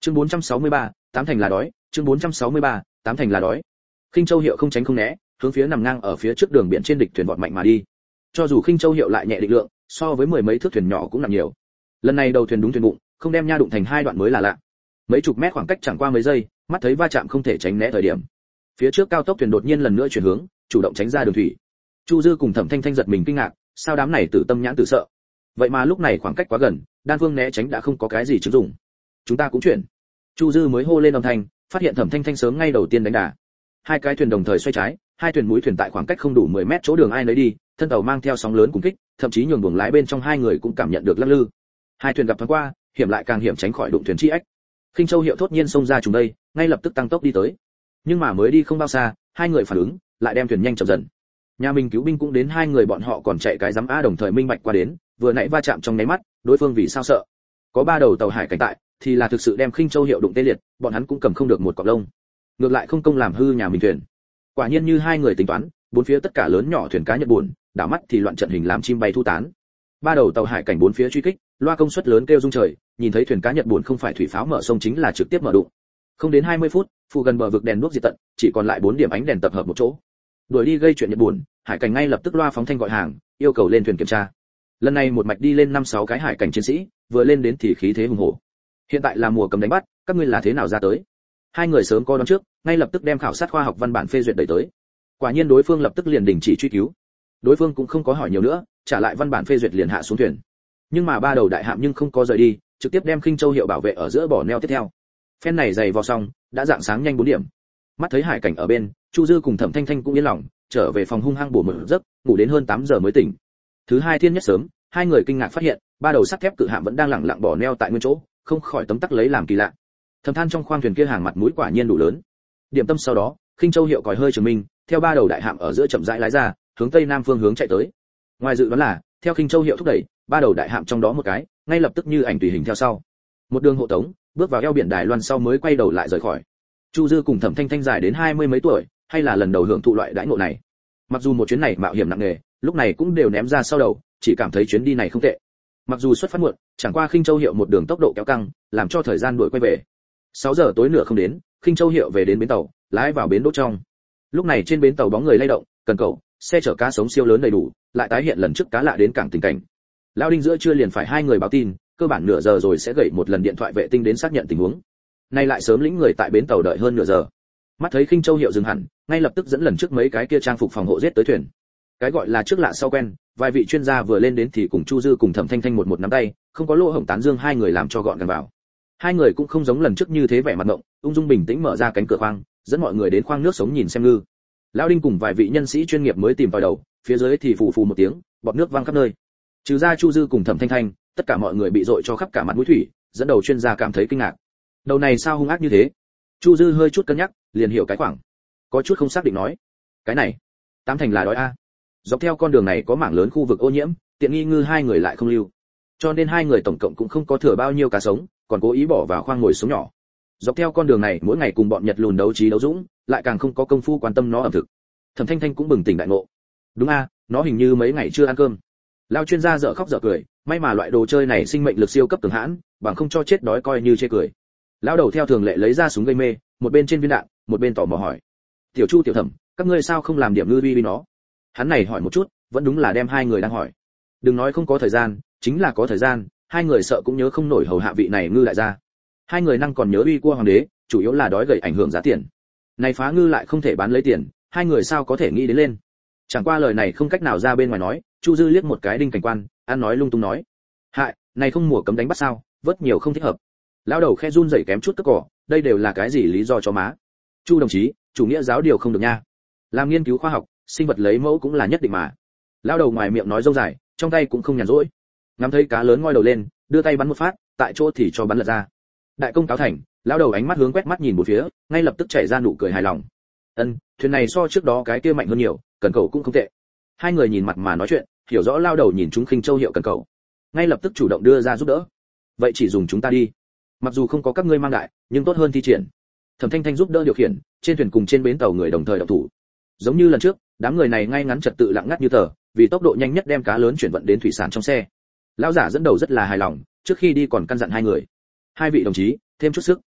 Chương 463, tám thành là đói, chương 463, tám thành là đói. Khinh Châu Hiệu không tránh không né, hướng phía nằm ngang ở phía trước đường biển trên địch thuyền vọt mạnh mà đi. Cho dù Khinh Châu Hiệu lại nhẹ định lượng, so với mười mấy thước thuyền nhỏ cũng nặng nhiều. Lần này đầu thuyền đúng thuyền bụng, không đem nha đụng thành hai đoạn mới là lạ. Mấy chục mét khoảng cách chẳng qua mấy giây, mắt thấy va chạm không thể tránh né thời điểm. Phía trước cao tốc thuyền đột nhiên lần nữa chuyển hướng, chủ động tránh ra đường thủy. Chu Dư cùng Thẩm Thanh Thanh giật mình kinh ngạc, sao đám này tử tâm nhãn tử sợ. Vậy mà lúc này khoảng cách quá gần, đan phương né tránh đã không có cái gì chứng dụng. Chúng ta cũng chuyển. Chu Dư mới hô lên âm thanh, phát hiện Thẩm Thanh Thanh sớm ngay đầu tiên đánh đà. Hai cái thuyền đồng thời xoay trái, hai thuyền mũi thuyền tại khoảng cách không đủ 10 mét chỗ đường ai nấy đi, thân tàu mang theo sóng lớn cùng kích, thậm chí nhường buồng lái bên trong hai người cũng cảm nhận được lắc lư. Hai thuyền gặp thoáng qua, hiểm lại càng hiểm tránh khỏi đụng thuyền chi ách. Khinh Châu Hiệu thốt nhiên xông ra trùng đây, ngay lập tức tăng tốc đi tới. Nhưng mà mới đi không bao xa, hai người phản ứng, lại đem thuyền nhanh chậm dần. Nhà mình cứu binh cũng đến, hai người bọn họ còn chạy cái giám a đồng thời minh bạch qua đến, vừa nãy va chạm trong nháy mắt, đối phương vì sao sợ? Có ba đầu tàu hải cảnh tại, thì là thực sự đem Khinh Châu Hiệu đụng tê liệt, bọn hắn cũng cầm không được một cọng lông. Ngược lại không công làm hư nhà mình thuyền. Quả nhiên như hai người tính toán, bốn phía tất cả lớn nhỏ thuyền cá Nhật buồn, đảo mắt thì loạn trận hình làm chim bay thu tán. Ba đầu tàu hải cảnh bốn phía truy kích, loa công suất lớn kêu rung trời, nhìn thấy thuyền cá Nhật buồn không phải thủy pháo mở sông chính là trực tiếp mở đụng. Không đến 20 phút, phụ gần bờ vực đèn đuốc diệt tận, chỉ còn lại 4 điểm ánh đèn tập hợp một chỗ. Đuổi đi gây chuyện Nhật buồn, hải cảnh ngay lập tức loa phóng thanh gọi hàng, yêu cầu lên thuyền kiểm tra. Lần này một mạch đi lên 5-6 cái hải cảnh chiến sĩ, vừa lên đến thì khí thế hùng hổ. Hiện tại là mùa cấm đánh bắt, các ngươi là thế nào ra tới? Hai người sớm có đoán trước, ngay lập tức đem khảo sát khoa học văn bản phê duyệt đẩy tới. Quả nhiên đối phương lập tức liền đình chỉ truy cứu. Đối phương cũng không có hỏi nhiều nữa, trả lại văn bản phê duyệt liền hạ xuống thuyền. Nhưng mà ba đầu đại hạm nhưng không có rời đi, trực tiếp đem Khinh Châu Hiệu bảo vệ ở giữa bỏ neo tiếp theo. Phen này dày vò xong, đã dạng sáng nhanh 4 điểm. Mắt thấy hải cảnh ở bên, Chu Dư cùng Thẩm Thanh Thanh cũng yên lòng, trở về phòng hung hăng bổ một giấc, ngủ đến hơn 8 giờ mới tỉnh. Thứ hai thiên nhất sớm, hai người kinh ngạc phát hiện, ba đầu sắt thép cự hạm vẫn đang lẳng lặng bỏ neo tại nguyên chỗ, không khỏi tấm tắc lấy làm kỳ lạ. Thầm than trong khoang thuyền kia hàng mặt mũi quả nhiên đủ lớn. Điểm tâm sau đó, Khinh Châu Hiệu còi hơi trường minh, theo ba đầu đại hạm ở giữa chậm rãi lái ra, hướng tây nam phương hướng chạy tới. Ngoài dự đoán là, theo Khinh Châu Hiệu thúc đẩy, ba đầu đại hạm trong đó một cái, ngay lập tức như ảnh tùy hình theo sau. Một đường hộ tống, bước vào eo biển Đài Loan sau mới quay đầu lại rời khỏi. Chu Dư cùng Thẩm Thanh Thanh dài đến 20 mấy tuổi, hay là lần đầu hưởng thụ loại đãi ngộ này. Mặc dù một chuyến này mạo hiểm nặng nề, lúc này cũng đều ném ra sau đầu, chỉ cảm thấy chuyến đi này không tệ. Mặc dù xuất phát muộn, chẳng qua Khinh Châu Hiệu một đường tốc độ kéo căng, làm cho thời gian đuổi quay về. 6 giờ tối nửa không đến, Khinh Châu Hiệu về đến bến tàu, lái vào bến đỗ trong. Lúc này trên bến tàu bóng người lay động, cần cẩu, xe chở cá sống siêu lớn đầy đủ, lại tái hiện lần trước cá lạ đến cảng tình cảnh. Lão Đinh giữa trưa liền phải hai người báo tin, cơ bản nửa giờ rồi sẽ gửi một lần điện thoại vệ tinh đến xác nhận tình huống. Nay lại sớm lĩnh người tại bến tàu đợi hơn nửa giờ. Mắt thấy Khinh Châu Hiệu dừng hẳn, ngay lập tức dẫn lần trước mấy cái kia trang phục phòng hộ giết tới thuyền. Cái gọi là trước lạ sau quen, vài vị chuyên gia vừa lên đến thì cùng Chu Dư cùng Thẩm Thanh Thanh một nắm tay, không có lỗ hổng tán dương hai người làm cho gọn gàng vào. Hai người cũng không giống lần trước như thế vẻ mặt ngộng, ung dung bình tĩnh mở ra cánh cửa khoang, dẫn mọi người đến khoang nước sống nhìn xem ngư. Lão Đinh cùng vài vị nhân sĩ chuyên nghiệp mới tìm vào đầu, phía dưới thì phù phù một tiếng, bọt nước văng khắp nơi. Trừ ra Chu Dư cùng Thẩm Thanh Thanh, tất cả mọi người bị dội cho khắp cả mặt mũi thủy, dẫn đầu chuyên gia cảm thấy kinh ngạc. Đầu này sao hung ác như thế? Chu Dư hơi chút cân nhắc, liền hiểu cái khoảng. Có chút không xác định nói, cái này, tám thành là đói a. Dọc theo con đường này có mảng lớn khu vực ô nhiễm, tiện nghi ngư hai người lại không lưu. Cho nên hai người tổng cộng cũng không có thừa bao nhiêu cá sống, còn cố ý bỏ vào khoang ngồi sống nhỏ. Dọc theo con đường này mỗi ngày cùng bọn Nhật lùn đấu trí đấu dũng, lại càng không có công phu quan tâm nó ẩm thực. Thẩm Thanh Thanh cũng bừng tỉnh đại ngộ. Đúng a, nó hình như mấy ngày chưa ăn cơm. Lao chuyên gia dở khóc dở cười, may mà loại đồ chơi này sinh mệnh lực siêu cấp cường hãn, bằng không cho chết đói coi như chê cười. Lão đầu theo thường lệ lấy ra súng gây mê, một bên trên viên đạn, một bên tò mò hỏi: "Tiểu Chu tiểu Thẩm, các ngươi sao không làm điểm ngư vi nó?" Hắn này hỏi một chút, vẫn đúng là đem hai người đang hỏi. Đừng nói không có thời gian, chính là có thời gian, hai người sợ cũng nhớ không nổi hầu hạ vị này ngư đại gia. Hai người năng còn nhớ uy cua hoàng đế, chủ yếu là đói gầy ảnh hưởng giá tiền. Này phá ngư lại không thể bán lấy tiền, hai người sao có thể nghĩ đến lên. Chẳng qua lời này không cách nào ra bên ngoài nói, Chu Dư liếc một cái Đinh cảnh quan, ăn nói lung tung nói: "Hại, này không mùa cấm đánh bắt sao, vớt nhiều không thích hợp." Lão đầu khe run rẩy kém chút tức cỏ, đây đều là cái gì lý do cho má? Chu đồng chí, chủ nghĩa giáo điều không được nha. Làm nghiên cứu khoa học, sinh vật lấy mẫu cũng là nhất định mà. Lão đầu ngoài miệng nói rông dài, trong tay cũng không nhàn rỗi. Ngắm thấy cá lớn ngoi đầu lên, đưa tay bắn một phát, tại chỗ thì cho bắn lật ra. Đại công cáo thành, lão đầu ánh mắt hướng quét mắt nhìn một phía, ngay lập tức chảy ra nụ cười hài lòng. Thuyền này so trước đó cái kia mạnh hơn nhiều, cần cẩu cũng không tệ. Hai người nhìn mặt mà nói chuyện, hiểu rõ lão đầu nhìn chúng Khinh Châu Hiệu cần cẩu, ngay lập tức chủ động đưa ra giúp đỡ. Vậy chỉ dùng chúng ta đi. Mặc dù không có các ngươi mang đại, nhưng tốt hơn thi triển. Thẩm Thanh Thanh giúp đỡ điều khiển, trên thuyền cùng trên bến tàu người đồng thời động thủ. Giống như lần trước, đám người này ngay ngắn trật tự lặng ngắt như tờ, vì tốc độ nhanh nhất đem cá lớn chuyển vận đến thủy sản trong xe. Lão giả dẫn đầu rất là hài lòng, trước khi đi còn căn dặn hai người: "Hai vị đồng chí, thêm chút sức,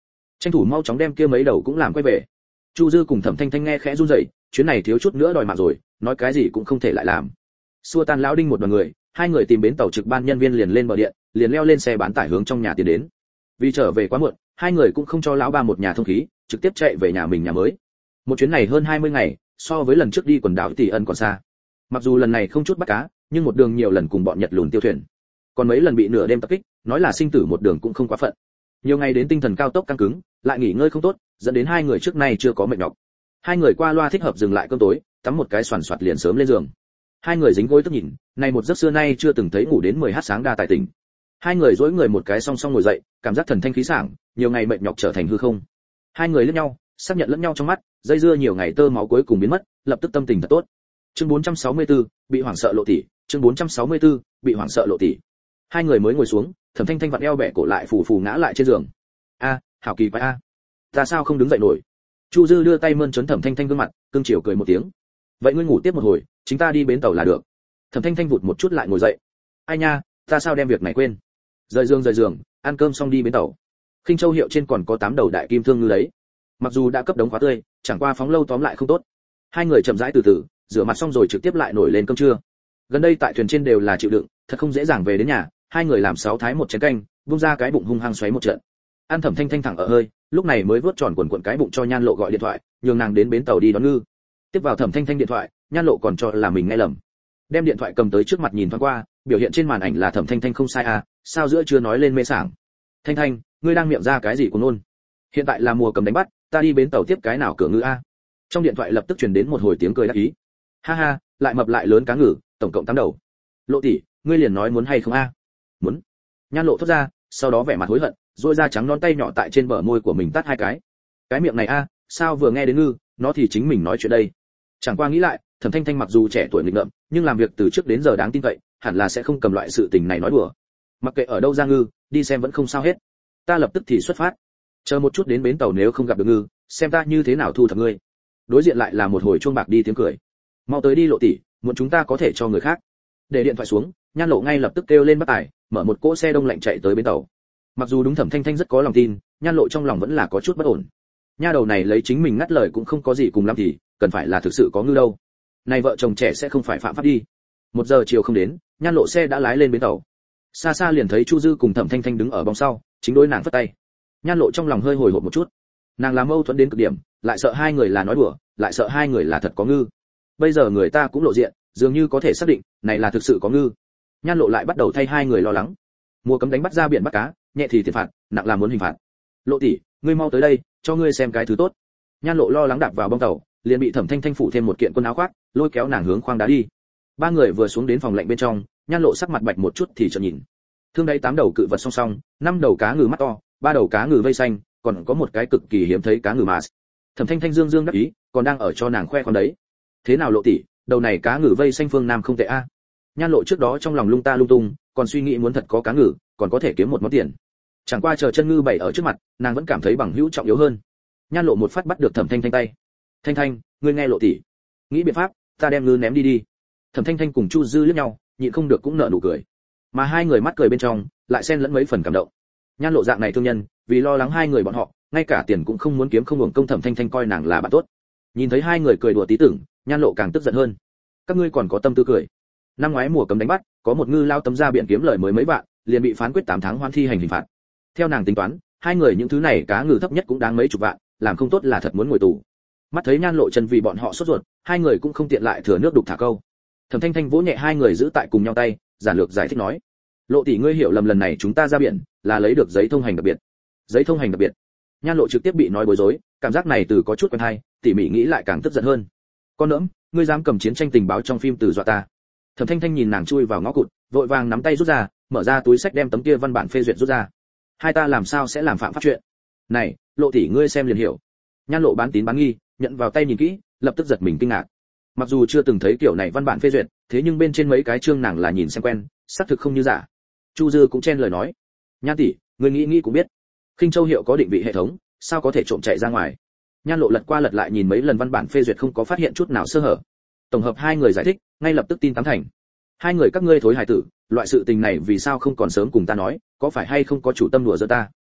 tranh thủ mau chóng đem kia mấy đầu cũng làm quay về. Chu Dư cùng Thẩm Thanh Thanh nghe khẽ run rẩy, chuyến này thiếu chút nữa đòi mạng rồi, nói cái gì cũng không thể lại làm. Xua tan lão Đinh một đoàn người, hai người tìm bến tàu trực ban nhân viên liền lên bờ điện, liền leo lên xe bán tải hướng trong nhà tiến đến. Vì trở về quá muộn, hai người cũng không cho lão ba một nhà thông khí, trực tiếp chạy về nhà mình nhà mới. Một chuyến này hơn 20 ngày, so với lần trước đi quần đảo Tỷ Ân còn xa. Mặc dù lần này không chút bắt cá, nhưng một đường nhiều lần cùng bọn Nhật lùn tiêu thuyền. Còn mấy lần bị nửa đêm tập kích, nói là sinh tử một đường cũng không quá phận. Nhiều ngày đến tinh thần cao tốc căng cứng, lại nghỉ ngơi không tốt, dẫn đến hai người trước nay chưa có mệt nhọc. Hai người qua loa thích hợp dừng lại cơm tối, tắm một cái xoàn xoạt liền sớm lên giường. Hai người dính gối tức nhìn, này một giấc xưa nay chưa từng thấy ngủ đến 10h sáng đa tài tỉnh. Hai người duỗi người một cái song song ngồi dậy, cảm giác thần thanh khí sảng, nhiều ngày mệt nhọc trở thành hư không. Hai người liếc nhau, xác nhận lẫn nhau trong mắt, dây dưa nhiều ngày tơ máu cuối cùng biến mất, lập tức tâm tình thật tốt. Chương 464, bị hoảng sợ lộ tỷ, chương 464, bị hoảng sợ lộ tỷ. Hai người mới ngồi xuống, Thẩm Thanh Thanh vặn eo bẻ cổ lại phù phù ngã lại trên giường. A, hảo kỳ quái a. Ta sao không đứng dậy nổi? Chu Dư đưa tay mơn trớn Thẩm Thanh Thanh gương mặt, cương chiều cười một tiếng. Vậy ngươi ngủ tiếp một hồi, chúng ta đi bến tàu là được. Thẩm Thanh Thanh vụt một chút lại ngồi dậy. Ai nha, ta sao đem việc này quên? Rời giường, ăn cơm xong đi bến tàu. Khinh Châu hiệu trên còn có 8 đầu đại kim thương ngư đấy. Mặc dù đã cấp đống khóa tươi, chẳng qua phóng lâu tóm lại không tốt. Hai người chậm rãi từ từ, rửa mặt xong rồi trực tiếp lại nổi lên cơm trưa. Gần đây tại thuyền trên đều là chịu đựng, thật không dễ dàng về đến nhà. Hai người làm 6 thái một chén canh, vung ra cái bụng hung hăng xoáy một trận. Ăn Thẩm Thanh Thanh thẳng ở hơi, lúc này mới vớt tròn quần cái bụng cho Nhan Lộ gọi điện thoại, nhường nàng đến bến tàu đi đón ngư. Tiếp vào Thẩm Thanh Thanh điện thoại, Nhan Lộ còn cho là mình nghe lầm. Đem điện thoại cầm tới trước mặt nhìn thoáng qua, biểu hiện trên màn ảnh là Thẩm Thanh Thanh không sai à, sao giữa chưa nói lên mê sảng. Thanh Thanh, ngươi đang miệng ra cái gì của nôn? Hiện tại là mùa cầm đánh bắt, ta đi bến tàu tiếp cái nào cửa ngư a? Trong điện thoại lập tức truyền đến một hồi tiếng cười đắc ý. Ha ha, lại mập lại lớn cá ngừ, tổng cộng 8 đầu. Lộ tỷ, ngươi liền nói muốn hay không a? Muốn. Nhan Lộ thốt ra, sau đó vẻ mặt hối hận, duỗi ra trắng non tay nhỏ tại trên bờ môi của mình tát 2 cái. Cái miệng này a, sao vừa nghe đến ngư, nó thì chính mình nói chuyện đây. Chẳng qua nghĩ lại, Thẩm Thanh Thanh mặc dù trẻ tuổi nghịch ngợm, nhưng làm việc từ trước đến giờ đáng tin cậy, hẳn là sẽ không cầm loại sự tình này nói đùa. Mặc kệ ở đâu ra ngư, đi xem vẫn không sao hết. Ta lập tức thì xuất phát. Chờ một chút đến bến tàu nếu không gặp được ngư, xem ta như thế nào thu thập ngươi. Đối diện lại là một hồi chuông bạc đi tiếng cười. Mau tới đi Lộ tỷ, muốn chúng ta có thể cho người khác. Để điện thoại xuống, Nhan Lộ ngay lập tức kêu lên bắt tải, mở một cỗ xe đông lạnh chạy tới bến tàu. Mặc dù đúng Thẩm Thanh Thanh rất có lòng tin, Nhan Lộ trong lòng vẫn là có chút bất ổn. Nha đầu này lấy chính mình ngắt lời cũng không có gì cùng lắm thì, cần phải là thực sự có ngư đâu. Này vợ chồng trẻ sẽ không phải phạm pháp đi. 1 giờ chiều không đến, Nhan Lộ xe đã lái lên bến tàu. Xa xa liền thấy Chu Dư cùng Thẩm Thanh Thanh đứng ở bong sau, chính đối nàng phất tay. Nhan Lộ trong lòng hơi hồi hộp một chút. Nàng làm mâu thuẫn đến cực điểm, lại sợ hai người là nói đùa, lại sợ hai người là thật có ngư. Bây giờ người ta cũng lộ diện, dường như có thể xác định, này là thực sự có ngư. Nhan Lộ lại bắt đầu thay hai người lo lắng. Mùa cấm đánh bắt ra biển bắt cá, nhẹ thì tiền phạt, nặng là muốn hình phạt. Lộ tỷ, ngươi mau tới đây, cho ngươi xem cái thứ tốt. Nhan Lộ lo lắng đạp vào bong tàu, liền bị Thẩm Thanh Thanh phủ thêm một kiện quần áo khoác, lôi kéo nàng hướng khoang đá đi. Ba người vừa xuống đến phòng lạnh bên trong, Nhan Lộ sắc mặt bạch một chút thì chợt nhìn. Thương đáy 8 đầu cự vật song song, 5 đầu cá ngừ mắt to, 3 đầu cá ngừ vây xanh, còn có một cái cực kỳ hiếm thấy cá ngừ mà. Thẩm Thanh Thanh dương dương đắc ý, còn đang ở cho nàng khoe con đấy. Thế nào Lộ tỷ, đầu này cá ngừ vây xanh phương nam không tệ a. Nhan Lộ trước đó trong lòng lung ta lung tung, còn suy nghĩ muốn thật có cá ngừ, còn có thể kiếm một món tiền. Chẳng qua chờ chân ngư bày ở trước mặt, nàng vẫn cảm thấy bằng hữu trọng yếu hơn. Nhan Lộ một phát bắt được Thẩm Thanh Thanh tay. Thanh Thanh, ngươi nghe Lộ tỷ, nghĩ biện pháp, ta đem ngư ném đi đi. Thẩm Thanh Thanh cùng Chu Dư liếc nhau, nhịn không được cũng nở nụ cười. Mà hai người mắt cười bên trong, lại xen lẫn mấy phần cảm động. Nhan Lộ dạng này thương nhân, vì lo lắng hai người bọn họ, ngay cả tiền cũng không muốn kiếm không hưởng công. Thẩm Thanh Thanh coi nàng là bạn tốt. Nhìn thấy hai người cười đùa tí tưởng, Nhan Lộ càng tức giận hơn. Các ngươi còn có tâm tư cười? Năm ngoái mùa cấm đánh bắt, có một ngư lao tấm ra biển kiếm lời mới mấy vạn, liền bị phán quyết 8 tháng hoãn thi hành hình phạt. Theo nàng tính toán, hai người những thứ này cá ngừ thấp nhất cũng đáng mấy chục vạn, làm không tốt là thật muốn ngồi tù. Mắt thấy Nhan Lộ chân vì bọn họ sốt ruột, hai người cũng không tiện lại thừa nước đục thả câu. Thẩm Thanh Thanh vỗ nhẹ hai người giữ tại cùng nhau tay, giản lược giải thích nói: Lộ tỷ, ngươi hiểu lầm, lần này chúng ta ra biển là lấy được giấy thông hành đặc biệt. Giấy thông hành đặc biệt? Nhan Lộ trực tiếp bị nói bối rối, cảm giác này từ có chút quen hay, tỉ mỉ nghĩ lại càng tức giận hơn. Con nỡm, ngươi dám cầm chiến tranh tình báo trong phim từ dọa ta? Thẩm Thanh Thanh nhìn nàng chui vào ngõ cụt, vội vàng nắm tay rút ra, mở ra túi sách đem tấm kia văn bản phê duyệt rút ra. Hai ta làm sao sẽ làm phạm pháp chuyện? Này, Lộ tỷ ngươi xem liền hiểu. Nhan Lộ bán tín bán nghi, nhận vào tay nhìn kỹ, lập tức giật mình kinh ngạc. Mặc dù chưa từng thấy kiểu này văn bản phê duyệt, thế nhưng bên trên mấy cái chương nàng là nhìn xem quen, xác thực không như giả. Chu Dư cũng chen lời nói: Nhan tỷ, ngươi nghĩ cũng biết, Khinh Châu hiệu có định vị hệ thống, sao có thể trộm chạy ra ngoài? Nhan Lộ lật qua lật lại nhìn mấy lần văn bản phê duyệt không có phát hiện chút nào sơ hở. Tổng hợp hai người giải thích, ngay lập tức tin 8 thành. Hai người các ngươi thối hài tử, loại sự tình này vì sao không còn sớm cùng ta nói, có phải hay không có chủ tâm đùa giỡn ta?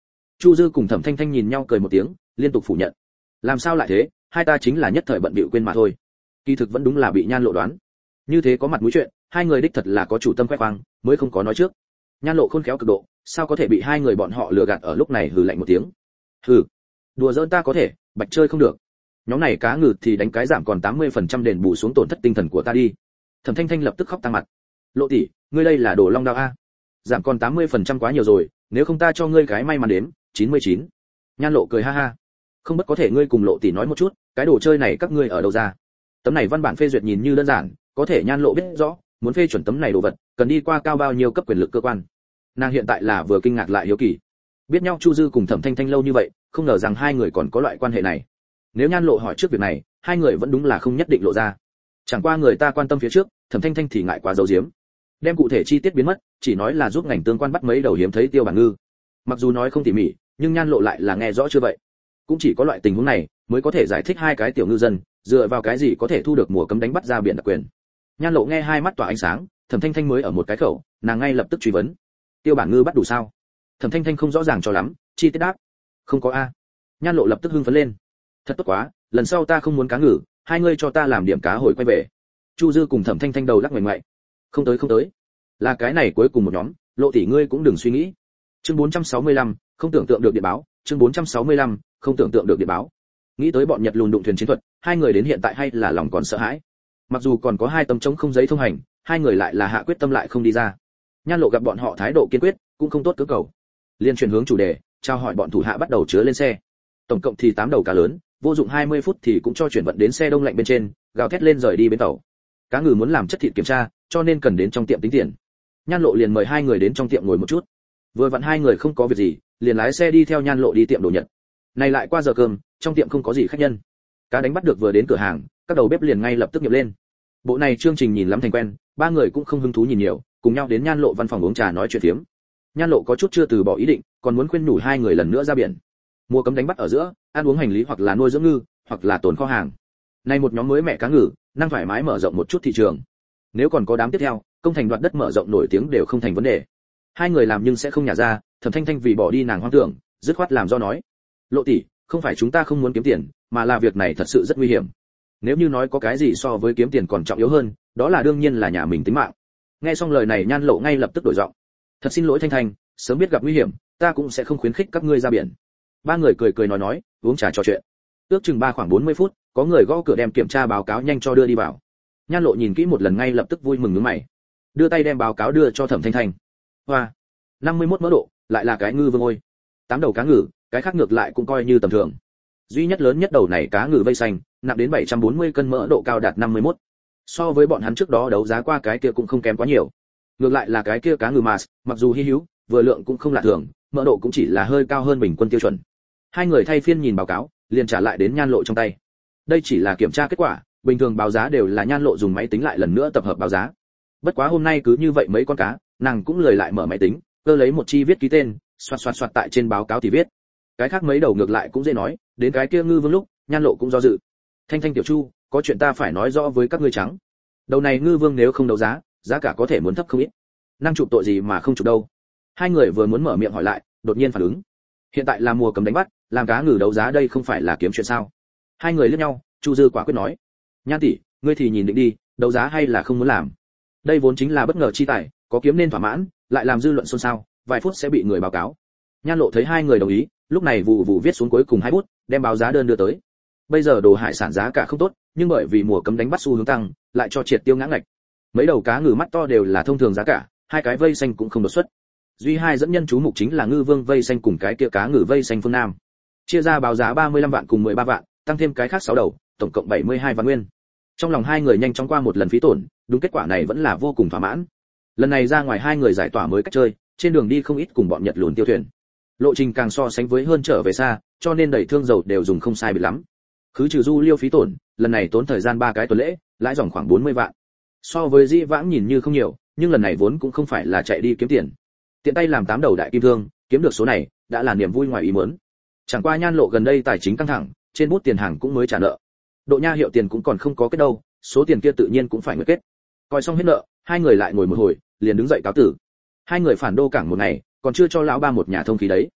Chu Dư cùng Thẩm Thanh Thanh nhìn nhau cười một tiếng, liên tục phủ nhận. Làm sao lại thế, hai ta chính là nhất thời bận bịu quên mà thôi. Kỳ thực vẫn đúng là bị Nhan Lộ đoán. Như thế có mặt mũi chuyện, hai người đích thật là có chủ tâm khoe khoang, mới không có nói trước. Nhan Lộ khôn khéo cực độ, sao có thể bị hai người bọn họ lừa gạt ở lúc này, hừ lạnh một tiếng. Hừ, đùa giỡn ta có thể, bạch chơi không được. Nhóm này cá ngừ thì đánh cái giảm còn 80% đền bù xuống tổn thất tinh thần của ta đi. Thẩm Thanh Thanh lập tức khóc tăng mặt. Lộ tỷ, ngươi đây là đổ long đao a. Giảm còn 80% quá nhiều rồi, nếu không ta cho ngươi cái may mắn đếm, 99. Nhan Lộ cười ha ha. Không bất có thể ngươi cùng Lộ tỷ nói một chút, cái đồ chơi này các ngươi ở đâu ra? Tấm này văn bản phê duyệt nhìn như đơn giản, có thể Nhan Lộ biết rõ, muốn phê chuẩn tấm này đồ vật, cần đi qua cao bao nhiêu cấp quyền lực cơ quan. Nàng hiện tại là vừa kinh ngạc lại hiếu kỳ. Biết nhau Chu Dư cùng Thẩm Thanh Thanh lâu như vậy, không ngờ rằng hai người còn có loại quan hệ này. Nếu Nhan Lộ hỏi trước việc này, hai người vẫn đúng là không nhất định lộ ra. Chẳng qua người ta quan tâm phía trước, Thẩm Thanh Thanh thì ngại quá giấu giếm. Đem cụ thể chi tiết biến mất, chỉ nói là giúp ngành tương quan bắt mấy đầu hiếm thấy tiêu bản ngư. Mặc dù nói không tỉ mỉ, nhưng Nhan Lộ lại là nghe rõ chưa vậy. Cũng chỉ có loại tình huống này mới có thể giải thích hai cái tiểu ngư dân dựa vào cái gì có thể thu được mùa cấm đánh bắt ra biển đặc quyền. Nhan Lộ nghe hai mắt tỏa ánh sáng, Thẩm Thanh Thanh mới ở một cái khẩu, nàng ngay lập tức truy vấn. Tiêu bản ngư bắt đủ sao? Thẩm Thanh Thanh không rõ ràng cho lắm, chi tiết đáp. Không có a. Nhan Lộ lập tức hưng phấn lên. Thật tốt quá, lần sau ta không muốn cá ngừ, hai ngươi cho ta làm điểm cá hồi quay về. Chu Dư cùng Thẩm Thanh Thanh đầu lắc ngoảnh ngoại. Không tới. Là cái này cuối cùng một nhóm, Lộ tỷ ngươi cũng đừng suy nghĩ. Chương 465, không tưởng tượng được điện báo, chương 465, không tưởng tượng được điện báo. Nghĩ tới bọn Nhật lùn đụng thuyền chiến thuật, hai người đến hiện tại hay là lòng còn sợ hãi. Mặc dù còn có hai tấm trống không giấy thông hành, hai người lại là hạ quyết tâm lại không đi ra. Nhan Lộ gặp bọn họ thái độ kiên quyết, cũng không tốt cưỡng cầu. Liên chuyển hướng chủ đề, trao hỏi bọn thủ hạ bắt đầu chứa lên xe. Tổng cộng thì 8 đầu cá lớn, vô dụng 20 phút thì cũng cho chuyển vận đến xe đông lạnh bên trên, gào thét lên rời đi bến tàu. Cá ngừ muốn làm chất thịt kiểm tra, cho nên cần đến trong tiệm tính tiền. Nhan Lộ liền mời hai người đến trong tiệm ngồi một chút. Vừa vặn hai người không có việc gì, liền lái xe đi theo Nhan Lộ đi tiệm đồ Nhật. Này lại qua giờ cơm, trong tiệm không có gì khách nhân. Cá đánh bắt được vừa đến cửa hàng, các đầu bếp liền ngay lập tức nhập lên. Bộ này chương trình nhìn lắm thành quen, ba người cũng không hứng thú nhìn nhiều, cùng nhau đến Nhan Lộ văn phòng uống trà nói chuyện phiếm. Nhan Lộ có chút chưa từ bỏ ý định, còn muốn khuyên nhủ hai người lần nữa ra biển. Mùa cấm đánh bắt ở giữa, ăn uống hành lý hoặc là nuôi dưỡng ngư, hoặc là tồn kho hàng. Nay một nhóm mới mẹ cá ngừ, năng thoải mái mở rộng một chút thị trường. Nếu còn có đám tiếp theo, công thành đoạt đất mở rộng nổi tiếng đều không thành vấn đề. Hai người làm nhưng sẽ không nhả ra, Thẩm Thanh Thanh vì bỏ đi nàng hoang tưởng, dứt khoát làm do nói. Lộ tỷ, không phải chúng ta không muốn kiếm tiền, mà là việc này thật sự rất nguy hiểm. Nếu như nói có cái gì so với kiếm tiền còn trọng yếu hơn, đó là đương nhiên là nhà mình tính mạng. Nghe xong lời này Nhan Lộ ngay lập tức đổi giọng. Thật xin lỗi Thanh Thanh, sớm biết gặp nguy hiểm, ta cũng sẽ không khuyến khích các ngươi ra biển. Ba người cười nói, uống trà trò chuyện. Ước chừng khoảng 40 phút, có người gõ cửa đem kiểm tra báo cáo nhanh cho đưa đi vào. Nhan Lộ nhìn kỹ một lần ngay lập tức vui mừng nhướng mày, đưa tay đem báo cáo đưa cho Thẩm Thanh Thanh. Hoa, 51 mỡ độ, lại là cái ngư vương ôi. 8 đầu cá ngừ, cái khác ngược lại cũng coi như tầm thường. Duy nhất lớn nhất đầu này cá ngừ vây xanh, nặng đến 740 cân, mỡ độ cao đạt 51. So với bọn hắn trước đó đấu giá qua cái kia cũng không kém quá nhiều. Ngược lại là cái kia cá ngừ mars, mặc dù hi hữu, vừa lượng cũng không lạ thường, mỡ độ cũng chỉ là hơi cao hơn bình quân tiêu chuẩn. Hai người thay phiên nhìn báo cáo, liền trả lại đến Nhan Lộ trong tay. Đây chỉ là kiểm tra kết quả, bình thường báo giá đều là Nhan Lộ dùng máy tính lại lần nữa tập hợp báo giá. Bất quá hôm nay cứ như vậy mấy con cá, nàng cũng lười lại mở máy tính, cơ lấy một chi viết ký tên, xoạt tại trên báo cáo thì viết. Cái khác mấy đầu ngược lại cũng dễ nói, đến cái kia ngư vương lúc, Nhan Lộ cũng do dự. Thanh Thanh tiểu Chu, có chuyện ta phải nói rõ với các ngươi trắng. Đầu này ngư vương nếu không đấu giá, giá cả có thể muốn thấp không ít. Năng chụp tội gì mà không chụp đâu. Hai người vừa muốn mở miệng hỏi lại, đột nhiên phản ứng. Hiện tại là mùa cấm đánh bắt, làm cá ngừ đấu giá đây không phải là kiếm chuyện sao? Hai người liếc nhau, Chu Dư quả quyết nói: "Nhan tỷ, ngươi thì nhìn định đi, đấu giá hay là không muốn làm? Đây vốn chính là bất ngờ chi tài, có kiếm nên thỏa mãn, lại làm dư luận xôn xao, vài phút sẽ bị người báo cáo." Nhan Lộ thấy hai người đồng ý, lúc này vụ viết xuống cuối cùng hai bút, đem báo giá đơn đưa tới. Bây giờ đồ hải sản giá cả không tốt, nhưng bởi vì mùa cấm đánh bắt xu hướng tăng, lại cho triệt tiêu ngã ngạch. Mấy đầu cá ngừ mắt to đều là thông thường giá cả, hai cái vây xanh cũng không đột xuất. Duy hai dẫn nhân chú mục chính là ngư vương vây xanh cùng cái kia cá ngừ vây xanh phương nam. Chia ra báo giá 35 vạn cùng 13 vạn, tăng thêm cái khác 6 đầu, tổng cộng 72 vạn nguyên. Trong lòng hai người nhanh chóng qua một lần phí tổn, đúng kết quả này vẫn là vô cùng thỏa mãn. Lần này ra ngoài hai người giải tỏa mới cách chơi, trên đường đi không ít cùng bọn Nhật lùn tiêu thuyền. Lộ trình càng so sánh với hơn trở về xa, cho nên đẩy thương dầu đều dùng không sai biệt lắm. Khứ trừ du liêu phí tổn, lần này tốn thời gian 3 cái tuần lễ, lãi dòng khoảng 40 vạn. So với dĩ vãng nhìn như không nhiều, nhưng lần này vốn cũng không phải là chạy đi kiếm tiền. Tiện tay làm 8 đầu đại kim thương, kiếm được số này, đã là niềm vui ngoài ý muốn. Chẳng qua Nhan Lộ gần đây tài chính căng thẳng, trên bút tiền hàng cũng mới trả nợ. Độ Nha hiệu tiền cũng còn không có kết đâu, số tiền kia tự nhiên cũng phải nguyệt kết. Coi xong hết nợ, hai người lại ngồi một hồi, liền đứng dậy cáo tử. Hai người phản đô cảng một ngày, còn chưa cho lão ba một nhà thông khí đấy.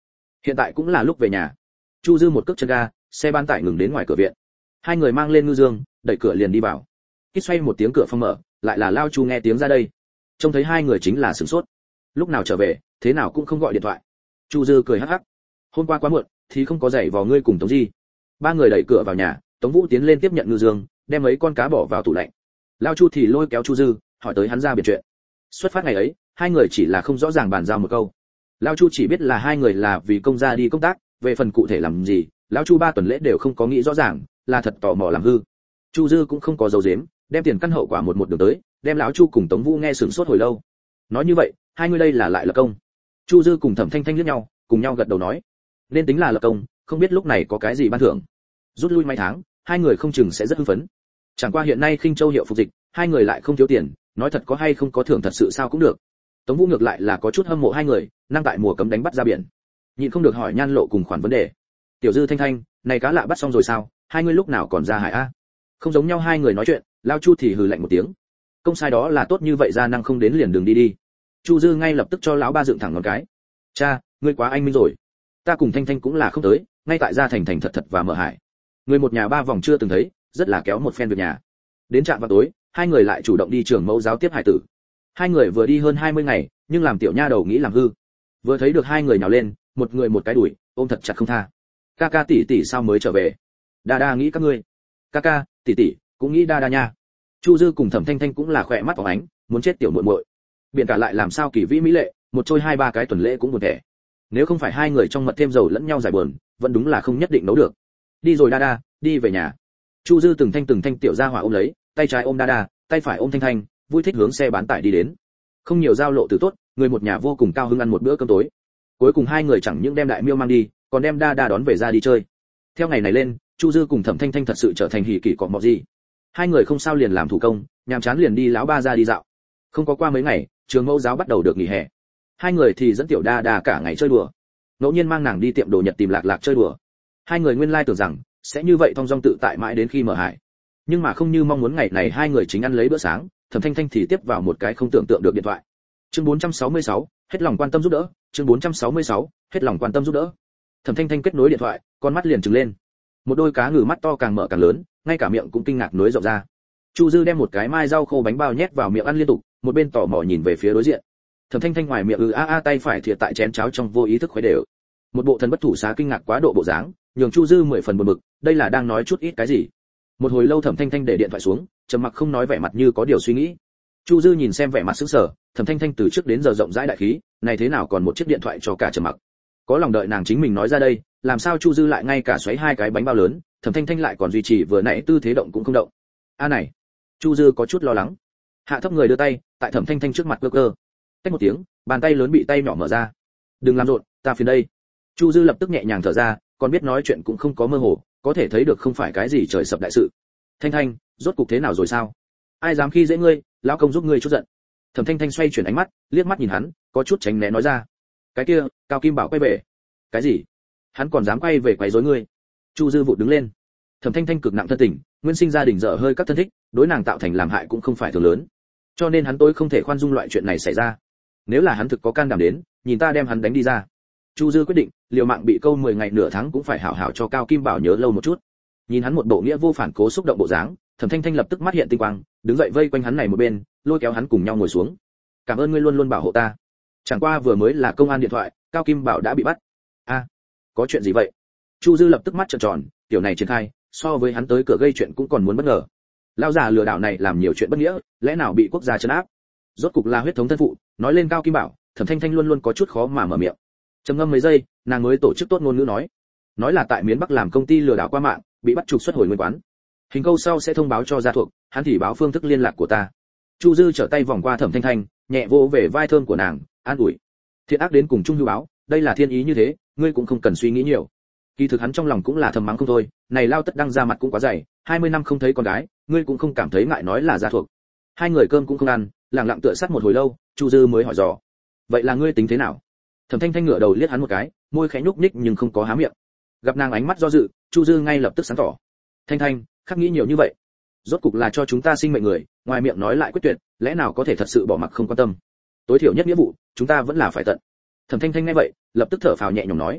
Hiện tại cũng là lúc về nhà. Chu Dư một cước chân ga, xe bán tải ngừng đến ngoài cửa viện. Hai người mang lên ngư dương, đẩy cửa liền đi vào. Kít xoay một tiếng cửa phòng mở, lại là Lao Chu nghe tiếng ra đây. Trông thấy hai người chính là sửng sốt. Lúc nào trở về, thế nào cũng không gọi điện thoại. Chu Dư cười hắc hắc. Hôm qua quá muộn, thì không có giày vò ngươi cùng Tống Di. Ba người đẩy cửa vào nhà, Tống Vũ tiến lên tiếp nhận ngư dương, đem mấy con cá bỏ vào tủ lạnh. Lao Chu thì lôi kéo Chu Dư, hỏi tới hắn ra biệt chuyện. Xuất phát ngày ấy, hai người chỉ là không rõ ràng bàn giao một câu. Lao Chu chỉ biết là hai người là vì công gia đi công tác, về phần cụ thể làm gì, lão Chu 3 tuần lễ đều không có nghĩ rõ ràng, là thật tò mò làm hư. Chu Dư cũng không có dấu giếm, đem tiền căn hậu quả một đường tới, đem lão Chu cùng Tống Vũ nghe sửng sốt hồi lâu. Nói như vậy, hai người đây là lại lập công. Chu Dư cùng Thẩm Thanh Thanh liếc nhau, cùng nhau gật đầu nói, nên tính là lập công, không biết lúc này có cái gì ban thưởng. Rút lui mấy tháng, hai người không chừng sẽ rất hưng phấn. Chẳng qua hiện nay Khinh Châu hiệu phục dịch, hai người lại không thiếu tiền, nói thật có hay không có thưởng thật sự sao cũng được. Tống Vũ ngược lại là có chút hâm mộ hai người, năng tại mùa cấm đánh bắt ra biển. Nhịn không được hỏi Nhan Lộ cùng khoản vấn đề. Tiểu Dư Thanh Thanh, này cá lạ bắt xong rồi sao, hai người lúc nào còn ra hải a? Không giống nhau hai người nói chuyện, Lao Chu thì hừ lạnh một tiếng. Công sai đó là tốt như vậy ra năng không đến liền đường đi đi. Chu Dư ngay lập tức cho lão ba dựng thẳng ngón cái. Cha, ngươi quá anh minh rồi. Ta cùng Thanh Thanh cũng là không tới, ngay tại gia thành thành thật thật và mở hải. Người một nhà ba vòng chưa từng thấy, rất là kéo một phen việc nhà. Đến trạm vào tối, hai người lại chủ động đi trường mẫu giáo tiếp hải tử. Hai người vừa đi hơn 20 ngày, nhưng làm tiểu nha đầu nghĩ làm hư. Vừa thấy được hai người nhào lên, một người một cái đuổi, ôm thật chặt không tha. Ca ca tỷ tỷ sao mới trở về? Đa đa nghĩ các ngươi. Ca ca, tỷ tỷ cũng nghĩ đa đa nha. Chu Dư cùng Thẩm Thanh Thanh cũng là khỏe mắt phóng ánh, muốn chết tiểu muội muội. Biển cả lại làm sao kỳ vĩ mỹ lệ, một trôi 2-3 cái tuần lễ cũng buồn tẻ. Nếu không phải hai người trong mật thêm dầu lẫn nhau giải buồn, vẫn đúng là không nhất định nấu được. Đi rồi đa đa, đi về nhà. Chu Dư từng thanh tiểu gia hỏa ôm lấy, tay trái ôm đa đa, tay phải ôm Thanh Thanh, vui thích hướng xe bán tải đi đến. Không nhiều giao lộ từ tốt, người một nhà vô cùng cao hứng ăn một bữa cơm tối. Cuối cùng hai người chẳng những đem đại miêu mang đi, còn đem đa đa đón về ra đi chơi. Theo ngày này lên, Chu Dư cùng Thẩm Thanh Thanh thật sự trở thành hỉ kỷ cọ mọ gì. Hai người không sao liền làm thủ công, nhàm chán liền đi lão ba ra đi dạo. Không có qua mấy ngày, trường mẫu giáo bắt đầu được nghỉ hè. Hai người thì dẫn tiểu đa đa cả ngày chơi đùa. Ngẫu nhiên mang nàng đi tiệm đồ Nhật tìm Lạc Lạc chơi đùa. Hai người nguyên lai tưởng rằng sẽ như vậy thong dong tự tại mãi đến khi mở hải. Nhưng mà không như mong muốn, ngày này hai người chính ăn lấy bữa sáng, Thẩm Thanh Thanh thì tiếp vào một cái không tưởng tượng được điện thoại. Chương 466, hết lòng quan tâm giúp đỡ, chương 466, hết lòng quan tâm giúp đỡ. Thẩm Thanh Thanh kết nối điện thoại, con mắt liền trừng lên. Một đôi cá ngừ mắt to càng mở càng lớn, ngay cả miệng cũng kinh ngạc nối rộng ra. Chu Dư đem một cái mai rau khô bánh bao nhét vào miệng ăn liên tục, một bên tò mò nhìn về phía đối diện. Thẩm Thanh Thanh ngoài miệng tay phải thìa tại chén cháo trong vô ý thức khuấy đều. Một bộ thần bất thủ xá kinh ngạc quá độ bộ dáng, nhường Chu Dư 10 phần buồn bực, đây là đang nói chút ít cái gì. Một hồi lâu Thẩm Thanh Thanh để điện thoại xuống, trầm mặc không nói, vẻ mặt như có điều suy nghĩ. Chu Dư nhìn xem vẻ mặt sững sờ, Thẩm Thanh Thanh từ trước đến giờ rộng rãi đại khí, này thế nào còn một chiếc điện thoại cho cả trầm mặc. Có lòng đợi nàng chính mình nói ra đây, làm sao Chu Dư lại ngay cả xoáy hai cái bánh bao lớn, Thẩm Thanh Thanh lại còn duy trì vừa nãy tư thế động cũng không động. A này, Chu Dư có chút lo lắng. Hạ thấp người đưa tay, tại Thẩm Thanh Thanh trước mặt cơ cơ. Tách một tiếng, bàn tay lớn bị tay nhỏ mở ra. Đừng làm rộn, ta phiền đây. Chu Dư lập tức nhẹ nhàng thở ra, còn biết nói chuyện cũng không có mơ hồ, có thể thấy được không phải cái gì trời sập đại sự. Thanh Thanh, rốt cục thế nào rồi sao? Ai dám khi dễ ngươi, lão công giúp ngươi chút giận. Thẩm Thanh Thanh xoay chuyển ánh mắt, liếc mắt nhìn hắn, có chút tránh né nói ra. Cái kia, Cao Kim Bảo quay về. Cái gì? Hắn còn dám quay về quấy rối ngươi? Chu Dư vụt đứng lên. Thẩm Thanh Thanh cực nặng thân tình, nguyên sinh gia đình dở hơi các thân thích, đối nàng tạo thành làm hại cũng không phải thường lớn. Cho nên hắn tối không thể khoan dung loại chuyện này xảy ra. Nếu là hắn thực có can đảm đến, nhìn ta đem hắn đánh đi ra. Chu Dư quyết định, liều mạng bị câu 10 ngày nửa tháng cũng phải hảo hảo cho Cao Kim Bảo nhớ lâu một chút. Nhìn hắn một bộ nghĩa vô phản cố xúc động bộ dáng, Thẩm Thanh Thanh lập tức mắt hiện tinh quang, đứng dậy vây quanh hắn này một bên, lôi kéo hắn cùng nhau ngồi xuống. Cảm ơn ngươi luôn luôn bảo hộ ta. Chẳng qua vừa mới là công an điện thoại, Cao Kim Bảo đã bị bắt. A, có chuyện gì vậy? Chu Dư lập tức mắt trợn tròn, tiểu này triển khai, so với hắn tới cửa gây chuyện cũng còn muốn bất ngờ. Lão già lừa đảo này làm nhiều chuyện bất nghĩa, lẽ nào bị quốc gia trấn áp? Rốt cục là huyết thống thân phụ, nói lên Cao Kim Bảo, Thẩm Thanh Thanh luôn luôn có chút khó mà mở miệng. Trầm ngâm mấy giây, nàng mới tổ chức tốt ngôn ngữ nói là tại miến Bắc làm công ty lừa đảo qua mạng, bị bắt trục xuất hồi nguyên quán. Hình câu sau sẽ thông báo cho gia thuộc, hắn thì báo phương thức liên lạc của ta. Chu Dư trở tay vòng qua Thẩm Thanh Thanh, nhẹ vỗ về vai thơm của nàng, an ủi. Thiện ác đến cùng chung hưu báo, đây là thiên ý như thế, ngươi cũng không cần suy nghĩ nhiều. Kỳ thực hắn trong lòng cũng là thầm mắng không thôi, này lao tất đăng ra mặt cũng quá dày, 20 năm không thấy con gái, ngươi cũng không cảm thấy ngại nói là gia thuộc. Hai người cơm cũng không ăn, lặng lặng tựa sát một hồi lâu, Chu Dư mới hỏi dò. Vậy là ngươi tính thế nào? Thẩm Thanh Thanh ngửa đầu liếc hắn một cái, môi khẽ nhúc nhích nhưng không có há miệng. Gặp nàng ánh mắt do dự, Chu Dư ngay lập tức sáng tỏ. Thanh Thanh, khắc nghĩ nhiều như vậy. Rốt cục là cho chúng ta sinh mệnh người, ngoài miệng nói lại quyết tuyệt, lẽ nào có thể thật sự bỏ mặc không quan tâm? Tối thiểu nhất nghĩa vụ, chúng ta vẫn là phải tận. Thẩm Thanh Thanh nghe vậy, lập tức thở phào nhẹ nhõm nói.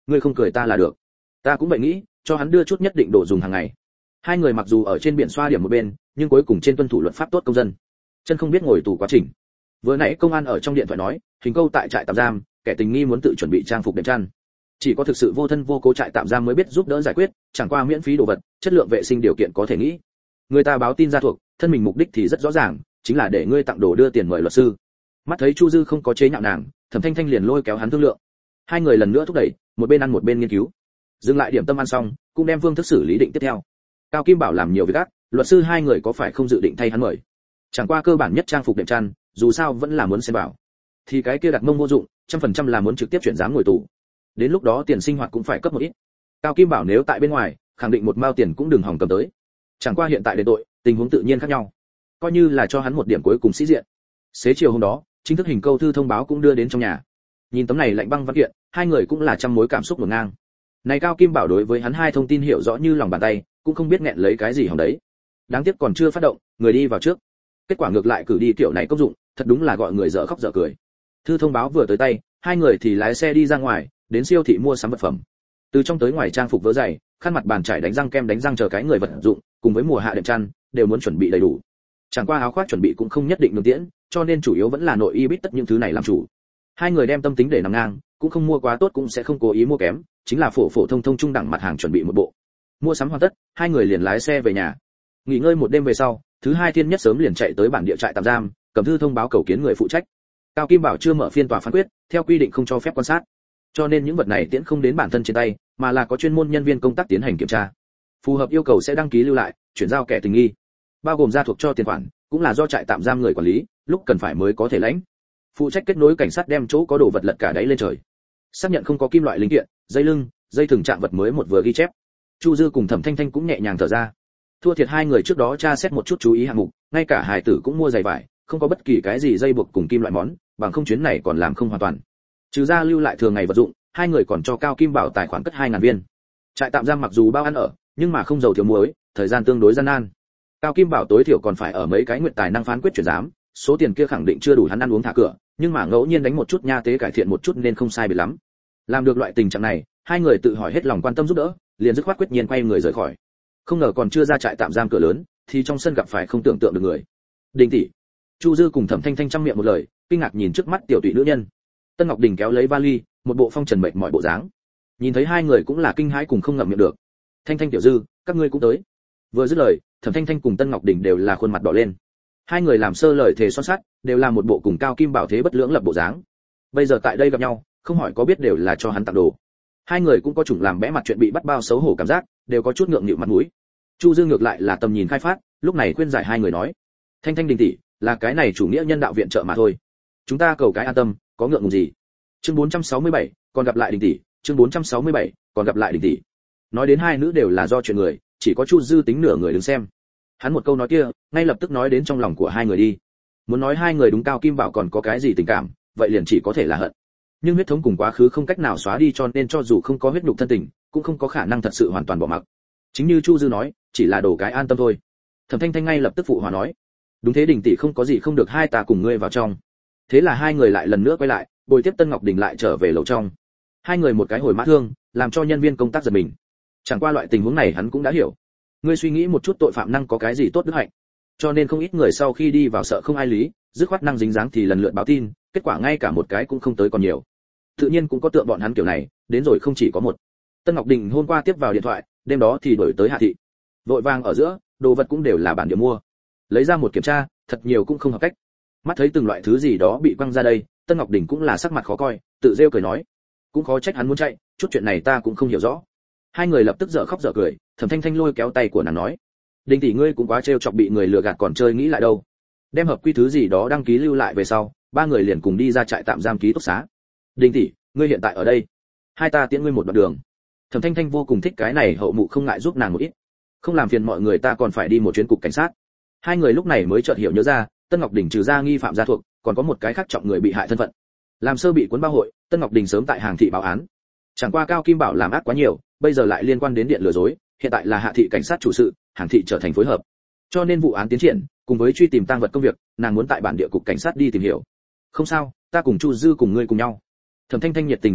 ngươi không cười ta là được. Ta cũng vậy nghĩ, cho hắn đưa chút nhất định đồ dùng hàng ngày. Hai người mặc dù ở trên biển xoa điểm một bên, nhưng cuối cùng trên tuân thủ luật pháp tốt công dân. Chân không biết ngồi tù quá trình. Vừa nãy công an ở trong điện thoại nói, hình câu tại trại tạm giam, kẻ tình nghi muốn tự chuẩn bị trang phục đệm chăn. Chỉ có thực sự vô thân vô cố trại tạm giam mới biết giúp đỡ giải quyết, chẳng qua miễn phí đồ vật, chất lượng vệ sinh điều kiện có thể nghĩ. Người ta báo tin ra thuộc, thân mình mục đích thì rất rõ ràng, chính là để ngươi tặng đồ đưa tiền mời luật sư. Mắt thấy Chu Dư không có chế nhạo nàng, Thẩm Thanh Thanh liền lôi kéo hắn thương lượng. Hai người lần nữa thúc đẩy, một bên ăn một bên nghiên cứu. Dừng lại điểm tâm ăn xong, cũng đem phương thức xử lý định tiếp theo. Cao Kim Bảo làm nhiều việc ác, luật sư hai người có phải không dự định thay hắn mời? Chẳng qua cơ bản nhất trang phục đệm chăn, dù sao vẫn là muốn xem bảo. Thì cái kia đặt mông vô dụng, 100% là muốn trực tiếp chuyển giám ngồi tù. Đến lúc đó tiền sinh hoạt cũng phải cấp một ít. Cao Kim Bảo nếu tại bên ngoài, khẳng định một mao tiền cũng đừng hòng cầm tới. Chẳng qua hiện tại đền tội, tình huống tự nhiên khác nhau. Coi như là cho hắn một điểm cuối cùng sĩ diện. Xế chiều hôm đó, chính thức hình câu thư thông báo cũng đưa đến trong nhà. Nhìn tấm này lạnh băng văn kiện, hai người cũng là trăm mối cảm xúc ngổn ngang. Này Cao Kim Bảo đối với hắn hai thông tin hiểu rõ như lòng bàn tay, cũng không biết nghẹn lấy cái gì hỏng đấy. Đáng tiếc còn chưa phát động, người đi vào trước. Kết quả ngược lại cử đi kiểu này công dụng, thật đúng là gọi người dở khóc dở cười. Thư thông báo vừa tới tay, hai người thì lái xe đi ra ngoài, đến siêu thị mua sắm vật phẩm. Từ trong tới ngoài trang phục vớ giày, khăn mặt bàn chải đánh răng kem đánh răng chờ cái người vật dụng, cùng với mùa hạ đệm chăn, đều muốn chuẩn bị đầy đủ. Chẳng qua áo khoác chuẩn bị cũng không nhất định nương tiễn, cho nên chủ yếu vẫn là nội y bít tất những thứ này làm chủ. Hai người đem tâm tính để nằm ngang, cũng không mua quá tốt cũng sẽ không cố ý mua kém, chính là phổ phổ thông thông trung đẳng mặt hàng chuẩn bị một bộ. Mua sắm hoàn tất, hai người liền lái xe về nhà. Nghỉ ngơi một đêm về sau, thứ hai thiên nhất sớm liền chạy tới bản địa trại tạm giam, cầm thư thông báo cầu kiến người phụ trách. Cao Kim Bảo chưa mở phiên tòa phán quyết, theo quy định không cho phép quan sát. Cho nên những vật này tiễn không đến bản thân trên tay, mà là có chuyên môn nhân viên công tác tiến hành kiểm tra. Phù hợp yêu cầu sẽ đăng ký lưu lại, chuyển giao kẻ tình nghi. Bao gồm gia thuộc cho tiền khoản, cũng là do trại tạm giam người quản lý, lúc cần phải mới có thể lãnh. Phụ trách kết nối cảnh sát đem chỗ có đồ vật lật cả đáy lên trời. Xác nhận không có kim loại linh kiện, dây lưng, dây thừng chạm vật mới một vừa ghi chép. Chu Dư cùng Thẩm Thanh Thanh cũng nhẹ nhàng thở ra. Thua thiệt hai người trước đó tra xét một chút chú ý hạng mục, ngay cả hài tử cũng mua giày vải, không có bất kỳ cái gì dây buộc cùng kim loại món, bằng không chuyến này còn làm không hoàn toàn. Trừ ra lưu lại thường ngày vật dụng, hai người còn cho Cao Kim Bảo tài khoản cất 2000 viên. Trại tạm giam mặc dù bao ăn ở, nhưng mà không dầu thiếu muối, thời gian tương đối gian nan. Cao Kim Bảo tối thiểu còn phải ở mấy cái nguyện tài năng phán quyết chuyển giám, số tiền kia khẳng định chưa đủ hắn ăn uống thả cửa, nhưng mà ngẫu nhiên đánh một chút nha tế cải thiện một chút nên không sai biệt lắm. Làm được loại tình trạng này, hai người tự hỏi hết lòng quan tâm giúp đỡ, liền dứt khoát quyết nhiên quay người rời khỏi. Không ngờ còn chưa ra trại tạm giam cửa lớn, thì trong sân gặp phải không tưởng tượng được người. Đình tỷ. Chu Dư cùng Thẩm Thanh Thanh trăm miệng một lời, kinh ngạc nhìn trước mắt tiểu tụy nữ nhân. Tân Ngọc Đình kéo lấy vali, một bộ phong trần mệt mỏi bộ dáng. Nhìn thấy hai người cũng là kinh hãi cùng không ngậm miệng được. Thanh Thanh tiểu Dư, các ngươi cũng tới. Vừa dứt lời, Thẩm Thanh Thanh cùng Tân Ngọc Đình đều là khuôn mặt đỏ lên. Hai người làm sơ lời thề son sắt, đều là một bộ cùng Cao Kim Bảo thế bất lưỡng lập bộ dáng. Bây giờ tại đây gặp nhau, không hỏi có biết đều là cho hắn tặng đồ. Hai người cũng có chủng làm bẽ mặt chuyện bị bắt bao xấu hổ cảm giác, đều có chút ngượng nghịu mặt mũi. Chu Dương ngược lại là tầm nhìn khai phát, lúc này khuyên giải hai người nói: Thanh Thanh Đình tỷ, là cái này chủ nghĩa nhân đạo viện trợ mà thôi. Chúng ta cầu cái an tâm, có ngượng ngùng gì. Chương 467, còn gặp lại Đình tỷ, chương 467, còn gặp lại Đình tỷ. Nói đến hai nữ đều là do chuyện người, chỉ có Chu Dư tính nửa người đứng xem. Hắn một câu nói kia, ngay lập tức nói đến trong lòng của hai người đi. Muốn nói hai người đúng Cao Kim Bảo còn có cái gì tình cảm, vậy liền chỉ có thể là hận. Nhưng huyết thống cùng quá khứ không cách nào xóa đi, cho nên cho dù không có huyết nhục thân tình, cũng không có khả năng thật sự hoàn toàn bỏ mặc. Chính như Chu Dư nói, chỉ là đổ cái an tâm thôi. Thẩm Thanh Thanh ngay lập tức phụ hòa nói: Đúng thế Đình tỷ, không có gì không được, hai ta cùng ngươi vào trong. Thế là hai người lại lần nữa quay lại, bồi tiếp Tân Ngọc Đình lại trở về lầu trong. Hai người một cái hồi mã thương, làm cho nhân viên công tác giật mình. Chẳng qua loại tình huống này hắn cũng đã hiểu. Ngươi suy nghĩ một chút, tội phạm năng có cái gì tốt đức hạnh, cho nên không ít người sau khi đi vào sợ không ai lý, dứt khoát năng dính dáng thì lần lượt báo tin, kết quả ngay cả một cái cũng không tới còn nhiều. Tự nhiên cũng có tượng bọn hắn kiểu này, đến rồi không chỉ có một. Tân Ngọc Đình hôm qua tiếp vào điện thoại, đêm đó thì đổi tới Hạ thị. Vội vàng ở giữa, đồ vật cũng đều là bản địa mua. Lấy ra một kiểm tra, thật nhiều cũng không hợp cách. Mắt thấy từng loại thứ gì đó bị quăng ra đây, Tân Ngọc Đình cũng là sắc mặt khó coi, tự rêu cười nói: Cũng khó trách hắn muốn chạy, chút chuyện này ta cũng không hiểu rõ. Hai người lập tức dở khóc dở cười, Thẩm Thanh Thanh lôi kéo tay của nàng nói: Đình tỷ, ngươi cũng quá trêu chọc, bị người lừa gạt còn chơi nghĩ lại đâu. Đem hợp quy thứ gì đó đăng ký lưu lại về sau, ba người liền cùng đi ra trại tạm giam ký túc xá. Đình tỷ, ngươi hiện tại ở đây, hai ta tiễn ngươi một đoạn đường. Thẩm Thanh Thanh vô cùng thích cái này hậu mụ không ngại giúp nàng một ít. Không làm phiền mọi người, ta còn phải đi một chuyến cục cảnh sát. Hai người lúc này mới chợt hiểu nhớ ra, Tân Ngọc Đình trừ ra nghi phạm gia thuộc, còn có một cái khác trọng người bị hại thân phận. Làm sơ bị cuốn bao hội, Tân Ngọc Đình sớm tại Hàng thị báo án. Chẳng qua Cao Kim Bảo làm ác quá nhiều, bây giờ lại liên quan đến điện lừa dối, hiện tại là Hạ thị cảnh sát chủ sự, Hàng thị trở thành phối hợp. Cho nên vụ án tiến triển, cùng với truy tìm tang vật công việc, nàng muốn tại bản địa cục cảnh sát đi tìm hiểu. Không sao, ta cùng Chu Dư cùng ngươi cùng nhau. Thẩm Thanh Thanh nhiệt tình tương bồi,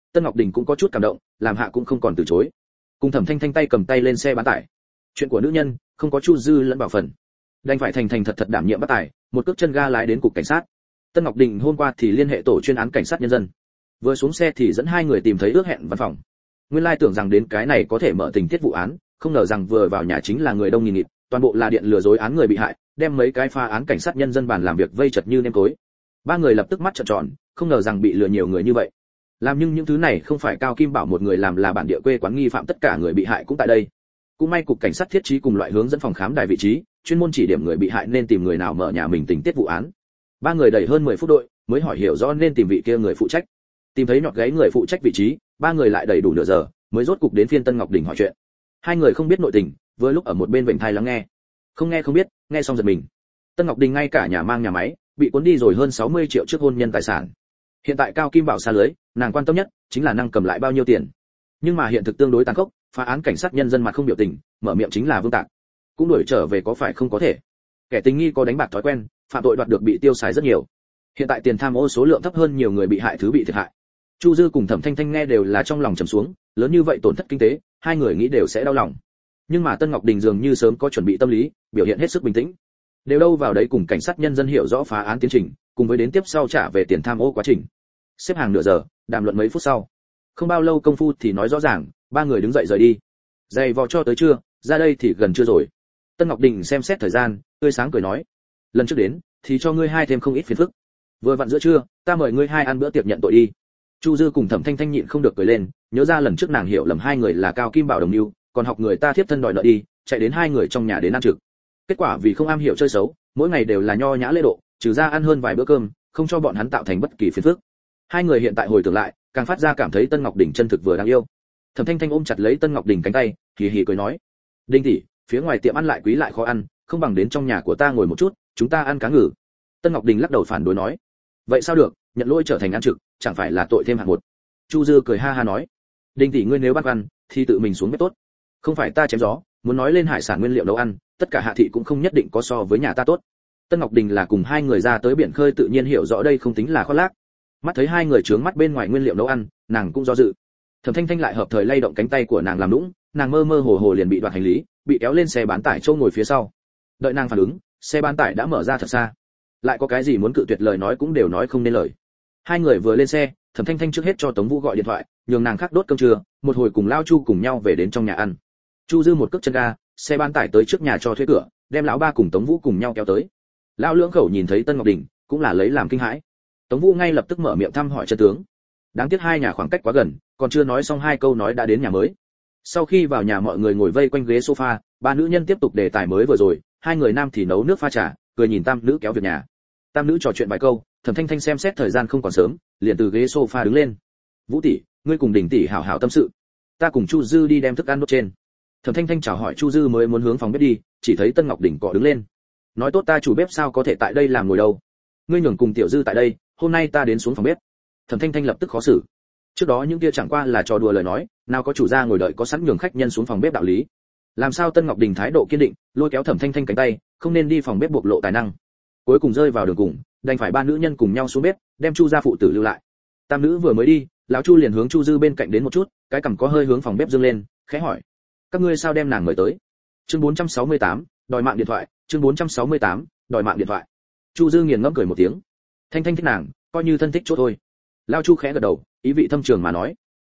Tân Ngọc Đình cũng có chút cảm động, làm hạ cũng không còn từ chối. Cùng Thẩm Thanh Thanh tay cầm tay lên xe bán tải. Chuyện của nữ nhân, không có Chu Dư lẫn bảo phần. Đành phải thành thành thật thật đảm nhiệm bắt tải, một cước chân ga lái đến cục cảnh sát. Tân Ngọc Đình hôm qua thì liên hệ tổ chuyên án cảnh sát nhân dân. Vừa xuống xe thì dẫn hai người tìm thấy ước hẹn văn phòng. Nguyên lai tưởng rằng đến cái này có thể mở tình tiết vụ án, không ngờ rằng vừa vào nhà chính là người đông nghìn nghịt, toàn bộ là điện lừa dối án người bị hại, đem mấy cái pha án cảnh sát nhân dân bàn làm việc vây chật như nêm tối. Ba người lập tức mắt trợn tròn, không ngờ rằng bị lừa nhiều người như vậy. Làm nhưng những thứ này không phải Cao Kim Bảo một người làm, là bản địa quê quán nghi phạm tất cả người bị hại cũng tại đây. Cũng may cục cảnh sát thiết trí cùng loại hướng dẫn phòng khám đài vị trí, chuyên môn chỉ điểm người bị hại nên tìm người nào mở nhà mình tình tiết vụ án. Ba người đẩy hơn 10 phút đội, mới hỏi hiểu rõ nên tìm vị kia người phụ trách. Tìm thấy nhọt gáy người phụ trách vị trí, ba người lại đẩy đủ nửa giờ, mới rốt cục đến phiên Tân Ngọc Đình hỏi chuyện. Hai người không biết nội tình, vừa lúc ở một bên vểnh tai lắng nghe. Không nghe không biết, nghe xong giật mình. Tân Ngọc Đình ngay cả nhà mang nhà máy, bị cuốn đi rồi hơn 60 triệu trước hôn nhân tài sản. Hiện tại Cao Kim Bảo xa lưới, nàng quan tâm nhất chính là năng cầm lại bao nhiêu tiền. Nhưng mà hiện thực tương đối tàn khốc, phá án cảnh sát nhân dân mặt không biểu tình, mở miệng chính là Vương Tạc. Cũng đuổi trở về có phải không có thể. Kẻ tình nghi có đánh bạc thói quen, phạm tội đoạt được bị tiêu xài rất nhiều. Hiện tại tiền tham ô số lượng thấp hơn nhiều người bị hại thứ bị thiệt hại. Chu Dư cùng Thẩm Thanh Thanh nghe đều là trong lòng trầm xuống, lớn như vậy tổn thất kinh tế, hai người nghĩ đều sẽ đau lòng. Nhưng mà Tân Ngọc Đình dường như sớm có chuẩn bị tâm lý, biểu hiện hết sức bình tĩnh. Đều đâu vào đấy cùng cảnh sát nhân dân hiểu rõ phá án tiến trình, cùng với đến tiếp sau trả về tiền tham ô quá trình. Xếp hàng nửa giờ, đàm luận mấy phút sau. Không bao lâu công phu thì nói rõ ràng, ba người đứng dậy rời đi. Giày vò cho tới trưa, ra đây thì gần trưa rồi. Tân Ngọc Đình xem xét thời gian, tươi sáng cười nói: lần trước đến thì cho ngươi hai thêm không ít phiền phức. Vừa vặn giữa trưa, ta mời ngươi hai ăn bữa tiệc nhận tội đi. Chu Dư cùng Thẩm Thanh Thanh nhịn không được cười lên, nhớ ra lần trước nàng hiểu lầm hai người là Cao Kim Bảo đồng mưu, còn học người ta thiếp thân đòi nợ đi, chạy đến hai người trong nhà đến ăn trực. Kết quả vì không am hiểu chơi xấu, mỗi ngày đều là nho nhã lễ độ, trừ ra ăn hơn vài bữa cơm, không cho bọn hắn tạo thành bất kỳ phiền phức. Hai người hiện tại hồi tưởng lại, càng phát ra cảm thấy Tân Ngọc Đình chân thực vừa đáng yêu. Thẩm Thanh Thanh ôm chặt lấy Tân Ngọc Đình cánh tay, hì hì cười nói: "Đinh tỷ, phía ngoài tiệm ăn lại quý lại khó ăn, không bằng đến trong nhà của ta ngồi một chút, chúng ta ăn cá ngừ." Tân Ngọc Đình lắc đầu phản đối nói: "Vậy sao được, nhận lỗi trở thành ăn trực, chẳng phải là tội thêm hạng một." Chu Dư cười ha ha nói: "Đinh tỷ ngươi nếu bắt ăn, thì tự mình xuống bếp tốt. Không phải ta chém gió, muốn nói lên hải sản nguyên liệu nấu ăn, tất cả hạ thị cũng không nhất định có so với nhà ta tốt." Tân Ngọc Đình là cùng hai người ra tới biển khơi tự nhiên hiểu rõ đây không tính là khoác lác. Mắt thấy hai người trướng mắt bên ngoài nguyên liệu nấu ăn, nàng cũng do dự. Thẩm Thanh Thanh lại hợp thời lay động cánh tay của nàng làm nũng, nàng mơ mơ hồ hồ liền bị đoạt hành lý, bị kéo lên xe bán tải châu ngồi phía sau. Đợi nàng phản ứng, xe bán tải đã mở ra thật xa. Lại có cái gì muốn cự tuyệt lời nói cũng đều nói không nên lời. Hai người vừa lên xe, Thẩm Thanh Thanh trước hết cho Tống Vũ gọi điện thoại, nhường nàng khắc đốt cơm trưa, một hồi cùng Lao Chu cùng nhau về đến trong nhà ăn. Chu Dư một cước chân ga, xe bán tải tới trước nhà cho thuê cửa, đem lão ba cùng Tống Vũ cùng nhau kéo tới. Lão lưỡng khẩu nhìn thấy Tân Ngọc Đình, cũng là lấy làm kinh hãi. Tống Vũ ngay lập tức mở miệng thăm hỏi chân tướng. Đáng tiếc hai nhà khoảng cách quá gần, còn chưa nói xong hai câu nói đã đến nhà mới. Sau khi vào nhà mọi người ngồi vây quanh ghế sofa, ba nữ nhân tiếp tục đề tài mới vừa rồi, hai người nam thì nấu nước pha trà, cười nhìn tam nữ kéo việc nhà. Tam nữ trò chuyện vài câu, Thẩm Thanh Thanh xem xét thời gian không còn sớm, liền từ ghế sofa đứng lên. "Vũ tỷ, ngươi cùng Đình tỷ hảo hảo tâm sự, ta cùng Chu Dư đi đem thức ăn đốt trên." Thẩm Thanh Thanh chào hỏi Chu Dư mới muốn hướng phòng bếp đi, chỉ thấy Tân Ngọc Đình cọ đứng lên. "Nói tốt ta chủ bếp sao có thể tại đây làm ngồi đâu? Ngươi nhường cùng tiểu Dư tại đây, hôm nay ta đến xuống phòng bếp." Thẩm Thanh Thanh lập tức khó xử. Trước đó những kia chẳng qua là trò đùa lời nói, nào có chủ gia ngồi đợi có sẵn nhường khách nhân xuống phòng bếp đạo lý. Làm sao Tân Ngọc Đình thái độ kiên định, lôi kéo Thẩm Thanh Thanh cánh tay, không nên đi phòng bếp bộc lộ tài năng. Cuối cùng rơi vào đường cùng, đành phải ba nữ nhân cùng nhau xuống bếp, đem Chu gia phụ tử lưu lại. Tam nữ vừa mới đi, lão Chu liền hướng Chu Dư bên cạnh đến một chút, cái cằm có hơi hướng phòng bếp dương lên, khẽ hỏi: "Các ngươi sao đem nàng mời tới?" Chương 468, đòi mạng điện thoại, chương 468, đòi mạng điện thoại. Chu Dư nghiền ngẫm cười một tiếng. Thanh Thanh thích nàng, coi như thân thích chỗ thôi. Lão Chu khẽ gật đầu, ý vị thâm trường mà nói: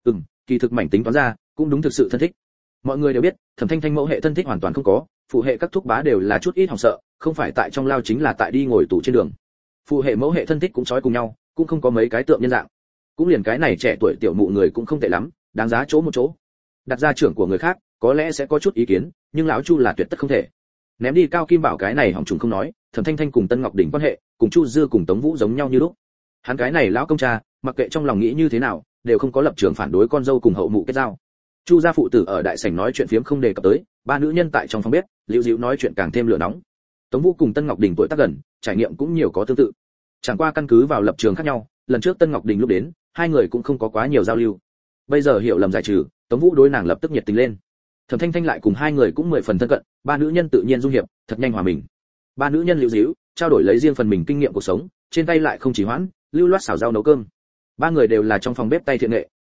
Kỳ thực mảnh tính toán ra, cũng đúng thực sự thân thích. Mọi người đều biết, Thẩm Thanh Thanh mẫu hệ thân thích hoàn toàn không có, phụ hệ các thúc bá đều là chút ít hỏng sợ, không phải tại trong lao chính là tại đi ngồi tù trên đường. Phụ hệ mẫu hệ thân thích cũng trói cùng nhau, cũng không có mấy cái tượng nhân dạng. Cũng liền cái này trẻ tuổi tiểu mụ người cũng không tệ lắm, đáng giá chỗ một chỗ. Đặt ra trưởng của người khác, có lẽ sẽ có chút ý kiến, nhưng lão Chu là tuyệt tất không thể. Ném đi Cao Kim Bảo cái này hỏng trùng không nói, Thẩm Thanh Thanh cùng Tân Ngọc Đình quan hệ, cùng Chu Dư cùng Tống Vũ giống nhau như lúc. Hắn cái này lão công cha, mặc kệ trong lòng nghĩ như thế nào, đều không có lập trường phản đối con dâu cùng hậu mụ kết giao. Chu gia phụ tử ở đại sảnh nói chuyện phiếm không đề cập tới, ba nữ nhân tại trong phòng bếp, liễu dịu nói chuyện càng thêm lửa nóng. Tống Vũ cùng Tân Ngọc Đình tuổi tác gần, trải nghiệm cũng nhiều có tương tự. Chẳng qua căn cứ vào lập trường khác nhau, lần trước Tân Ngọc Đình lúc đến, hai người cũng không có quá nhiều giao lưu. Bây giờ hiểu lầm giải trừ, Tống Vũ đối nàng lập tức nhiệt tình lên. Thẩm Thanh Thanh lại cùng hai người cũng 10 phần thân cận, ba nữ nhân tự nhiên dung hiệp, thật nhanh hòa mình. Ba nữ nhân liễu dịu, trao đổi lấy riêng phần mình kinh nghiệm cuộc sống, trên tay lại không chỉ hoãn, lưu loát xào rau nấu cơm. Ba người đều là trong phòng bếp tay thiện nghệ,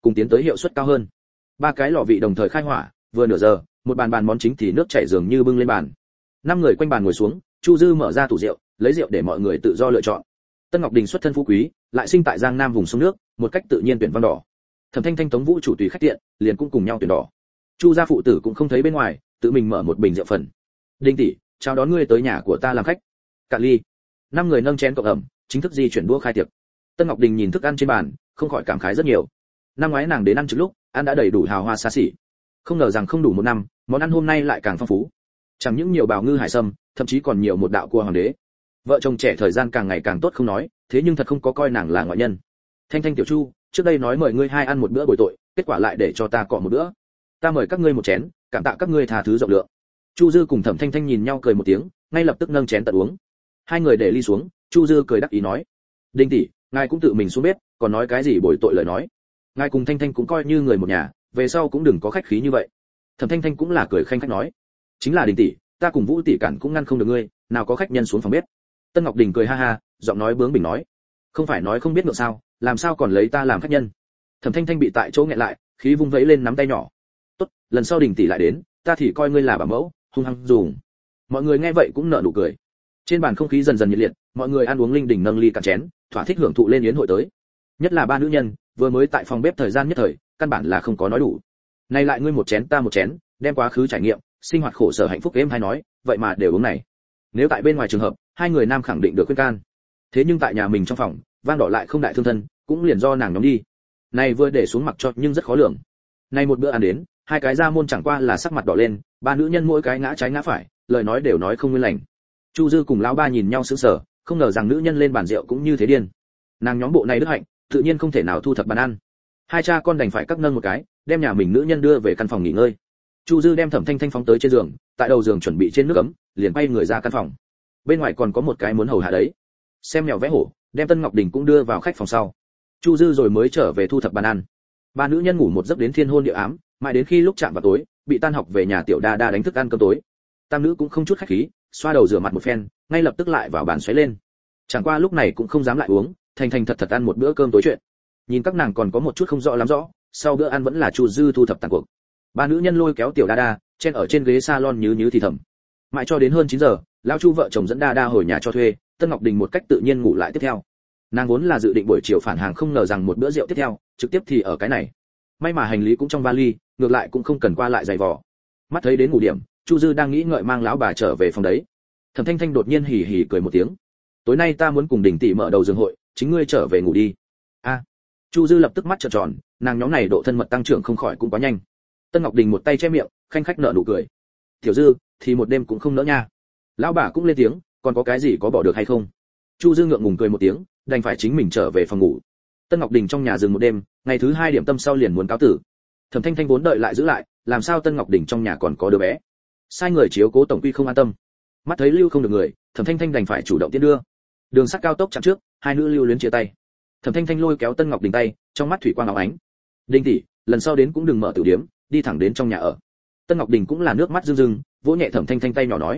cùng tiến tới hiệu suất cao hơn. Ba cái lò vị đồng thời khai hỏa, vừa nửa giờ, một bàn món chính thì nước chảy dường như bưng lên bàn. Năm người quanh bàn ngồi xuống, Chu Dư mở ra tủ rượu, lấy rượu để mọi người tự do lựa chọn. Tân Ngọc Đình xuất thân phú quý, lại sinh tại Giang Nam vùng sông nước, một cách tự nhiên tuyển vang đỏ. Thẩm Thanh Thanh Tống Vũ chủ tùy khách tiện, liền cũng cùng nhau tuyển đỏ. Chu gia phụ tử cũng không thấy bên ngoài, tự mình mở một bình rượu phần. Đinh tỷ, chào đón ngươi tới nhà của ta làm khách. Cạn ly. Năm người nâng chén cộng ẩm, chính thức di chuyển đũa khai tiệc. Tân Ngọc Đình nhìn thức ăn trên bàn, không khỏi cảm khái rất nhiều. Năm ngoái nàng đến ăn trước lúc, ăn đã đầy đủ hào hoa xa xỉ. Không ngờ rằng không đủ một năm, món ăn hôm nay lại càng phong phú. Chẳng những nhiều bào ngư hải sâm, thậm chí còn nhiều một đạo cua hoàng đế. Vợ chồng trẻ thời gian càng ngày càng tốt không nói, thế nhưng thật không có coi nàng là ngoại nhân. Thanh Thanh tiểu Chu, trước đây nói mời ngươi hai ăn một bữa bồi tội, kết quả lại để cho ta cọ một bữa. Ta mời các ngươi một chén, cảm tạ các ngươi tha thứ rộng lượng. Chu Dư cùng Thẩm Thanh Thanh nhìn nhau cười một tiếng, ngay lập tức nâng chén tận uống. Hai người để ly xuống, Chu Dư cười đắc ý nói: "Đinh tỷ, ngài cũng tự mình xuống bếp, còn nói cái gì bồi tội lời nói. Ngài cùng Thanh Thanh cũng coi như người một nhà, về sau cũng đừng có khách khí như vậy." Thẩm Thanh Thanh cũng là cười khanh khách nói: "Chính là Đình tỷ, ta cùng Vũ tỷ cản cũng ngăn không được ngươi, nào có khách nhân xuống phòng bếp." Tân Ngọc Đình cười ha ha, giọng nói bướng bỉnh nói: "Không phải nói không biết ngượng sao, làm sao còn lấy ta làm khách nhân?" Thẩm Thanh Thanh bị tại chỗ nghẹn lại, khí vung vẫy lên nắm tay nhỏ. "Tốt, lần sau Đình tỷ lại đến, ta thì coi ngươi là bà mẫu, hung hăng dùng." Mọi người nghe vậy cũng nở nụ cười. Trên bàn không khí dần dần nhiệt liệt, mọi người ăn uống linh đình nâng ly cạn chén, thỏa thích hưởng thụ lên yến hội tới. Nhất là ba nữ nhân, vừa mới tại phòng bếp thời gian nhất thời, căn bản là không có nói đủ. Nay lại ngươi một chén ta một chén, đem quá khứ trải nghiệm, sinh hoạt khổ sở hạnh phúc êm hay nói, vậy mà đều uống này. Nếu tại bên ngoài trường hợp, hai người nam khẳng định được khuyên can. Thế nhưng tại nhà mình trong phòng, vang đỏ lại không đại thương thân, cũng liền do nàng nhóm đi. Này vừa để xuống mặc cho nhưng rất khó lường. Nay một bữa ăn đến, hai cái ra môn chẳng qua là sắc mặt đỏ lên, ba nữ nhân mỗi cái ngã trái ngã phải, lời nói đều nói không nguyên lành. Chu Dư cùng lão ba nhìn nhau sững sờ, không ngờ rằng nữ nhân lên bàn rượu cũng như thế điên. Nàng nhóm bộ này đức hạnh, tự nhiên không thể nào thu thập bàn ăn. Hai cha con đành phải cắt nâng một cái, đem nhà mình nữ nhân đưa về căn phòng nghỉ ngơi. Chu Dư đem Thẩm Thanh Thanh phóng tới trên giường, tại đầu giường chuẩn bị trên nước ấm, liền bay người ra căn phòng. Bên ngoài còn có một cái muốn hầu hạ đấy. Xem mèo vẽ hổ, đem Tân Ngọc Đình cũng đưa vào khách phòng sau. Chu Dư rồi mới trở về thu thập bàn ăn. Ba nữ nhân ngủ một giấc đến thiên hôn địa ám, mãi đến khi lúc chạm vào tối, bị tan học về nhà tiểu đa đa đánh thức ăn cơm tối. Tam nữ cũng không chút khách khí, xoa đầu rửa mặt một phen, ngay lập tức lại vào bàn xoáy lên. Chẳng qua lúc này cũng không dám lại uống, thành thành thật thật ăn một bữa cơm tối chuyện. Nhìn các nàng còn có một chút không rõ lắm rõ, sau bữa ăn vẫn là Chu Dư thu thập tàn cuộc. Ba nữ nhân lôi kéo tiểu đa đa, chen ở trên ghế salon nhứ thì thầm. Mãi cho đến hơn 9 giờ, lão Chu vợ chồng dẫn đa đa hồi nhà cho thuê, Tân Ngọc Đình một cách tự nhiên ngủ lại tiếp theo. Nàng vốn là dự định buổi chiều phản hàng, không ngờ rằng một bữa rượu tiếp theo, trực tiếp thì ở cái này. May mà hành lý cũng trong vali, ngược lại cũng không cần qua lại giày vò. Mắt thấy đến ngủ điểm, Chu Dư đang nghĩ ngợi mang lão bà trở về phòng đấy. Thẩm Thanh Thanh đột nhiên hì hì cười một tiếng. "Tối nay ta muốn cùng Đình tỷ mở đầu giường hội, chính ngươi trở về ngủ đi." A. Chu Dư lập tức mắt trợn tròn, nàng nhóm này độ thân mật tăng trưởng không khỏi cũng quá nhanh. Tân Ngọc Đình một tay che miệng, khanh khách nở nụ cười. "Tiểu Dư, thì một đêm cũng không nỡ nha." Lão bà cũng lên tiếng, "Còn có cái gì có bỏ được hay không?" Chu Dư ngượng ngùng cười một tiếng, đành phải chính mình trở về phòng ngủ. Tân Ngọc Đình trong nhà dừng một đêm, ngày thứ 2 điểm tâm sau liền muốn cáo tử. Thẩm Thanh Thanh vốn đợi lại giữ lại, làm sao Tân Ngọc Đình trong nhà còn có đứa bé. Sai người chiếu cố tổng quy không an tâm. Mắt thấy lưu không được người, Thẩm Thanh Thanh đành phải chủ động tiến đưa. Đường sắt cao tốc chặn trước, hai nữ lưu luyến chia tay. Thẩm Thanh Thanh lôi kéo Tân Ngọc Đình tay, trong mắt thủy quang óng ánh. "Đình tỷ, lần sau đến cũng đừng mở tiểu điếm, đi thẳng đến trong nhà ở." Tân Ngọc Đình cũng là nước mắt rưng rưng, vỗ nhẹ Thẩm Thanh Thanh tay nhỏ nói: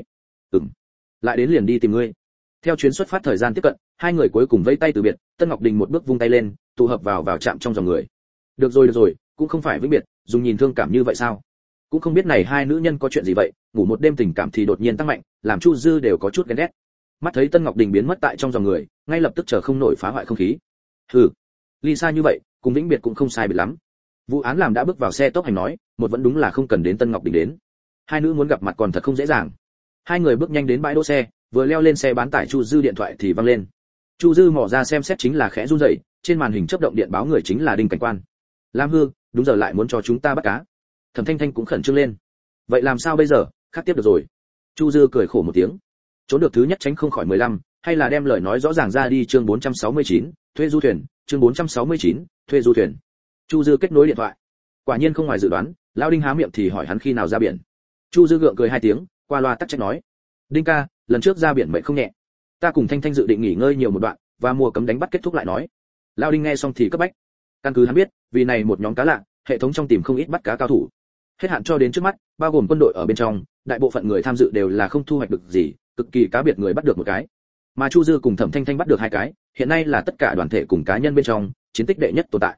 Lại đến liền đi tìm ngươi." Theo chuyến xuất phát thời gian tiếp cận, hai người cuối cùng vẫy tay từ biệt, Tân Ngọc Đình một bước vung tay lên, tụ hợp vào chạm trong dòng người. Được rồi, cũng không phải vĩnh biệt, dùng nhìn thương cảm như vậy sao? Cũng không biết này hai nữ nhân có chuyện gì vậy, ngủ một đêm tình cảm thì đột nhiên tăng mạnh, làm Chu Dư đều có chút ghen ghét. Mắt thấy Tân Ngọc Đình biến mất tại trong dòng người, ngay lập tức chờ không nổi phá hoại không khí. Hừ, ly xa như vậy, cùng vĩnh biệt cũng không sai biệt lắm. Vụ án làm đã bước vào xe tốc hành nói, một vẫn đúng là không cần đến Tân Ngọc Đình đến. Hai nữ muốn gặp mặt còn thật không dễ dàng. Hai người bước nhanh đến bãi đỗ xe, vừa leo lên xe bán tải, Chu Dư điện thoại thì vang lên. Chu Dư mò ra xem xét, chính là khẽ run rẩy, trên màn hình chớp động điện báo người chính là Đinh cảnh quan. "Lam Hương, đúng giờ lại muốn cho chúng ta bắt cá." Thẩm Thanh Thanh cũng khẩn trương lên. "Vậy làm sao bây giờ, khắc tiếp được rồi." Chu Dư cười khổ một tiếng. Trốn được thứ nhất tránh không khỏi 15, hay là đem lời nói rõ ràng ra đi. Chương 469, thuê du thuyền. Chương 469, thuê du thuyền. Chu Dư kết nối điện thoại. Quả nhiên không ngoài dự đoán, lão Đinh há miệng thì hỏi hắn khi nào ra biển. Chu Dư gượng cười 2 tiếng, qua loa tắc trách nói: "Đinh ca, lần trước ra biển mệt không nhẹ. Ta cùng Thanh Thanh dự định nghỉ ngơi nhiều một đoạn, và mùa cấm đánh bắt kết thúc lại nói." Lão Đinh nghe xong thì cấp bách. Căn cứ hắn biết, vì này một nhóm cá lạ, hệ thống trong tìm không ít bắt cá cao thủ. Hết hạn cho đến trước mắt, bao gồm quân đội ở bên trong, đại bộ phận người tham dự đều là không thu hoạch được gì, cực kỳ cá biệt người bắt được một cái. Mà Chu Dư cùng Thẩm Thanh Thanh bắt được 2 cái, hiện nay là tất cả đoàn thể cùng cá nhân bên trong chiến tích đệ nhất tồn tại.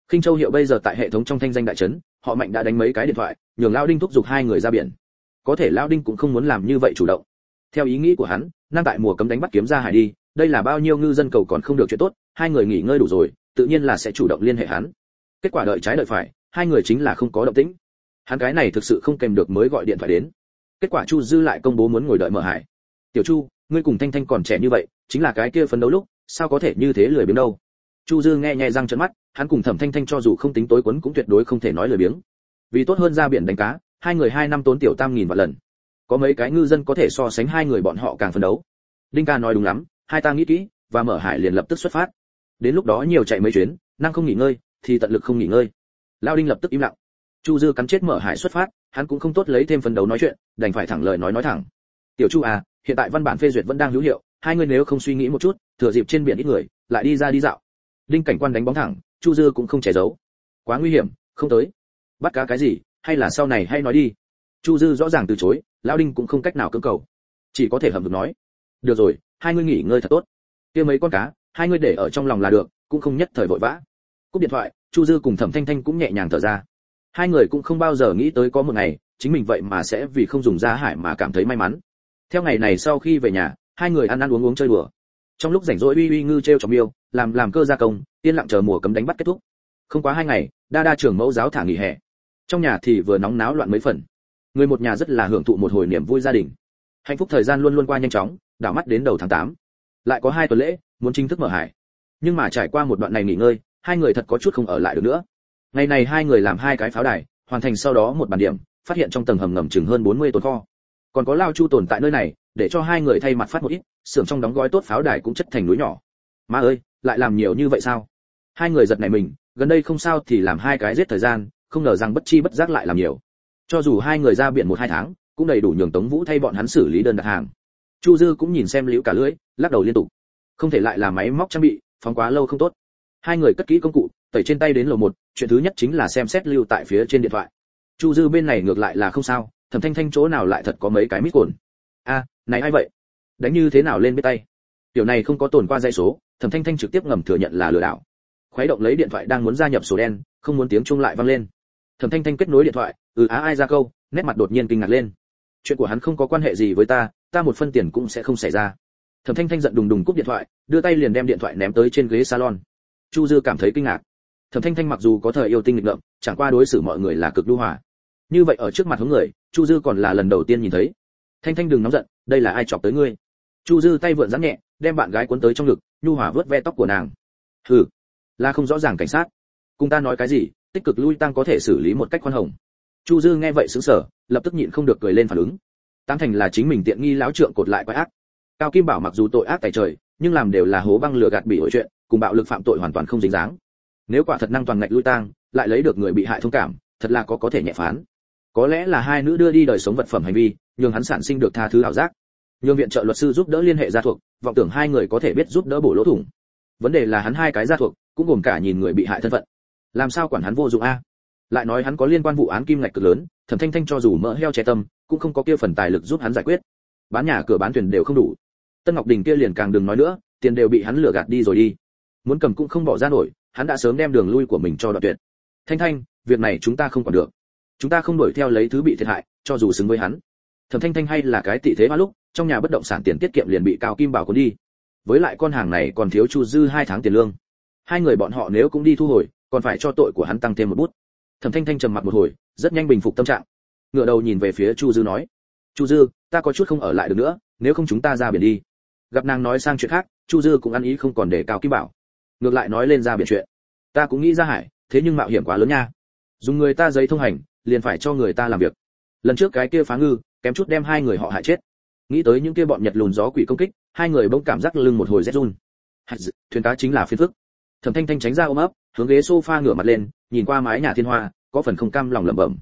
Khinh Châu Hiệu bây giờ tại hệ thống trong thanh danh đại trấn, họ Mạnh đã đánh mấy cái điện thoại, nhường Lão Đinh thúc giục hai người ra biển. Có thể Lão Đinh cũng không muốn làm như vậy chủ động. Theo ý nghĩ của hắn, năng tại mùa cấm đánh bắt kiếm ra hải đi, đây là bao nhiêu ngư dân cầu còn không được chuyện tốt, hai người nghỉ ngơi đủ rồi, tự nhiên là sẽ chủ động liên hệ hắn. Kết quả đợi trái đợi phải, hai người chính là không có động tĩnh. Hắn cái này thực sự không kèm được mới gọi điện thoại đến. Kết quả Chu Dư lại công bố muốn ngồi đợi mở hải. "Tiểu Chu, ngươi cùng Thanh Thanh còn trẻ như vậy, chính là cái kia phấn đấu lúc, sao có thể như thế lười biếng đâu?" Chu Dư nghe nhẹ răng trợn mắt, hắn cùng Thẩm Thanh Thanh cho dù không tính tối quấn cũng tuyệt đối không thể nói lười biếng. Vì tốt hơn ra biển đánh cá, hai người 2 năm tốn tiểu tam nghìn vạn lần. Có mấy cái ngư dân có thể so sánh hai người bọn họ càng phấn đấu. Đinh ca nói đúng lắm, hai ta nghĩ kỹ, và mở hải liền lập tức xuất phát. Đến lúc đó nhiều chạy mấy chuyến, năng không nghỉ ngơi thì tận lực không nghỉ ngơi. Lao Đinh lập tức im lặng. Chu Dư cắn chết mở hải xuất phát, hắn cũng không tốt lấy thêm phấn đấu nói chuyện, đành phải thẳng lời nói thẳng. "Tiểu Chu à, hiện tại văn bản phê duyệt vẫn đang hữu hiệu, hai người nếu không suy nghĩ một chút, thừa dịp trên biển ít người, lại đi ra đi dạo." Đinh cảnh quan đánh bóng thẳng, Chu Dư cũng không che giấu. "Quá nguy hiểm, không tới." "Bắt cá cái gì, hay là sau này hay nói đi." Chu Dư rõ ràng từ chối, Lão Đinh cũng không cách nào cưỡng cầu, chỉ có thể hậm hực nói. "Được rồi, hai người nghỉ ngơi thật tốt. Kia mấy con cá, hai người để ở trong lòng là được, cũng không nhất thời vội vã." Cúp điện thoại, Chu Dư cùng Thẩm Thanh Thanh cũng nhẹ nhàng thở ra. Hai người cũng không bao giờ nghĩ tới có một ngày, chính mình vậy mà sẽ vì không dùng ra hải mà cảm thấy may mắn. Theo ngày này sau khi về nhà, hai người ăn uống chơi đùa. Trong lúc rảnh rỗi uy uy ngư treo chọc miêu, làm cơ gia công, yên lặng chờ mùa cấm đánh bắt kết thúc. Không quá 2 ngày, đa đa trưởng mẫu giáo thả nghỉ hè. Trong nhà thì vừa nóng náo loạn mấy phần. Người một nhà rất là hưởng thụ một hồi niềm vui gia đình. Hạnh phúc thời gian luôn luôn qua nhanh chóng, đảo mắt đến đầu tháng 8. Lại có 2 tuần lễ, muốn chính thức mở hải. Nhưng mà trải qua một đoạn này nghỉ ngơi, hai người thật có chút không ở lại được nữa. Ngày này hai người làm 2 cái pháo đài, hoàn thành sau đó một bản điểm, phát hiện trong tầng hầm ngầm chừng hơn 40 tồn kho. Còn có lao chu tồn tại nơi này, để cho hai người thay mặt phát một ít, xưởng trong đóng gói tốt pháo đài cũng chất thành núi nhỏ. Má ơi, lại làm nhiều như vậy sao? Hai người giật nảy mình, gần đây không sao thì làm 2 cái giết thời gian, không ngờ rằng bất chi bất giác lại làm nhiều. Cho dù hai người ra biển 1-2 tháng, cũng đầy đủ nhường Tống Vũ thay bọn hắn xử lý đơn đặt hàng. Chu Dư cũng nhìn xem liễu cả lưỡi, lắc đầu liên tục. Không thể lại làm máy móc trang bị, phóng quá lâu không tốt. Hai người cất kỹ công cụ, tẩy trên tay đến lầu 1, chuyện thứ nhất chính là xem xét lưu tại phía trên điện thoại. Chu Dư bên này ngược lại là không sao, Thẩm Thanh Thanh chỗ nào lại thật có mấy cái mít cồn. A, này ai vậy? Đánh như thế nào lên biết tay? Điều này không có tồn qua dãy số, Thẩm Thanh Thanh trực tiếp ngầm thừa nhận là lừa đảo. Khuấy động lấy điện thoại đang muốn gia nhập số đen, không muốn tiếng chuông lại vang lên. Thẩm Thanh Thanh kết nối điện thoại, ai ra câu, nét mặt đột nhiên kinh ngạc lên. Chuyện của hắn không có quan hệ gì với ta, ta một phân tiền cũng sẽ không xảy ra. Thẩm Thanh Thanh giận đùng đùng cúp điện thoại, đưa tay liền đem điện thoại ném tới trên ghế salon. Chu Dư cảm thấy kinh ngạc. Thẩm Thanh Thanh mặc dù có thời yêu tinh nghịch ngợm, chẳng qua đối xử mọi người là cực nhu hòa. Như vậy ở trước mặt hướng người, Chu Dư còn là lần đầu tiên nhìn thấy. Thanh Thanh đừng nóng giận, đây là ai chọc tới ngươi? Chu Dư tay vượn giãn nhẹ, đem bạn gái cuốn tới trong ngực, nhu hòa vớt ve tóc của nàng. Hừ, là không rõ ràng cảnh sát. Cùng ta nói cái gì, tích cực lui tăng có thể xử lý một cách khoan hồng. Chu Dư nghe vậy sững sờ, lập tức nhịn không được cười lên phản ứng. Tám thành là chính mình tiện nghi lão trượng cột lại quái ác. Cao Kim Bảo mặc dù tội ác tày trời, nhưng làm đều là hố băng lừa gạt bị ổi chuyện, cùng bạo lực phạm tội hoàn toàn không dính dáng. Nếu quả thật năng toàn ngạch lui tang, lại lấy được người bị hại thông cảm, thật là có thể nhẹ phán. Có lẽ là hai nữ đưa đi đời sống vật phẩm hành vi, nhường hắn sản sinh được tha thứ ảo giác. Nhường viện trợ luật sư giúp đỡ liên hệ gia thuộc, vọng tưởng hai người có thể biết giúp đỡ bổ lỗ thủng. Vấn đề là hắn 2 cái gia thuộc, cũng gồm cả nhìn người bị hại thân phận. Làm sao quản hắn vô dụng a? Lại nói hắn có liên quan vụ án kim ngạch cực lớn, Thẩm Thanh Thanh cho dù mỡ heo che tâm, cũng không có kia phần tài lực giúp hắn giải quyết. Bán nhà cửa bán thuyền đều không đủ. Tân Ngọc Đình kia liền càng đừng nói nữa, tiền đều bị hắn lừa gạt đi rồi đi. Muốn cầm cũng không bỏ ra nổi, hắn đã sớm đem đường lui của mình cho đoạn tuyệt. Thanh Thanh, việc này chúng ta không quản được. Chúng ta không đuổi theo lấy thứ bị thiệt hại, cho dù xứng với hắn. Thẩm Thanh Thanh hay là cái tỷ thế hoa lúc, trong nhà bất động sản tiền tiết kiệm liền bị Cao Kim Bảo cuốn đi. Với lại con hàng này còn thiếu Chu Dư 2 tháng tiền lương. Hai người bọn họ nếu cũng đi thu hồi, còn phải cho tội của hắn tăng thêm một bút. Thẩm Thanh Thanh trầm mặc một hồi, rất nhanh bình phục tâm trạng. Ngửa đầu nhìn về phía Chu Dư nói: "Chu Dư, ta có chút không ở lại được nữa, nếu không chúng ta ra biển đi." Gặp nàng nói sang chuyện khác, Chu Dư cũng ăn ý không còn để Cao Kim Bảo. Ngược lại nói lên ra biển chuyện. "Ta cũng nghĩ ra hải, thế nhưng mạo hiểm quá lớn nha. Dùng người ta giấy thông hành, liền phải cho người ta làm việc. Lần trước cái kia phá ngư, kém chút đem 2 người họ hại chết. Nghĩ tới những kia bọn Nhật lùn gió quỷ công kích, 2 người bỗng cảm giác lưng một hồi rét run. Thuyền cá chính là phiền phức." Thẩm Thanh Thanh tránh ra ôm ấp, hướng ghế sofa ngửa mặt lên, nhìn qua mái nhà thiên hoa, có phần không cam lòng lẩm bẩm.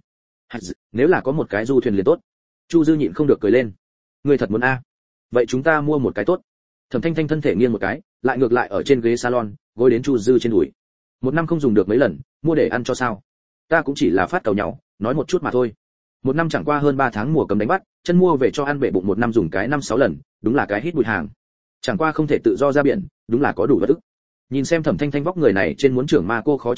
Nếu là có một cái du thuyền liền tốt. Chu Dư nhịn không được cười lên. Ngươi thật muốn a? Vậy chúng ta mua một cái tốt. Thẩm Thanh Thanh thân thể nghiêng một cái, lại ngược lại ở trên ghế salon, gối đến Chu Dư trên đùi. 1 năm không dùng được mấy lần, mua để ăn cho sao? Ta cũng chỉ là phát cầu nhau, nói một chút mà thôi. 1 năm chẳng qua hơn 3 tháng mùa cấm đánh bắt, chân mua về cho ăn bể bụng 1 năm dùng cái 5-6 lần, đúng là cái hít bụi hàng. Chẳng qua không thể tự do ra biển, đúng là có đủ bất ức. Nhìn xem Thẩm Thanh Thanh vóc người này trên muốn trưởng ma cô khó chịu dạng,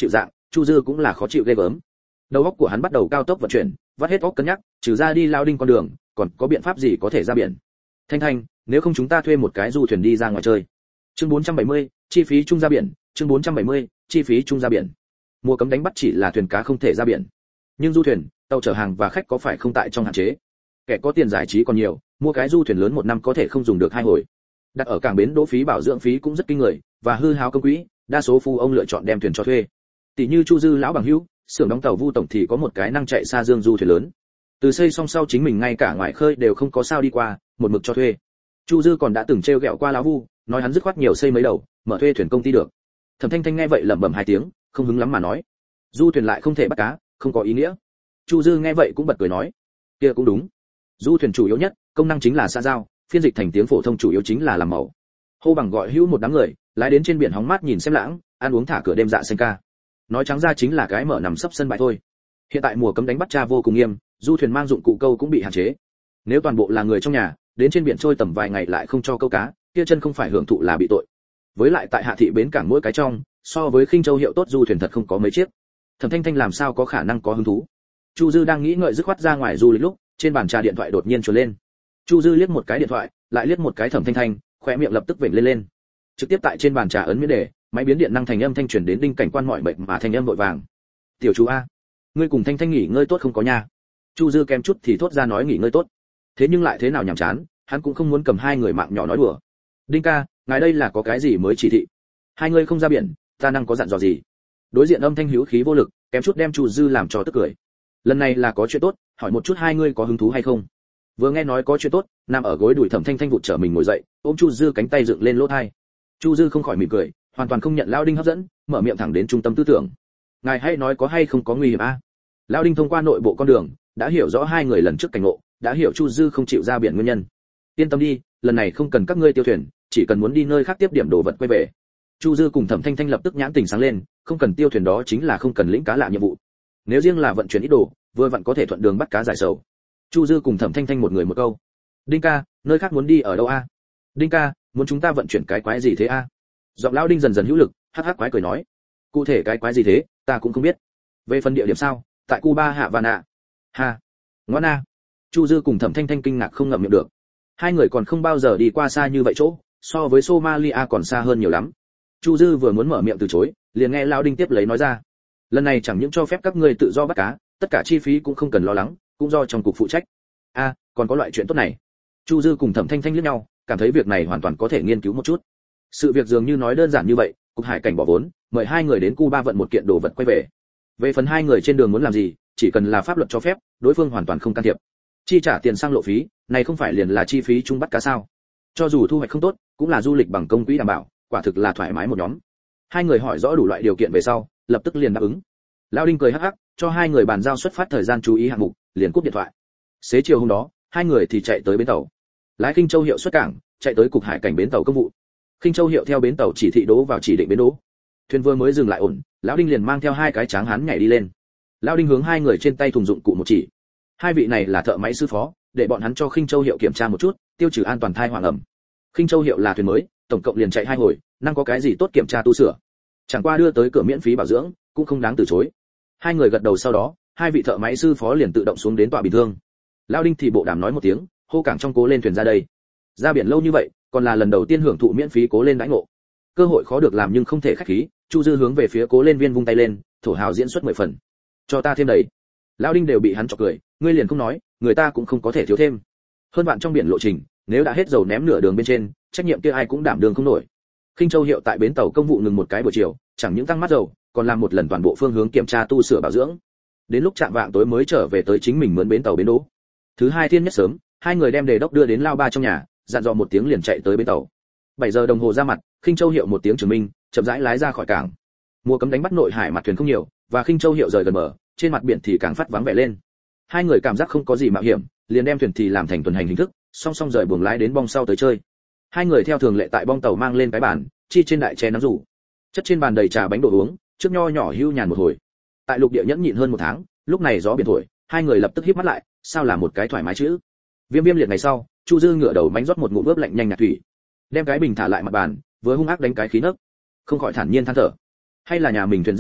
Chu Dư cũng là khó chịu ghê gớm. Đầu óc của hắn bắt đầu cao tốc vận chuyển, vắt hết óc cân nhắc, trừ ra đi lao đinh con đường, còn có biện pháp gì có thể ra biển. Thanh Thanh, nếu không chúng ta thuê một cái du thuyền đi ra ngoài chơi. Chương 470, chi phí chung ra biển, chương 470, chi phí chung ra biển. Mùa cấm đánh bắt chỉ là thuyền cá không thể ra biển, nhưng du thuyền, tàu chở hàng và khách có phải không tại trong hạn chế. Kẻ có tiền giải trí còn nhiều, mua cái du thuyền lớn một năm có thể không dùng được 2 hồi. Đặt ở cảng bến đỗ phí bảo dưỡng phí cũng rất kinh người, và hư hao công quỹ, đa số phu ông lựa chọn đem thuyền cho thuê. Tỷ như Chu Dư lão bằng hữu, xưởng đóng tàu Vu tổng thì có một cái năng chạy xa dương du thuyền lớn. Từ xây xong sau chính mình ngay cả ngoài khơi đều không có sao đi qua, một mực cho thuê. Chu Dư còn đã từng trêu ghẹo qua lão Vu, nói hắn dứt khoát nhiều xây mấy đầu, mở thuê thuyền công ty được. Thẩm Thanh Thanh nghe vậy lẩm bẩm 2 tiếng, không hứng lắm mà nói, du thuyền lại không thể bắt cá, không có ý nghĩa. Chu Dư nghe vậy cũng bật cười nói, kia cũng đúng. Du thuyền chủ yếu nhất, công năng chính là xã giao, phiên dịch thành tiếng phổ thông chủ yếu chính là làm mẫu. Hô bằng gọi hữu một đám người, lái đến trên biển hóng mát nhìn xem lãng, ăn uống thả cửa đêm dạ xanh ca. Nói trắng ra chính là cái mở nằm sấp sân bãi thôi. Hiện tại mùa cấm đánh bắt cha vô cùng nghiêm, du thuyền mang dụng cụ câu cũng bị hạn chế. Nếu toàn bộ là người trong nhà, đến trên biển trôi tầm vài ngày lại không cho câu cá, kia chân không phải hưởng thụ là bị tội. Với lại tại hạ thị bến cảng mỗi cái trong, so với Khinh Châu hiệu tốt du thuyền thật không có mấy chiếc. Thẩm Thanh Thanh làm sao có khả năng có hứng thú. Chu Dư đang nghĩ ngợi dứt khoát ra ngoài du lịch lúc, trên bàn trà điện thoại đột nhiên chuồn lên. Chu Dư liếc một cái điện thoại, lại liếc một cái Thẩm Thanh Thanh, khóe miệng lập tức vểnh lên lên. Trực tiếp tại trên bàn trà ấn miễn đề, máy biến điện năng thành âm thanh truyền đến đinh cảnh quan mọi mệnh mà thanh âm vội vàng. "Tiểu chú a, ngươi cùng Thanh Thanh nghỉ ngơi tốt không có nha?" Chu Dư kém chút thì thốt ra nói nghỉ ngơi tốt. Thế nhưng lại thế nào nhảm chán, hắn cũng không muốn cầm 2 người mạng nhỏ nói đùa. "Đinh ca, ngài đây là có cái gì mới chỉ thị? 2 người không ra biển, ta năng có dặn dò gì?" Đối diện âm thanh hữu khí vô lực, kém chút đem Chu Dư làm cho tức cười. "Lần này là có chuyện tốt, hỏi một chút 2 người có hứng thú hay không?" Vừa nghe nói có chuyện tốt, nằm ở gối đùi Thẩm Thanh Thanh vụt trở mình ngồi dậy, ôm Chu Dư cánh tay dựng lên lỗ tai. Chu Dư không khỏi mỉm cười, hoàn toàn không nhận Lão Đinh hấp dẫn, mở miệng thẳng đến trung tâm tư tưởng. "Ngài hay nói có hay không có nguy hiểm a?" Lão Đinh thông qua nội bộ con đường, đã hiểu rõ 2 người lần trước cảnh ngộ, đã hiểu Chu Dư không chịu ra biển nguyên nhân. "Yên tâm đi, lần này không cần các ngươi tiêu thuyền, chỉ cần muốn đi nơi khác tiếp điểm đồ vật quay về." Chu Dư cùng Thẩm Thanh Thanh lập tức nhãn tình sáng lên, không cần tiêu thuyền đó chính là không cần lĩnh cá lạ nhiệm vụ. Nếu riêng là vận chuyển ít đồ, vừa vặn có thể thuận đường bắt cá giải sầu. Chu Dư cùng Thẩm Thanh Thanh một người một câu. "Đinh ca, nơi khác muốn đi ở đâu a?" "Đinh ca, muốn chúng ta vận chuyển cái quái gì thế a?" Giọng Lão Đinh dần dần hữu lực, hắc hắc quái cười nói, "Cụ thể cái quái gì thế, ta cũng không biết. Về phần địa điểm sao, tại Cuba Havana." "Ha, ngoan a." Chu Dư cùng Thẩm Thanh Thanh kinh ngạc không ngậm miệng được. 2 người còn không bao giờ đi qua xa như vậy chỗ, so với Somalia còn xa hơn nhiều lắm. Chu Dư vừa muốn mở miệng từ chối, liền nghe Lão Đinh tiếp lấy nói ra, "Lần này chẳng những cho phép các ngươi tự do bắt cá, tất cả chi phí cũng không cần lo lắng, cũng do trong cục phụ trách." "A, còn có loại chuyện tốt này." Chu Dư cùng Thẩm Thanh Thanh liếc nhau, cảm thấy việc này hoàn toàn có thể nghiên cứu một chút. Sự việc dường như nói đơn giản như vậy, cục hải cảnh bỏ vốn, mời 2 người đến Cuba vận một kiện đồ vật quay về. Về phần 2 người trên đường muốn làm gì, chỉ cần là pháp luật cho phép, đối phương hoàn toàn không can thiệp. Chi trả tiền sang lộ phí, này không phải liền là chi phí chung bắt cá sao? Cho dù thu hoạch không tốt, cũng là du lịch bằng công quỹ đảm bảo, quả thực là thoải mái một nhóm. 2 người hỏi rõ đủ loại điều kiện về sau, lập tức liền đáp ứng. Lão Đinh cười hắc hắc, cho 2 người bàn giao xuất phát thời gian chú ý hạng mục, liền cúp điện thoại. Xế chiều hôm đó, 2 người thì chạy tới bến tàu. Lái Khinh Châu hiệu xuất cảng, chạy tới cục hải cảnh bến tàu công vụ. Khinh Châu hiệu theo bến tàu chỉ thị đỗ vào chỉ định bến đỗ. Thuyền vừa mới dừng lại ổn, Lão Đinh liền mang theo 2 cái tráng hán nhảy đi lên. Lão Đinh hướng 2 người trên tay thùng dụng cụ một chỉ. 2 vị này là thợ máy sư phó, để bọn hắn cho Khinh Châu hiệu kiểm tra một chút, tiêu trừ an toàn thai hoàng ẩm. Khinh Châu hiệu là thuyền mới, tổng cộng liền chạy 2 hồi, năng có cái gì tốt kiểm tra tu sửa. Chẳng qua đưa tới cửa miễn phí bảo dưỡng, cũng không đáng từ chối. 2 người gật đầu sau đó, 2 vị thợ máy sư phó liền tự động xuống đến tọa bình thương. Lão Đinh thì bộ đàm nói một tiếng, hô cảng trong cố lên thuyền ra đây. Ra biển lâu như vậy, còn là lần đầu tiên hưởng thụ miễn phí cố lên đãi ngộ. Cơ hội khó được làm nhưng không thể khách khí, Chu Dư hướng về phía cố lên viên vung tay lên, thổ hào diễn xuất 10 phần. "Cho ta thêm đầy." Lão Đinh đều bị hắn chọc cười, ngươi liền không nói, người ta cũng không có thể thiếu thêm. Hơn bạn trong biển lộ trình, nếu đã hết dầu ném nửa đường bên trên, trách nhiệm kia ai cũng đảm đương không nổi. Khinh Châu hiệu tại bến tàu công vụ ngừng một cái buổi chiều, chẳng những tăng mát dầu, còn làm một lần toàn bộ phương hướng kiểm tra tu sửa bảo dưỡng. Đến lúc chạm vạng tối mới trở về tới chính mình mướn bến tàu bến đỗ. Thứ 2 thiên nhất sớm, 2 người đem đề đốc đưa đến lao ba trong nhà, dặn dò một tiếng liền chạy tới bến tàu. 7 giờ đồng hồ ra mặt, Khinh Châu hiệu một tiếng chứng minh, chậm rãi lái ra khỏi cảng. Mùa cấm đánh bắt nội hải mặt thuyền không nhiều, và Khinh Châu hiệu rời gần bờ, trên mặt biển thì càng phát vắng vẻ lên. 2 người cảm giác không có gì mạo hiểm, liền đem thuyền thì làm thành tuần hành hình thức, song song rời buồng lái đến bong sau tới chơi. 2 người theo thường lệ tại bong tàu mang lên cái bàn, chi trên đại chén nắm rủ. Chất trên bàn đầy trà bánh đồ uống, trước nho nhỏ hưu nhàn một hồi. Tại lục địa nhẫn nhịn hơn 1 tháng, lúc này gió biển thổi, 2 người lập tức híp mắt lại, sao là một cái thoải mái chữ. Viêm liệt ngày sau, Chu Dư ngửa đầu mánh rót một ngụm ướp lạnh nhanh nhạt thủy, đem cái bình thả lại mặt bàn, vừa hung ác đánh cái khí nấc, không khỏi thản nhiên than thở, hay là nhà mình thuyền dễ chịu,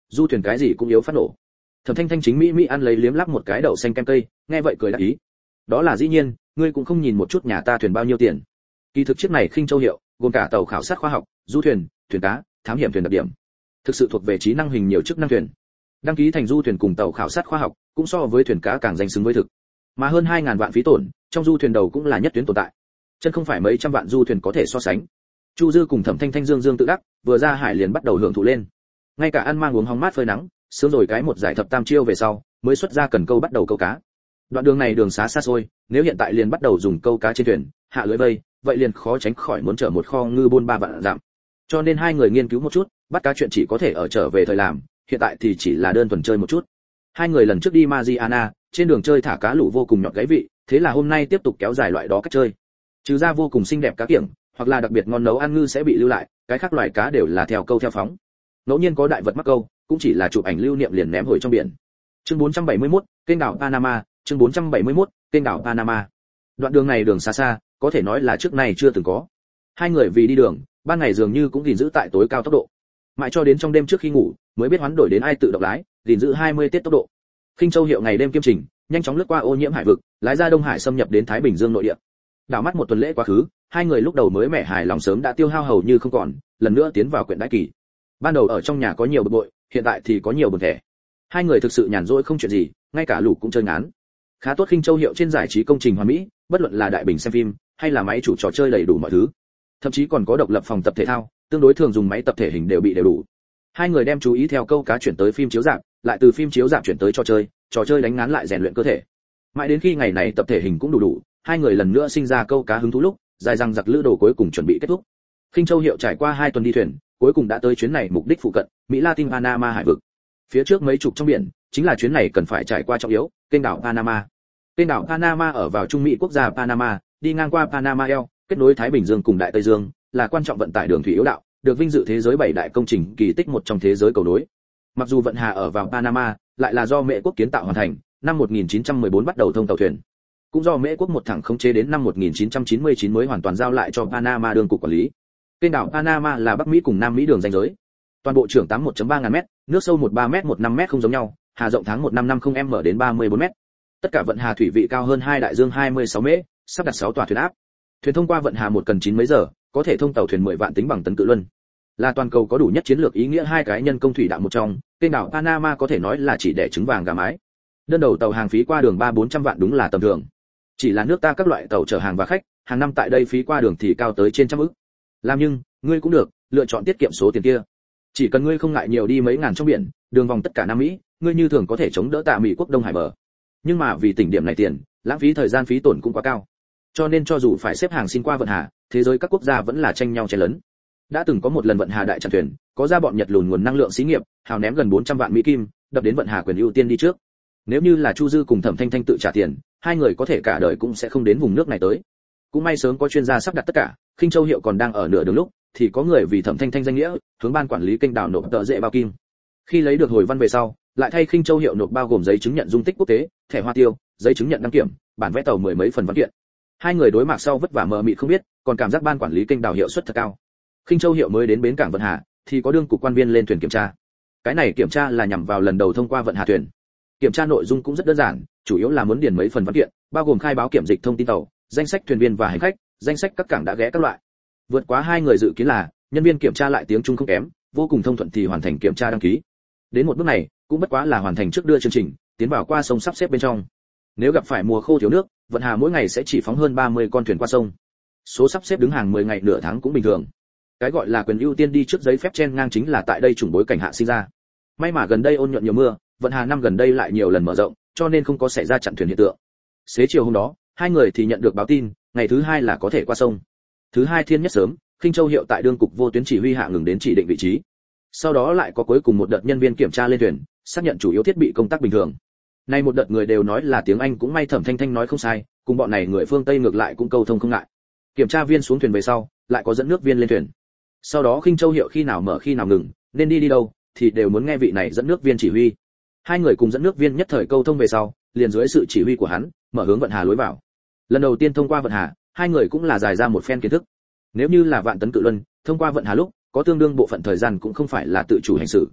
du thuyền cái gì cũng yếu phát nổ. Thẩm Thanh Thanh chính mỹ ăn lấy liếm lắp một cái đậu xanh kem tây, nghe vậy cười đáp ý. Đó là dĩ nhiên, ngươi cũng không nhìn một chút nhà ta thuyền bao nhiêu tiền. Kỳ thực chiếc này Khinh Châu hiệu, gồm cả tàu khảo sát khoa học, du thuyền, thuyền cá, thám hiểm thuyền đặc điểm. Thực sự thuộc về trí năng hình nhiều chức năng thuyền. Đăng ký thành du thuyền cùng tàu khảo sát khoa học, cũng so với thuyền cá càng danh xứng với thực. Mà hơn 2000 vạn phí tổn, trong du thuyền đầu cũng là nhất tuyến tồn tại. Chân không phải mấy trăm vạn du thuyền có thể so sánh. Chu Dư cùng Thẩm Thanh Thanh dương tự đắc, vừa ra hải liền bắt đầu hưởng thụ lên. Ngay cả ăn mang uống hóng mát phơi nắng, sớm rồi cái một giải thập tam chiêu về sau, mới xuất ra cần câu bắt đầu câu cá. Đoạn đường này đường xá xa xôi, nếu hiện tại liền bắt đầu dùng câu cá trên thuyền, hạ lưới vây, vậy liền khó tránh khỏi muốn chở một kho ngư buôn 3 vạn dặm. Cho nên hai người nghiên cứu một chút, bắt cá chuyện chỉ có thể ở trở về thời làm, hiện tại thì chỉ là đơn thuần chơi một chút. Hai người lần trước đi Mariana, trên đường chơi thả cá lũ vô cùng nhọt gáy vị, thế là hôm nay tiếp tục kéo dài loại đó cách chơi. Trừ ra vô cùng xinh đẹp cá kiểng, hoặc là đặc biệt ngon nấu ăn ngư sẽ bị lưu lại, cái khác loại cá đều là theo câu theo phóng. Ngẫu nhiên có đại vật mắc câu, cũng chỉ là chụp ảnh lưu niệm liền ném hồi trong biển. Chương 471, kênh đảo Panama, chương 471, kênh đảo Panama. Đoạn đường này đường xa xa, có thể nói là trước nay chưa từng có. Hai người vì đi đường, ban ngày dường như cũng gìn giữ tại tối cao tốc độ. Mãi cho đến trong đêm trước khi ngủ, mới biết hoán đổi đến ai tự động lái, gìn giữ 20 tiết tốc độ. Khinh Châu hiệu ngày đêm kiêm trình, nhanh chóng lướt qua ô nhiễm hải vực, lái ra Đông Hải xâm nhập đến Thái Bình Dương nội địa. Đảo mắt một tuần lễ quá khứ, hai người lúc đầu mới mẻ hài lòng sớm đã tiêu hao hầu như không còn, lần nữa tiến vào quyển đại kỳ. Ban đầu ở trong nhà có nhiều bực bội, hiện tại thì có nhiều buồn thẻ. Hai người thực sự nhàn rỗi không chuyện gì, ngay cả lũ cũng chơi ngán. Khá tốt Khinh Châu hiệu trên giải trí công trình hoàn mỹ, bất luận là đại bình xem phim hay là máy chủ trò chơi đầy đủ mọi thứ. Thậm chí còn có độc lập phòng tập thể thao, tương đối thường dùng máy tập thể hình đều bị đầy đủ. Hai người đem chú ý theo câu cá chuyển tới phim chiếu rạp, lại từ phim chiếu rạp chuyển tới trò chơi đánh ngán lại rèn luyện cơ thể. Mãi đến khi ngày này tập thể hình cũng đủ, hai người lần nữa sinh ra câu cá hứng thú lúc, dài răng giặc lữ đồ cuối cùng chuẩn bị kết thúc. Khinh Châu hiệu trải qua 2 tuần đi thuyền, cuối cùng đã tới chuyến này mục đích phụ cận, Mỹ Latin Panama hải vực. Phía trước mấy chục trong biển, chính là chuyến này cần phải trải qua trọng yếu, kênh đảo Panama. Kênh đảo Panama ở vào Trung Mỹ quốc gia Panama, đi ngang qua Panama eo, kết nối Thái Bình Dương cùng Đại Tây Dương, là quan trọng vận tải đường thủy yếu đạo, được vinh dự thế giới 7 đại công trình kỳ tích một trong thế giới cầu nối. Mặc dù vận hà ở vào Panama, lại là do Mễ quốc kiến tạo hoàn thành, năm 1914 bắt đầu thông tàu thuyền. Cũng do Mễ quốc một thẳng khống chế đến năm 1999 mới hoàn toàn giao lại cho Panama đường cục quản lý. Kênh đảo Panama là Bắc Mỹ cùng Nam Mỹ đường ranh giới. Toàn bộ trưởng 81.3 ngàn mét, nước sâu 13 mét 15 mét không giống nhau, hà rộng tháng 1550 m đến 34 mét. Tất cả vận hà thủy vị cao hơn 2 đại dương 26 mễ, sắp đặt 6 tòa thuyền áp. Thuyền thông qua vận hà một cần 9 mấy giờ, có thể thông tàu thuyền 10 vạn tính bằng tấn cự luân. Là toàn cầu có đủ nhất chiến lược ý nghĩa hai cái nhân công thủy đạo một trong, kênh đảo Panama có thể nói là chỉ để trứng vàng gà mái. Đơn đầu tàu hàng phí qua đường 3-400 vạn đúng là tầm thường. Chỉ là nước ta các loại tàu chở hàng và khách, hàng năm tại đây phí qua đường thì cao tới trên trăm ức. Làm nhưng, ngươi cũng được, lựa chọn tiết kiệm số tiền kia. Chỉ cần ngươi không ngại nhiều đi mấy ngàn trong biển, đường vòng tất cả Nam Mỹ, ngươi như thường có thể chống đỡ tạ Mỹ quốc Đông Hải bờ. Nhưng mà vì tỉnh điểm này tiền, lãng phí thời gian phí tổn cũng quá cao. Cho nên cho dù phải xếp hàng xin qua vận hà, thế giới các quốc gia vẫn là tranh nhau chen lớn. Đã từng có một lần vận hà đại chặn thuyền, có ra bọn Nhật lùn nguồn năng lượng xí nghiệp, hào ném gần 400 vạn Mỹ kim, đập đến vận hà quyền ưu tiên đi trước. Nếu như là Chu Dư cùng Thẩm Thanh Thanh tự trả tiền, hai người có thể cả đời cũng sẽ không đến vùng nước này tới. Cũng may sớm có chuyên gia sắp đặt tất cả, Khinh Châu hiệu còn đang ở nửa đường lúc, thì có người vì Thẩm Thanh Thanh danh nghĩa, hướng ban quản lý kênh đảo nộp tờ rễ bao kim. Khi lấy được hồi văn về sau, lại thay Khinh Châu hiệu nộp bao gồm giấy chứng nhận dung tích quốc tế, thẻ hoa tiêu, giấy chứng nhận đăng kiểm, bản vẽ tàu 10 mấy phần văn kiện. Hai người đối mặt sau vất vả mờ mịt không biết, còn cảm giác ban quản lý kênh đảo hiệu suất thật cao. Khinh Châu hiệu mới đến bến cảng vận hà, thì có đương cục quan viên lên thuyền kiểm tra. Cái này kiểm tra là nhằm vào lần đầu thông qua vận hà thuyền. Kiểm tra nội dung cũng rất đơn giản, chủ yếu là muốn điền mấy phần văn kiện, bao gồm khai báo kiểm dịch thông tin tàu, danh sách thuyền viên và hành khách, danh sách các cảng đã ghé các loại. Vượt quá hai người dự kiến là, nhân viên kiểm tra lại tiếng Trung không kém, vô cùng thông thuận thì hoàn thành kiểm tra đăng ký. Đến một bước này, cũng bất quá là hoàn thành trước đưa chương trình, tiến vào qua sông sắp xếp bên trong. Nếu gặp phải mùa khô thiếu nước, vận hà mỗi ngày sẽ chỉ phóng hơn 30 con thuyền qua sông. Số sắp xếp đứng hàng 10 ngày nửa tháng cũng bình thường. Cái gọi là quyền ưu tiên đi trước giấy phép chen ngang chính là tại đây chủng bối cảnh hạ sinh ra. May mà gần đây ôn nhuận nhiều mưa, vận hà năm gần đây lại nhiều lần mở rộng, cho nên không có xảy ra chặn thuyền hiện tượng. Xế chiều hôm đó, hai người thì nhận được báo tin, ngày thứ hai là có thể qua sông. Thứ hai thiên nhất sớm, Khinh Châu hiệu tại đương cục vô tuyến chỉ huy hạ ngừng đến chỉ định vị trí. Sau đó lại có cuối cùng một đợt nhân viên kiểm tra lên thuyền, xác nhận chủ yếu thiết bị công tác bình thường. Nay một đợt người đều nói là tiếng Anh, cũng may Thẩm Thanh Thanh nói không sai, cùng bọn này người phương Tây ngược lại cũng câu thông không ngại. Kiểm tra viên xuống thuyền về sau, lại có dẫn nước viên lên thuyền. Sau đó Khinh Châu hiệu khi nào mở khi nào ngừng, nên đi đâu, thì đều muốn nghe vị này dẫn nước viên chỉ huy. Hai người cùng dẫn nước viên nhất thời câu thông về sau, liền dưới sự chỉ huy của hắn, mở hướng vận hà lối vào. Lần đầu tiên thông qua vận hà, hai người cũng là giải ra một phen kiến thức. Nếu như là vạn tấn cự luân, thông qua vận hà lúc, có tương đương bộ phận thời gian cũng không phải là tự chủ hành xử.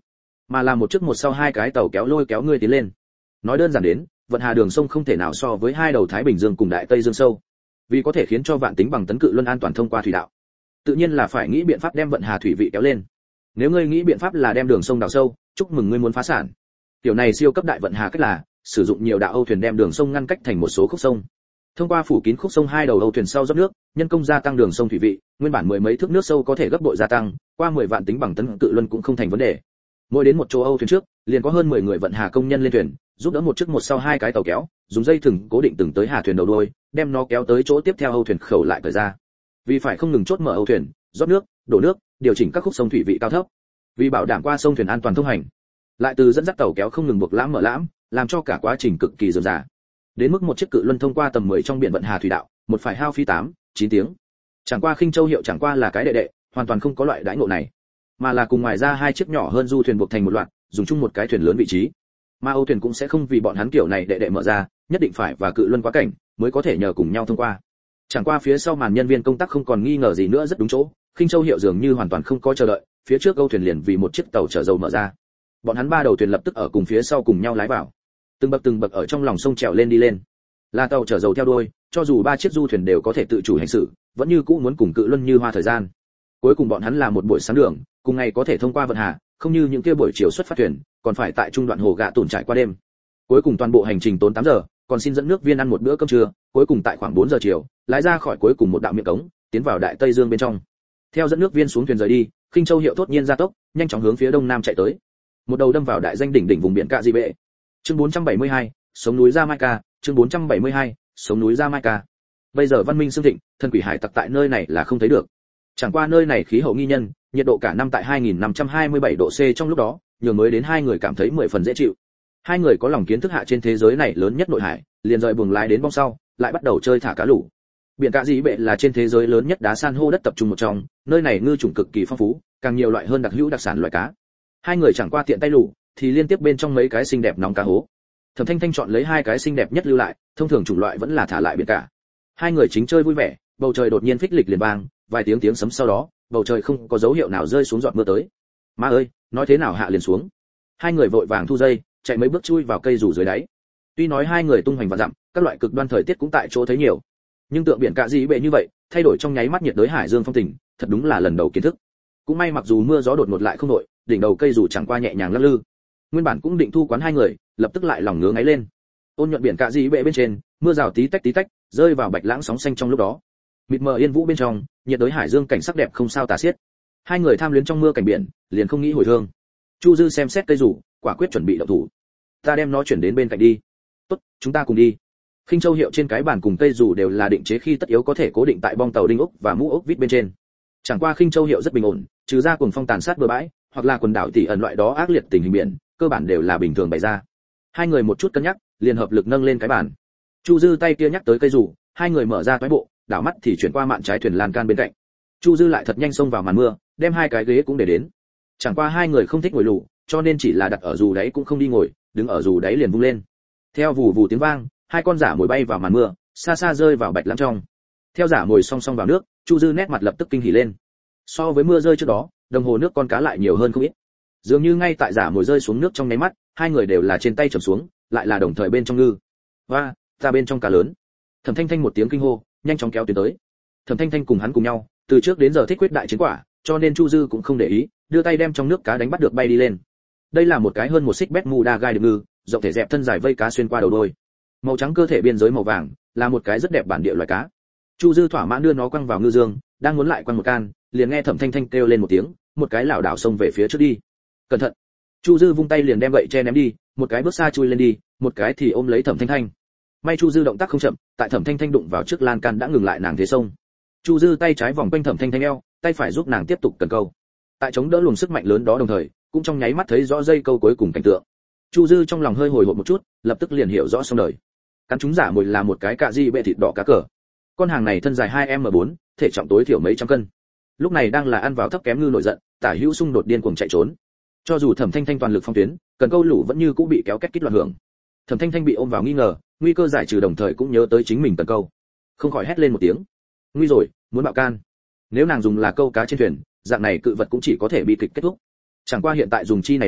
mà là một trước một sau hai cái tàu kéo lôi kéo ngươi tiến lên. Nói đơn giản đến, vận hà đường sông không thể nào so với hai đầu Thái Bình Dương cùng Đại Tây Dương sâu. Vì có thể khiến cho vạn tính bằng tấn cự luân an toàn thông qua thủy đạo, tự nhiên là phải nghĩ biện pháp đem vận hà thủy vị kéo lên. Nếu ngươi nghĩ biện pháp là đem đường sông đào sâu, chúc mừng ngươi muốn phá sản. Tiểu này siêu cấp đại vận hà cách là sử dụng nhiều đạo âu thuyền đem đường sông ngăn cách thành một số khúc sông. Thông qua phủ kín khúc sông hai đầu âu thuyền sau rót nước, nhân công gia tăng đường sông thủy vị, nguyên bản mười mấy thước nước sâu có thể gấp bội gia tăng, qua 10 vạn tính bằng tấn cự luân cũng không thành vấn đề. Mỗi đến một chỗ âu thuyền trước, liền có hơn 10 người vận hà công nhân lên thuyền, giúp đỡ một trước một sau hai cái tàu kéo, dùng dây thừng cố định từng tới hà thuyền đầu đuôi, đem nó kéo tới chỗ tiếp theo âu thuyền khẩu lại cởi ra. Vì phải không ngừng chốt mở âu thuyền, rót nước, đổ nước, điều chỉnh các khúc sông thủy vị cao thấp. Vì bảo đảm qua sông thuyền an toàn thông hành, lại từ dẫn dắt tàu kéo không ngừng buộc lãm mở lãm, làm cho cả quá trình cực kỳ rườm rà. Đến mức một chiếc cự luân thông qua tầm 10 trong biển vận hà thủy đạo, một phải hao phí 8-9 tiếng. Chẳng qua Khinh Châu hiệu chẳng qua là cái đệ đệ, hoàn toàn không có loại đãi ngộ này, mà là cùng ngoài ra hai chiếc nhỏ hơn du thuyền buộc thành một loạt, dùng chung một cái thuyền lớn vị trí. Mà âu thuyền cũng sẽ không vì bọn hắn kiểu này đệ đệ mở ra, nhất định phải và cự luân quá cảnh mới có thể nhờ cùng nhau thông qua. Chẳng qua phía sau màn nhân viên công tác không còn nghi ngờ gì nữa rất đúng chỗ, Khinh Châu hiệu dường như hoàn toàn không có chờ đợi, phía trước âu thuyền liền vì một chiếc tàu chở dầu mở ra. Bọn hắn ba đầu thuyền lập tức ở cùng phía sau cùng nhau lái vào, từng bậc ở trong lòng sông trèo lên đi lên. Là tàu chở dầu theo đuôi, cho dù ba chiếc du thuyền đều có thể tự chủ hành xử, vẫn như cũ muốn cùng cự luân như hoa thời gian. Cuối cùng bọn hắn là một buổi sáng đường, cùng ngày có thể thông qua vận hà, không như những kia buổi chiều xuất phát thuyền, còn phải tại trung đoạn hồ gạ tủn trải qua đêm. Cuối cùng toàn bộ hành trình tốn 8 giờ, còn xin dẫn nước viên ăn một bữa cơm trưa, cuối cùng tại khoảng 4 giờ chiều, lái ra khỏi cuối cùng một đạo miệng cống, tiến vào Đại Tây Dương bên trong. Theo dẫn nước viên xuống thuyền rời đi, Khinh Châu hiệu thốt nhiên gia tốc, nhanh chóng hướng phía đông nam chạy tới. Một đầu đâm vào đại danh đỉnh vùng biển Cạ Dị Bệ. Chương 472, sống núi Jamaica, chương 472, sống núi Jamaica. Bây giờ văn minh xương thịnh, thần quỷ hải tặc tại nơi này là không thấy được. Chẳng qua nơi này khí hậu nghi nhân, nhiệt độ cả năm tại 2527 độ C trong lúc đó, nhường mới đến hai người cảm thấy 10 phần dễ chịu. Hai người có lòng kiến thức hạ trên thế giới này lớn nhất nội hải, liền rời buồng lái đến bong sau, lại bắt đầu chơi thả cá lũ. Biển Cạ Dị Bệ là trên thế giới lớn nhất đá san hô đất tập trung một trong, nơi này ngư chủng cực kỳ phong phú, càng nhiều loại hơn đặc hữu đặc sản loại cá. Hai người chẳng qua tiện tay lũ, thì liên tiếp bên trong mấy cái xinh đẹp nóng cá hố. Thẩm Thanh Thanh chọn lấy hai cái xinh đẹp nhất lưu lại, thông thường chủng loại vẫn là thả lại biển cả. Hai người chính chơi vui vẻ, bầu trời đột nhiên phích lịch liền vang, vài tiếng sấm sau đó, bầu trời không có dấu hiệu nào rơi xuống giọt mưa tới. Má ơi, nói thế nào hạ liền xuống. Hai người vội vàng thu dây, chạy mấy bước chui vào cây rủ dưới đáy. Tuy nói hai người tung hoành và dặm, các loại cực đoan thời tiết cũng tại chỗ thấy nhiều, nhưng tượng biển Cạ Dị Bệ như vậy, thay đổi trong nháy mắt nhiệt đới hải dương phong tình, thật đúng là lần đầu kiến thức. Cũng may mặc dù mưa gió đột ngột lại không đội, đỉnh đầu cây rủ chẳng qua nhẹ nhàng lắc lư. Nguyên bản cũng định thu quán hai người, lập tức lại lòng ngứa ngáy lên. Ôn nhuận biển Cạ Dị Bệ bên trên, mưa rào tí tách rơi vào bạch lãng sóng xanh trong lúc đó. Mịt mờ yên vũ bên trong, nhiệt đới hải dương cảnh sắc đẹp không sao tả xiết. Hai người tham luyến trong mưa cảnh biển, liền không nghĩ hồi thương. Chu Dư xem xét cây rủ, quả quyết chuẩn bị động thủ. Ta đem nó chuyển đến bên cạnh đi. Tốt, chúng ta cùng đi. Khinh Châu hiệu trên cái bàn cùng cây rủ đều là định chế khi tất yếu có thể cố định tại bong tàu đinh ốc và mũ ốc vít bên trên. Chẳng qua Khinh Châu hiệu rất bình ổn, trừ ra cuồng phong tàn sát bờ bãi, hoặc là quần đảo tỷ ẩn loại đó ác liệt tình hình biển, cơ bản đều là bình thường bày ra. Hai người một chút cân nhắc, liền hợp lực nâng lên cái bàn. Chu Dư tay kia nhắc tới cây rủ, hai người mở ra toái bộ, đảo mắt thì chuyển qua mạn trái thuyền lan can bên cạnh. Chu Dư lại thật nhanh xông vào màn mưa, đem hai cái ghế cũng để đến. Chẳng qua hai người không thích ngồi lù, cho nên chỉ là đặt ở dù đáy cũng không đi ngồi, đứng ở dù đáy liền vung lên. Theo vù vù tiếng vang, hai con giả mồi bay vào màn mưa, xa xa rơi vào bạch lãng trong. Theo giả mồi song song vào nước, Chu Dư nét mặt lập tức kinh hỉ lên. So với mưa rơi trước đó, đồng hồ nước con cá lại nhiều hơn không ít. Dường như ngay tại giả mồi rơi xuống nước trong nháy mắt, hai người đều là trên tay chầm xuống, lại là đồng thời bên trong ngư. Hoa, ta bên trong cá lớn. Thẩm Thanh Thanh một tiếng kinh hô, nhanh chóng kéo tuyến tới. Thẩm Thanh Thanh cùng hắn cùng nhau, từ trước đến giờ thích quyết đại chiến quả, cho nên Chu Dư cũng không để ý, đưa tay đem trong nước cá đánh bắt được bay đi lên. Đây là một cái hơn 1 xích bét mù đa gai được ngư, rộng thể dẹp thân dài vây cá xuyên qua đầu đuôi. Màu trắng cơ thể biên giới màu vàng, là một cái rất đẹp bản địa loài cá. Chu Dư thỏa mãn đưa nó quăng vào ngư dương, đang muốn lại quăng một can, liền nghe Thẩm Thanh Thanh kêu lên một tiếng, một cái lảo đảo xông về phía trước đi. Cẩn thận! Chu Dư vung tay liền đem gậy che ném đi, một cái bước xa chui lên đi, một cái thì ôm lấy Thẩm Thanh Thanh. May Chu Dư động tác không chậm, tại Thẩm Thanh Thanh đụng vào trước lan can đã ngừng lại nàng thế sông. Chu Dư tay trái vòng quanh Thẩm Thanh Thanh eo, tay phải giúp nàng tiếp tục cần câu. Tại chống đỡ luồng sức mạnh lớn đó đồng thời, cũng trong nháy mắt thấy rõ dây câu cuối cùng cảnh tượng. Chu Dư trong lòng hơi hồi hộp một chút, lập tức liền hiểu rõ xong đời. Cắn chúng giả mồi là một cái Cạ Dị Bệ thịt đỏ cá cờ. Con hàng này thân dài 2m4, thể trọng tối thiểu mấy trăm cân. Lúc này đang là ăn vào thấp kém ngư nổi giận, tả hữu xung đột điên cuồng chạy trốn. Cho dù Thẩm Thanh Thanh toàn lực phong tuyến, cần câu lũ vẫn như cũ bị kéo két kít loạn hưởng. Thẩm Thanh Thanh bị ôm vào nghi ngờ, nguy cơ giải trừ đồng thời cũng nhớ tới chính mình cần câu, không khỏi hét lên một tiếng. Nguy rồi, muốn bạo can. Nếu nàng dùng là câu cá trên thuyền, dạng này cự vật cũng chỉ có thể bị kịch kết thúc. Chẳng qua hiện tại dùng chi này lũ,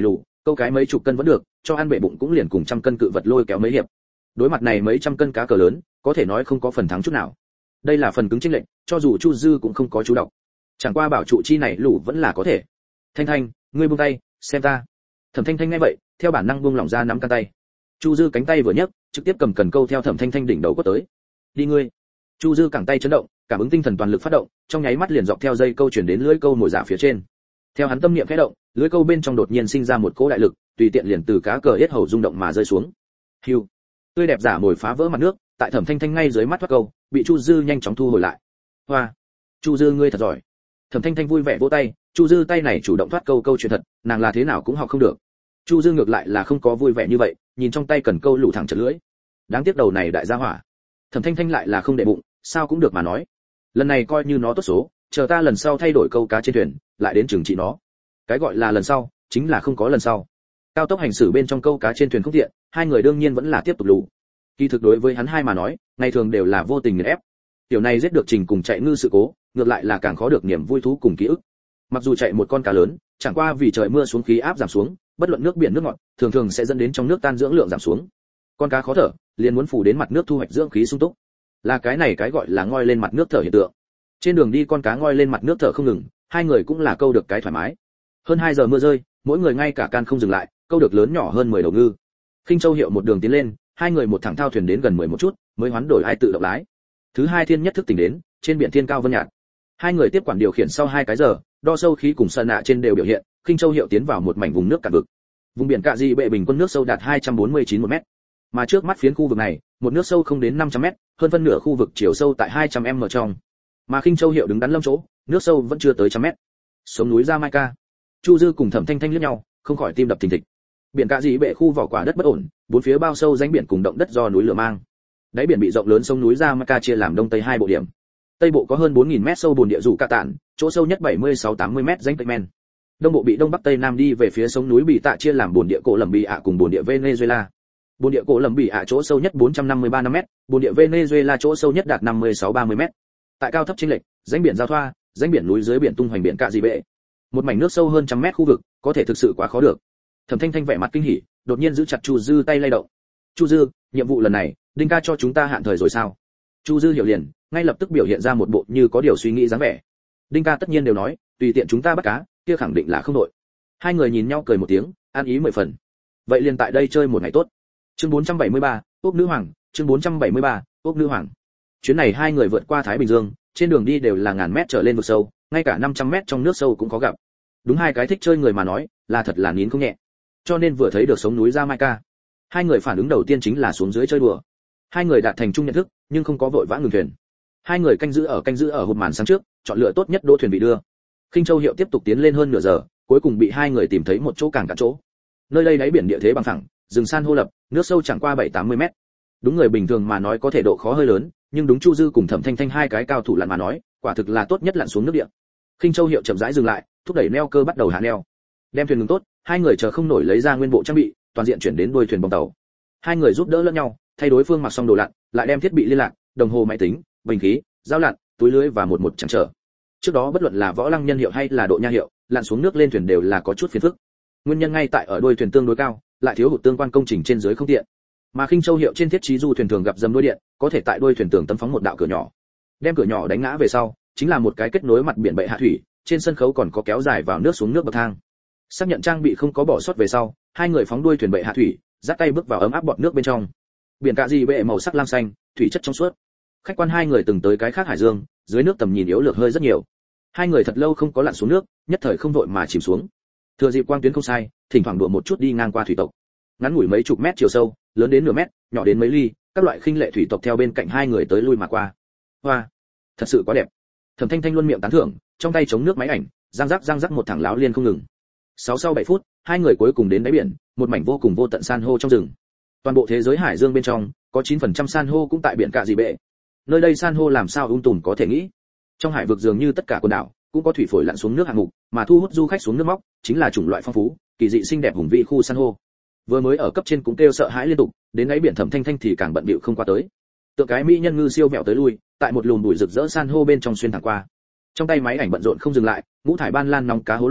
câu cái mấy chục cân vẫn được, cho ăn bể bụng cũng liền cùng trăm cân cự vật lôi kéo mấy hiệp. Đối mặt này mấy trăm cân cá cờ lớn, có thể nói không có phần thắng chút nào. Đây là phần cứng chênh lệnh, cho dù Chu Dư cũng không có chú động. Chẳng qua bảo trụ chi này lũ vẫn là có thể. Thanh Thanh, ngươi buông tay, xem ta. Thẩm Thanh Thanh nghe vậy, theo bản năng buông lỏng ra nắm can tay. Chu Dư cánh tay vừa nhấc, trực tiếp cầm cần câu theo Thẩm Thanh Thanh đỉnh đầu quất tới. Đi ngươi. Chu Dư cẳng tay chấn động, cảm ứng tinh thần toàn lực phát động, trong nháy mắt liền dọc theo dây câu chuyển đến lưỡi câu mồi giả phía trên. Theo hắn tâm niệm khẽ động, lưỡi câu bên trong đột nhiên sinh ra một cỗ đại lực, tùy tiện liền từ cá cờ yết hầu rung động mà rơi xuống. Hưu. Tươi đẹp giả mồi phá vỡ mặt nước, tại Thẩm Thanh Thanh ngay dưới mắt thoát câu, bị Chu Dư nhanh chóng thu hồi lại. Hoa. Chu Dư ngươi thật giỏi. Thẩm Thanh Thanh vui vẻ vỗ tay, Chu Dư tay này chủ động thoát câu câu chuyện thật, nàng là thế nào cũng học không được. Chu Dư ngược lại là không có vui vẻ như vậy, nhìn trong tay cần câu lủ thẳng chật lưỡi. Đáng tiếc đầu này đại gia hỏa. Thẩm Thanh Thanh lại là không để bụng, sao cũng được mà nói. Lần này coi như nó tốt số, chờ ta lần sau thay đổi câu cá trên thuyền, lại đến trừng trị nó. Cái gọi là lần sau, chính là không có lần sau. Cao tốc hành xử bên trong câu cá trên thuyền không tiện, hai người đương nhiên vẫn là tiếp tục lù. Kỳ thực đối với hắn hai mà nói, ngày thường đều là vô tình nghiền ép. Tiểu này giết được trình cùng chạy ngư sự cố, ngược lại là càng khó được niềm vui thú cùng ký ức. Mặc dù chạy một con cá lớn, chẳng qua vì trời mưa xuống khí áp giảm xuống, bất luận nước biển nước ngọt, thường thường sẽ dẫn đến trong nước tan dưỡng lượng giảm xuống. Con cá khó thở, liền muốn phủ đến mặt nước thu hoạch dưỡng khí sung túc. Là cái này cái gọi là ngoi lên mặt nước thở hiện tượng. Trên đường đi con cá ngoi lên mặt nước thở không ngừng, hai người cũng là câu được cái thoải mái. Hơn 2 giờ mưa rơi, mỗi người ngay cả can không dừng lại, câu được lớn nhỏ hơn 10 đầu ngư. Khinh Châu Hiệu một đường tiến lên, hai người một thẳng thao thuyền đến gần 11 chút, mới hoán đổi ai tự động lái. Thứ hai thiên nhất thức tỉnh đến, trên biển thiên cao vân nhạt. Hai người tiếp quản điều khiển sau 2 cái giờ, đo sâu khí cùng sơn nạ trên đều biểu hiện, Khinh Châu Hiệu tiến vào một mảnh vùng nước cạn vực. Vùng biển Cạ Di bệ bình quân nước sâu đạt 249 một mét. Mà trước mắt phiến khu vực này, một nước sâu không đến 500 mét, hơn phân nửa khu vực chiều sâu tại 200m trong. Mà Khinh Châu Hiệu đứng đắn lâm chỗ, nước sâu vẫn chưa tới 100 mét. Sống núi Jamaica. Chu Dư cùng Thẩm Thanh Thanh liếc nhau, không khỏi tim đập thình thịch. Biển Cạ Di bệ khu vỏ quả đất bất ổn, bốn phía bao sâu rãnh biển cùng động đất do núi lửa mang. Đáy biển bị rộng lớn sông núi Jamaica chia làm đông tây hai bộ điểm. Tây bộ có hơn 4000 mét sâu bùn địa rủ Cạ Tản, chỗ sâu nhất 76-80 mét rãnh Tây Men. Đông bộ bị đông bắc tây nam đi về phía sông núi Bị Tạ chia làm bùn địa cổ lầm Bị ạ cùng bùn địa Venezuela. Bùn địa cổ lầm Bị ạ chỗ sâu nhất 453 mét, bùn địa Venezuela chỗ sâu nhất đạt 56-30 mét. Tại cao thấp chênh lệch, rãnh biển giao thoa, rãnh biển núi dưới biển tung hoành biển Cạ Di bệ. Một mảnh nước sâu hơn 100 mét khu vực, có thể thực sự quá khó được. Thẩm Thanh Thanh vẻ mặt kinh hỉ, đột nhiên giữ chặt Chu Dư tay lay động. Chu Dư, nhiệm vụ lần này, Đinh ca cho chúng ta hạn thời rồi sao? Chu Dư hiểu liền, ngay lập tức biểu hiện ra một bộ như có điều suy nghĩ dáng vẻ. Đinh ca tất nhiên đều nói, tùy tiện chúng ta bắt cá, kia khẳng định là không đội. Hai người nhìn nhau cười một tiếng, an ý 10 phần. Vậy liền tại đây chơi một ngày tốt. Chương 473, Ốc nữ hoàng, chương 473, Ốc nữ hoàng. Chuyến này hai người vượt qua Thái Bình Dương, trên đường đi đều là ngàn mét trở lên vực sâu, ngay cả 500 mét trong nước sâu cũng có gặp. Đúng hai cái thích chơi người mà nói, là thật là nín không nhẹ. Cho nên vừa thấy được sống núi Jamaica, hai người phản ứng đầu tiên chính là xuống dưới chơi đùa. Hai người đạt thành chung nhận thức, nhưng không có vội vã ngừng thuyền. Hai người canh giữ ở hộp màn sáng trước, chọn lựa tốt nhất đỗ thuyền bị đưa. Khinh Châu Hiệu tiếp tục tiến lên hơn nửa giờ, cuối cùng bị hai người tìm thấy một chỗ cảng cạn chỗ. Nơi đây đáy biển địa thế bằng phẳng, rừng san hô lập, nước sâu chẳng qua 7-80 mét. Đúng người bình thường mà nói có thể độ khó hơi lớn, nhưng đúng Chu Dư cùng Thẩm Thanh Thanh hai cái cao thủ lặn mà nói, quả thực là tốt nhất lặn xuống nước địa. Khinh Châu Hiệu chậm rãi dừng lại, thúc đẩy neo cơ bắt đầu hạ neo. Đem thuyền ngừng tốt, hai người chờ không nổi lấy ra nguyên bộ trang bị, toàn diện chuyển đến đuôi thuyền bong tàu. Hai người giúp đỡ lẫn nhau, thay đối phương mặc xong đồ lặn, lại đem thiết bị liên lạc, đồng hồ máy tính, bình khí, dao lặn, túi lưới và một chẳng trở. Trước đó bất luận là Võ Lăng Nhân hiệu hay là Độ Nha hiệu, lặn xuống nước lên thuyền đều là có chút phiền phức. Nguyên nhân ngay tại ở đuôi thuyền tương đối cao, lại thiếu hụt tương quan công trình trên dưới không tiện. Mà Khinh Châu Hiệu trên thiết trí du thuyền thường gặp dầm đuôi điện, có thể tại đuôi thuyền tường tấm phóng một đạo cửa nhỏ. Đem cửa nhỏ đánh ngã về sau, chính là một cái kết nối mặt biển bệ hạ thủy, trên sân khấu còn có kéo dài vào nước xuống nước bậc thang. Xác nhận trang bị không có bỏ sót về sau, hai người phóng đuôi thuyền bệ hạ thủy, dắt tay bước vào ấm áp bọt nước bên trong. Biển Cạ Di bệ màu sắc lam xanh, thủy chất trong suốt. Khách quan hai người từng tới cái khác hải dương, dưới nước tầm nhìn yếu lược hơi rất nhiều. Hai người thật lâu không có lặn xuống nước, nhất thời không vội mà chìm xuống. Thừa dịp quang tuyến không sai, thỉnh thoảng đùa một chút đi ngang qua thủy tộc. Ngắn ngủi mấy chục mét chiều sâu, lớn đến nửa mét, nhỏ đến mấy ly, các loại khinh lệ thủy tộc theo bên cạnh hai người tới lui mà qua. Hoa, thật sự quá đẹp. Thẩm Thanh Thanh luôn miệng tán thưởng, trong tay chống nước máy ảnh, răng rắc một thẳng láo liên không ngừng. 6-7 phút, hai người cuối cùng đến đáy biển, một mảnh vô cùng vô tận san hô trong rừng. Toàn bộ thế giới hải dương bên trong, có 9% san hô cũng tại biển Cạ Di bệ. Nơi đây san hô làm sao tùm có thể nghĩ. Trong hải vực dường như tất cả quần đảo cũng có thủy phổi lặn xuống nước hạng mục, mà thu hút du khách xuống nước móc, chính là chủng loại phong phú, kỳ dị xinh đẹp hùng vĩ khu san hô. Vừa mới ở cấp trên cũng kêu sợ hãi liên tục, đến đáy biển Thẩm Thanh Thanh thì càng bận bịu không qua tới. Tượng cái mỹ nhân ngư siêu vẹo tới lui, tại một lùm bụi rực rỡ san hô bên trong xuyên thẳng qua. Trong tay máy ảnh bận rộn không dừng lại, ngũ thải ban lan nóng cá hố loại,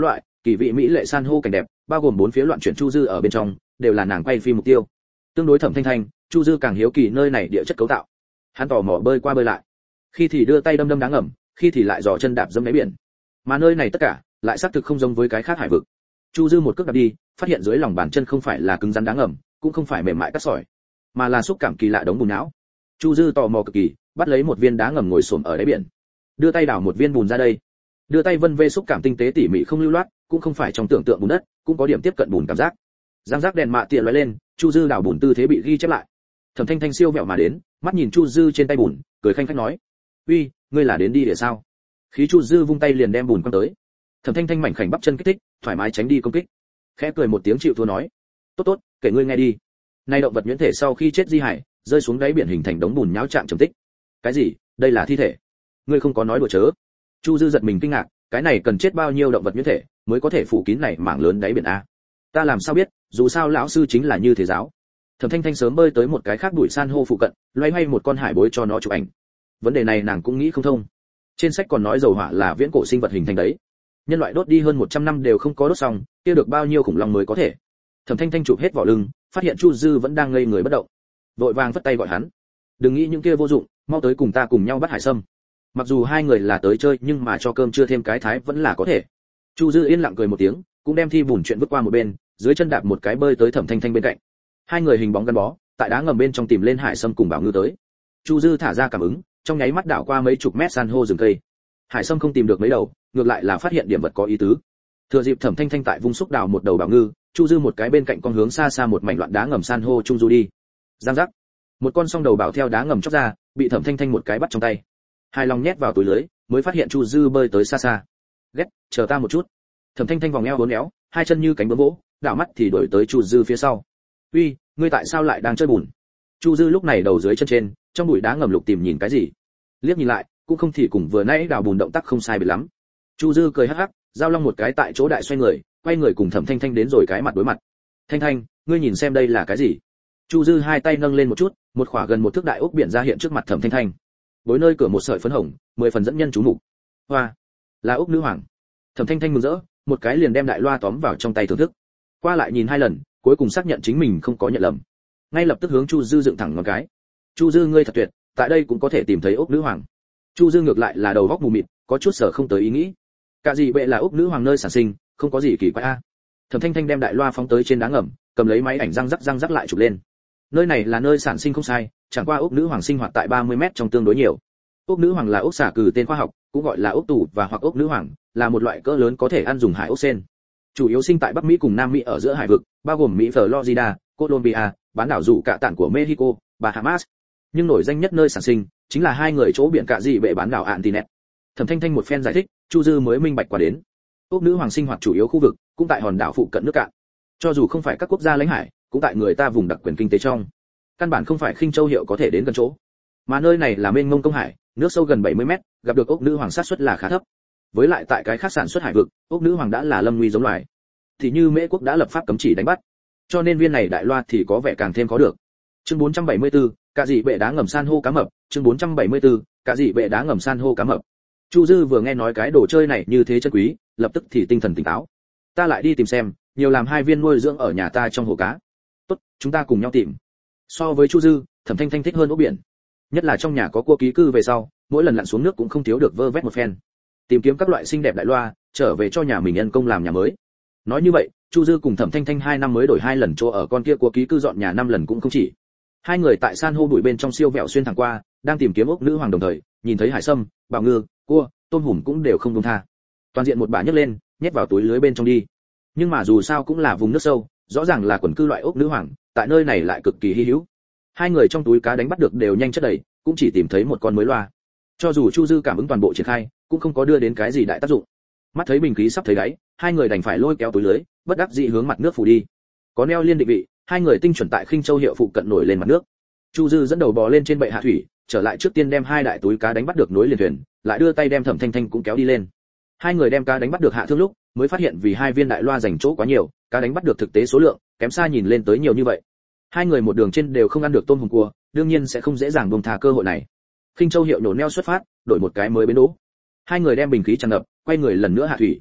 kỳ vị mỹ lệ san hô cảnh đẹp, bao gồm bốn phía loạn chuyển chu dư ở bên trong, đều là nàng quay phim mục tiêu. Tương đối Thẩm Thanh Thanh, chu dư càng hiếu kỳ nơi này địa chất cấu tạo. Hắn tò mò bơi qua bơi lại, khi thì đưa tay đâm đâm đá ngầm, khi thì lại dò chân đạp dẫm đáy biển. Mà nơi này tất cả lại xác thực không giống với cái khác hải vực. Chu dư một cước đạp đi, phát hiện dưới lòng bàn chân không phải là cứng rắn đá ngầm, cũng không phải mềm mại cát sỏi, mà là xúc cảm kỳ lạ đống bùn não. Chu dư tò mò cực kỳ, bắt lấy một viên đá ngầm ngồi xổm ở đáy biển, đưa tay đào một viên bùn ra đây, đưa tay vân vê xúc cảm tinh tế tỉ mỉ không lưu loát, cũng không phải trong tưởng tượng bùn đất, cũng có điểm tiếp cận bùn cảm giác. Giang giác đèn mạ tiện lóe lên, chu dư đào bùn tư thế bị ghi chép lại. Thẩm Thanh Thanh siêu vẹo mà đến, mắt nhìn chu dư trên tay bùn, cười khanh khách nói: uy, ngươi là đến đi để sao? Khí chu dư vung tay liền đem bùn quăng tới. Thẩm Thanh Thanh mảnh khảnh bắp chân kích thích, thoải mái tránh đi công kích, khẽ cười một tiếng chịu thua nói: tốt tốt, kể ngươi nghe đi. Nay động vật nhuyễn thể sau khi chết di hải, rơi xuống đáy biển hình thành đống bùn nhão chạm trầm tích. Cái gì? Đây là thi thể? Ngươi không có nói đùa chớ? Chu dư giật mình kinh ngạc, cái này cần chết bao nhiêu động vật nhuyễn thể mới có thể phủ kín này mảng lớn đáy biển a? Ta làm sao biết, dù sao lão sư chính là như thế giáo. Thẩm Thanh Thanh sớm bơi tới một cái khác bụi san hô phụ cận, loay hoay một con hải bối cho nó chụp ảnh. Vấn đề này nàng cũng nghĩ không thông. Trên sách còn nói dầu hỏa là viễn cổ sinh vật hình thành đấy, nhân loại đốt đi hơn 100 năm đều không có đốt xong, kia được bao nhiêu khủng long mới có thể. Thẩm Thanh Thanh chụp hết vỏ lưng, phát hiện chu dư vẫn đang ngây người bất động, vội vàng vất tay gọi hắn: đừng nghĩ những kia vô dụng, mau tới cùng ta cùng nhau bắt hải sâm. Mặc dù hai người là tới chơi nhưng mà cho cơm chưa thêm cái thái vẫn là có thể. Chu dư yên lặng cười một tiếng, cũng đem thi bùn chuyện vứt qua một bên, dưới chân đạp một cái bơi tới Thẩm Thanh Thanh bên cạnh. Hai người hình bóng gắn bó, tại đá ngầm bên trong tìm lên hải sâm cùng bảo ngư tới. Chu dư thả ra cảm ứng, trong nháy mắt đảo qua mấy chục mét san hô rừng cây. Hải sâm không tìm được mấy đầu, ngược lại là phát hiện điểm vật có ý tứ. Thừa dịp Thẩm Thanh Thanh tại vung xúc đào một đầu bảo ngư, chu dư một cái bên cạnh con hướng xa xa một mảnh loạn đá ngầm san hô trung du đi. Giang giác, một con song đầu bảo theo đá ngầm chóc ra, bị Thẩm Thanh Thanh một cái bắt trong tay. Hai lòng nhét vào túi lưới, mới phát hiện chu dư bơi tới xa xa. Ghét, chờ ta một chút. Thẩm Thanh Thanh vòng eo uốn éo, hai chân như cánh bướm vỗ, đảo mắt thì đuổi tới chu dư phía sau. Uy, ngươi tại sao lại đang chơi bùn? Chu dư lúc này đầu dưới chân trên, trong bụi đá ngầm lục tìm nhìn cái gì. Liếc nhìn lại, cũng không thì cùng vừa nãy đào bùn động tác không sai biệt lắm. Chu dư cười hắc hắc, giao long một cái tại chỗ đại xoay người, quay người cùng Thẩm Thanh Thanh đến rồi cái mặt đối mặt. Thanh Thanh, ngươi nhìn xem đây là cái gì? Chu dư hai tay nâng lên một chút, một khỏa gần một thước đại ốc biển ra hiện trước mặt Thẩm Thanh Thanh. Bối nơi cửa một sợi phấn hồng, 10 phần dẫn nhân chú mục. Hoa, là ốc nữ hoàng. Thẩm Thanh Thanh mừng rỡ, một cái liền đem đại loa tóm vào trong tay thưởng thức. Qua lại nhìn hai lần, cuối cùng xác nhận chính mình không có nhận lầm. Ngay lập tức hướng chu dư dựng thẳng ngón cái. Chu dư ngươi thật tuyệt, tại đây cũng có thể tìm thấy ốc nữ hoàng. Chu dư ngược lại là đầu góc mù mịt, có chút sở không tới ý nghĩ. Cả gì bệ là ốc nữ hoàng nơi sản sinh, không có gì kỳ quái a. Thẩm Thanh Thanh đem đại loa phóng tới trên đá ngầm, cầm lấy máy ảnh răng rắc lại chụp lên. Nơi này là nơi sản sinh không sai, chẳng qua ốc nữ hoàng sinh hoạt tại 30 mét trong tương đối nhiều. Ốc nữ hoàng là ốc xả cừ tên khoa học, cũng gọi là ốc tủ và hoặc ốc nữ hoàng, là một loại cỡ lớn có thể ăn dùng hải ốc sen. Chủ yếu sinh tại Bắc Mỹ cùng Nam Mỹ ở giữa hải vực, bao gồm Mỹ Florida, Colombia, bán đảo dụ cả tản của Mexico, Bahamas. Nhưng nổi danh nhất nơi sản sinh chính là hai người chỗ biển cả dị bệ bán đảo Antinet. Thẩm Thanh Thanh một phen giải thích, chu dư mới minh bạch qua đến. Ốc nữ hoàng sinh hoạt chủ yếu khu vực cũng tại hòn đảo phụ cận nước cạn. Cho dù không phải các quốc gia lãnh hải, cũng tại người ta vùng đặc quyền kinh tế trong. Căn bản không phải khinh châu hiệu có thể đến gần chỗ. Mà nơi này là mênh mông công hải, nước sâu gần 70 mét, gặp được ốc nữ hoàng sát suất là khá thấp. Với lại tại cái khác sản xuất hải vực, ốc nữ hoàng đã là lâm nguy giống loài. Thì như Mễ quốc đã lập pháp cấm chỉ đánh bắt, cho nên viên này đại loa thì có vẻ càng thêm khó được. Chương 474, cả dị bệ đá ngầm san hô cá mập. Chương 474, cả dị bệ đá ngầm san hô cá mập. Chu dư vừa nghe nói cái đồ chơi này như thế chân quý, lập tức thì tinh thần tỉnh táo. Ta lại đi tìm xem, nhiều làm hai viên nuôi dưỡng ở nhà ta trong hồ cá. Tốt, chúng ta cùng nhau tìm. So với chu dư, Thẩm Thanh Thanh thích hơn ốc biển, nhất là trong nhà có cua ký cư về sau, mỗi lần lặn xuống nước cũng không thiếu được vơ vét một phen, tìm kiếm các loại xinh đẹp đại loa, trở về cho nhà mình nhân công làm nhà mới. Nói như vậy, chu dư cùng Thẩm Thanh Thanh 2 năm mới đổi 2 lần chỗ ở, con kia cua ký cư dọn nhà 5 lần cũng không chỉ. Hai người tại san hô bụi bên trong siêu vẹo xuyên thẳng qua, đang tìm kiếm ốc nữ hoàng đồng thời, nhìn thấy hải sâm, bào ngư, cua, tôm hùm cũng đều không buông tha. Toàn diện một bả nhấc lên, nhét vào túi lưới bên trong đi. Nhưng mà dù sao cũng là vùng nước sâu, rõ ràng là quần cư loại ốc nữ hoàng, tại nơi này lại cực kỳ hi hữu. Hai người trong túi cá đánh bắt được đều nhanh chất đầy, cũng chỉ tìm thấy một con mới loa. Cho dù chu dư cảm ứng toàn bộ triển khai, cũng không có đưa đến cái gì đại tác dụng. Mắt thấy bình khí sắp thấy đáy, hai người đành phải lôi kéo túi lưới, bất đắc dĩ hướng mặt nước phủ đi. Có neo liên định vị, hai người tinh chuẩn tại Khinh Châu hiệu phụ cận nổi lên mặt nước. Chu dư dẫn đầu bò lên trên bệ hạ thủy, trở lại trước tiên đem 2 đại túi cá đánh bắt được nối liền thuyền, lại đưa tay đem Thẩm Thanh Thanh cũng kéo đi lên. Hai người đem cá đánh bắt được hạ thương lúc, mới phát hiện vì 2 viên đại loa dành chỗ quá nhiều, cá đánh bắt được thực tế số lượng kém xa nhìn lên tới nhiều như vậy. Hai người một đường trên đều không ăn được tôm hùm cua, đương nhiên sẽ không dễ dàng buông tha cơ hội này. Khinh Châu hiệu nổ neo xuất phát, đổi một cái mới bến đỗ. Hai người đem bình khí tràn ngập, quay người lần nữa hạ thủy.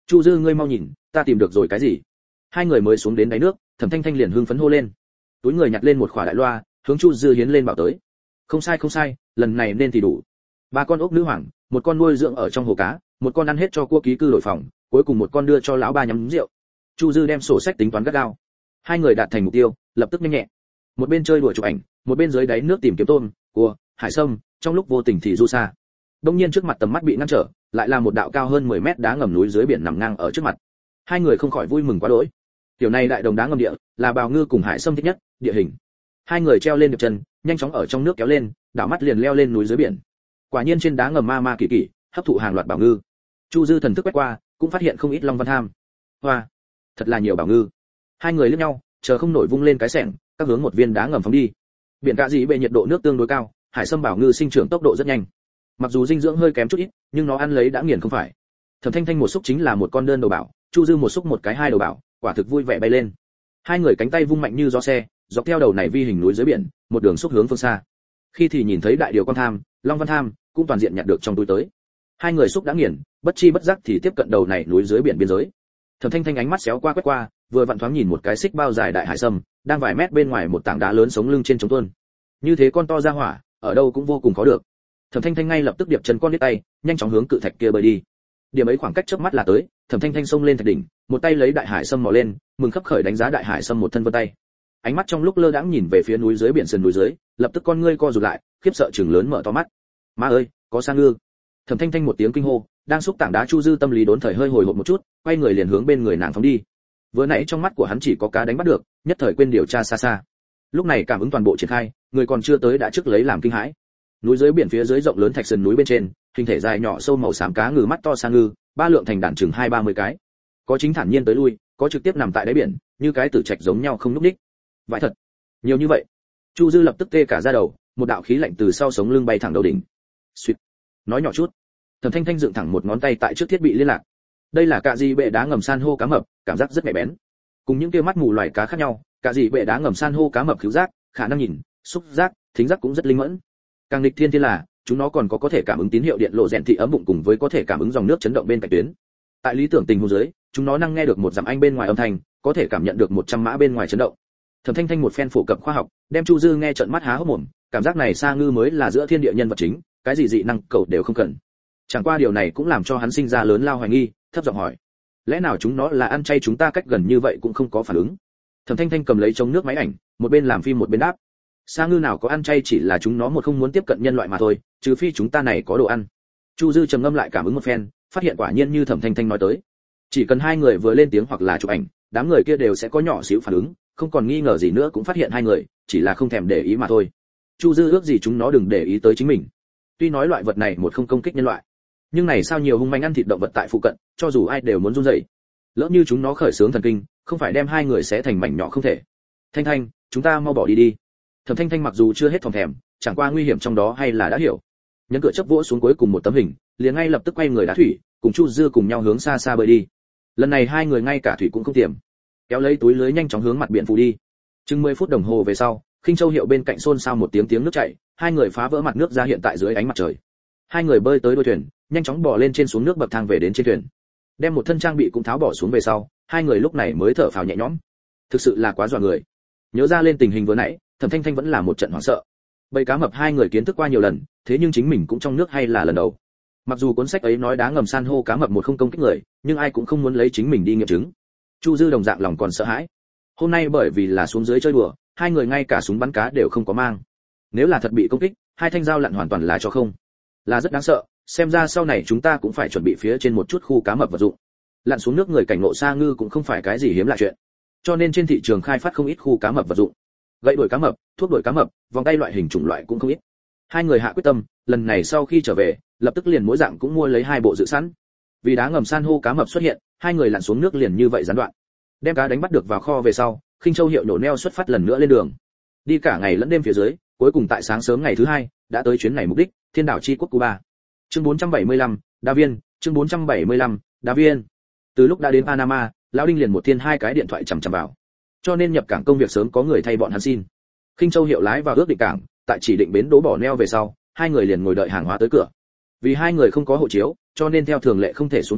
Chu Dư ngươi mau nhìn, ta tìm được rồi cái gì? Hai người mới xuống đến đáy nước, Thẩm Thanh Thanh liền hưng phấn hô lên. Túi người nhặt lên một khỏa đại loa, hướng Chu Dư hiến lên bảo tới. Không sai, lần này nên thì đủ. Ba con ốc nữ hoàng, một con nuôi dưỡng ở trong hồ cá, một con ăn hết cho cua ký cư đổi phòng, cuối cùng một con đưa cho lão ba nhắm rượu. Chu Dư đem sổ sách tính toán gắt gao. Hai người đạt thành mục tiêu, lập tức nhanh nhẹ. Một bên chơi đùa chụp ảnh, một bên dưới đáy nước tìm kiếm tôm, cua, hải sâm, trong lúc vô tình thì du xa. Đông nhiên trước mặt tầm mắt bị ngăn trở, lại là một đạo cao hơn 10 mét đá ngầm núi dưới biển nằm ngang ở trước mặt. Hai người không khỏi vui mừng quá đỗi. Tiểu này đại đồng đá ngầm địa, là bào ngư cùng hải sâm thích nhất, địa hình. Hai người treo lên được chân, nhanh chóng ở trong nước kéo lên, đảo mắt liền leo lên núi dưới biển. Quả nhiên trên đá ngầm ma kỳ kỳ, hấp thụ hàng loạt bào ngư. Chu Dư thần thức quét qua, cũng phát hiện không ít long văn tham. Hoa, thật là nhiều bào ngư. Hai người liếc nhau, chờ không nổi vung lên cái xẻng, các hướng một viên đá ngầm phóng đi. Biển Cạ Dị bệ nhiệt độ nước tương đối cao, hải sâm bào ngư sinh trưởng tốc độ rất nhanh. Mặc dù dinh dưỡng hơi kém chút ít, nhưng nó ăn lấy đã nghiền không phải. Thẩm Thanh Thanh một xúc chính là một con đơn đầu bảo, Chu Dư một xúc một cái hai đầu bảo, quả thực vui vẻ bay lên. Hai người cánh tay vung mạnh như gió xe, dọc theo đầu này vi hình núi dưới biển, một đường xúc hướng phương xa. Khi thì nhìn thấy đại điều con tham, long văn tham, cũng toàn diện nhặt được trong túi tới. Hai người xúc đã nghiền, bất chi bất giác thì tiếp cận đầu này núi dưới biển biên giới. Thẩm Thanh Thanh ánh mắt xéo qua quét qua, vừa vặn thoáng nhìn một cái xích bao dài đại hải sâm, đang vài mét bên ngoài một tảng đá lớn sống lưng trên trống tuôn. Như thế con to ra hỏa, ở đâu cũng vô cùng khó được. Thẩm Thanh Thanh ngay lập tức điệp chân con đít tay, nhanh chóng hướng cự thạch kia bơi đi. Điểm ấy khoảng cách chớp mắt là tới, Thẩm Thanh Thanh xông lên thạch đỉnh, một tay lấy đại hải sâm mò lên, mừng khấp khởi đánh giá đại hải sâm một thân vân tay. Ánh mắt trong lúc lơ đãng nhìn về phía núi dưới biển sườn núi dưới, lập tức con ngươi co rụt lại, khiếp sợ trừng lớn mở to mắt. Ma ơi, có sa ngư! Thẩm Thanh Thanh một tiếng kinh hô, đang xúc tảng đá Chu Dư tâm lý đốn thời hơi hồi hộp một chút, quay người liền hướng bên người nàng phóng đi. Vừa nãy trong mắt của hắn chỉ có cá đánh bắt được, nhất thời quên điều tra xa xa. Lúc này cảm ứng toàn bộ triển khai, người còn chưa tới đã trước lấy làm kinh hãi. Núi dưới biển phía dưới rộng lớn thạch sườn núi bên trên, hình thể dài nhỏ sâu màu xám cá ngừ mắt to sa ngư, ba lượng thành đàn chừng 20-30 cái. Có chính thản nhiên tới lui, có trực tiếp nằm tại đáy biển, như cái tử trạch giống nhau không lúc ních. Vãi thật, nhiều như vậy. Chu Dư lập tức tê cả da đầu, một đạo khí lạnh từ sau sống lưng bay thẳng đầu đỉnh. Suýt, nói nhỏ chút. Thẩm Thanh Thanh dựng thẳng một ngón tay tại trước thiết bị liên lạc. Đây là Cạ Dị bệ đá ngầm san hô cá mập, cảm giác rất nhạy bén. Cùng những kia mắt mù loài cá khác nhau, Cạ Dị bệ đá ngầm san hô cá mập khứu giác, khả năng nhìn, xúc giác, thính giác cũng rất linh mẫn. Càng nghịch thiên là, chúng nó còn có thể cảm ứng tín hiệu điện lộ rèn thị ấm bụng cùng với có thể cảm ứng dòng nước chấn động bên cạnh tuyến. Tại lý tưởng tình huống dưới, chúng nó năng nghe được một dặm anh bên ngoài âm thanh, có thể cảm nhận được 100 mã bên ngoài chấn động. Thẩm Thanh Thanh một phen phổ cập khoa học, đem Chu Dư nghe trợn mắt há hốc mồm, cảm giác này sa ngư mới là giữa thiên địa nhân vật chính, cái gì dị năng cầu đều không cần. Chẳng qua điều này cũng làm cho hắn sinh ra lớn lao hoài nghi, thấp giọng hỏi: lẽ nào chúng nó là ăn chay chúng ta cách gần như vậy cũng không có phản ứng? Thẩm Thanh Thanh cầm lấy chống nước máy ảnh, một bên làm phim một bên đáp: sa ngư nào có ăn chay, chỉ là chúng nó một không muốn tiếp cận nhân loại mà thôi, trừ phi chúng ta này có đồ ăn. Chu Dư trầm ngâm lại cảm ứng một phen, phát hiện quả nhiên như Thẩm Thanh Thanh nói tới, chỉ cần hai người vừa lên tiếng hoặc là chụp ảnh, đám người kia đều sẽ có nhỏ xíu phản ứng, không còn nghi ngờ gì nữa cũng phát hiện hai người, chỉ là không thèm để ý mà thôi. Chu Dư ước gì chúng nó đừng để ý tới chính mình. Tuy nói loại vật này một không công kích nhân loại, nhưng này sao nhiều hung manh ăn thịt động vật tại phụ cận, cho dù ai đều muốn run rẩy. Lỡ như chúng nó khởi sướng thần kinh, không phải đem hai người xé thành mảnh nhỏ không thể. Thanh Thanh, chúng ta mau bỏ đi đi. Thẩm Thanh Thanh mặc dù chưa hết thòng thèm, chẳng qua nguy hiểm trong đó hay là đã hiểu. Nhấn cửa chấp vỗ xuống cuối cùng một tấm hình, liền ngay lập tức quay người đá thủy, cùng Chu Dư cùng nhau hướng xa xa bơi đi. Lần này hai người ngay cả thủy cũng không tiềm, kéo lấy túi lưới nhanh chóng hướng mặt biển phủ đi. Chừng 10 phút đồng hồ về sau, Khinh Châu Hiệu bên cạnh xôn xao một tiếng nước chảy, hai người phá vỡ mặt nước ra hiện tại dưới ánh mặt trời. Hai người bơi tới đuôi thuyền, nhanh chóng bò lên trên xuống nước bậc thang về đến trên thuyền. Đem một thân trang bị cũng tháo bỏ xuống về sau, hai người lúc này mới thở phào nhẹ nhõm. Thực sự là quá dọa người. Nhớ ra lên tình hình vừa nãy, Thẩm Thanh Thanh vẫn là một trận hoảng sợ. Bầy cá mập hai người kiến thức qua nhiều lần, thế nhưng chính mình cũng trong nước hay là lần đầu. Mặc dù cuốn sách ấy nói đá ngầm san hô cá mập một không công kích người, nhưng ai cũng không muốn lấy chính mình đi nghiệm chứng. Chu Dư đồng dạng lòng còn sợ hãi. Hôm nay bởi vì là xuống dưới chơi đùa, hai người ngay cả súng bắn cá đều không có mang. Nếu là thật bị công kích, hai thanh dao lặn hoàn toàn là cho không. Là rất đáng sợ, xem ra sau này chúng ta cũng phải chuẩn bị phía trên một chút khu cá mập vật dụng. Lặn xuống nước người cảnh ngộ sa ngư cũng không phải cái gì hiếm lạ chuyện. Cho nên trên thị trường khai phát không ít khu cá mập vật dụng. Gậy đuổi cá mập, thuốc đuổi cá mập, vòng tay loại hình chủng loại cũng không ít. Hai người hạ quyết tâm, lần này sau khi trở về, lập tức liền mỗi dạng cũng mua lấy 2 bộ dự sẵn. Vì đá ngầm san hô cá mập xuất hiện, hai người lặn xuống nước liền như vậy gián đoạn. Đem cá đánh bắt được vào kho về sau, Khinh Châu Hiệu nhổ neo xuất phát lần nữa lên đường. Đi cả ngày lẫn đêm phía dưới, cuối cùng tại sáng sớm ngày thứ 2, đã tới chuyến này mục đích, Thiên đảo chi quốc Cuba. Chương 475, Đa Viên, chương 475, Đa Viên. Từ lúc đã đến Panama, lão Đinh liền một thiên 2 cái điện thoại chằm chằm vào. Cho nên nhập cảng công việc sớm có người thay bọn hắn xin. Khinh Châu Hiệu lái vào ước định cảng, tại chỉ định bến đỗ bỏ neo về sau, hai người liền ngồi đợi hàng hóa tới cửa. Vì hai người không có hộ chiếu, cho nên theo thường lệ không thể xuống thuyền,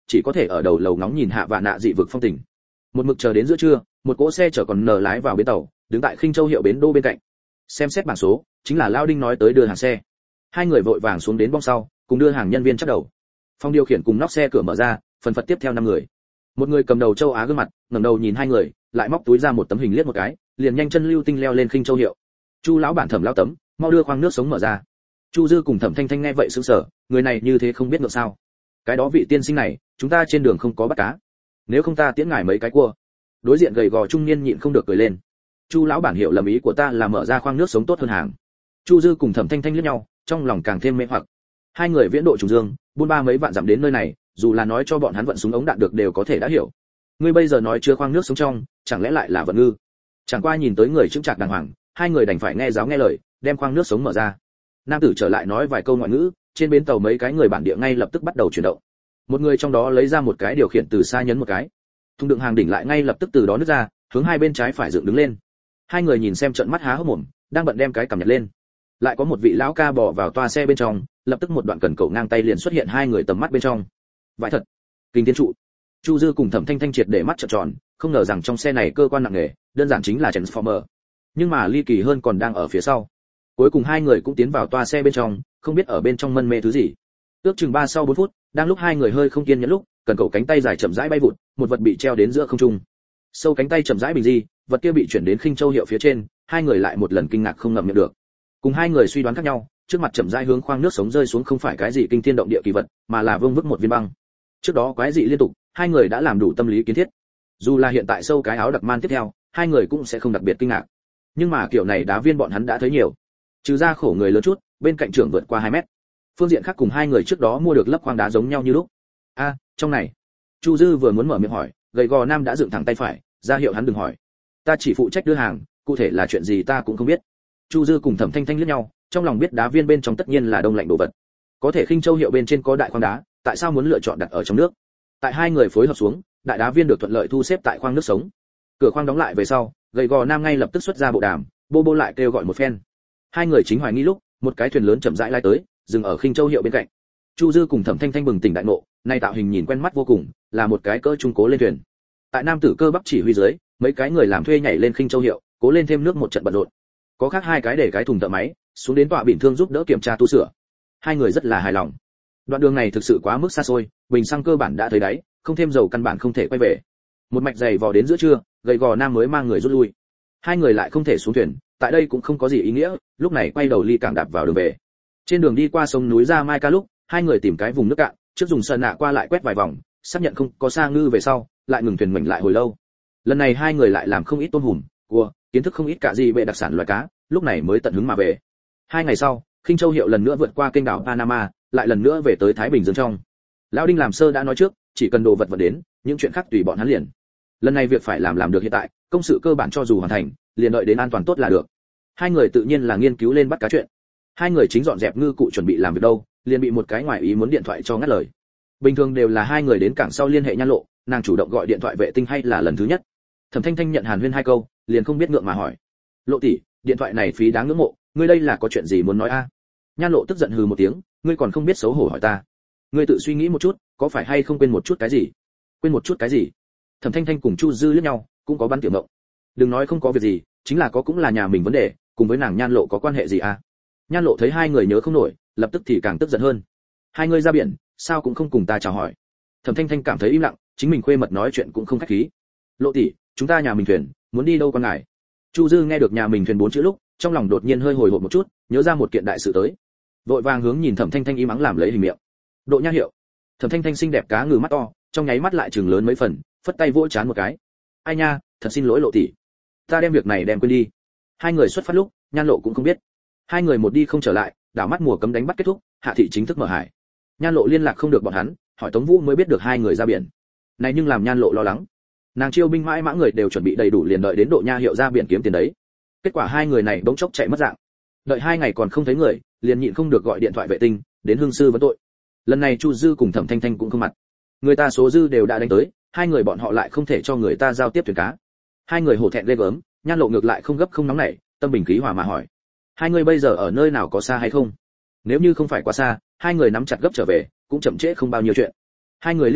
chỉ có thể ở đầu lầu ngóng nhìn hạ vạ nạ dị vực phong tình. Một mực chờ đến giữa trưa, một cỗ xe chở còn nở lái vào bến tàu, đứng tại Khinh Châu hiệu bến đô bên cạnh. Xem xét bảng số, chính là Lao Đinh nói tới đưa hàng xe. Hai người vội vàng xuống đến bong sau, cùng đưa hàng nhân viên chắc đầu. Phòng điều khiển cùng nóc xe cửa mở ra, phần phật tiếp theo 5 người. Một người cầm đầu châu Á gương mặt, ngẩng đầu nhìn hai người, lại móc túi ra một tấm hình liếc một cái, liền nhanh chân lưu tinh leo lên Khinh Châu hiệu. Chu lão bản Thẩm lão tấm, mau đưa khoang nước sống mở ra. Chu Dư cùng Thẩm Thanh Thanh nghe vậy sững sờ, người này như thế không biết ngượng sao? Cái đó vị tiên sinh này, chúng ta trên đường không có bắt cá, nếu không ta tiễn ngài mấy cái cua. Đối diện gầy gò trung niên nhịn không được cười lên. Chu lão bản hiểu lầm ý của ta là mở ra khoang nước sống tốt hơn hàng. Chu Dư cùng Thẩm Thanh Thanh liếc nhau, trong lòng càng thêm mê hoặc. Hai người viễn độ trùng dương, buôn ba mấy vạn dặm đến nơi này, dù là nói cho bọn hắn vận súng ống đạn được đều có thể đã hiểu. Ngươi bây giờ nói chứa khoang nước sống trong, chẳng lẽ lại là vận ngư? Chẳng qua nhìn tới người chững chạc đàng hoàng, hai người đành phải nghe giáo nghe lời, đem khoang nước sống mở ra. Nam tử trở lại nói vài câu ngoại ngữ, trên bến tàu mấy cái người bản địa ngay lập tức bắt đầu chuyển động. Một người trong đó lấy ra một cái điều khiển từ xa nhấn một cái, thùng đựng hàng đỉnh lại ngay lập tức từ đó nứt ra, hướng hai bên trái phải dựng đứng lên. Hai người nhìn xem trợn mắt há hốc mồm, đang bận đem cái cằm nhặt lên. Lại có một vị lão ca bò vào toa xe bên trong, lập tức một đoạn cần cầu ngang tay liền xuất hiện hai người tầm mắt bên trong. Vãi thật, kinh thiên trụ. Chu Dư cùng Thẩm Thanh Thanh triệt để mắt trợn tròn, không ngờ rằng trong xe này cơ quan nặng nề, đơn giản chính là Transformer. Nhưng mà ly kỳ hơn còn đang ở phía sau. Cuối cùng hai người cũng tiến vào toa xe bên trong, không biết ở bên trong mân mê thứ gì. Ước chừng 3 sau 4 phút, đang lúc hai người hơi không kiên nhẫn lúc, cần cầu cánh tay dài chậm rãi bay vụt, một vật bị treo đến giữa không trung. Sâu cánh tay chậm rãi bình di, vật kia bị chuyển đến Khinh Châu hiệu phía trên, hai người lại một lần kinh ngạc không ngậm miệng được. Cùng hai người suy đoán khác nhau, trước mặt chậm rãi hướng khoang nước sống rơi xuống không phải cái gì kinh thiên động địa kỳ vật, mà là vương vức một viên băng. Trước đó quái dị liên tục, hai người đã làm đủ tâm lý kiến thiết. Dù là hiện tại sâu cái áo đặc man tiếp theo, hai người cũng sẽ không đặc biệt kinh ngạc. Nhưng mà kiểu này đá viên bọn hắn đã thấy nhiều. Trừ ra khổ người lớn chút, bên cạnh trưởng vượt qua 2 mét. Phương diện khác cùng hai người trước đó mua được lấp khoang đá giống nhau như lúc. A, trong này. Chu Dư vừa muốn mở miệng hỏi, gầy gò nam đã dựng thẳng tay phải, ra hiệu hắn đừng hỏi. Ta chỉ phụ trách đưa hàng, cụ thể là chuyện gì ta cũng không biết. Chu Dư cùng Thẩm Thanh Thanh liếc nhau, trong lòng biết đá viên bên trong tất nhiên là đông lạnh đồ vật. Có thể Khinh Châu hiệu bên trên có đại khoang đá, tại sao muốn lựa chọn đặt ở trong nước? Tại hai người phối hợp xuống, đại đá viên được thuận lợi thu xếp tại khoang nước sống. Cửa khoang đóng lại về sau, gầy gò nam ngay lập tức xuất ra bộ đàm, bô bô lại kêu gọi một phen. Hai người chính hoài nghi lúc, một cái thuyền lớn chậm rãi lai tới, dừng ở Khinh Châu hiệu bên cạnh. Chu Dư cùng Thẩm Thanh Thanh bừng tỉnh đại ngộ, nay tạo hình nhìn quen mắt vô cùng, là một cái cỡ trung cố lên thuyền. Tại nam tử cơ bắp chỉ huy dưới, mấy cái người làm thuê nhảy lên Khinh Châu hiệu, cố lên thêm nước một trận bận rộn. Có khác hai cái để cái thùng thợ máy, xuống đến tọa biển thương giúp đỡ kiểm tra tu sửa. Hai người rất là hài lòng. Đoạn đường này thực sự quá mức xa xôi, bình xăng cơ bản đã thấy đáy, không thêm dầu căn bản không thể quay về. Một mạch dày vò đến giữa trưa, gầy gò nam mới mang người rút lui. Hai người lại không thể xuống thuyền, tại đây cũng không có gì ý nghĩa, lúc này quay đầu ly cảng đạp vào đường về. Trên đường đi qua sông núi ra Mai Ca lúc, hai người tìm cái vùng nước cạn, trước dùng sơn nạ qua lại quét vài vòng, xác nhận không có sa ngư về sau, lại ngừng thuyền mình lại hồi lâu. Lần này hai người lại làm không ít tôm hùm, cua, kiến thức không ít cả gì bệ đặc sản loài cá, lúc này mới tận hứng mà về. 2 ngày sau, Khinh Châu hiệu lần nữa vượt qua kênh đảo Panama, lại lần nữa về tới Thái Bình Dương trong. Lão Đinh làm sơ đã nói trước, chỉ cần đồ vật vận đến, những chuyện khác tùy bọn hắn liền. Lần này việc phải làm được hiện tại, công sự cơ bản cho dù hoàn thành, liền đợi đến an toàn tốt là được. Hai người tự nhiên là nghiên cứu lên bắt cá chuyện. Hai người chính dọn dẹp ngư cụ chuẩn bị làm việc đâu, liền bị một cái ngoại ý muốn điện thoại cho ngắt lời. Bình thường đều là hai người đến cảng sau liên hệ Nhan Lộ, nàng chủ động gọi điện thoại vệ tinh hay là lần thứ nhất. Thẩm Thanh Thanh nhận hàn huyên 2 câu, liền không biết ngượng mà hỏi: "Lộ tỷ, điện thoại này phí đáng ngưỡng mộ, ngươi đây là có chuyện gì muốn nói a?" Nhan Lộ tức giận hừ một tiếng: "Ngươi còn không biết xấu hổ hỏi ta? Ngươi tự suy nghĩ một chút, có phải hay không quên một chút cái gì?" "Quên một chút cái gì?" Thẩm Thanh Thanh cùng Chu Dư liếc nhau, cũng có bắn tiểu mộng. Đừng nói không có việc gì, chính là có cũng là nhà mình vấn đề, cùng với nàng Nhan Lộ có quan hệ gì a? Nhan Lộ thấy hai người nhớ không nổi, lập tức thì càng tức giận hơn. "Hai người ra biển, sao cũng không cùng ta chào hỏi?" Thẩm Thanh Thanh cảm thấy im lặng, chính mình khuê mật nói chuyện cũng không khách khí. "Lộ tỷ, chúng ta nhà mình thuyền, muốn đi đâu con ngài?" Chu Dư nghe được nhà mình thuyền 4 chữ lúc, trong lòng đột nhiên hơi hồi hộp một chút, nhớ ra một kiện đại sự tới. Vội vàng hướng nhìn Thẩm Thanh Thanh im ắng làm lấy hình miệng. "Độ Nha hiệu." Thẩm Thanh Thanh xinh đẹp cá ngừ mắt to, trong nháy mắt lại trừng lớn mấy phần, phất tay vỗ chán một cái. "Ai nha, thật xin lỗi Lộ tỷ, ta đem việc này đem quên đi." Hai người xuất phát lúc, Nhan Lộ cũng không biết. Hai người một đi không trở lại, đảo mắt mùa cấm đánh bắt kết thúc, Hạ thị chính thức mở hải. Nhan Lộ liên lạc không được bọn hắn, hỏi Tống Vũ mới biết được hai người ra biển. Này nhưng làm Nhan Lộ lo lắng. Nàng chiêu binh mãi mã người đều chuẩn bị đầy đủ liền đợi đến Độ Nha hiệu ra biển kiếm tiền đấy. Kết quả hai người này bỗng chốc chạy mất dạng. Đợi 2 ngày còn không thấy người, liền nhịn không được gọi điện thoại vệ tinh, đến hương sư vấn tội. Lần này Chu Dư cùng Thẩm Thanh Thanh cũng không mặt. Người ta số dư đều đã đánh tới, hai người bọn họ lại không thể cho người ta giao tiếp thuyền cá. Hai người hổ thẹn ghê gớm, Nhan Lộ ngược lại không gấp không nóng nảy, tâm bình khí hòa mà hỏi: "Hai người bây giờ ở nơi nào, có xa hay không? Nếu như không phải quá xa, hai người nắm chặt gấp trở về, cũng chậm trễ không bao nhiêu chuyện." Hai người liếc nhau,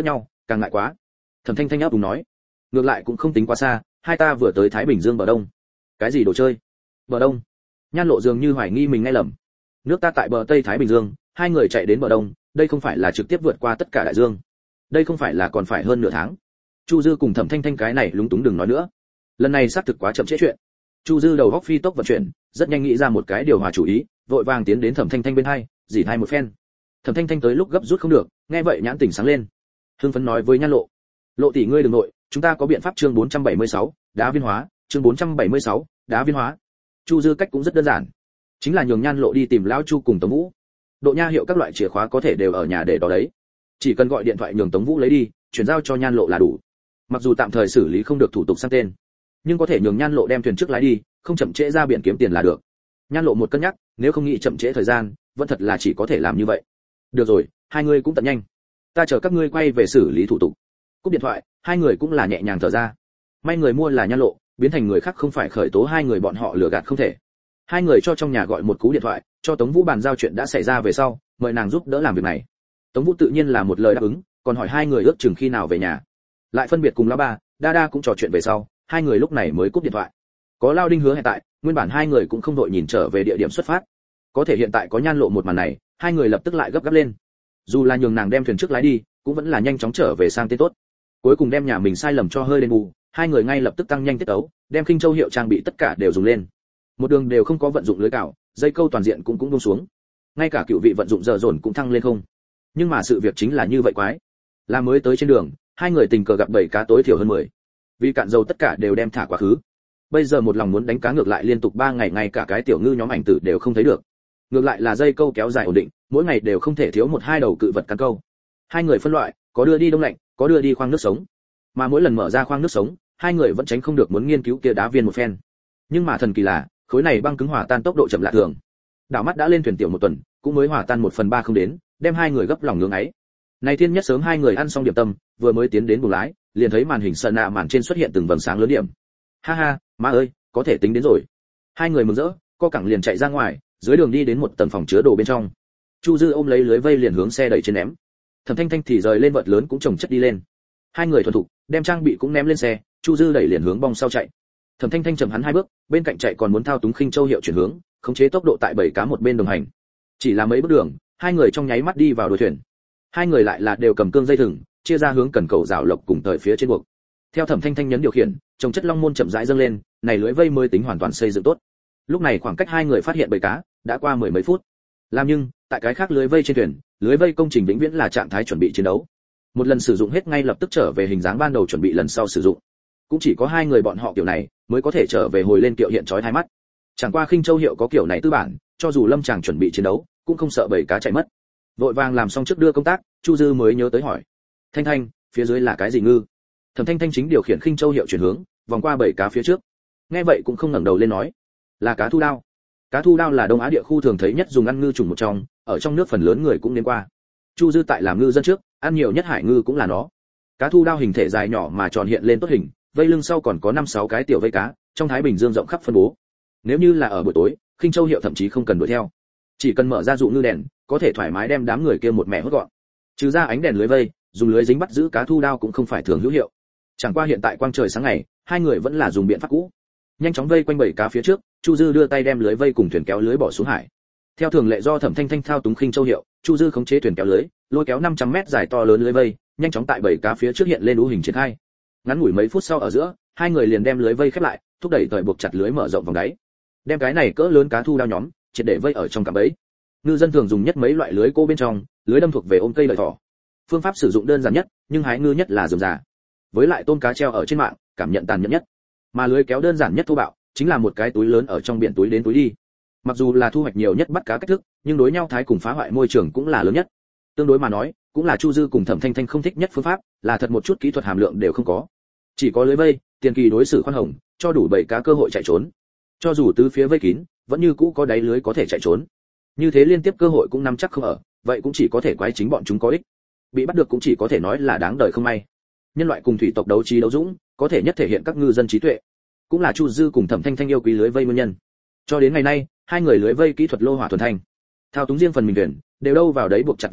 càng ngại quá. Thẩm Thanh Thanh áp đúng nói, ngược lại cũng không tính quá xa, hai ta vừa tới Thái Bình Dương bờ đông. Cái gì đồ chơi? Bờ đông? Nhan Lộ dường như hoài nghi mình nghe lầm. Nước ta tại bờ Tây Thái Bình Dương, hai người chạy đến bờ đông, đây không phải là trực tiếp vượt qua tất cả đại dương. Đây không phải là còn phải hơn nửa tháng. Chu Dư cùng Thẩm Thanh Thanh cái này lúng túng đừng nói nữa. Lần này xác thực quá chậm trễ chuyện. Chu Dư đầu góc phi tốc vận chuyển, rất nhanh nghĩ ra một cái điều hòa chủ ý, vội vàng tiến đến Thẩm Thanh Thanh bên hai, dỉ thai một phen. Thẩm Thanh Thanh tới lúc gấp rút không được, nghe vậy nhãn tỉnh sáng lên. Hưng phấn nói với Nhan Lộ, Lộ tỷ ngươi đừng nội, chúng ta có biện pháp. Chương 476, đá viên hóa. Chương 476, đá viên hóa. Chu Dư cách cũng rất đơn giản, chính là nhường Nhan Lộ đi tìm lão Chu cùng Tống Vũ. Độ Nha hiệu các loại chìa khóa có thể đều ở nhà để đó đấy, chỉ cần gọi điện thoại nhường Tống Vũ lấy đi, chuyển giao cho Nhan Lộ là đủ. Mặc dù tạm thời xử lý không được thủ tục sang tên, nhưng có thể nhường Nhan Lộ đem thuyền trước lái đi, không chậm trễ ra biển kiếm tiền là được. Nhan Lộ một cân nhắc, nếu không nghĩ chậm trễ thời gian, vẫn thật là chỉ có thể làm như vậy. Được rồi, hai người cũng tận nhanh, ta chờ các ngươi quay về xử lý thủ tục. Cúp điện thoại, hai người cũng là nhẹ nhàng thở ra. May người mua là Nhan Lộ, biến thành người khác không phải khởi tố hai người bọn họ lừa gạt không thể. Hai người cho trong nhà gọi một cú điện thoại, cho Tống Vũ bàn giao chuyện đã xảy ra về sau, mời nàng giúp đỡ làm việc này. Tống Vũ tự nhiên là một lời đáp ứng, còn hỏi hai người ước chừng khi nào về nhà. Lại phân biệt cùng lão ba, Đa Đa cũng trò chuyện về sau, hai người lúc này mới cúp điện thoại. Có Lao Đinh hứa hẹn tại, nguyên bản hai người cũng không đội nhìn trở về địa điểm xuất phát. Có thể hiện tại có Nhan Lộ một màn này, hai người lập tức lại gấp gáp lên. Dù là nhường nàng đem thuyền trước lái đi, cũng vẫn là nhanh chóng trở về sang tên tốt. Cuối cùng đem nhà mình sai lầm cho hơi đền bù, hai người ngay lập tức tăng nhanh tiết tấu, đem Khinh Châu hiệu trang bị tất cả đều dùng lên. Một đường đều không có vận dụng lưới cào, dây câu toàn diện cũng buông xuống. Ngay cả cựu vị vận dụng giờ dồn cũng thăng lên không. Nhưng mà sự việc chính là như vậy quái. Là mới tới trên đường, hai người tình cờ gặp 7 cá tối thiểu hơn 10. Vì cạn dầu tất cả đều đem thả quá khứ. Bây giờ một lòng muốn đánh cá ngược lại liên tục 3 ngày ngay cả cái tiểu ngư nhóm ảnh tử đều không thấy được. Ngược lại là dây câu kéo dài ổn định, mỗi ngày đều không thể thiếu một hai đầu cự vật cắn câu. Hai người phân loại, có đưa đi đông lạnh, có đưa đi khoang nước sống. Mà mỗi lần mở ra khoang nước sống, hai người vẫn tránh không được muốn nghiên cứu kia đá viên một phen. Nhưng mà thần kỳ là, khối này băng cứng hòa tan tốc độ chậm lạ thường. Đảo mắt đã lên thuyền tiểu một tuần, cũng mới hòa tan 1/3 không đến, đem hai người gấp lòng ngưỡng ấy. Này thiên nhất sớm hai người ăn xong điểm tâm, vừa mới tiến đến buồng lái, liền thấy màn hình sân nạ màn trên xuất hiện từng vầng sáng lớn điểm. Ha ha, má ơi, có thể tính đến rồi. Hai người mừng rỡ, co cẳng liền chạy ra ngoài, dưới đường đi đến một tầng phòng chứa đồ bên trong. Chu Dư ôm lấy lưới vây liền hướng xe đẩy trên ném. Thẩm Thanh Thanh thì rời lên vợt lớn cũng chồng chất đi lên. Hai người thuần thục, đem trang bị cũng ném lên xe, Chu Dư đẩy liền hướng bong sau chạy. Thẩm Thanh Thanh chậm hắn 2 bước, bên cạnh chạy còn muốn thao túng Khinh Châu hiệu chuyển hướng, khống chế tốc độ tại 7 cá một bên đồng hành. Chỉ là mấy bước đường, hai người trong nháy mắt đi vào đuôi thuyền. Hai người lại là đều cầm cương dây thừng, chia ra hướng cần cầu rào lộc cùng tới phía trên buộc. Theo Thẩm Thanh Thanh nhấn điều khiển, trồng chất long môn chậm rãi dâng lên, này lưới vây mới tính hoàn toàn xây dựng tốt. Lúc này khoảng cách hai người phát hiện bầy cá đã qua 10 mấy phút. Làm nhưng, tại cái khác lưới vây trên thuyền, lưới vây công trình vĩnh viễn là trạng thái chuẩn bị chiến đấu. Một lần sử dụng hết ngay lập tức trở về hình dáng ban đầu chuẩn bị lần sau sử dụng. Cũng chỉ có hai người bọn họ kiểu này mới có thể trở về hồi lên kiệu hiện chói hai mắt. Chẳng qua Khinh Châu hiệu có kiểu này tư bản, cho dù Lâm Tràng chuẩn bị chiến đấu, cũng không sợ bầy cá chạy mất. Vội vàng làm xong trước đưa công tác, Chu Dư mới nhớ tới hỏi: "Thanh Thanh, phía dưới là cái gì ngư?" Thẩm Thanh Thanh chính điều khiển Khinh Châu hiệu chuyển hướng, vòng qua bầy cá phía trước. Nghe vậy cũng không ngẩng đầu lên nói: "Là cá thu đao." Cá thu đao là Đông Á địa khu thường thấy nhất dùng ăn ngư trùng một trong, ở trong nước phần lớn người cũng đến qua. Chu Dư tại làm ngư dân trước, ăn nhiều nhất hải ngư cũng là nó. Cá thu đao hình thể dài nhỏ mà tròn hiện lên tốt hình, vây lưng sau còn có 5-6 cái tiểu vây cá, trong Thái Bình Dương rộng khắp phân bố. Nếu như là ở buổi tối, Khinh Châu hiệu thậm chí không cần đuổi theo, chỉ cần mở ra dụ ngư đèn, có thể thoải mái đem đám người kia một mẹ hốt gọn. Trừ ra ánh đèn lưới vây, dùng lưới dính bắt giữ cá thu đao cũng không phải thường hữu hiệu. Chẳng qua hiện tại quang trời sáng ngày, hai người vẫn là dùng biện pháp cũ. Nhanh chóng vây quanh bầy cá phía trước, Chu Dư đưa tay đem lưới vây cùng thuyền kéo lưới bỏ xuống hải. Theo thường lệ do Thẩm Thanh Thanh thao túng Khinh Châu hiệu, Chu Dư khống chế thuyền kéo lưới, lôi kéo 500 mét dài to lớn lưới vây, nhanh chóng tại bầy cá phía trước hiện lên ú hình triển khai. Ngắn ngủi mấy phút sau ở giữa, hai người liền đem lưới vây khép lại, thúc đẩy thời buộc chặt lưới mở rộng vòng đáy. Đem cái này cỡ lớn cá thu đao nhóm, triệt để vây ở trong cạm bẫy. Ngư dân thường dùng nhất mấy loại lưới cô bên trong, lưới đâm thuộc về ôm cây lợi thỏ. Phương pháp sử dụng đơn giản nhất, nhưng hái ngư nhất là rườm rà. Với lại tôm cá treo ở trên mạng, cảm nhận tàn nhẫn nhất. Mà lưới kéo đơn giản nhất thô bạo, chính là một cái túi lớn ở trong biển túi đến túi đi. Mặc dù là thu hoạch nhiều nhất bắt cá cách thức, nhưng đối nhau thái cùng phá hoại môi trường cũng là lớn nhất. Tương đối mà nói, cũng là Chu Dư cùng Thẩm Thanh Thanh không thích nhất phương pháp, là thật một chút kỹ thuật hàm lượng đều không có. Chỉ có lưới vây, tiền kỳ đối xử khoan hồng, cho đủ bầy cá cơ hội chạy trốn. Cho dù tứ phía vây kín, vẫn như cũ có đáy lưới có thể chạy trốn. Như thế liên tiếp cơ hội cũng nắm chắc không ở, vậy cũng chỉ có thể quái chính bọn chúng có ích. Bị bắt được cũng chỉ có thể nói là đáng đời không may. Nhân loại cùng thủy tộc đấu trí đấu dũng, có thể nhất thể hiện các ngư dân trí tuệ, cũng là Chu Dư cùng Thẩm Thanh Thanh yêu quý lưới vây nguyên nhân. Cho đến ngày nay, hai người lưới vây kỹ thuật lô hỏa thuần thanh, thao túng riêng phần mình thuyền, đều đâu vào đấy buộc chặt vòng vây,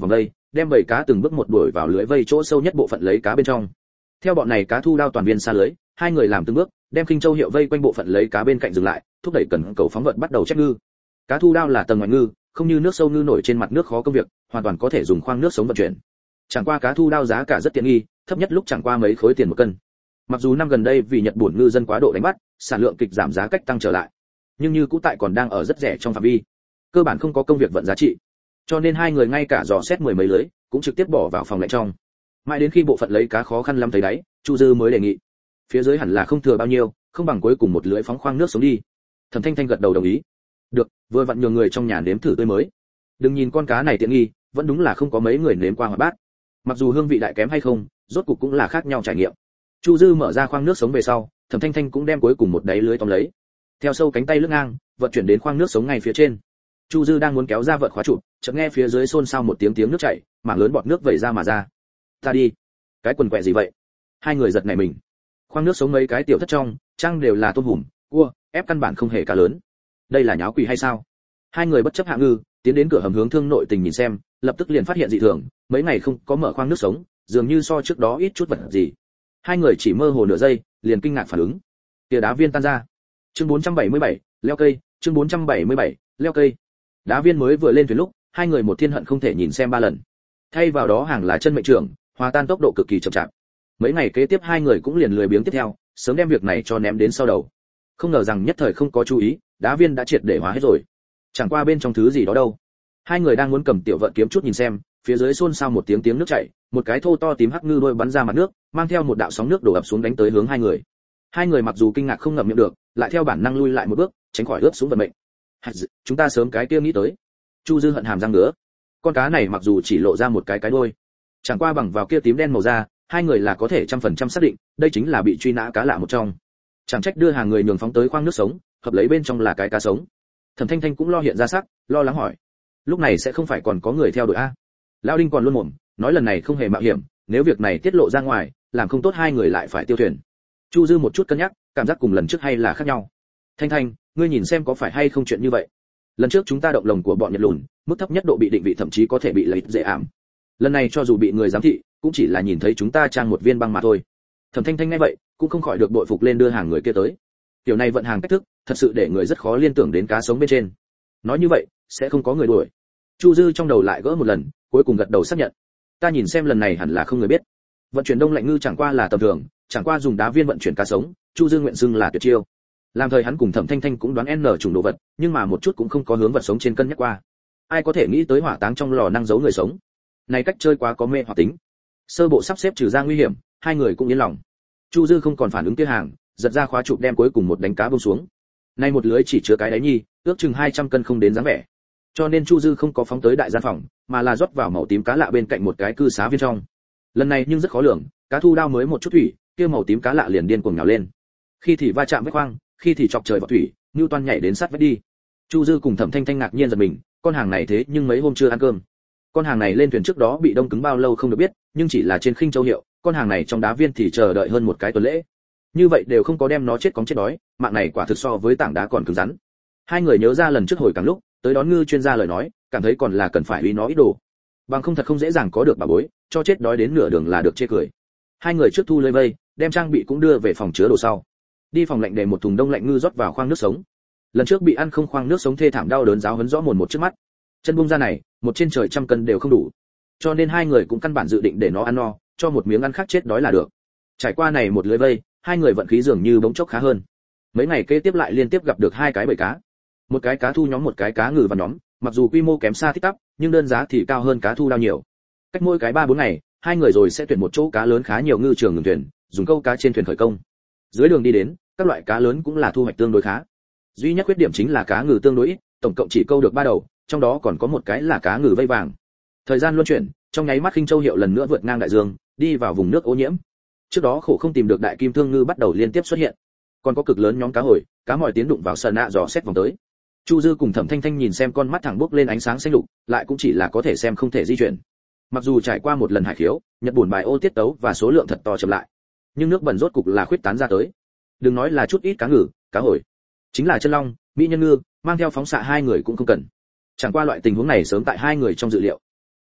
đem bầy cá từng bước một đuổi vào lưới vây chỗ sâu nhất bộ phận lấy cá bên trong. Theo bọn này cá thu đao toàn viên xa lưới, hai người làm từng bước, đem Khinh Châu hiệu vây quanh bộ phận lấy cá bên cạnh dừng lại, thúc đẩy cần cầu phóng vận bắt đầu chép ngư. Cá thu đao là tầng ngoài ngư, không như nước sâu ngư nổi trên mặt nước khó công việc, hoàn toàn có thể dùng khoang nước sống vận chuyển. Chẳng qua cá thu đao giá cả rất tiện nghi, thấp nhất lúc chẳng qua mấy khối tiền một cân. Mặc dù năm gần đây vì Nhật Bản ngư dân quá độ đánh bắt, sản lượng kịch giảm giá cách tăng trở lại, nhưng như cũ tại còn đang ở rất rẻ trong phạm vi, cơ bản không có công việc vận giá trị. Cho nên hai người ngay cả dò xét mười mấy lưới, cũng trực tiếp bỏ vào phòng lạnh trong. Mãi đến khi bộ phận lấy cá khó khăn lắm thấy đáy, Chu Dư mới đề nghị, phía dưới hẳn là không thừa bao nhiêu, không bằng cuối cùng một lưới phóng khoang nước sống đi. Thẩm Thanh Thanh gật đầu đồng ý. Được, vừa vặn nhường người trong nhà nếm thử tươi mới. Đừng nhìn con cá này tiện nghi, vẫn đúng là không có mấy người nếm qua hoạt bát. Mặc dù hương vị đại kém hay không, rốt cục cũng là khác nhau trải nghiệm. Chu Dư mở ra khoang nước sống về sau, Thẩm Thanh Thanh cũng đem cuối cùng một đáy lưới tóm lấy. Theo sâu cánh tay lướt ngang, vận chuyển đến khoang nước sống ngay phía trên. Chu Dư đang muốn kéo ra vợt khóa trụ, chợt nghe phía dưới xôn xao một tiếng tiếng nước chảy, mảng lớn bọt nước vẩy ra mà ra. Ta đi, cái quần quẹ gì vậy? Hai người giật nảy mình. Khoang nước sống mấy cái tiểu thất trong, trang đều là tôm hùm, cua, ép căn bản không hề cá lớn. Đây là nháo quỷ hay sao? Hai người bất chấp hạ ngư, tiến đến cửa hầm hướng Thương Nội Tình nhìn xem, lập tức liền phát hiện dị thường, mấy ngày không có mở khoang nước sống, dường như so trước đó ít chút vật gì. Hai người chỉ mơ hồ nửa giây, liền kinh ngạc phản ứng. Tia đá viên tan ra. Chương 477, leo cây, chương 477, leo cây. Đá viên mới vừa lên thuyền lúc, hai người một thiên hận không thể nhìn xem ba lần. Thay vào đó hàng là chân mệnh trưởng, hòa tan tốc độ cực kỳ chậm chạp. Mấy ngày kế tiếp hai người cũng liền lười biếng tiếp theo, sớm đem việc này cho ném đến sau đầu. Không ngờ rằng nhất thời không có chú ý, đá viên đã triệt để hóa hết rồi. Chẳng qua bên trong thứ gì đó đâu. Hai người đang muốn cầm tiểu vận kiếm chút nhìn xem, phía dưới xôn xao một tiếng tiếng nước chảy, một cái thô to tím hắc ngư đôi bắn ra mặt nước, mang theo một đạo sóng nước đổ ập xuống đánh tới hướng hai người. Hai người mặc dù kinh ngạc không ngậm miệng được, lại theo bản năng lui lại một bước, tránh khỏi ướt xuống vận mệnh. Chúng ta sớm cái kia nghĩ tới. Chu Dư hận hàm răng nữa. Con cá này mặc dù chỉ lộ ra một cái đuôi, chẳng qua bằng vào kia tím đen màu da, hai người là có thể 100% xác định, đây chính là bị truy nã cá lạ một trong. Chẳng trách đưa hàng người nhường phóng tới khoang nước sống, hợp lấy bên trong là cái cá sống. Thẩm Thanh Thanh cũng lo hiện ra sắc, lo lắng hỏi. Lúc này sẽ không phải còn có người theo đuổi a? Lão Đinh còn luôn mồm, nói lần này không hề mạo hiểm, nếu việc này tiết lộ ra ngoài, làm không tốt hai người lại phải tiêu thuyền. Chu Dư một chút cân nhắc, cảm giác cùng lần trước hay là khác nhau. Thanh Thanh, ngươi nhìn xem có phải hay không chuyện như vậy? Lần trước chúng ta động lồng của bọn Nhật lùn, mức thấp nhất độ bị định vị thậm chí có thể bị lấy dễ ảm. Lần này cho dù bị người giám thị, cũng chỉ là nhìn thấy chúng ta trang một viên băng mà thôi. Thẩm Thanh Thanh nghe vậy, cũng không khỏi được bội phục lên đưa hàng người kia tới. Tiểu này vận hàng cách thức, thật sự để người rất khó liên tưởng đến cá sống bên trên. Nói như vậy, sẽ không có người đuổi. Chu Dư trong đầu lại gỡ một lần, cuối cùng gật đầu xác nhận. Ta nhìn xem lần này hẳn là không người biết. Vận chuyển đông lạnh ngư chẳng qua là tầm thường, chẳng qua dùng đá viên vận chuyển cá sống, Chu Dư nguyện xưng là tuyệt chiêu. Làm thời hắn cùng Thẩm Thanh Thanh cũng đoán n chủng đồ vật, nhưng mà một chút cũng không có hướng vật sống trên cân nhắc qua. Ai có thể nghĩ tới hỏa táng trong lò năng giấu người sống? Này cách chơi quá có mê hoặc tính. Sơ bộ sắp xếp trừ ra nguy hiểm, hai người cũng yên lòng. Chu Dư không còn phản ứng kia hàng, giật ra khóa chụp đem cuối cùng một đánh cá buông xuống. Nay một lưới chỉ chứa cái đáy nhi, ước chừng 200 cân không đến dáng vẻ. Cho nên Chu Dư không có phóng tới đại gian phòng, mà là rót vào màu tím cá lạ bên cạnh một cái cư xá viên trong. Lần này nhưng rất khó lường, cá thu đao mới một chút thủy, kia màu tím cá lạ liền điên cuồng nhào lên. Khi thì va chạm với khoang, khi thì chọc trời vào thủy, Newton nhảy đến sát vách đi. Chu Dư cùng Thẩm Thanh Thanh ngạc nhiên giật mình, con hàng này thế nhưng mấy hôm chưa ăn cơm. Con hàng này lên thuyền trước đó bị đông cứng bao lâu không được biết, nhưng chỉ là trên Khinh Châu hiệu, con hàng này trong đá viên thì chờ đợi hơn một cái tuần lễ. Như vậy đều không có đem nó chết cóng chết đói, mạng này quả thực so với tảng đá còn cứng rắn. Hai người nhớ ra lần trước hồi càng lúc, tới đón ngư chuyên gia lời nói, cảm thấy còn là cần phải uy nó ít đồ. Bằng không thật không dễ dàng có được bà bối, cho chết đói đến nửa đường là được chê cười. Hai người trước thu lưới vây, đem trang bị cũng đưa về phòng chứa đồ sau. Đi phòng lạnh để một thùng đông lạnh ngư rót vào khoang nước sống. Lần trước bị ăn không khoang nước sống thê thảm đau đớn giáo huấn rõ mồn một trước mắt. Chân bung ra này, một trên trời 100 cân đều không đủ. Cho nên hai người cũng căn bản dự định để nó ăn no, cho một miếng ăn khác chết đói là được. Trải qua này một lưới vây, hai người vận khí dường như bỗng chốc khá hơn. Mấy ngày kế tiếp lại liên tiếp gặp được hai cái bầy cá. Một cái cá thu nhóm, một cái cá ngừ và nhóm, mặc dù quy mô kém xa tích tắp, nhưng đơn giá thì cao hơn cá thu đao nhiều. Cách mỗi cái 3-4 ngày, hai người rồi sẽ tuyển một chỗ cá lớn khá nhiều ngư trường ngừng thuyền, dùng câu cá trên thuyền khởi công. Dưới đường đi đến, các loại cá lớn cũng là thu hoạch tương đối khá. Duy nhất khuyết điểm chính là cá ngừ tương đối ít, tổng cộng chỉ câu được 3 đầu, trong đó còn có một cái là cá ngừ vây vàng. Thời gian luân chuyển, trong nháy mắt Khinh Châu hiệu lần nữa vượt ngang đại dương, đi vào vùng nước ô nhiễm. Trước đó khổ không tìm được đại kim thương ngư bắt đầu liên tiếp xuất hiện, còn có cực lớn nhóm cá hồi, cá mòi tiến đụng vào sờ nạ dò xét vòng tới. Chu Dư cùng Thẩm Thanh Thanh nhìn xem con mắt thẳng bốc lên ánh sáng xanh lục, lại cũng chỉ là có thể xem không thể di chuyển. Mặc dù trải qua một lần hải khiếu, Nhật Bản bài ô tiết tấu và số lượng thật to chậm lại, nhưng nước bẩn rốt cục là khuyết tán ra tới. Đừng nói là chút ít cá ngừ, cá hồi, chính là chân long, mỹ nhân ngư, mang theo phóng xạ hai người cũng không cần. Chẳng qua loại tình huống này sớm tại hai người trong dự liệu.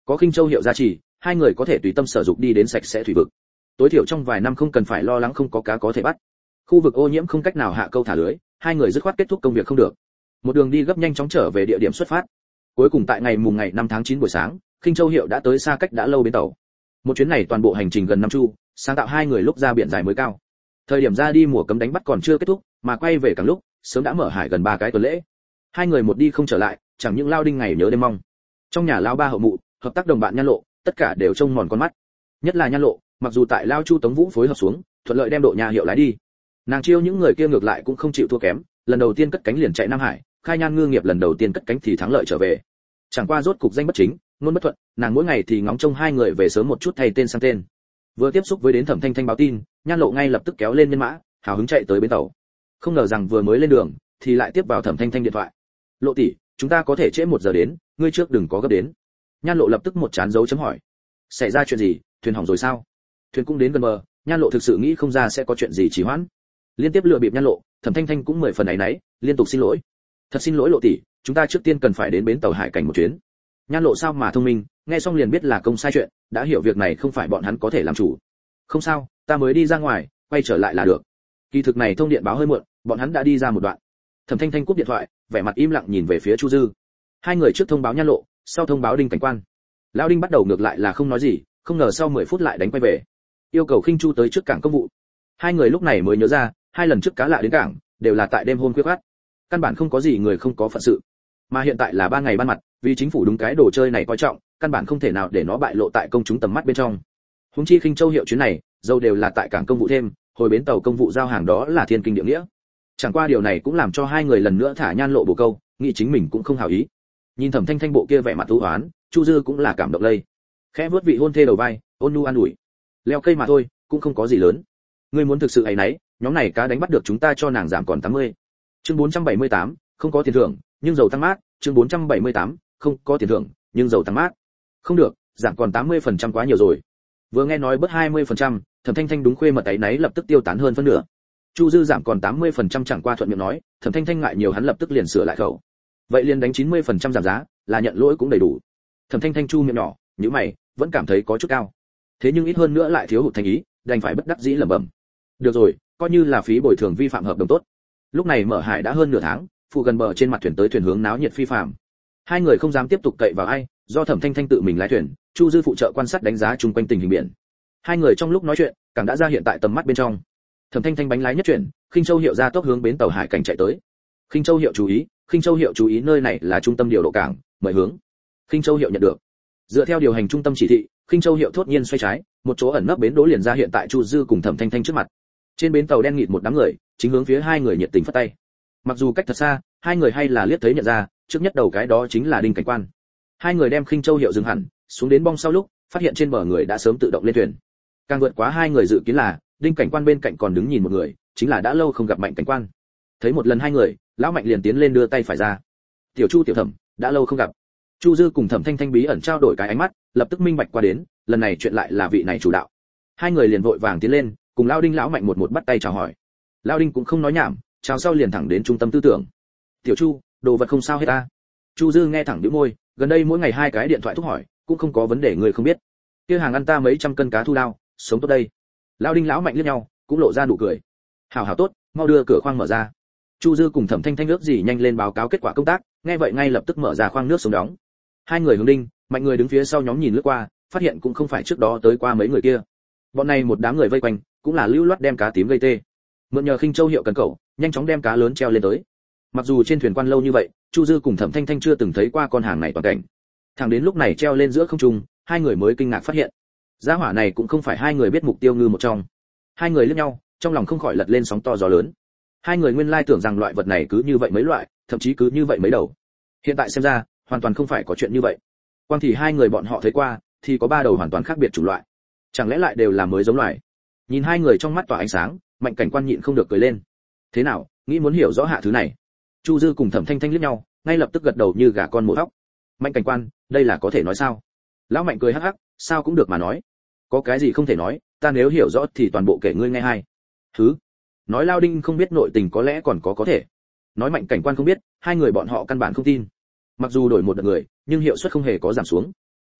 Có Khinh Châu hiệu gia trì, hai người có thể tùy tâm sở dục đi đến sạch sẽ thủy vực. Tối thiểu trong vài năm không cần phải lo lắng không có cá có thể bắt. Khu vực ô nhiễm không cách nào hạ câu thả lưới, hai người dứt khoát kết thúc công việc không được. Một đường đi gấp nhanh chóng trở về địa điểm xuất phát. Cuối cùng tại ngày 5 tháng 9 buổi sáng, Khinh Châu hiệu đã tới xa cách đã lâu bến tàu. Một chuyến này toàn bộ hành trình gần 5 chu, sáng tạo hai người lúc ra biển dài mới cao. Thời điểm ra đi mùa cấm đánh bắt còn chưa kết thúc, mà quay về càng lúc, sớm đã mở hải gần 3 cái tuần lễ. Hai người một đi không trở lại, chẳng những Lao Đinh ngày nhớ đêm mong. Trong nhà Lao ba hậu mụ, hợp tác đồng bạn Nhan Lộ, tất cả đều trông mòn con mắt. Nhất là Nhan Lộ, mặc dù tại Lao Chu Tống Vũ phối hợp xuống, thuận lợi đem Độ Nhà hiệu lái đi. Nàng chiêu những người kia ngược lại cũng không chịu thua kém, lần đầu tiên cất cánh liền chạy Nam Hải, khai Nhan ngư nghiệp lần đầu tiên cất cánh thì thắng lợi trở về. Chẳng qua rốt cục danh bất chính, ngôn bất thuận, nàng mỗi ngày thì ngóng trông hai người về sớm một chút thay tên sang tên. Vừa tiếp xúc với đến Thẩm Thanh Thanh báo tin, Nhan Lộ ngay lập tức kéo lên nhân mã, hào hứng chạy tới bến tàu. Không ngờ rằng vừa mới lên đường, thì lại tiếp vào Thẩm Thanh Thanh điện thoại. Lộ tỷ, chúng ta có thể trễ 1 giờ đến, ngươi trước đừng có gấp đến. Nhan Lộ lập tức một chán dấu chấm hỏi. Xảy ra chuyện gì, thuyền hỏng rồi sao? Thuyền cũng đến gần bờ, Nhan Lộ thực sự nghĩ không ra sẽ có chuyện gì trì hoãn. Liên tiếp lừa bịp Nhan Lộ, Thẩm Thanh Thanh cũng 10 phần áy náy, liên tục xin lỗi. Thật xin lỗi Lộ tỷ, chúng ta trước tiên cần phải đến bến tàu hải cảnh một chuyến. Nhan Lộ sao mà thông minh, nghe xong liền biết là công sai chuyện, đã hiểu việc này không phải bọn hắn có thể làm chủ. Không sao, ta mới đi ra ngoài, quay trở lại là được. Kỳ thực này thông điện báo hơi muộn, bọn hắn đã đi ra một đoạn. Thẩm Thanh Thanh cúp điện thoại, vẻ mặt im lặng nhìn về phía Chu Dư. Hai người trước thông báo Nhan Lộ, sau thông báo Đinh cảnh quan. Lão Đinh bắt đầu ngược lại là không nói gì, không ngờ sau 10 phút lại đánh quay về, yêu cầu Khinh Chu tới trước cảng công vụ. Hai người lúc này mới nhớ ra, 2 lần trước cá lạ đến cảng đều là tại đêm hôm khuya khoắt, căn bản không có gì người không có phận sự. Mà hiện tại là 3 ngày ban mặt, vì chính phủ đúng cái đồ chơi này coi trọng, căn bản không thể nào để nó bại lộ tại công chúng tầm mắt bên trong. Huống chi Khinh Châu hiệu chuyến này, dâu đều là tại cảng công vụ thêm, hồi bến tàu công vụ giao hàng đó là thiên kinh địa nghĩa. Chẳng qua điều này cũng làm cho hai người lần nữa thả Nhan Lộ bổ câu, nghĩ chính mình cũng không hảo ý. Nhìn Thẩm Thanh Thanh bộ kia vẻ mặt u uất, Chu Dư cũng là cảm động lây. Khẽ vuốt vị hôn thê đầu vai, ôn nhu an ủi. Leo cây mà thôi, cũng không có gì lớn. Ngươi muốn thực sự ấy nấy, nhóm này cá đánh bắt được chúng ta cho nàng giảm còn 80. Chương 478, không có tiền thưởng, nhưng dầu tăng mát, chương 478, không có tiền thưởng, nhưng dầu tăng mát. Không được, giảm còn 80% quá nhiều rồi. Vừa nghe nói bớt 20%, Thẩm Thanh Thanh đúng khuê mật ấy nấy lập tức tiêu tán hơn phân nửa. Chu Dư giảm còn 80% chẳng qua thuận miệng nói, Thẩm Thanh Thanh ngại nhiều hắn lập tức liền sửa lại khẩu. Vậy liền đánh 90% giảm giá, là nhận lỗi cũng đầy đủ. Thẩm Thanh Thanh chu miệng nhỏ, nhíu mày, vẫn cảm thấy có chút cao. Thế nhưng ít hơn nữa lại thiếu hụt thành ý, đành phải bất đắc dĩ lẩm bẩm. Được rồi, coi như là phí bồi thường vi phạm hợp đồng tốt. Lúc này mở hải đã hơn nửa tháng, phụ gần bờ trên mặt thuyền tới thuyền hướng náo nhiệt phi phàm. Hai người không dám tiếp tục cậy vào ai, do Thẩm Thanh Thanh tự mình lái thuyền, Chu Dư phụ trợ quan sát đánh giá chung quanh tình hình biển. Hai người trong lúc nói chuyện, càng đã ra hiện tại tầm mắt bên trong. Thẩm Thanh Thanh bánh lái nhất chuyển, Khinh Châu hiệu ra tốc hướng bến tàu hải cảnh chạy tới. Khinh Châu hiệu chú ý, Khinh Châu hiệu chú ý, nơi này là trung tâm điều độ cảng, mời hướng. Khinh Châu hiệu nhận được. Dựa theo điều hành trung tâm chỉ thị, Khinh Châu hiệu thốt nhiên xoay trái, một chỗ ẩn nấp bến đỗ liền ra hiện tại Chu Dư cùng Thẩm Thanh Thanh trước mặt. Trên bến tàu đen nghịt một đám người, chính hướng phía hai người nhiệt tình phất tay. Mặc dù cách thật xa, hai người hay là liếc thấy nhận ra, trước nhất đầu cái đó chính là Đinh cảnh quan. Hai người đem Khinh Châu hiệu dừng hẳn, xuống đến bong sau lúc, phát hiện trên bờ người đã sớm tự động lên thuyền. Càng vượt quá hai người dự kiến là, Đinh cảnh quan bên cạnh còn đứng nhìn một người, chính là đã lâu không gặp Mạnh cảnh quan. Thấy một lần hai người, lão Mạnh liền tiến lên đưa tay phải ra. Tiểu Chu tiểu Thẩm, đã lâu không gặp. Chu Dư cùng Thẩm Thanh Thanh bí ẩn trao đổi cái ánh mắt, lập tức minh bạch qua đến, lần này chuyện lại là vị này chủ đạo. Hai người liền vội vàng tiến lên, cùng lão Đinh lão Mạnh một bắt tay chào hỏi. Lão Đinh cũng không nói nhảm, chào sau liền thẳng đến trung tâm tư tưởng. Tiểu Chu, đồ vật không sao hết ta. Chu Dư nghe thẳng nhíu môi, gần đây mỗi ngày 2 cái điện thoại thúc hỏi, cũng không có vấn đề người không biết. Kia hàng ăn ta mấy trăm cân cá thu lao, sống tốt đây. Lão Đinh lão Mạnh liếc nhau, cũng lộ ra nụ cười. Hảo hảo tốt, mau đưa cửa khoang mở ra. Chu Dư cùng Thẩm Thanh Thanh ước gì nhanh lên báo cáo kết quả công tác, nghe vậy ngay lập tức mở ra khoang nước sống đóng. Hai người hướng Đinh, Mạnh người đứng phía sau nhóm nhìn lướt qua, phát hiện cũng không phải trước đó tới qua mấy người kia. Bọn này một đám người vây quanh, cũng là lưu loát đem cá tím gây tê. Mượn nhờ Khinh Châu hiệu cần cẩu, nhanh chóng đem cá lớn treo lên tới. Mặc dù trên thuyền quan lâu như vậy, Chu Dư cùng Thẩm Thanh Thanh chưa từng thấy qua con hàng này toàn cảnh. Thẳng đến lúc này treo lên giữa không trung, hai người mới kinh ngạc phát hiện, giá hỏa này cũng không phải hai người biết mục tiêu ngư một trong. Hai người liếc nhau, trong lòng không khỏi lật lên sóng to gió lớn. Hai người nguyên lai tưởng rằng loại vật này cứ như vậy mấy loại, thậm chí cứ như vậy mấy đầu. Hiện tại xem ra, hoàn toàn không phải có chuyện như vậy. Quang thì hai người bọn họ thấy qua, thì có 3 đầu hoàn toàn khác biệt chủng loại. Chẳng lẽ lại đều là mới giống loài? Nhìn hai người trong mắt tỏa ánh sáng, Mạnh cảnh quan nhịn không được cười lên. Thế nào, nghĩ muốn hiểu rõ hạ thứ này? Chu Dư cùng Thẩm Thanh Thanh liếc nhau, ngay lập tức gật đầu như gà con mổ thóc. Mạnh cảnh quan, đây là có thể nói sao? Lão Mạnh cười hắc hắc, sao cũng được mà nói. Có cái gì không thể nói, ta nếu hiểu rõ thì toàn bộ kể ngươi nghe hay. Thứ, nói Lao Đinh không biết nội tình có lẽ còn có thể. Nói Mạnh cảnh quan không biết, hai người bọn họ căn bản không tin. Mặc dù đổi một đợt người, nhưng hiệu suất không hề có giảm xuống.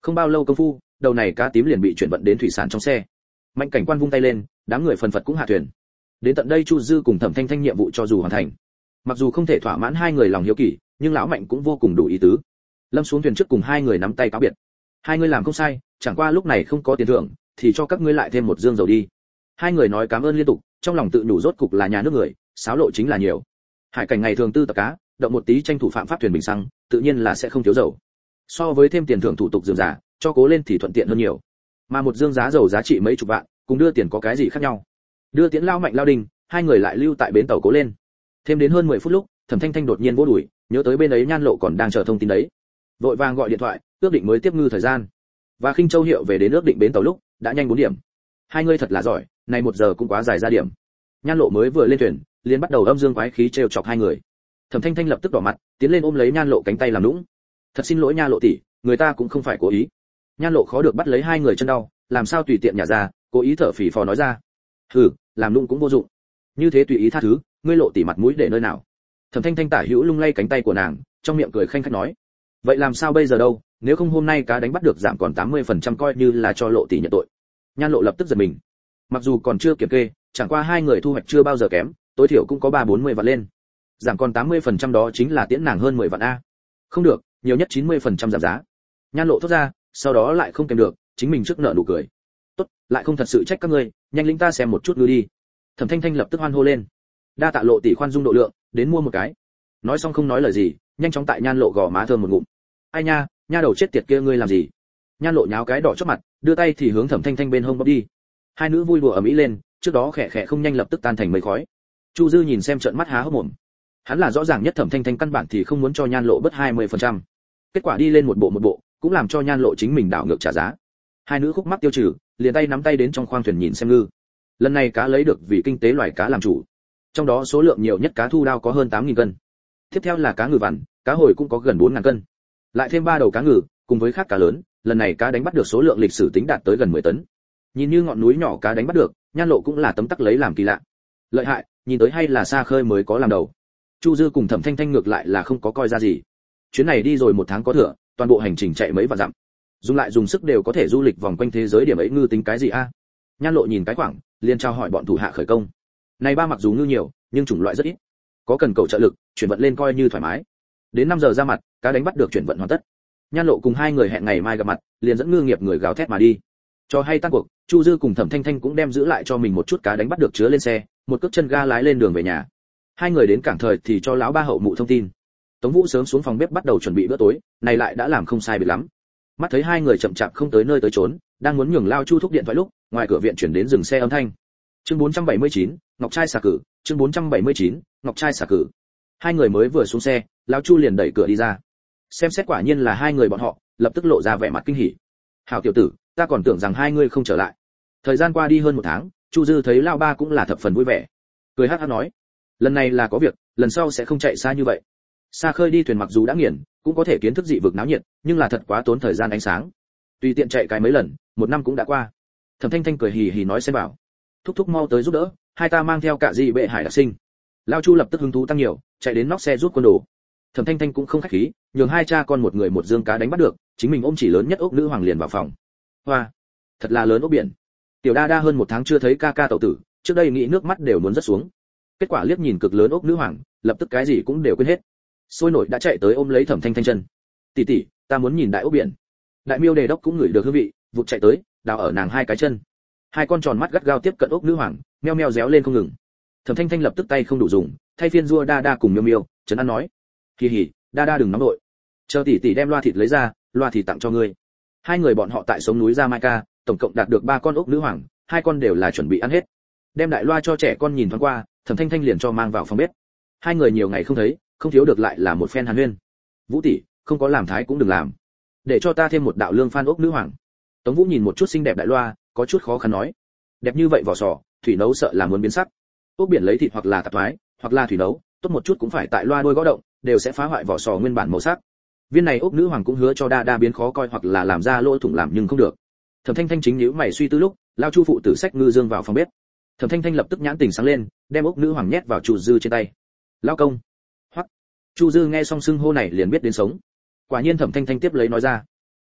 Không bao lâu công phu, đầu này cá tím liền bị chuyển vận đến thủy sản trong xe. Mạnh cảnh quan vung tay lên, đám người phần phật cũng hạ thuyền. Đến tận đây Chu Dư cùng Thẩm Thanh Thanh nhiệm vụ cho dù hoàn thành. Mặc dù không thể thỏa mãn hai người lòng hiếu kỳ, nhưng lão Mạnh cũng vô cùng đủ ý tứ. Lâm xuống thuyền trước cùng hai người nắm tay cáo biệt. Hai người làm không sai, chẳng qua lúc này không có tiền thưởng, thì cho các ngươi lại thêm một dương dầu đi. Hai người nói cảm ơn liên tục, trong lòng tự nhủ rốt cục là nhà nước người, xáo lộ chính là nhiều. Hải cảnh ngày thường tư tập cá, động một tí tranh thủ phạm pháp thuyền bình xăng, tự nhiên là sẽ không thiếu dầu. So với thêm tiền thưởng thủ tục dườm giả, cho cố lên thì thuận tiện hơn nhiều. Mà một dương giá dầu giá trị mấy chục vạn, cùng đưa tiền có cái gì khác nhau? Đưa Tiễn lao Mạnh lao Đình, hai người lại lưu tại bến tàu cố lên. Thêm đến hơn 10 phút lúc, Thẩm Thanh Thanh đột nhiên vỗ đùi, nhớ tới bên ấy Nhan Lộ còn đang chờ thông tin đấy. Vội vàng gọi điện thoại, ước định mới tiếp ngư thời gian. Và Khinh Châu Hiệu về đến ước định bến tàu lúc, đã nhanh 4 điểm. Hai người thật là giỏi, này 1 giờ cũng quá dài ra điểm. Nhan Lộ mới vừa lên thuyền, liền bắt đầu âm dương quái khí trêu chọc hai người. Thẩm Thanh Thanh lập tức đỏ mặt, tiến lên ôm lấy Nhan Lộ cánh tay làm nũng. Thật xin lỗi Nha Lộ tỷ, người ta cũng không phải cố ý. Nhan Lộ khó được bắt lấy hai người chân đau, làm sao tùy tiện nhả ra, cố ý thở phì phò nói ra. Hừ, làm nũng cũng vô dụng. Như thế tùy ý tha thứ, ngươi Lộ tỷ mặt mũi để nơi nào? Thẩm Thanh Thanh tả hữu lung lay cánh tay của nàng, trong miệng cười khanh khách nói. Vậy làm sao bây giờ đâu, nếu không hôm nay cá đánh bắt được giảm còn 80% coi như là cho Lộ tỷ nhận tội. Nhan Lộ lập tức giật mình. Mặc dù còn chưa kiểm kê, chẳng qua hai người thu hoạch chưa bao giờ kém, tối thiểu cũng có 3-40 vạn lên. Giảm còn 80% đó chính là tiễn nàng hơn 10 vạn a. Không được, nhiều nhất 90% giảm giá. Nhan Lộ thốt ra, sau đó lại không kèm được, chính mình trước nợ nụ cười. Tốt, lại không thật sự trách các ngươi, nhanh lĩnh ta xem một chút ngư đi. Thẩm Thanh Thanh lập tức hoan hô lên. Đa tạ Lộ tỷ khoan dung độ lượng, đến mua một cái. Nói xong không nói lời gì, nhanh chóng tại Nhan Lộ gò má thơm một ngụm. Ai nha, nha đầu chết tiệt kia ngươi làm gì? Nhan Lộ nháo cái đỏ chót mặt, đưa tay thì hướng Thẩm Thanh Thanh bên hông bóp đi. Hai nữ vui đùa ầm ĩ lên, trước đó khẽ khẽ không nhanh lập tức tan thành mây khói. Chu Dư nhìn xem trợn mắt há hốc mồm. Hắn là rõ ràng nhất Thẩm Thanh Thanh căn bản thì không muốn cho Nhan Lộ bớt 20%. Kết quả đi lên một bộ, cũng làm cho Nhan Lộ chính mình đảo ngược trả giá. Hai nữ khúc mắc tiêu trừ, liền tay nắm tay đến trong khoang thuyền nhìn xem ngư. Lần này cá lấy được vì kinh tế loài cá làm chủ. Trong đó số lượng nhiều nhất cá thu đao có hơn 8.000 cân. Tiếp theo là cá ngừ vằn, cá hồi cũng có gần 4.000 cân. Lại thêm 3 đầu cá ngừ, cùng với khác cá lớn, lần này cá đánh bắt được số lượng lịch sử tính đạt tới gần 10 tấn. Nhìn như ngọn núi nhỏ cá đánh bắt được, Nhan Lộ cũng là tấm tắc lấy làm kỳ lạ. Lợi hại, nhìn tới hay là xa khơi mới có làm đầu. Chu Dư cùng Thẩm Thanh Thanh ngược lại là không có coi ra gì. Chuyến này đi rồi 1 tháng có thừa, toàn bộ hành trình chạy mấy vạn dặm. Dùng lại dùng sức đều có thể du lịch vòng quanh thế giới, điểm ấy ngư tính cái gì a? Nhan Lộ nhìn cái khoảng, liền trao hỏi bọn thủ hạ khởi công. Này ba mặc dù ngư nhiều, nhưng chủng loại rất ít. Có cần cầu trợ lực, chuyển vận lên coi như thoải mái. Đến 5 giờ ra mặt, cá đánh bắt được chuyển vận hoàn tất. Nhan Lộ cùng hai người hẹn ngày mai gặp mặt, liền dẫn ngư nghiệp người gào thét mà đi. Cho hay tan cuộc, Chu Dư cùng Thẩm Thanh Thanh cũng đem giữ lại cho mình một chút cá đánh bắt được chứa lên xe, một cước chân ga lái lên đường về nhà. Hai người đến cảng thời thì cho lão ba hậu mụ thông tin. Tống Vũ sớm xuống phòng bếp bắt đầu chuẩn bị bữa tối, này lại đã làm không sai biệt lắm. Mắt thấy hai người chậm chạp không tới nơi tới chốn, đang muốn nhường Lao Chu thúc điện thoại lúc, ngoài cửa viện chuyển đến dừng xe âm thanh. Chương 479, Ngọc Trai xả cử, chương 479, Ngọc Trai xả cử. Hai người mới vừa xuống xe, Lao Chu liền đẩy cửa đi ra. Xem xét quả nhiên là hai người bọn họ, lập tức lộ ra vẻ mặt kinh hỉ. Hảo tiểu tử, ta còn tưởng rằng hai người không trở lại. Thời gian qua đi hơn 1 tháng, Chu Dư thấy Lao ba cũng là thập phần vui vẻ. Cười hắc hắc nói, lần này là có việc, lần sau sẽ không chạy xa như vậy. Xa khơi đi thuyền mặc dù đã nghiền, cũng có thể kiến thức dị vực náo nhiệt, nhưng là thật quá tốn thời gian ánh sáng. Tùy tiện chạy cái mấy lần, 1 năm cũng đã qua. Thẩm Thanh Thanh cười hì hì nói xem bảo, thúc thúc mau tới giúp đỡ, hai ta mang theo cả dị bệ hải đặc sinh. Lao Chu lập tức hứng thú tăng nhiều, chạy đến nóc xe rút quân đồ. Thẩm Thanh Thanh cũng không khách khí, nhường hai cha con một người một dương cá đánh bắt được, chính mình ôm chỉ lớn nhất ốc nữ hoàng liền vào phòng. Hoa, thật là lớn ốc biển. Tiểu Đa Đa hơn 1 tháng chưa thấy ca ca tẩu tử, trước đây nghĩ nước mắt đều muốn rớt xuống. Kết quả liếc nhìn cực lớn ốc nữ hoàng, lập tức cái gì cũng đều quên hết. Sôi nổi đã chạy tới ôm lấy Thẩm Thanh Thanh chân. Tỷ tỷ, ta muốn nhìn đại ốc biển. Đại miêu đề đốc cũng ngửi được hương vị, vụt chạy tới, đào ở nàng hai cái chân. Hai con tròn mắt gắt gao tiếp cận ốc nữ hoàng, meo meo réo lên không ngừng. Thẩm Thanh Thanh lập tức tay không đủ dùng, thay phiên rua Đa Đa cùng miêu miêu, trấn an nói: "Hì hì, Đa Đa đừng nóng nội. Chờ tỷ tỷ đem loa thịt lấy ra, loa thịt tặng cho ngươi." Hai người bọn họ tại sống núi Jamaica, tổng cộng đạt được 3 con ốc nữ hoàng, 2 con đều là chuẩn bị ăn hết. Đem đại loa cho trẻ con nhìn thoáng qua, Thẩm Thanh Thanh liền cho mang vào phòng bếp. Hai người nhiều ngày không thấy, không thiếu được lại là một phen hàn huyên. Vũ tỷ, không có làm thái cũng đừng làm, để cho ta thêm một đạo lương phan ốc nữ hoàng. Tống Vũ nhìn một chút xinh đẹp đại loa, có chút khó khăn nói: đẹp như vậy vỏ sò, thủy nấu sợ là muốn biến sắc. Ốc biển lấy thịt hoặc là tạp thoái, hoặc là thủy nấu, tốt một chút cũng phải tại loa đôi gõ động, đều sẽ phá hoại vỏ sò nguyên bản màu sắc. Viên này ốc nữ hoàng cũng hứa cho Đa Đa biến khó coi hoặc là làm ra lỗ thủng làm nhưng không được. Thẩm Thanh Thanh chính nhíu mày suy tư lúc, Lao Chu phụ tử xách ngư dương vào phòng bếp. Thẩm Thanh Thanh lập tức nhãn tình sáng lên, đem ốc nữ hoàng nhét vào Chu Dư trên tay. Lao công. Hoắc. Chu Dư nghe xong xưng hô này liền biết đến sống. Quả nhiên Thẩm Thanh Thanh tiếp lấy nói ra: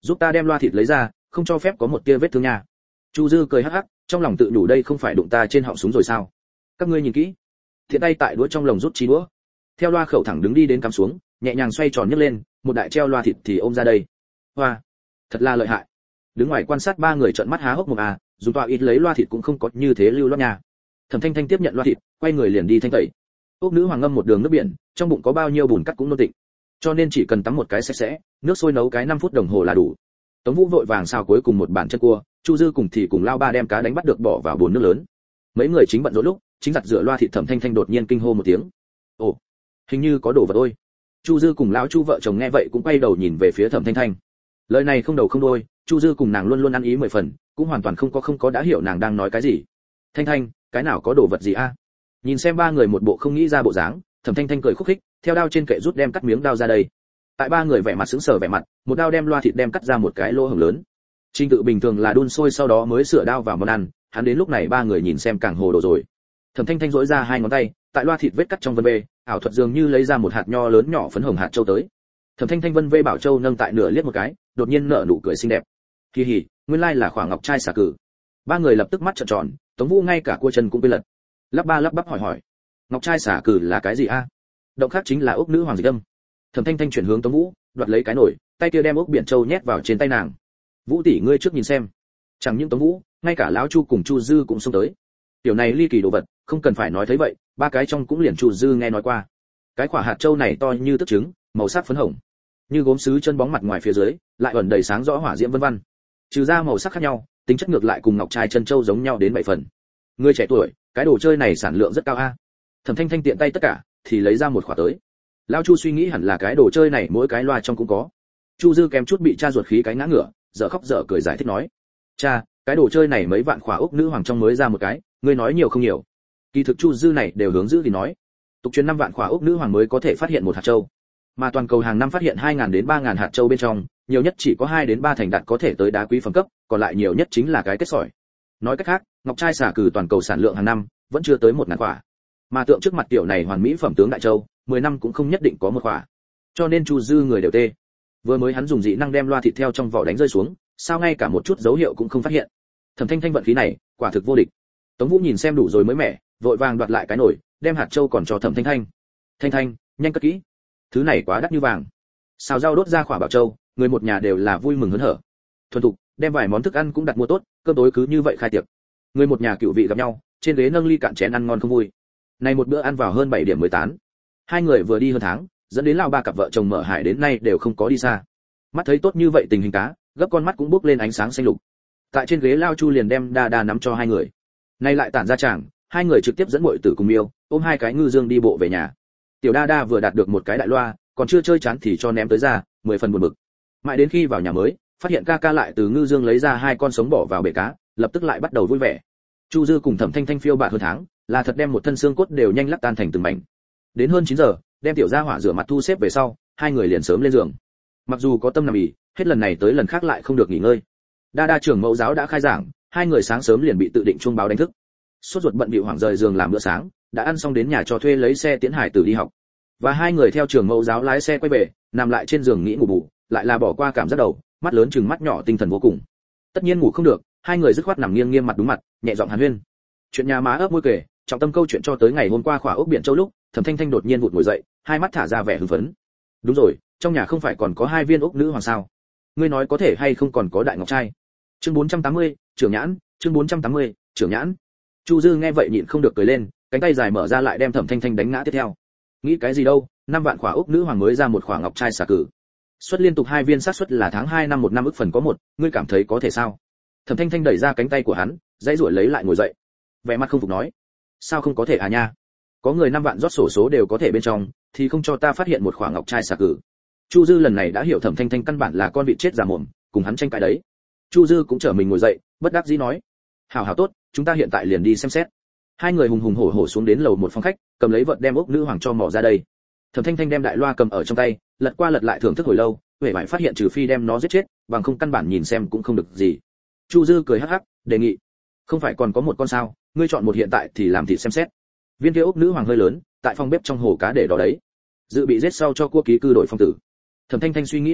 giúp ta đem loa thịt lấy ra, không cho phép có một tia vết thương nha. Chu Dư cười hắc hắc, trong lòng tự nhủ đây không phải đụng ta trên họng súng rồi sao? Các ngươi nhìn kỹ. Thiện tay tại đũa trong lồng rút chi đũa, theo loa khẩu thẳng đứng đi đến cắm xuống, nhẹ nhàng xoay tròn nhấc lên, một đại treo loa thịt thì ôm ra đây. Hoa, thật là lợi hại. Đứng ngoài quan sát ba người trợn mắt há hốc mồm à, dùng tọa ít lấy loa thịt cũng không có như thế lưu loát nha. Thẩm Thanh Thanh tiếp nhận loa thịt, quay người liền đi thanh tẩy. Ốc nữ hoàng ngâm một đường nước biển, trong bụng có bao nhiêu bùn cắt cũng nôn tịnh, cho nên chỉ cần tắm một cái sạch sẽ, nước sôi nấu cái 5 phút đồng hồ là đủ. Tống Vũ vội vàng xào cuối cùng một bàn chân cua, Chu Dư cùng lao ba đem cá đánh bắt được bỏ vào bồn nước lớn. Mấy người chính bận rộn lúc, chính giặt rửa loa thịt Thẩm Thanh Thanh đột nhiên kinh hô một tiếng. Ồ, hình như có đồ vật ôi. Chu Dư cùng lão Chu vợ chồng nghe vậy cũng quay đầu nhìn về phía Thẩm Thanh Thanh. Lời này không đầu không đuôi, Chu Dư cùng nàng luôn luôn ăn ý 10 phần, cũng hoàn toàn không có đã hiểu nàng đang nói cái gì. Thanh Thanh, cái nào có đồ vật gì a? Nhìn xem ba người một bộ không nghĩ ra bộ dáng, Thẩm Thanh Thanh cười khúc khích, theo đao trên kệ rút đem cắt miếng đao ra đây. Tại ba người vẻ mặt sững sờ vẻ mặt, một đao đem loa thịt đem cắt ra một cái lỗ hổng lớn. Trình tự bình thường là đun sôi sau đó mới sửa đao vào món ăn, hắn đến lúc này ba người nhìn xem càng hồ đồ rồi. Thẩm Thanh Thanh duỗi ra hai ngón tay, tại loa thịt vết cắt trong vân vê, ảo thuật dường như lấy ra một hạt nho lớn nhỏ phấn hồng hạt châu tới. Thẩm Thanh Thanh vân vê bảo châu nâng tại nửa liếc một cái, đột nhiên nở nụ cười xinh đẹp. Kỳ hỉ, nguyên lai là khỏa ngọc trai xà cử. Ba người lập tức mắt trợn tròn, Tống Vũ ngay cả cua chân cũng quên lật. Lắp bắp hỏi. Ngọc trai xà cử là cái gì a? Động khác chính là ốc nữ hoàng dịch âm. Thẩm Thanh Thanh chuyển hướng Tống Vũ, đoạt lấy cái nồi, tay kia đem ốc biển châu nhét vào trên tay nàng. Vũ tỷ ngươi trước nhìn xem. Chẳng những Tống Vũ, ngay cả lão Chu cùng Chu Dư cũng xông tới. Tiểu này ly kỳ đồ vật, không cần phải nói thấy vậy, ba cái trong cũng liền Chu Dư nghe nói qua. Cái quả hạt châu này to như tất trứng, màu sắc phấn hồng, như gốm sứ chân bóng mặt ngoài phía dưới, lại ẩn đầy sáng rõ hỏa diễm vân vân. Trừ ra màu sắc khác nhau, tính chất ngược lại cùng ngọc trai chân châu giống nhau đến 7 phần. Người trẻ tuổi, cái đồ chơi này sản lượng rất cao a. Thẩm Thanh Thanh tiện tay tất cả, thì lấy ra một quả tới. Lão Chu suy nghĩ hẳn là cái đồ chơi này mỗi cái loa trong cũng có. Chu Dư kém chút bị cha ruột khí cái ngã ngửa, dở khóc dở cười giải thích nói: "Cha, cái đồ chơi này mấy vạn khỏa ốc nữ hoàng trong mới ra một cái, ngươi nói nhiều không nhiều." Kỳ thực Chu Dư này đều hướng giữ thì nói, tục truyền 5 vạn khỏa ốc nữ hoàng mới có thể phát hiện một hạt châu, mà toàn cầu hàng năm phát hiện 2000 đến 3000 hạt châu bên trong, nhiều nhất chỉ có 2 đến 3 thành đạt có thể tới đá quý phẩm cấp, còn lại nhiều nhất chính là cái kết sỏi. Nói cách khác, ngọc trai xà cừ toàn cầu sản lượng hàng năm vẫn chưa tới 1000 quả. Mà tượng trước mặt tiểu này hoàn mỹ phẩm tướng đại châu, 10 năm cũng không nhất định có một quả. Cho nên Chu Dư người đều tê. Vừa mới hắn dùng dị năng đem loa thịt theo trong vỏ đánh rơi xuống, sao ngay cả một chút dấu hiệu cũng không phát hiện. Thẩm Thanh Thanh vận khí này, quả thực vô địch. Tống Vũ nhìn xem đủ rồi mới mẻ, vội vàng đoạt lại cái nồi, đem hạt châu còn cho Thẩm Thanh Thanh. Thanh Thanh, nhanh cất kỹ. Thứ này quá đắt như vàng. Xào rau đốt ra quả bảo châu, người một nhà đều là vui mừng hớn hở. Thuần thục, đem vài món thức ăn cũng đặt mua tốt, cơm tối cứ như vậy khai tiệc. Người một nhà cựu vị gặp nhau, trên ghế nâng ly cạn chén ăn ngon không vui. Này một bữa ăn vào hơn 7 điểm mới tán. Hai người vừa đi hơn tháng, dẫn đến lão ba cặp vợ chồng mở hải đến nay đều không có đi xa. Mắt thấy tốt như vậy tình hình cá, gấp con mắt cũng bốc lên ánh sáng xanh lục. Tại trên ghế lao Chu liền đem đa đa nắm cho hai người. Nay lại tản ra chàng, hai người trực tiếp dẫn muội tử cùng Miêu, ôm hai cái ngư dương đi bộ về nhà. Tiểu đa đa vừa đạt được một cái đại loa, còn chưa chơi chán thì cho ném tới ra, 10 phần buồn bực. Mãi đến khi vào nhà mới, phát hiện ca ca lại từ ngư dương lấy ra hai con sống bỏ vào bể cá, lập tức lại bắt đầu vui vẻ. Chu Dư cùng Thẩm Thanh Thanh phiêu bạt hơn tháng, là thật đem một thân xương cốt đều nhanh lắc tan thành từng mảnh. Đến hơn 9 giờ, đem tiểu gia hỏa rửa mặt thu xếp về sau, hai người liền sớm lên giường. Mặc dù có tâm nằm ỉ, hết lần này tới lần khác lại không được nghỉ ngơi. Đa đa trưởng mẫu giáo đã khai giảng, hai người sáng sớm liền bị tự định chuông báo đánh thức. Sốt ruột bận bịu hoảng rời giường làm bữa sáng, đã ăn xong đến nhà cho thuê lấy xe tiễn hải tử đi học. Và hai người theo trường mẫu giáo lái xe quay về, nằm lại trên giường nghĩ ngủ bù, lại là bỏ qua cảm giác đầu, mắt lớn chừng mắt nhỏ tinh thần vô cùng. Tất nhiên ngủ không được, hai người dứt khoát nằm nghiêng nghiêng mặt đúng mặt, nhẹ giọng hàn huyên. Chuyện nhà má ấp môi kể, trọng tâm câu chuyện cho tới ngày hôm qua khỏa ốc biển châu lúc, Thẩm Thanh Thanh đột nhiên vụt ngồi dậy, hai mắt thả ra vẻ hưng phấn. Đúng rồi, trong nhà không phải còn có 2 viên ốc nữ hoàng sao? Ngươi nói có thể hay không còn có đại ngọc trai? Chương 480, trưởng nhãn, chương 480, trưởng nhãn. Chu Dư nghe vậy nhịn không được cười lên, cánh tay dài mở ra lại đem Thẩm Thanh Thanh đánh ngã tiếp theo. Nghĩ cái gì đâu, 5 vạn khỏa ốc nữ hoàng mới ra một khỏa ngọc trai xả cử. Suất liên tục 2 viên xác suất là tháng 2 năm 1 năm ức phần có 1, ngươi cảm thấy có thể sao? Thẩm Thanh Thanh đẩy ra cánh tay của hắn, dãy duỗi lấy lại ngồi dậy. Vẻ mặt không phục nói, sao không có thể à nha? Có người 5 vạn rót sổ số đều có thể bên trong, thì không cho ta phát hiện một khỏa ngọc trai xả cử. Chu Dư lần này đã hiểu Thẩm Thanh Thanh căn bản là con vịt chết già mồm, cùng hắn tranh cãi đấy. Chu Dư cũng trở mình ngồi dậy, bất đắc dĩ nói, hảo hảo tốt, chúng ta hiện tại liền đi xem xét. Hai người hùng hùng hổ hổ xuống đến lầu một phòng khách, cầm lấy vật đem ốc nữ hoàng cho mỏ ra đây. Thẩm Thanh Thanh đem đại loa cầm ở trong tay, lật qua lật lại thưởng thức hồi lâu, huệ vải phát hiện trừ phi đem nó giết chết, bằng không căn bản nhìn xem cũng không được gì. Chu Dư cười hắc hắc, đề nghị, không phải còn có một con sao, ngươi chọn một hiện tại thì làm thịt xem xét. Viên kia ốc nữ hoàng hơi lớn, tại phòng bếp trong hồ cá để đó đấy. Dự bị giết sau cho cua ký cư đổi phong tử. Thẩm Thanh Thanh suy nghĩ một lúc,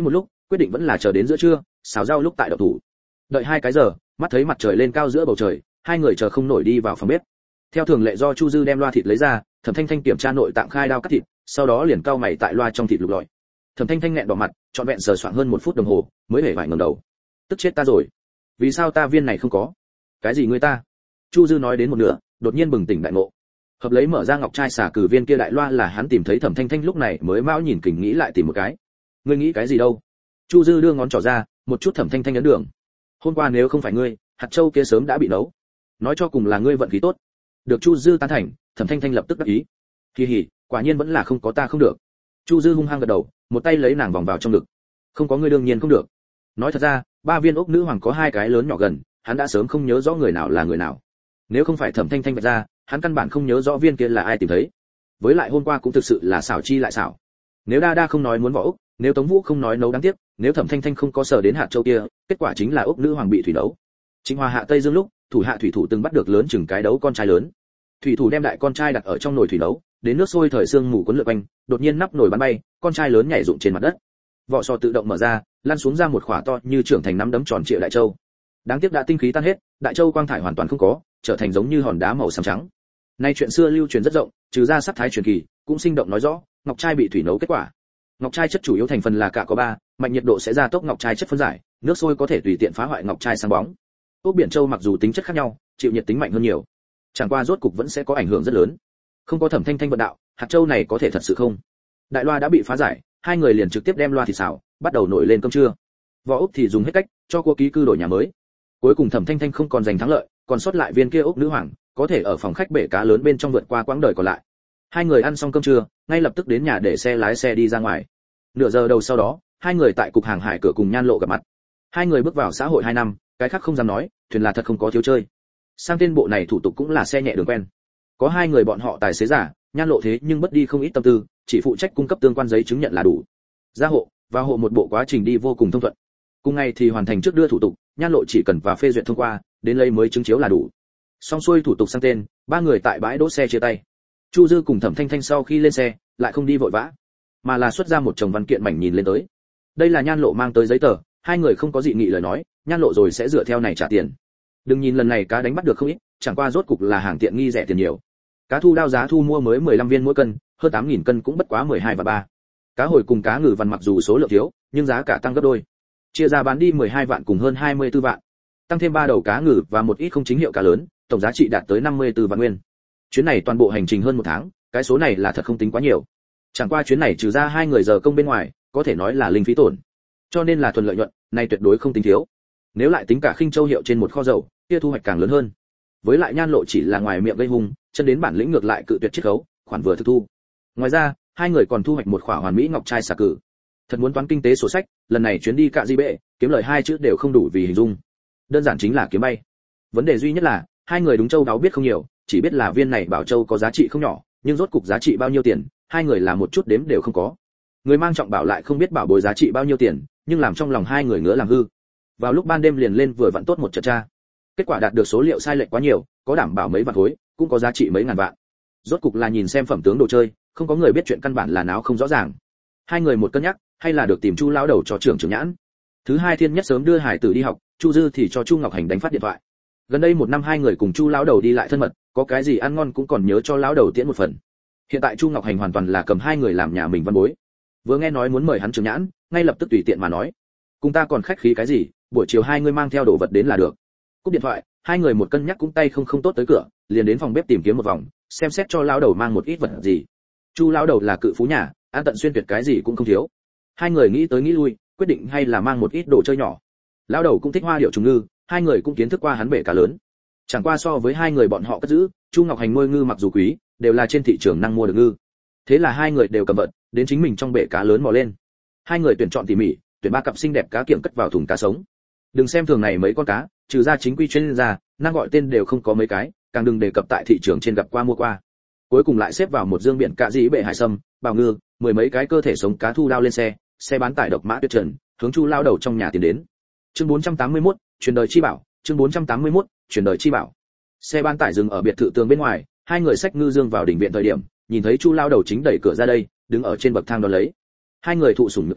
quyết định vẫn là chờ đến giữa trưa, xào rau lúc tại đậu thủ. Đợi 2 cái giờ, mắt thấy mặt trời lên cao giữa bầu trời, hai người chờ không nổi đi vào phòng bếp. Theo thường lệ do Chu Dư đem loa thịt lấy ra, Thẩm Thanh Thanh kiểm tra nội tạng khai đao cắt thịt, sau đó liền cau mày tại loa trong thịt lục lọi. Thẩm Thanh Thanh nghẹn đỏ mặt, trọn vẹn sờ soạng hơn 1 phút đồng hồ, mới hề vải ngẩng đầu. Tức chết ta rồi, vì sao ta viên này không có? Cái gì ngươi ta? Chu Dư nói đến một nửa, đột nhiên bừng tỉnh đại ngộ. Hợp lấy mở ra ngọc trai xả cử viên kia đại loa là hắn tìm thấy Thẩm Thanh Thanh lúc này mới mão nhìn kình nghĩ lại tìm một cái. Ngươi nghĩ cái gì đâu? Chu Dư đưa ngón trỏ ra, một chút Thẩm Thanh Thanh ấn đường. Hôm qua nếu không phải ngươi, hạt châu kia sớm đã bị nấu. Nói cho cùng là ngươi vận khí tốt. Được Chu Dư tán thành, Thẩm Thanh Thanh lập tức đáp ý. Kỳ hỉ, quả nhiên vẫn là không có ta không được. Chu Dư hung hăng gật đầu, một tay lấy nàng vòng vào trong ngực. Không có ngươi đương nhiên không được. Nói thật ra, 3 viên ốc nữ hoàng có 2 cái lớn nhỏ gần, hắn đã sớm không nhớ rõ người nào là người nào. Nếu không phải Thẩm Thanh Thanh vạch ra, hắn căn bản không nhớ rõ viên kia là ai tìm thấy. Với lại hôm qua cũng thực sự là xảo chi lại xảo. Nếu Đa Đa không nói muốn vỏ ốc, nếu Tống Vũ không nói nấu đáng tiếc, nếu Thẩm Thanh Thanh không có sở đến hạt châu kia, kết quả chính là ốc nữ hoàng bị thủy nấu. Trịnh Hòa hạ Tây Dương lúc, thủ hạ thủy thủ từng bắt được lớn chừng cái đấu con trai lớn. Thủy thủ đem đại con trai đặt ở trong nồi thủy nấu, đến nước sôi thời sương mù cuốn lượn quanh, đột nhiên nắp nồi bắn bay, con trai lớn nhảy rụng trên mặt đất. Vỏ sò tự động mở ra, lăn xuống ra một khỏa to như trưởng thành nắm đấm tròn trịa đại châu. Đáng tiếc đã tinh khí tan hết, đại châu quang thải hoàn toàn không có, trở thành giống như hòn đá màu xám trắng. Nay chuyện xưa lưu truyền rất rộng, trừ ra sắc thái truyền kỳ, cũng sinh động nói rõ, ngọc trai bị thủy nấu kết quả. Ngọc trai chất chủ yếu thành phần là cả có 3, mạnh nhiệt độ sẽ gia tốc ngọc trai chất phân giải, nước sôi có thể tùy tiện phá hoại ngọc trai sáng bóng. Ốc biển châu mặc dù tính chất khác nhau, chịu nhiệt tính mạnh hơn nhiều, chẳng qua rốt cục vẫn sẽ có ảnh hưởng rất lớn. Không có Thẩm Thanh Thanh vận đạo, hạt châu này có thể thật sự không. Đại loa đã bị phá giải, hai người liền trực tiếp đem loa thịt xào, bắt đầu nổi lên cơm trưa. Vỏ ốc thì dùng hết cách, cho cô ký cư đổi nhà mới. Cuối cùng Thẩm Thanh Thanh không còn giành thắng lợi, còn sót lại viên kia ốc nữ hoàng, có thể ở phòng khách bể cá lớn bên trong vượt qua quãng đời còn lại. Hai người ăn xong cơm trưa, ngay lập tức đến nhà để xe lái xe đi ra ngoài. Nửa giờ đầu sau đó, hai người tại cục hàng hải cửa cùng Nhan Lộ gặp mặt. Hai người bước vào xã hội 2 năm, cái khác không dám nói, thuyền là thật không có thiếu chơi. Sang tên bộ này thủ tục cũng là xe nhẹ đường quen. Có 2 người bọn họ tài xế giả, Nhan Lộ thế nhưng mất đi không ít tâm tư, chỉ phụ trách cung cấp tương quan giấy chứng nhận là đủ. Ra hộ, và hộ một bộ quá trình đi vô cùng thông thuận. Cùng ngày thì hoàn thành trước đưa thủ tục, Nhan Lộ chỉ cần và phê duyệt thông qua, đến lấy mới chứng chiếu là đủ. Xong xuôi thủ tục sang tên, 3 người tại bãi đỗ xe chia tay. Chu Dư cùng Thẩm Thanh Thanh sau khi lên xe, lại không đi vội vã, mà là xuất ra một chồng văn kiện mảnh nhìn lên tới. Đây là Nhan Lộ mang tới giấy tờ, 2 người không có dị nghị lời nói, Nhan Lộ rồi sẽ dựa theo này trả tiền. Đừng nhìn lần này cá đánh bắt được không ít, chẳng qua rốt cục là hàng tiện nghi rẻ tiền nhiều. Cá thu đao giá thu mua mới 15 viên mỗi cân, hơn 8.000 cân cũng bất quá 12 và 3. Cá hồi cùng cá ngừ vằn mặc dù số lượng thiếu, nhưng giá cả tăng gấp đôi. Chia ra bán đi 12 vạn cùng hơn 24 vạn. Tăng thêm 3 đầu cá ngừ và một ít không chính hiệu cá lớn, tổng giá trị đạt tới 54 vạn nguyên. Chuyến này toàn bộ hành trình hơn 1 tháng, cái số này là thật không tính quá nhiều. Chẳng qua chuyến này trừ ra 2 người giờ công bên ngoài, có thể nói là linh phí tổn. Cho nên là thuần lợi nhuận, này tuyệt đối không tính thiếu. Nếu lại tính cả Khinh Châu hiệu trên một kho dầu, kia thu hoạch càng lớn hơn. Với lại Nhan Lộ chỉ là ngoài miệng gây hung, chân đến bản lĩnh ngược lại cự tuyệt chiết khấu, khoản vừa thực thu. Ngoài ra, 2 người còn thu hoạch một khỏa hoàn mỹ ngọc trai xà cử. Thật muốn toán kinh tế sổ sách, lần này chuyến đi cạ di bệ, kiếm lời 2 chữ đều không đủ vì hình dung. Đơn giản chính là kiếm bay. Vấn đề duy nhất là, 2 người đúng châu đáo biết không nhiều, chỉ biết là viên này bảo châu có giá trị không nhỏ, nhưng rốt cục giá trị bao nhiêu tiền, 2 người là một chút đếm đều không có. Người mang trọng bảo lại không biết bảo bối giá trị bao nhiêu tiền, nhưng làm trong lòng 2 người ngứa làm hư. Vào lúc ban đêm liền lên vừa vặn tốt một trận tra. Kết quả đạt được số liệu sai lệch quá nhiều, có đảm bảo mấy vạn khối, cũng có giá trị mấy ngàn vạn. Rốt cục là nhìn xem phẩm tướng đồ chơi, không có người biết chuyện căn bản là náo không rõ ràng. 2 người một cân nhắc, hay là được tìm Chu lão đầu cho trưởng nhãn. Thứ hai Thiên Nhất sớm đưa Hải Tử đi học, Chu Dư thì cho Chu Ngọc Hành đánh phát điện thoại. Gần đây 1 năm 2 người cùng Chu lão đầu đi lại thân mật, có cái gì ăn ngon cũng còn nhớ cho lão đầu tiễn một phần. Hiện tại Chu Ngọc Hành hoàn toàn là cầm 2 người làm nhà mình văn bối. Vừa nghe nói muốn mời hắn trưởng nhãn, ngay lập tức tùy tiện mà nói, cùng ta còn khách khí cái gì, buổi chiều 2 người mang theo đồ vật đến là được. Cúp điện thoại, 2 người một cân nhắc cũng tay không tốt tới cửa, liền đến phòng bếp tìm kiếm một vòng, xem xét cho lão đầu mang một ít vật gì. Chu lão đầu là cự phú nhà, ăn tận xuyên tuyệt cái gì cũng không thiếu. 2 người nghĩ tới nghĩ lui, quyết định hay là mang một ít đồ chơi nhỏ. Lão đầu cũng thích hoa điệu trùng ngư, 2 người cũng kiến thức qua hắn bể cá lớn. Chẳng qua so với 2 người bọn họ cất giữ, Chu Ngọc Hành nuôi ngư mặc dù quý, đều là trên thị trường năng mua được ngư. Thế là 2 người đều cầm vật, đến chính mình trong bể cá lớn mò lên. 2 người tuyển chọn tỉ mỉ, tuyển 3 cặp xinh đẹp cá kiểng cất vào thùng cá sống. Đừng xem thường này mấy con cá, trừ ra chính quy chuyên gia, năng gọi tên đều không có mấy cái, càng đừng đề cập tại thị trường trên gặp qua mua qua. Cuối cùng lại xếp vào một dương biển cạ dĩ bể hải sâm, bào ngư, 10 mấy cái cơ thể sống cá thu lao lên xe, xe bán tải độc mã tuyệt trần, hướng Chu lao đầu trong nhà tiến đến. Chương 481, truyền đời chi bảo, chương 481, truyền đời chi bảo. Xe bán tải dừng ở biệt thự tường bên ngoài, 2 người xách ngư dương vào đình viện thời điểm, nhìn thấy Chu lao đầu chính đẩy cửa ra đây, đứng ở trên bậc thang đón lấy. 2 người thụ sủng nhược kinh,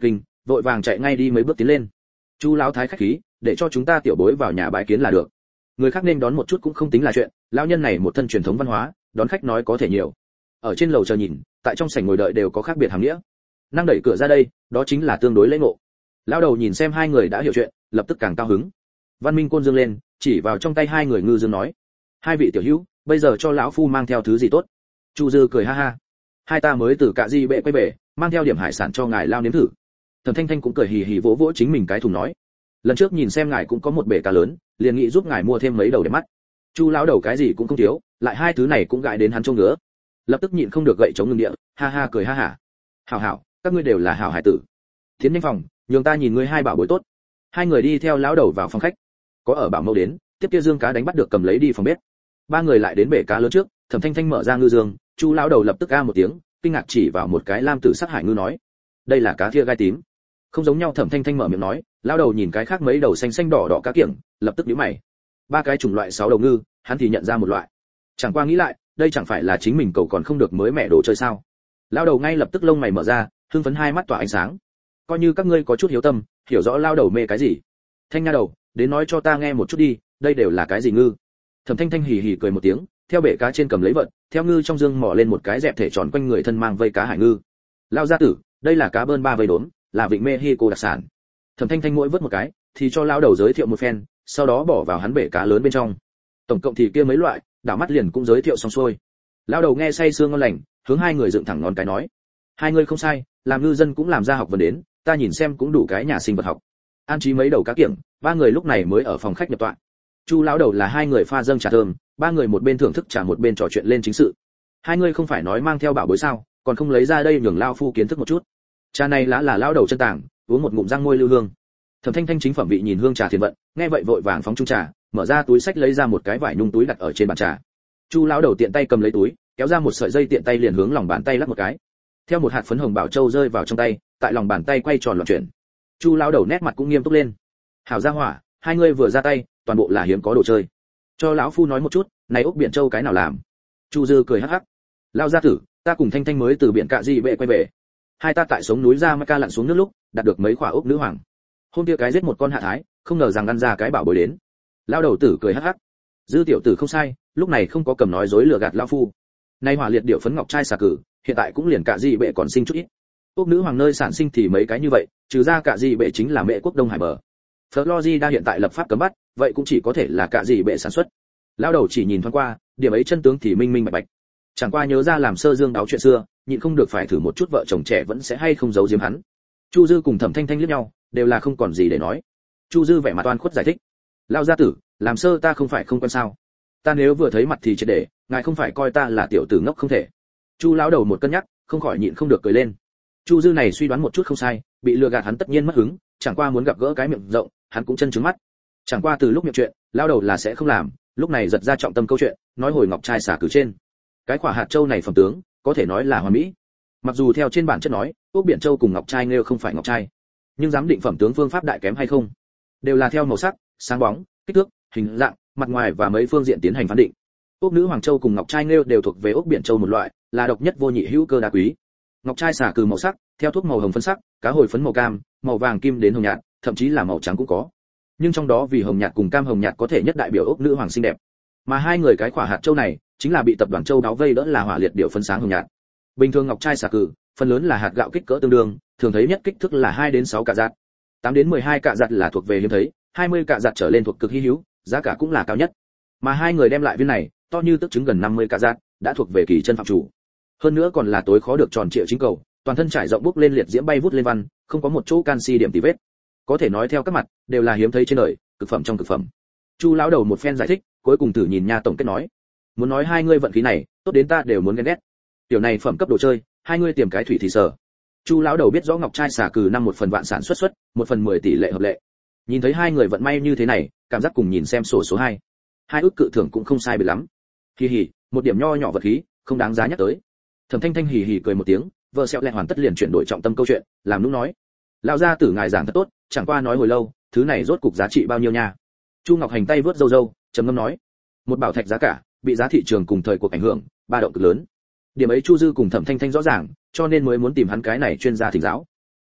vội vàng chạy ngay đi mấy bước tiến lên. Chu lão thái khách khí, để cho chúng ta tiểu bối vào nhà bái kiến là được. Người khác nên đón một chút cũng không tính là chuyện, lão nhân này một thân truyền thống văn hóa, đón khách nói có thể nhiều. Ở trên lầu chờ nhìn, tại trong sảnh ngồi đợi đều có khác biệt hàm nghĩa. Năng đẩy cửa ra đây, đó chính là tương đối lễ ngộ. Lão đầu nhìn xem hai người đã hiểu chuyện, lập tức càng cao hứng. Văn Minh Côn dương lên, chỉ vào trong tay hai người ngư dương nói: hai vị tiểu hữu, bây giờ cho lão phu mang theo thứ gì tốt? Chu Dư cười ha ha: hai ta mới từ Cạ Di bệ quay về, mang theo điểm hải sản cho ngài lao nếm thử. Thẩm Thanh Thanh cũng cười hì hì vỗ vỗ chính mình cái thùng nói: lần trước nhìn xem ngài cũng có một bể cá lớn, liền nghĩ giúp ngài mua thêm mấy đầu để mắt. Chu lão đầu cái gì cũng không thiếu, lại hai thứ này cũng gãi đến hắn trông ngứa, lập tức nhịn không được gậy chống ngừng địa, ha ha cười ha hả. Hảo hảo, các ngươi đều là hảo hải tử. Tiến nhanh phòng, nhường ta nhìn ngươi hai bảo bối tốt. Hai người đi theo lão đầu vào phòng khách. Có ở bảo mẫu đến, tiếp kia dương cá đánh bắt được cầm lấy đi phòng bếp. Ba người lại đến bể cá lớn trước, Thẩm Thanh Thanh mở ra ngư dương, Chu lão đầu lập tức a một tiếng, kinh ngạc chỉ vào một cái lam tử sắc hải ngư nói: đây là cá thia gai tím. Không giống nhau. Thẩm Thanh Thanh mở miệng nói, lão đầu nhìn cái khác mấy đầu xanh xanh đỏ đỏ cá kiểng, lập tức nhíu mày. Ba cái chủng loại 6 đầu ngư, hắn thì nhận ra một loại. Chẳng qua nghĩ lại, đây chẳng phải là chính mình cầu còn không được mới mẹ đồ chơi sao? Lão đầu ngay lập tức lông mày mở ra, hưng phấn hai mắt tỏa ánh sáng. Coi như các ngươi có chút hiếu tâm, hiểu rõ lão đầu mê cái gì. Thanh nha đầu, đến nói cho ta nghe một chút đi, đây đều là cái gì ngư? Thẩm Thanh Thanh hì hì cười một tiếng, theo bể cá trên cầm lấy vận, theo ngư trong dương mò lên một cái dẹp thể tròn quanh người thân mang vây cá hải ngư. Lão gia tử, đây là cá bơn ba vây đốn, là vịnh Mexico đặc sản. Thẩm Thanh Thanh mỗi vớt một cái, thì cho lão đầu giới thiệu một phen, sau đó bỏ vào hắn bể cá lớn bên trong. Tổng cộng thì kia mấy loại, đảo mắt liền cũng giới thiệu xong xuôi. Lão đầu nghe say sương ngon lành, hướng hai người dựng thẳng ngón cái nói: hai người không sai, làm ngư dân cũng làm ra học vấn đến, ta nhìn xem cũng đủ cái nhà sinh vật học. An trí mấy đầu cá kiểng, ba người lúc này mới ở phòng khách nhập tọa. Chu lão đầu là hai người pha dâng trà thơm, ba người một bên thưởng thức trà một bên trò chuyện lên chính sự. Hai người không phải nói mang theo bảo bối sao, còn không lấy ra đây nhường lão phu kiến thức một chút. Trà này lá là lão đầu chân tàng, uống một ngụm răng môi lưu hương. Thẩm Thanh Thanh chính phẩm vị nhìn hương trà thiền vận, nghe vậy vội vàng phóng chung trà, mở ra túi sách lấy ra một cái vải nhung túi đặt ở trên bàn trà. Chu lão đầu tiện tay cầm lấy túi, kéo ra một sợi dây tiện tay liền hướng lòng bàn tay lắc một cái. Theo một hạt phấn hồng bảo châu rơi vào trong tay, tại lòng bàn tay quay tròn loạn chuyển. Chu lão đầu nét mặt cũng nghiêm túc lên. Hảo gia hỏa, hai người vừa ra tay, toàn bộ là hiếm có đồ chơi. Cho lão phu nói một chút, này ốc biển châu cái nào làm? Chu Dư cười hắc hắc. Lão gia tử, ta cùng Thanh Thanh mới từ biển Cạ Di bệ quay về. Hai ta tại sống núi ra Ca lặn xuống nước lúc, đạt được mấy quả ốc nữ hoàng. Hôm kia cái giết một con hạ thái, không ngờ rằng ăn ra cái bảo bối đến. Lão đầu tử cười hắc hắc. Dư tiểu tử không sai, lúc này không có cầm nói dối lừa gạt lão phu. Nay hỏa liệt điệu phấn ngọc trai xà cử, hiện tại cũng liền Cạ Di bệ còn sinh chút ít. Ốc nữ hoàng nơi sản sinh thì mấy cái như vậy, trừ ra Cạ Di bệ chính là mẹ quốc Đông Hải bờ. Florida hiện tại lập pháp cấm bắt, vậy cũng chỉ có thể là Cạ Di bệ sản xuất. Lão đầu chỉ nhìn thoáng qua, điểm ấy chân tướng thì minh minh bạch bạch. Chẳng qua nhớ ra làm sơ dương đáo chuyện xưa, nhịn không được phải thử một chút vợ chồng trẻ vẫn sẽ hay không giấu giếm hắn. Chu Dư cùng Thẩm Thanh Thanh liếc nhau, đều là không còn gì để nói. Chu Dư vẻ mặt oan khuất giải thích: lão gia tử, làm sơ ta không phải không quen sao? Ta nếu vừa thấy mặt thì triệt để, ngài không phải coi ta là tiểu tử ngốc không thể. Chu lão đầu một cân nhắc, không khỏi nhịn không được cười lên. Chu Dư này suy đoán một chút không sai, bị lừa gạt hắn tất nhiên mất hứng, chẳng qua muốn gặp gỡ cái miệng rộng, hắn cũng chân trứng mắt. Chẳng qua từ lúc miệng chuyện, lão đầu là sẽ không làm, lúc này giật ra trọng tâm câu chuyện, nói hồi ngọc trai xả cử trên. Cái quả hạt châu này phẩm tướng, có thể nói là hoàn mỹ. Mặc dù theo trên bản chất nói, ốc biển châu cùng ngọc trai nghêu không phải ngọc trai, nhưng giám định phẩm tướng phương pháp đại kém hay không, đều là theo màu sắc, sáng bóng, kích thước, hình dạng, mặt ngoài và mấy phương diện tiến hành phán định. Ốc nữ hoàng châu cùng ngọc trai nghêu đều thuộc về ốc biển châu một loại, là độc nhất vô nhị hữu cơ đá quý. Ngọc trai xả cừ màu sắc, theo thuốc màu hồng phấn sắc, cá hồi phấn màu cam, màu vàng kim đến hồng nhạt, thậm chí là màu trắng cũng có. Nhưng trong đó vì hồng nhạt cùng cam hồng nhạt có thể nhất đại biểu ốc nữ hoàng xinh đẹp. Mà hai người cái quả hạt châu này, chính là bị tập đoàn châu đáo vây đỡ là hỏa liệt điệu phấn sáng hồng nhạt. Bình thường ngọc trai xả cừ, phần lớn là hạt gạo kích cỡ tương đương, thường thấy nhất kích thước là 2 đến 6 cạ giặt. 8 đến 12 cạ giặt là thuộc về hiếm thấy, 20 cạ giặt trở lên thuộc cực hi hữu, giá cả cũng là cao nhất. Mà hai người đem lại viên này, to như tức trứng gần 50 cạ giặt, đã thuộc về kỳ chân phạm chủ. Hơn nữa còn là tối khó được tròn triệu chính cầu, toàn thân trải rộng bốc lên liệt diễm bay vút lên văn, không có một chỗ canxi điểm tì vết. Có thể nói theo các mặt, đều là hiếm thấy trên đời, cực phẩm trong cực phẩm. Chu lão đầu một phen giải thích, cuối cùng thử nhìn nha tổng kết nói: muốn nói hai ngươi vận khí này, tốt đến ta đều muốn ghen ghét. Tiểu này phẩm cấp đồ chơi, hai ngươi tìm cái thủy thì sở. Chu lão đầu biết rõ ngọc trai xả cừ năm 1 phần vạn sản xuất, 1 phần 10 tỷ lệ hợp lệ. Nhìn thấy hai người vận may như thế này, cảm giác cùng nhìn xem sổ số 2. 2 ước cự thưởng cũng không sai biệt lắm. Hì hì, một điểm nho nhỏ vật khí, không đáng giá nhắc tới. Thẩm Thanh Thanh hì hì cười một tiếng, vợ sẹo lẹ hoàn tất liền chuyển đổi trọng tâm câu chuyện, làm nũng nói: lão gia tử ngài giảng thật tốt, chẳng qua nói hồi lâu, thứ này rốt cục giá trị bao nhiêu nha? Chu Ngọc Hành tay vớt râu râu, trầm ngâm nói: một bảo thạch giá cả, bị giá thị trường cùng thời cuộc ảnh hưởng, ba động cực lớn. Điểm ấy Chu Dư cùng Thẩm Thanh Thanh rõ ràng, cho nên mới muốn tìm hắn cái này chuyên gia thỉnh giáo.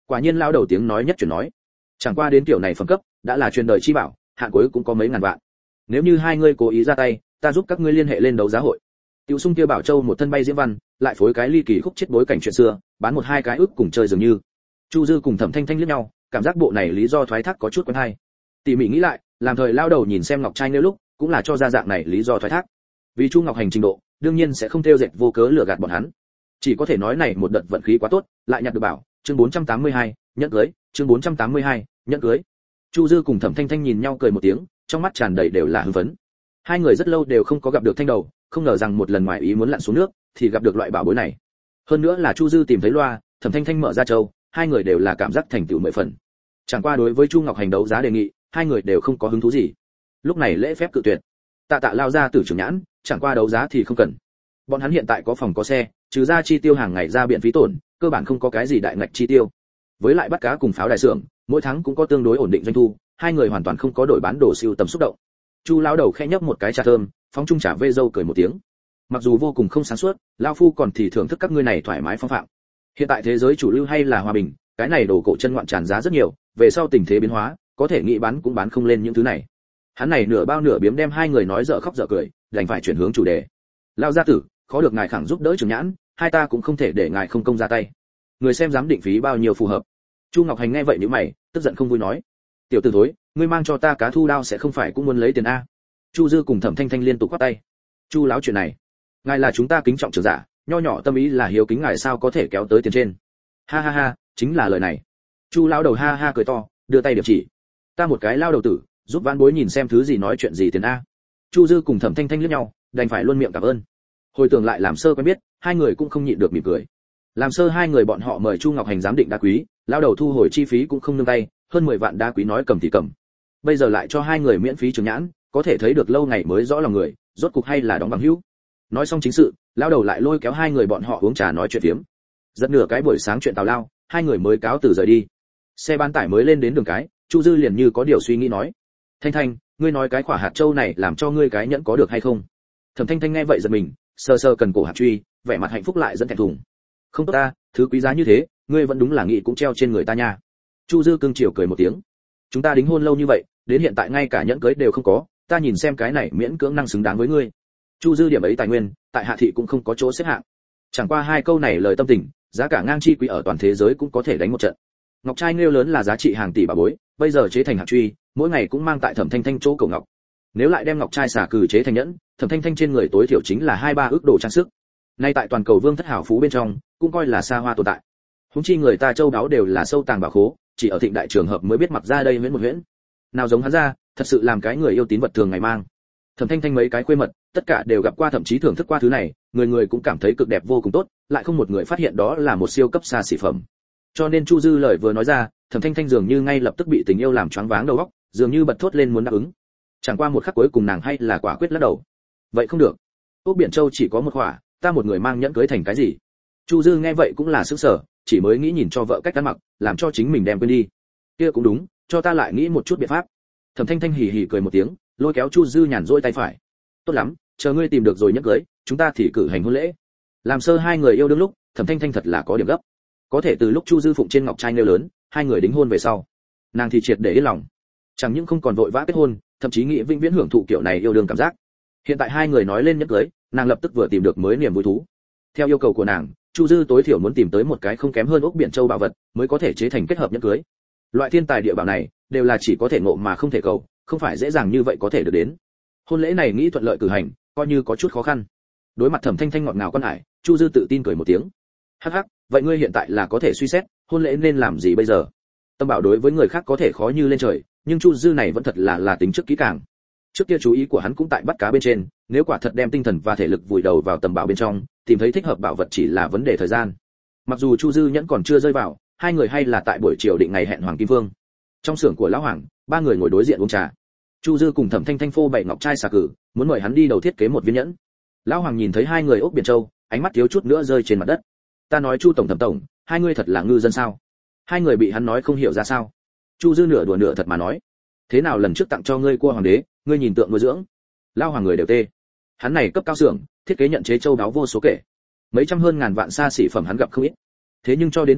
Quả nhiên lão đầu tiếng nói nhất chuyển nói, chẳng qua đến kiểu này phẩm cấp đã là truyền đời chi bảo, hạn cuối cũng có mấy ngàn vạn. Nếu như hai ngươi cố ý ra tay, ta giúp các ngươi liên hệ lên đấu giá hội. Tiểu Sung kia bảo châu một thân bay diễm văn, lại phối cái ly kỳ khúc chết bối cảnh chuyện xưa, bán một hai cái ức cùng chơi dường như. Chu Dư cùng Thẩm Thanh Thanh liếc nhau, cảm giác bộ này lý do thoái thác có chút quen hay. Tỉ mỉ nghĩ lại, làm thời lao đầu nhìn xem Ngọc Trai nêu lúc, cũng là cho ra dạng này lý do thoái thác. Vì Chu Ngọc Hành trình độ, đương nhiên sẽ không theo dệt vô cớ lừa gạt bọn hắn. Chỉ có thể nói này một đợt vận khí quá tốt, lại nhặt được bảo, chương 482, nhẫn cưới, chương 482, nhẫn cưới. Chu Dư cùng Thẩm Thanh Thanh nhìn nhau cười một tiếng, trong mắt tràn đầy đều là hưng phấn. Hai người rất lâu đều không có gặp được Thanh Đầu, không ngờ rằng một lần ngoài ý muốn lặn xuống nước, thì gặp được loại bảo bối này. Hơn nữa là Chu Dư tìm thấy loa, Thẩm Thanh Thanh mở ra châu, hai người đều là cảm giác thành tựu mười phần. Chẳng qua đối với Chu Ngọc Hành đấu giá đề nghị, hai người đều không có hứng thú gì. Lúc này lễ phép cự tuyệt. Tạ lao ra Tử trưởng nhãn, chẳng qua đấu giá thì không cần. Bọn hắn hiện tại có phòng có xe, trừ ra chi tiêu hàng ngày ra biện phí tổn, cơ bản không có cái gì đại ngạch chi tiêu. Với lại bắt cá cùng pháo đài xưởng, mỗi tháng cũng có tương đối ổn định doanh thu, hai người hoàn toàn không có đổi bán đồ siêu tầm xúc động. Chu lão đầu khẽ nhấp một cái trà thơm, phóng trung trà vê dâu cười một tiếng. Mặc dù vô cùng không sáng suốt, lão phu còn thì thưởng thức các ngươi này thoải mái phong phạm. Hiện tại thế giới chủ lưu hay là hòa bình, cái này đồ cổ chân ngoạn tràn giá rất nhiều, về sau tình thế biến hóa, có thể nghĩ bán cũng bán không lên những thứ này. Hắn này nửa bao nửa biếm đem hai người nói dở khóc dở cười, đành phải chuyển hướng chủ đề. Lão gia tử, khó được ngài khẳng giúp đỡ trưởng nhãn, hai ta cũng không thể để ngài không công ra tay. Người xem giám định phí bao nhiêu phù hợp. Chu Ngọc Hành nghe vậy nhíu mày, tức giận không vui nói: "Tiểu tử thối, ngươi mang cho ta cá thu đao sẽ không phải cũng muốn lấy tiền a?" Chu Dư cùng Thẩm Thanh Thanh liên tục quát tay. "Chu lão chuyện này, ngài là chúng ta kính trọng trưởng giả, nho nhỏ tâm ý là hiếu kính ngài sao có thể kéo tới tiền trên." Ha ha ha, chính là lời này. Chu lão đầu ha ha cười to, đưa tay điểm chỉ. "Ta một cái lao đầu tử, giúp vãn bối nhìn xem thứ gì nói chuyện gì tiền a." Chu Dư cùng Thẩm Thanh Thanh liếc nhau, đành phải luôn miệng cảm ơn. Hồi tưởng lại làm sơ quen biết, hai người cũng không nhịn được mỉm cười. Làm sơ hai người bọn họ mời Chu Ngọc Hành giám định đá quý, lao đầu thu hồi chi phí cũng không nương tay, hơn 10 vạn đá quý nói cầm thì cầm. Bây giờ lại cho hai người miễn phí trường nhãn, có thể thấy được lâu ngày mới rõ lòng người, rốt cục hay là đóng bằng hữu. Nói xong chính sự, lao đầu lại lôi kéo hai người bọn họ uống trà nói chuyện phiếm. Rất nửa cái buổi sáng chuyện tào lao, hai người mới cáo từ rời đi. Xe bán tải mới lên đến đường cái, Chu Dư liền như có điều suy nghĩ nói: "Thanh Thanh, ngươi nói cái quả hạt châu này làm cho ngươi cái nhẫn có được hay không?" Thẩm Thanh Thanh nghe vậy giật mình, sờ sờ cần cổ hạt truy, vẻ mặt hạnh phúc lại dẫn thẹn thùng. "Không tốt ta, thứ quý giá như thế, ngươi vẫn đúng là nghĩ cũng treo trên người ta nha." Chu Dư cưng chiều cười một tiếng. "Chúng ta đính hôn lâu như vậy, đến hiện tại ngay cả nhẫn cưới đều không có, ta nhìn xem cái này miễn cưỡng năng xứng đáng với ngươi." Chu Dư điểm ấy tài nguyên, tại Hạ thị cũng không có chỗ xếp hạng. Chẳng qua hai câu này lời tâm tình, giá cả ngang chi quý ở toàn thế giới cũng có thể đánh một trận. Ngọc trai nêu lớn là giá trị hàng tỷ bà bối, bây giờ chế thành hạt truy, mỗi ngày cũng mang tại Thẩm Thanh Thanh chỗ cổ ngọc. Nếu lại đem ngọc trai xả cừ chế thành nhẫn, Thẩm Thanh Thanh trên người tối thiểu chính là 2-3 ức đồ trang sức. Nay tại toàn cầu vương thất hảo phú bên trong, cũng coi là xa hoa tồn tại. Huống chi người ta châu đáo đều là sâu tàng bảo khố, chỉ ở thịnh đại trường hợp mới biết mặc ra đây huyễn một huyễn. Nào giống hắn ra, thật sự làm cái người yêu tín vật thường ngày mang. Thẩm Thanh Thanh mấy cái khuê mật, tất cả đều gặp qua thậm chí thưởng thức qua thứ này, người người cũng cảm thấy cực đẹp vô cùng tốt, lại không một người phát hiện đó là một siêu cấp xa xỉ phẩm. Cho nên Chu Dư lời vừa nói ra, Thẩm Thanh Thanh dường như ngay lập tức bị tình yêu làm choáng váng đầu óc, dường như bật thốt lên muốn đáp ứng. Chẳng qua một khắc cuối cùng nàng hay là quả quyết lắc đầu. Vậy không được. Ốc Biển Châu chỉ có một khỏa, ta một người mang nhẫn cưới thành cái gì? Chu Dư nghe vậy cũng là sửng sở, chỉ mới nghĩ nhìn cho vợ cách ăn mặc, làm cho chính mình đem quên đi. Kia cũng đúng, cho ta lại nghĩ một chút biện pháp. Thẩm Thanh Thanh hì hì cười một tiếng, lôi kéo Chu Dư nhàn rỗi tay phải. Tốt lắm, chờ ngươi tìm được rồi nhẫn cưới, chúng ta thì cử hành hôn lễ. Làm sơ hai người yêu đương lúc, Thẩm Thanh Thanh thật là có điểm gấp. Có thể từ lúc Chu Dư phụng trên ngọc trai nêu lớn, hai người đính hôn về sau, nàng thì triệt để yên lòng. Chẳng những không còn vội vã kết hôn, thậm chí nghĩ vĩnh viễn hưởng thụ kiểu này yêu đương cảm giác. Hiện tại hai người nói lên nhẫn cưới, nàng lập tức vừa tìm được mới niềm vui thú. Theo yêu cầu của nàng, Chu Dư tối thiểu muốn tìm tới một cái không kém hơn ốc biển châu bảo vật, mới có thể chế thành kết hợp nhẫn cưới. Loại thiên tài địa bảo này, đều là chỉ có thể ngộ mà không thể cầu, không phải dễ dàng như vậy có thể được đến. Hôn lễ này nghĩ thuận lợi cử hành, coi như có chút khó khăn. Đối mặt Thẩm Thanh Thanh ngọt ngào quan hải, Chu Dư tự tin cười một tiếng. Hắc hắc, vậy ngươi hiện tại là có thể suy xét, hôn lễ nên làm gì bây giờ? Tâm bảo đối với người khác có thể khó như lên trời, nhưng Chu Dư này vẫn thật là tính trước kỹ càng. Trước kia chú ý của hắn cũng tại bắt cá bên trên, nếu quả thật đem tinh thần và thể lực vùi đầu vào tầm bảo bên trong, tìm thấy thích hợp bảo vật chỉ là vấn đề thời gian. Mặc dù Chu Dư nhẫn còn chưa rơi vào, hai người hay là tại buổi chiều định ngày hẹn Hoàng Kim Vương. Trong xưởng của lão Hoàng, ba người ngồi đối diện uống trà. Chu Dư cùng Thẩm Thanh Thanh phô bày ngọc trai xà cử, muốn mời hắn đi đầu thiết kế một viên nhẫn. Lão Hoàng nhìn thấy hai người ốc biển châu, ánh mắt thiếu chút nữa rơi trên mặt đất. Ta nói Chu tổng Thẩm tổng, hai người thật là ngư dân sao? Hai người bị hắn nói không hiểu ra sao. Chu Dư nửa đùa nửa thật mà nói, thế nào lần trước tặng cho ngươi cua hoàng đế, ngươi nhìn tượng nuôi dưỡng. Lão Hoàng người đều tê. Hắn này cấp cao xưởng, thiết kế nhận chế châu đáo vô số kể, mấy trăm hơn ngàn vạn xa xỉ phẩm hắn gặp không ít. Thế nhưng cho đến tận này,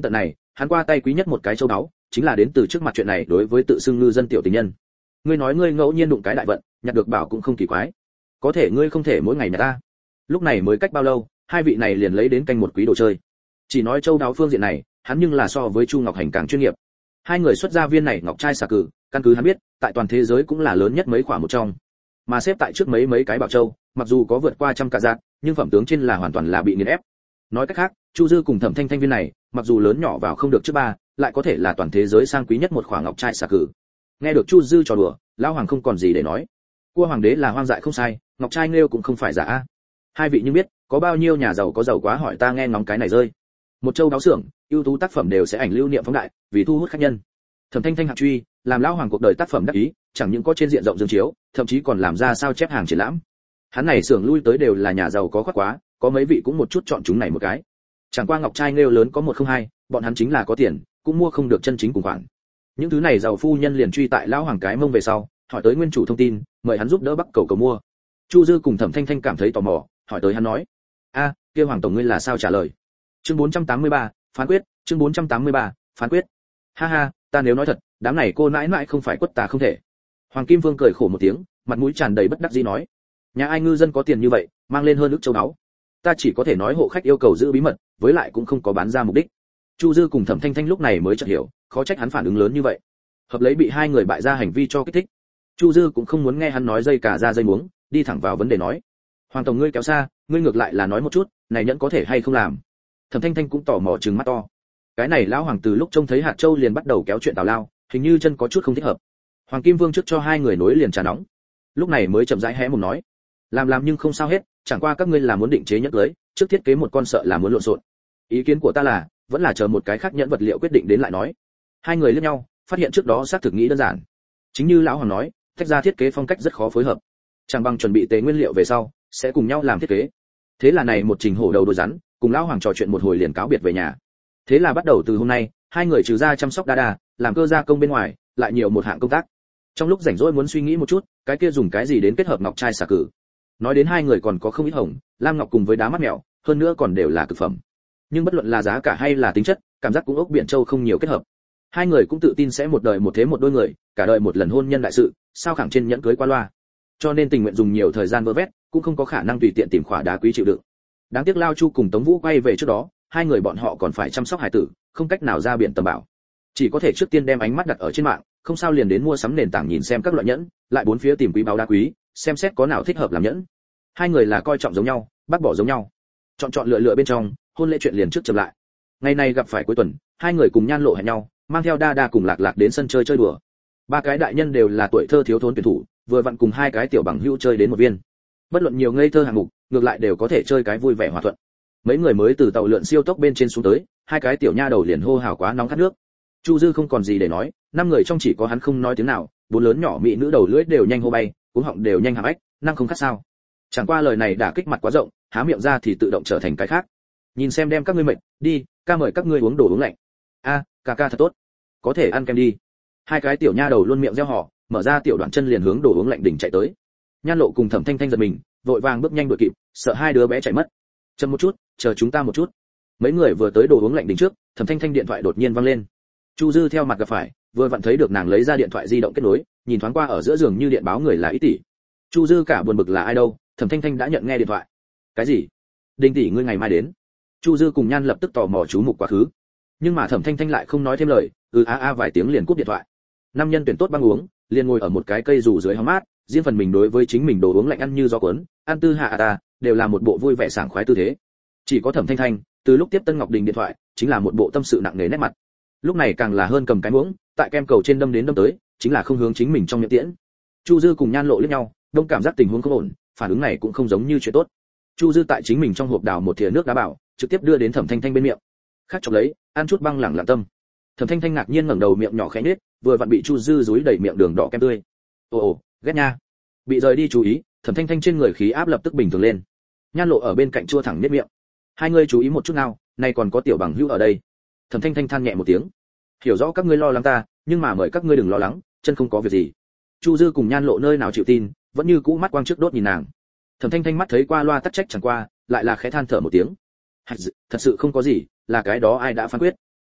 hắn qua tay quý nhất một cái châu báu chính là đến từ trước mặt chuyện này đối với tự xưng ngư dân tiểu tình nhân. Ngươi nói ngươi ngẫu nhiên đụng cái đại vận, nhặt được bảo cũng không kỳ quái, có thể ngươi không thể mỗi ngày nhặt ta. Lúc này mới cách bao lâu, hai vị này liền lấy đến canh một quý đồ chơi. Chỉ nói châu đáo phương diện này, hắn nhưng là so với Chu Ngọc Hành càng chuyên nghiệp. Hai người xuất ra viên này ngọc trai xà cử, căn cứ hắn biết, tại toàn thế giới cũng là lớn nhất mấy khoả một trong. Mà xếp tại trước mấy cái bảo châu, mặc dù có vượt qua trăm cả dạng, nhưng phẩm tướng trên là hoàn toàn là bị nghiền ép. Nói cách khác, Chu Dư cùng Thẩm Thanh Thanh viên này, mặc dù lớn nhỏ vào không được trước ba, lại có thể là toàn thế giới sang quý nhất một khoả ngọc trai xà cử. Nghe được Chu Dư trò đùa, lão hoàng không còn gì để nói. Cua hoàng đế là hoang dại không sai, ngọc trai nghêu cũng không phải giả a. Hai vị nhưng biết, có bao nhiêu nhà giàu có giàu quá hỏi ta nghe ngóng cái này rơi. Một châu đáo xưởng, ưu tú tác phẩm đều sẽ ảnh lưu niệm phóng đại, vì thu hút khách nhân. Thẩm Thanh Thanh hạng truy, làm lão hoàng cuộc đời tác phẩm đắc ý, chẳng những có trên diện rộng dương chiếu, thậm chí còn làm ra sao chép hàng triển lãm. Hắn này xưởng lui tới đều là nhà giàu có khoác quá, có mấy vị cũng một chút chọn chúng này một cái. Chẳng qua ngọc trai nghêu lớn có 102, bọn hắn chính là có tiền, cũng mua không được chân chính cùng khoản. Những thứ này giàu phu nhân liền truy tại lão hoàng cái mông về sau, hỏi tới nguyên chủ thông tin, mời hắn giúp đỡ bắt cầu mua. Chu Dư cùng Thẩm Thanh Thanh cảm thấy tò mò, hỏi tới hắn nói: "A, kia hoàng tổng ngươi là sao trả lời?" Chương 483, phán quyết, chương 483, phán quyết. Ha ha, ta nếu nói thật, đám này cô nãi nãi không phải quất tà không thể. Hoàng Kim Vương cười khổ một tiếng, mặt mũi tràn đầy bất đắc dĩ nói: "Nhà ai ngư dân có tiền như vậy, mang lên hơn ức châu báu. Ta chỉ có thể nói hộ khách yêu cầu giữ bí mật, với lại cũng không có bán ra mục đích." Chu Dư cùng Thẩm Thanh Thanh lúc này mới chợt hiểu, khó trách hắn phản ứng lớn như vậy. Hợp lấy bị hai người bại ra hành vi cho kích thích. Chu Dư cũng không muốn nghe hắn nói dây cả ra dây muống, đi thẳng vào vấn đề nói: "Hoàng tổng ngươi kéo xa, ngươi ngược lại là nói một chút, này nhẫn có thể hay không làm?" Thẩm Thanh Thanh cũng tò mò trừng mắt to. Cái này lão hoàng từ lúc trông thấy hạt châu liền bắt đầu kéo chuyện tào lao, hình như chân có chút không thích hợp. Hoàng Kim Vương trước cho hai người nối liền trà nóng, lúc này mới chậm rãi hé mồm nói: làm nhưng không sao hết, chẳng qua các ngươi là muốn định chế nhẫn cưới, trước thiết kế một con sợ là muốn lộn xộn. Ý kiến của ta là, vẫn là chờ một cái khác nhẫn vật liệu quyết định đến lại nói. Hai người liếc nhau, phát hiện trước đó xác thực nghĩ đơn giản. Chính như lão hoàng nói, tách ra thiết kế phong cách rất khó phối hợp. Chẳng bằng chuẩn bị tế nguyên liệu về sau, sẽ cùng nhau làm thiết kế. Thế là này một trình hổ đầu đôi rắn, cùng lão hoàng trò chuyện một hồi liền cáo biệt về nhà. Thế là bắt đầu từ hôm nay, hai người trừ ra chăm sóc đa làm cơ gia công bên ngoài, lại nhiều một hạng công tác. Trong lúc rảnh rỗi muốn suy nghĩ một chút, cái kia dùng cái gì đến kết hợp ngọc trai xà cử. Nói đến hai người còn có không ít hồng, lam ngọc cùng với đá mắt mèo, hơn nữa còn đều là cực phẩm. Nhưng bất luận là giá cả hay là tính chất, cảm giác cũng ốc biển châu không nhiều kết hợp. Hai người cũng tự tin sẽ một đời một thế một đôi người, cả đời một lần hôn nhân đại sự, sao khẳng trên nhẫn cưới qua loa. Cho nên tình nguyện dùng nhiều thời gian vơ vét, cũng không có khả năng tùy tiện tìm khỏa đá quý chịu đựng. Đáng tiếc Lao Chu cùng Tống Vũ quay về trước đó, hai người bọn họ còn phải chăm sóc hải tử, không cách nào ra biển tầm bảo. Chỉ có thể trước tiên đem ánh mắt đặt ở trên mạng, không sao liền đến mua sắm nền tảng nhìn xem các loại nhẫn, lại bốn phía tìm quý báu đá quý, xem xét có nào thích hợp làm nhẫn. Hai người là coi trọng giống nhau, bác bỏ giống nhau. Chọn lựa bên trong, hôn lễ chuyện liền trước chậm lại. Ngày này gặp phải cuối tuần, hai người cùng Nhan Lộ hẹn nhau, mang theo đa cùng lạc đến sân chơi đùa. Ba cái đại nhân đều là tuổi thơ thiếu thốn tuyển thủ, vừa vặn cùng hai cái tiểu bằng hữu chơi đến một viên. Bất luận nhiều ngây thơ hạng mục, ngược lại đều có thể chơi cái vui vẻ hòa thuận. Mấy người mới từ tàu lượn siêu tốc bên trên xuống tới, hai cái tiểu nha đầu liền hô hào quá nóng khát nước. Chu Dư không còn gì để nói, năm người trong chỉ có hắn không nói tiếng nào, bốn lớn nhỏ mỹ nữ đầu lưỡi đều nhanh hô bay, cuống họng đều nhanh hàm ếch, năng không khát sao? Chẳng qua lời này đã kích mặt quá rộng, há miệng ra thì tự động trở thành cái khác. Nhìn xem đem các ngươi mệt, đi, ca mời các ngươi uống đồ uống lạnh. A, ca thật tốt, có thể ăn kem đi. Hai cái tiểu nha đầu luôn miệng reo hò, mở ra tiểu đoạn chân liền hướng đồ uống lạnh đỉnh chạy tới. Nhan Lộ cùng Thẩm Thanh Thanh giật mình, vội vàng bước nhanh đuổi kịp, sợ hai đứa bé chạy mất. Chậm một chút, chờ chúng ta một chút. Mấy người vừa tới đồ uống lạnh đỉnh trước, Thẩm Thanh Thanh điện thoại đột nhiên vang lên. Chu Dư theo mặt gặp phải, vừa vặn thấy được nàng lấy ra điện thoại di động kết nối, nhìn thoáng qua ở giữa giường như điện báo người là Ý tỷ. Chu Dư cả buồn bực là ai đâu, Thẩm Thanh Thanh đã nhận nghe điện thoại. Cái gì? Đinh tỷ ngươi ngày mai đến? Chu Dư cùng Nhan lập tức tò mò chú mục quá khứ. Nhưng mà Thẩm Thanh Thanh lại không nói thêm lời, vài tiếng liền cúp điện thoại. Nam nhân tuyển tốt băng uống, liền ngồi ở một cái cây dù dưới hóng mát, riêng phần mình đối với chính mình đồ uống lạnh ăn như gió cuốn, ăn tư hạ ta, đều là một bộ vui vẻ sảng khoái tư thế. Chỉ có Thẩm Thanh Thanh, từ lúc tiếp Tân Ngọc Đình điện thoại, chính là một bộ tâm sự nặng nề nét mặt. Lúc này càng là hơn cầm cái muỗng, tại kem cầu trên đâm đến đâm tới, chính là không hướng chính mình trong miệng tiễn. Chu Dư cùng Nhan Lộ liếc nhau, đông cảm giác tình huống không ổn, phản ứng này cũng không giống như chuyện tốt. Chu Dư tại chính mình trong hộp đào một thìa nước đá bảo, trực tiếp đưa đến Thẩm Thanh Thanh bên miệng. Khác chọc lấy, ăn chút băng lẳng lặng tâm. Thẩm Thanh Thanh ngạc nhiên ngẩng đầu, miệng nhỏ khẽ nhếch, vừa vặn bị Chu Dư dúi đầy miệng đường đỏ kem tươi. Ồ, ghét nha. Bị rời đi chú ý, Thẩm Thanh Thanh trên người khí áp lập tức bình thường lên. Nhan Lộ ở bên cạnh chua thẳng nhếch miệng. Hai người chú ý một chút nào, nay còn có tiểu bằng hữu ở đây. Thẩm Thanh Thanh than nhẹ một tiếng. Hiểu rõ các ngươi lo lắng ta, nhưng mà mời các ngươi đừng lo lắng, chân không có việc gì. Chu Dư cùng Nhan Lộ nơi nào chịu tin, vẫn như cũ mắt quang trước đốt nhìn nàng. Thẩm Thanh Thanh mắt thấy qua loa tắc trách chẳng qua, lại là khẽ than thở một tiếng. Thật sự không có gì, là cái đó ai đã phán quyết.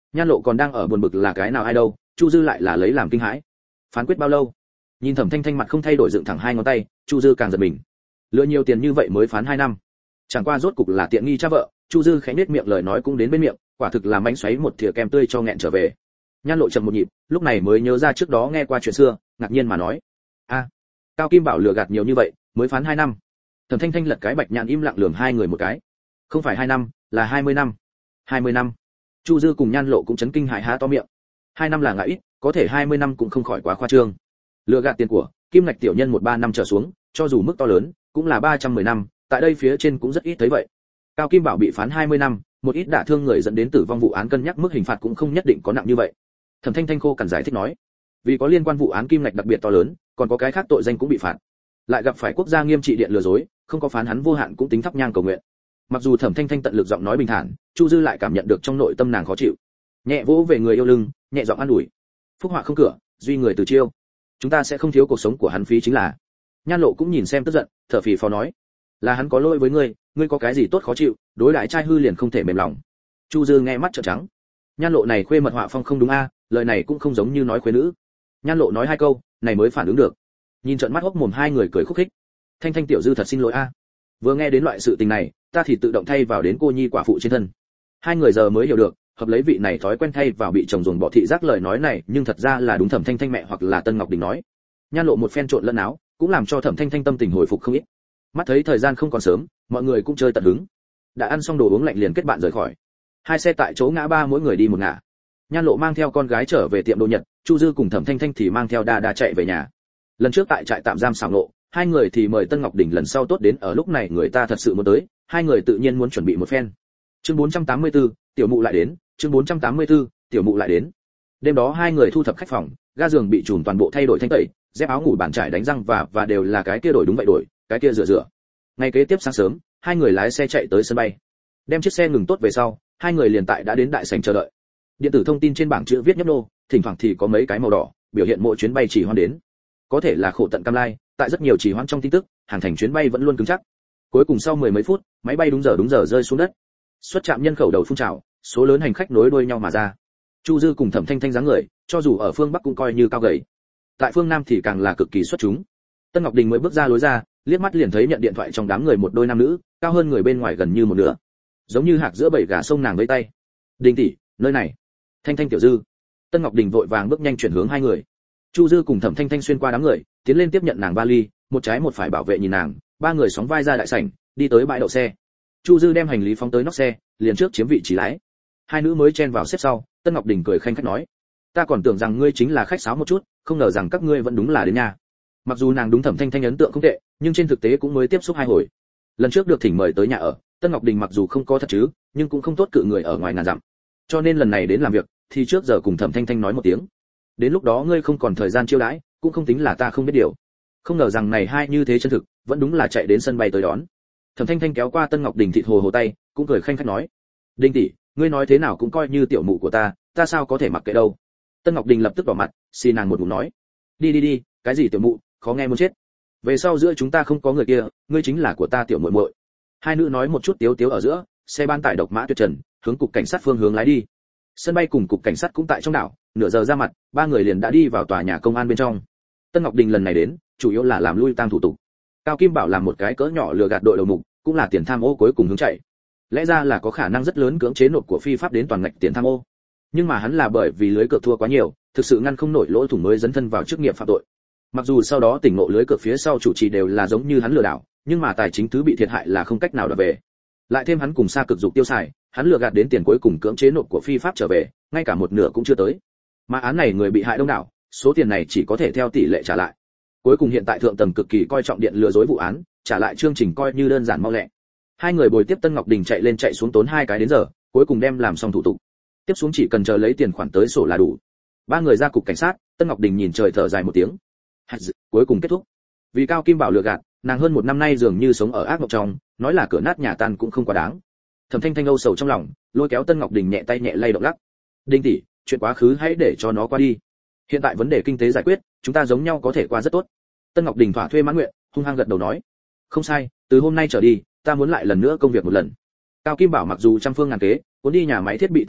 Nhan Lộ còn đang ở buồn bực là cái nào ai đâu, Chu Dư lại là lấy làm kinh hãi. Phán quyết bao lâu? Nhìn Thẩm Thanh Thanh mặt không thay đổi dựng thẳng hai ngón tay, Chu Dư càng giật mình. Lựa nhiều tiền như vậy mới phán 2 năm. Chẳng qua rốt cục là tiện nghi cha vợ, Chu Dư khẽ nhếch miệng lời nói cũng đến bên miệng, quả thực là mánh xoáy một thìa kem tươi cho nghẹn trở về. Nhan Lộ chậm một nhịp, lúc này mới nhớ ra trước đó nghe qua chuyện xưa, ngạc nhiên mà nói: "A, Cao Kim Bảo lừa gạt nhiều như vậy, mới phán 2 năm." Thẩm Thanh Thanh lật cái bạch nhãn im lặng lườm hai người một cái. "Không phải 2 năm, là 20 năm." 20 năm. Chu Dư cùng Nhan Lộ cũng chấn kinh hãi há to miệng. 2 năm là ngại ít, có thể 20 năm cũng không khỏi quá khoa trương. Lừa gạt tiền của kim ngạch tiểu nhân 1-3 năm trở xuống, cho dù mức to lớn, cũng là 310 năm, tại đây phía trên cũng rất ít thấy vậy. Cao Kim Bảo bị phán 20 năm, một ít đả thương người dẫn đến tử vong vụ án cân nhắc mức hình phạt cũng không nhất định có nặng như vậy. Thẩm Thanh Thanh khô cằn giải thích nói, vì có liên quan vụ án kim ngạch đặc biệt to lớn, còn có cái khác tội danh cũng bị phạt. Lại gặp phải quốc gia nghiêm trị điện lừa dối, không có phán hắn vô hạn cũng tính thắp nhang cầu nguyện. Mặc dù Thẩm Thanh Thanh tận lực giọng nói bình thản, Chu Dư lại cảm nhận được trong nội tâm nàng khó chịu. Nhẹ vỗ về người yêu lưng, nhẹ giọng an ủi, phúc họa không cửa, duy người từ chiêu. Chúng ta sẽ không thiếu cuộc sống của hắn phí chính là. Nhan Lộ cũng nhìn xem tức giận, thở phì phò nói, là hắn có lỗi với ngươi, ngươi có cái gì tốt khó chịu, đối đãi trai hư liền không thể mềm lòng. Chu Dư nghe mắt trợn trắng. Nhan Lộ này khuê mật họa phong không đúng a, lời này cũng không giống như nói khuê nữ. Nhan Lộ nói 2 câu, này mới phản ứng được. Nhìn trợn mắt hốc mồm hai người cười khúc khích. Thanh Thanh tiểu Dư thật xin lỗi a. Vừa nghe đến loại sự tình này, ta thì tự động thay vào đến cô nhi quả phụ trên thân. Hai người giờ mới hiểu được, hợp lấy vị này thói quen thay vào bị chồng ruồng bỏ thị giác lời nói này, nhưng thật ra là đúng Thẩm Thanh Thanh mẹ hoặc là Tân Ngọc Đình nói. Nhan Lộ một phen trộn lẫn áo, cũng làm cho Thẩm Thanh Thanh tâm tình hồi phục không ít. Mắt thấy thời gian không còn sớm, mọi người cũng chơi tận hứng. Đã ăn xong đồ uống lạnh liền kết bạn rời khỏi. 2 xe tại chỗ ngã ba mỗi người đi một ngả. Nhan Lộ mang theo con gái trở về tiệm đồ Nhật, Chu Dư cùng Thẩm Thanh Thanh thì mang theo đa chạy về nhà. Lần trước tại trại tạm giam xảo nộ, hai người thì mời Tân Ngọc Đình, lần sau tốt đến ở lúc này người ta thật sự muốn tới, hai người tự nhiên muốn chuẩn bị một phen. Chương 484, tiểu mụ lại đến, chương 484, tiểu mụ lại đến. Đêm đó hai người thu thập khách phòng, ga giường bị trùm toàn bộ thay đổi thanh tẩy, dép áo ngủ bàn trải đánh răng và đều là cái kia đổi đúng vậy đổi, cái kia rửa. Ngày kế tiếp sáng sớm, hai người lái xe chạy tới sân bay. Đem chiếc xe ngừng tốt về sau, hai người liền tại đã đến đại sảnh chờ đợi. Điện tử thông tin trên bảng chữ viết nhấp nô, thỉnh thoảng thì có mấy cái màu đỏ, biểu hiện mỗi chuyến bay chỉ hoãn đến. Có thể là khổ tận cam lai, tại rất nhiều chỉ hoãn trong tin tức, hàng thành chuyến bay vẫn luôn cứng chắc. Cuối cùng sau 10 mấy phút, máy bay đúng giờ rơi xuống đất. Xuất trạm nhân khẩu đầu phun trào, số lớn hành khách nối đuôi nhau mà ra. Chu Dư cùng Thẩm Thanh Thanh dáng người, cho dù ở phương Bắc cũng coi như cao gầy. Tại phương Nam thì càng là cực kỳ xuất chúng. Tân Ngọc Đình mới bước ra lối ra, liếc mắt liền thấy nhận điện thoại trong đám người một đôi nam nữ, cao hơn người bên ngoài gần như một nửa. Giống như hạc giữa bầy gà sông nàng với tay. "Đình tỷ, nơi này." "Thanh Thanh tiểu Dư." Tân Ngọc Đình vội vàng bước nhanh chuyển hướng hai người. Chu Dư cùng Thẩm Thanh Thanh xuyên qua đám người, tiến lên tiếp nhận nàng vali, một trái một phải bảo vệ nhìn nàng, ba người sóng vai ra đại sảnh, đi tới bãi đậu xe. Chu Dư đem hành lý phóng tới nóc xe, liền trước chiếm vị trí lái. Hai nữ mới chen vào xếp sau, Tân Ngọc Đình cười khanh khách nói, "Ta còn tưởng rằng ngươi chính là khách sáo một chút, không ngờ rằng các ngươi vẫn đúng là đến nhà." Mặc dù nàng đúng Thẩm Thanh Thanh ấn tượng không tệ, nhưng trên thực tế cũng mới tiếp xúc 2 hồi. Lần trước được thỉnh mời tới nhà ở, Tân Ngọc Đình mặc dù không có thật chứ, nhưng cũng không tốt cự người ở ngoài ngàn dặm. Cho nên lần này đến làm việc, thì trước giờ cùng Thẩm Thanh Thanh nói một tiếng. Đến lúc đó ngươi không còn thời gian chiêu đãi, cũng không tính là ta không biết điều. Không ngờ rằng này hai như thế chân thực, vẫn đúng là chạy đến sân bay tới đón. Thẩm Thanh Thanh kéo qua Tân Ngọc Đình thịt hồ tay, cũng cười khanh khách nói, "Đình tỷ, ngươi nói thế nào cũng coi như tiểu mụ của ta sao có thể mặc kệ đâu." Tân Ngọc Đình lập tức đỏ mặt, xì nàng một ngụm nói, đi, cái gì tiểu mụ, khó nghe muốn chết. Về sau giữa chúng ta không có người kia, ngươi chính là của ta tiểu muội muội." Hai nữ nói một chút tiếu tiếu ở giữa, xe ban tải độc mã tuyệt trần, hướng cục cảnh sát phương hướng lái đi. Sân bay cùng cục cảnh sát cũng tại trong đảo, nửa giờ ra mặt, ba người liền đã đi vào tòa nhà công an bên trong. Tân Ngọc Đình lần này đến, chủ yếu là làm lui tang thủ tục. Cao Kim Bảo làm một cái cỡ nhỏ lừa gạt đội đầu mục, cũng là tiền tham ô cuối cùng hướng chạy. Lẽ ra là có khả năng rất lớn cưỡng chế nộp của phi pháp đến toàn ngạch tiền tham ô. Nhưng mà hắn là bởi vì lưới cược thua quá nhiều, thực sự ngăn không nổi lỗ thủng mới dấn thân vào chức nghiệp phạm tội. Mặc dù sau đó tỉnh ngộ lưới cược phía sau chủ trì đều là giống như hắn lừa đảo, nhưng mà tài chính thứ bị thiệt hại là không cách nào đòi về. Lại thêm hắn cùng xa cực dục tiêu xài, hắn lừa gạt đến tiền cuối cùng cưỡng chế nộp của phi pháp trở về, ngay cả một nửa cũng chưa tới. Mà án này người bị hại đông đảo, số tiền này chỉ có thể theo tỷ lệ trả lại. Cuối cùng hiện tại thượng tầng cực kỳ coi trọng điện lừa dối vụ án, trả lại chương trình coi như đơn giản mau lẹ. Hai người bồi tiếp Tân Ngọc Đình chạy lên chạy xuống tốn 2 cái đến giờ, cuối cùng đem làm xong thủ tục. Tiếp xuống chỉ cần chờ lấy tiền khoản tới sổ là đủ. Ba người ra cục cảnh sát, Tân Ngọc Đình nhìn trời thở dài một tiếng. Cuối cùng kết thúc. Vì Cao Kim Bảo lừa gạt, nàng hơn 1 năm nay dường như sống ở ác mộng trong, nói là cửa nát nhà tan cũng không quá đáng. Thẩm Thanh Thanh âu sầu trong lòng, lôi kéo Tân Ngọc Đình nhẹ tay nhẹ lay động lắc. "Đinh tỷ, chuyện quá khứ hãy để cho nó qua đi. Hiện tại vấn đề kinh tế giải quyết, chúng ta giống nhau có thể qua rất tốt." Tân Ngọc Đình thỏa thuê mãn nguyện, hung hăng gật đầu nói, "Không sai, từ hôm nay trở đi, ta muốn lại lần nữa công việc một lần." Cao Kim Bảo mặc dù trăm phương ngàn kế, muốn đi nhà máy thiết bị tài chính,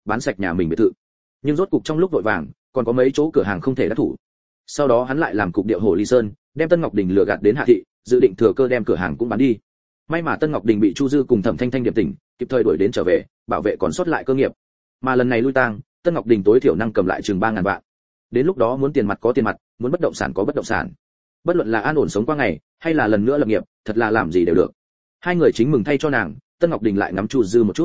bán sạch nhà mình biệt thự. Nhưng rốt cục trong lúc vội vàng, còn có mấy chỗ cửa hàng không thể đắc thủ. Sau đó hắn lại làm cục điệu Hồ Ly Sơn, đem Tân Ngọc Đình lừa gạt đến Hạ thị, dự định thừa cơ đem cửa hàng cũng bán đi. May mà Tân Ngọc Đình bị Chu Dư cùng Thẩm Thanh Thanh điểm tỉnh, kịp thời đuổi đến trở về, bảo vệ còn sót lại cơ nghiệp. Mà lần này lui tang, Tân Ngọc Đình tối thiểu năng cầm lại chừng 3000 vạn. Đến lúc đó muốn tiền mặt có tiền mặt, muốn bất động sản có bất động sản. Bất luận là an ổn sống qua ngày, hay là lần nữa lập nghiệp, thật là làm gì đều được. Hai người chính mừng thay cho nàng, Tân Ngọc Đình lại ngắm Chu Dư một chút.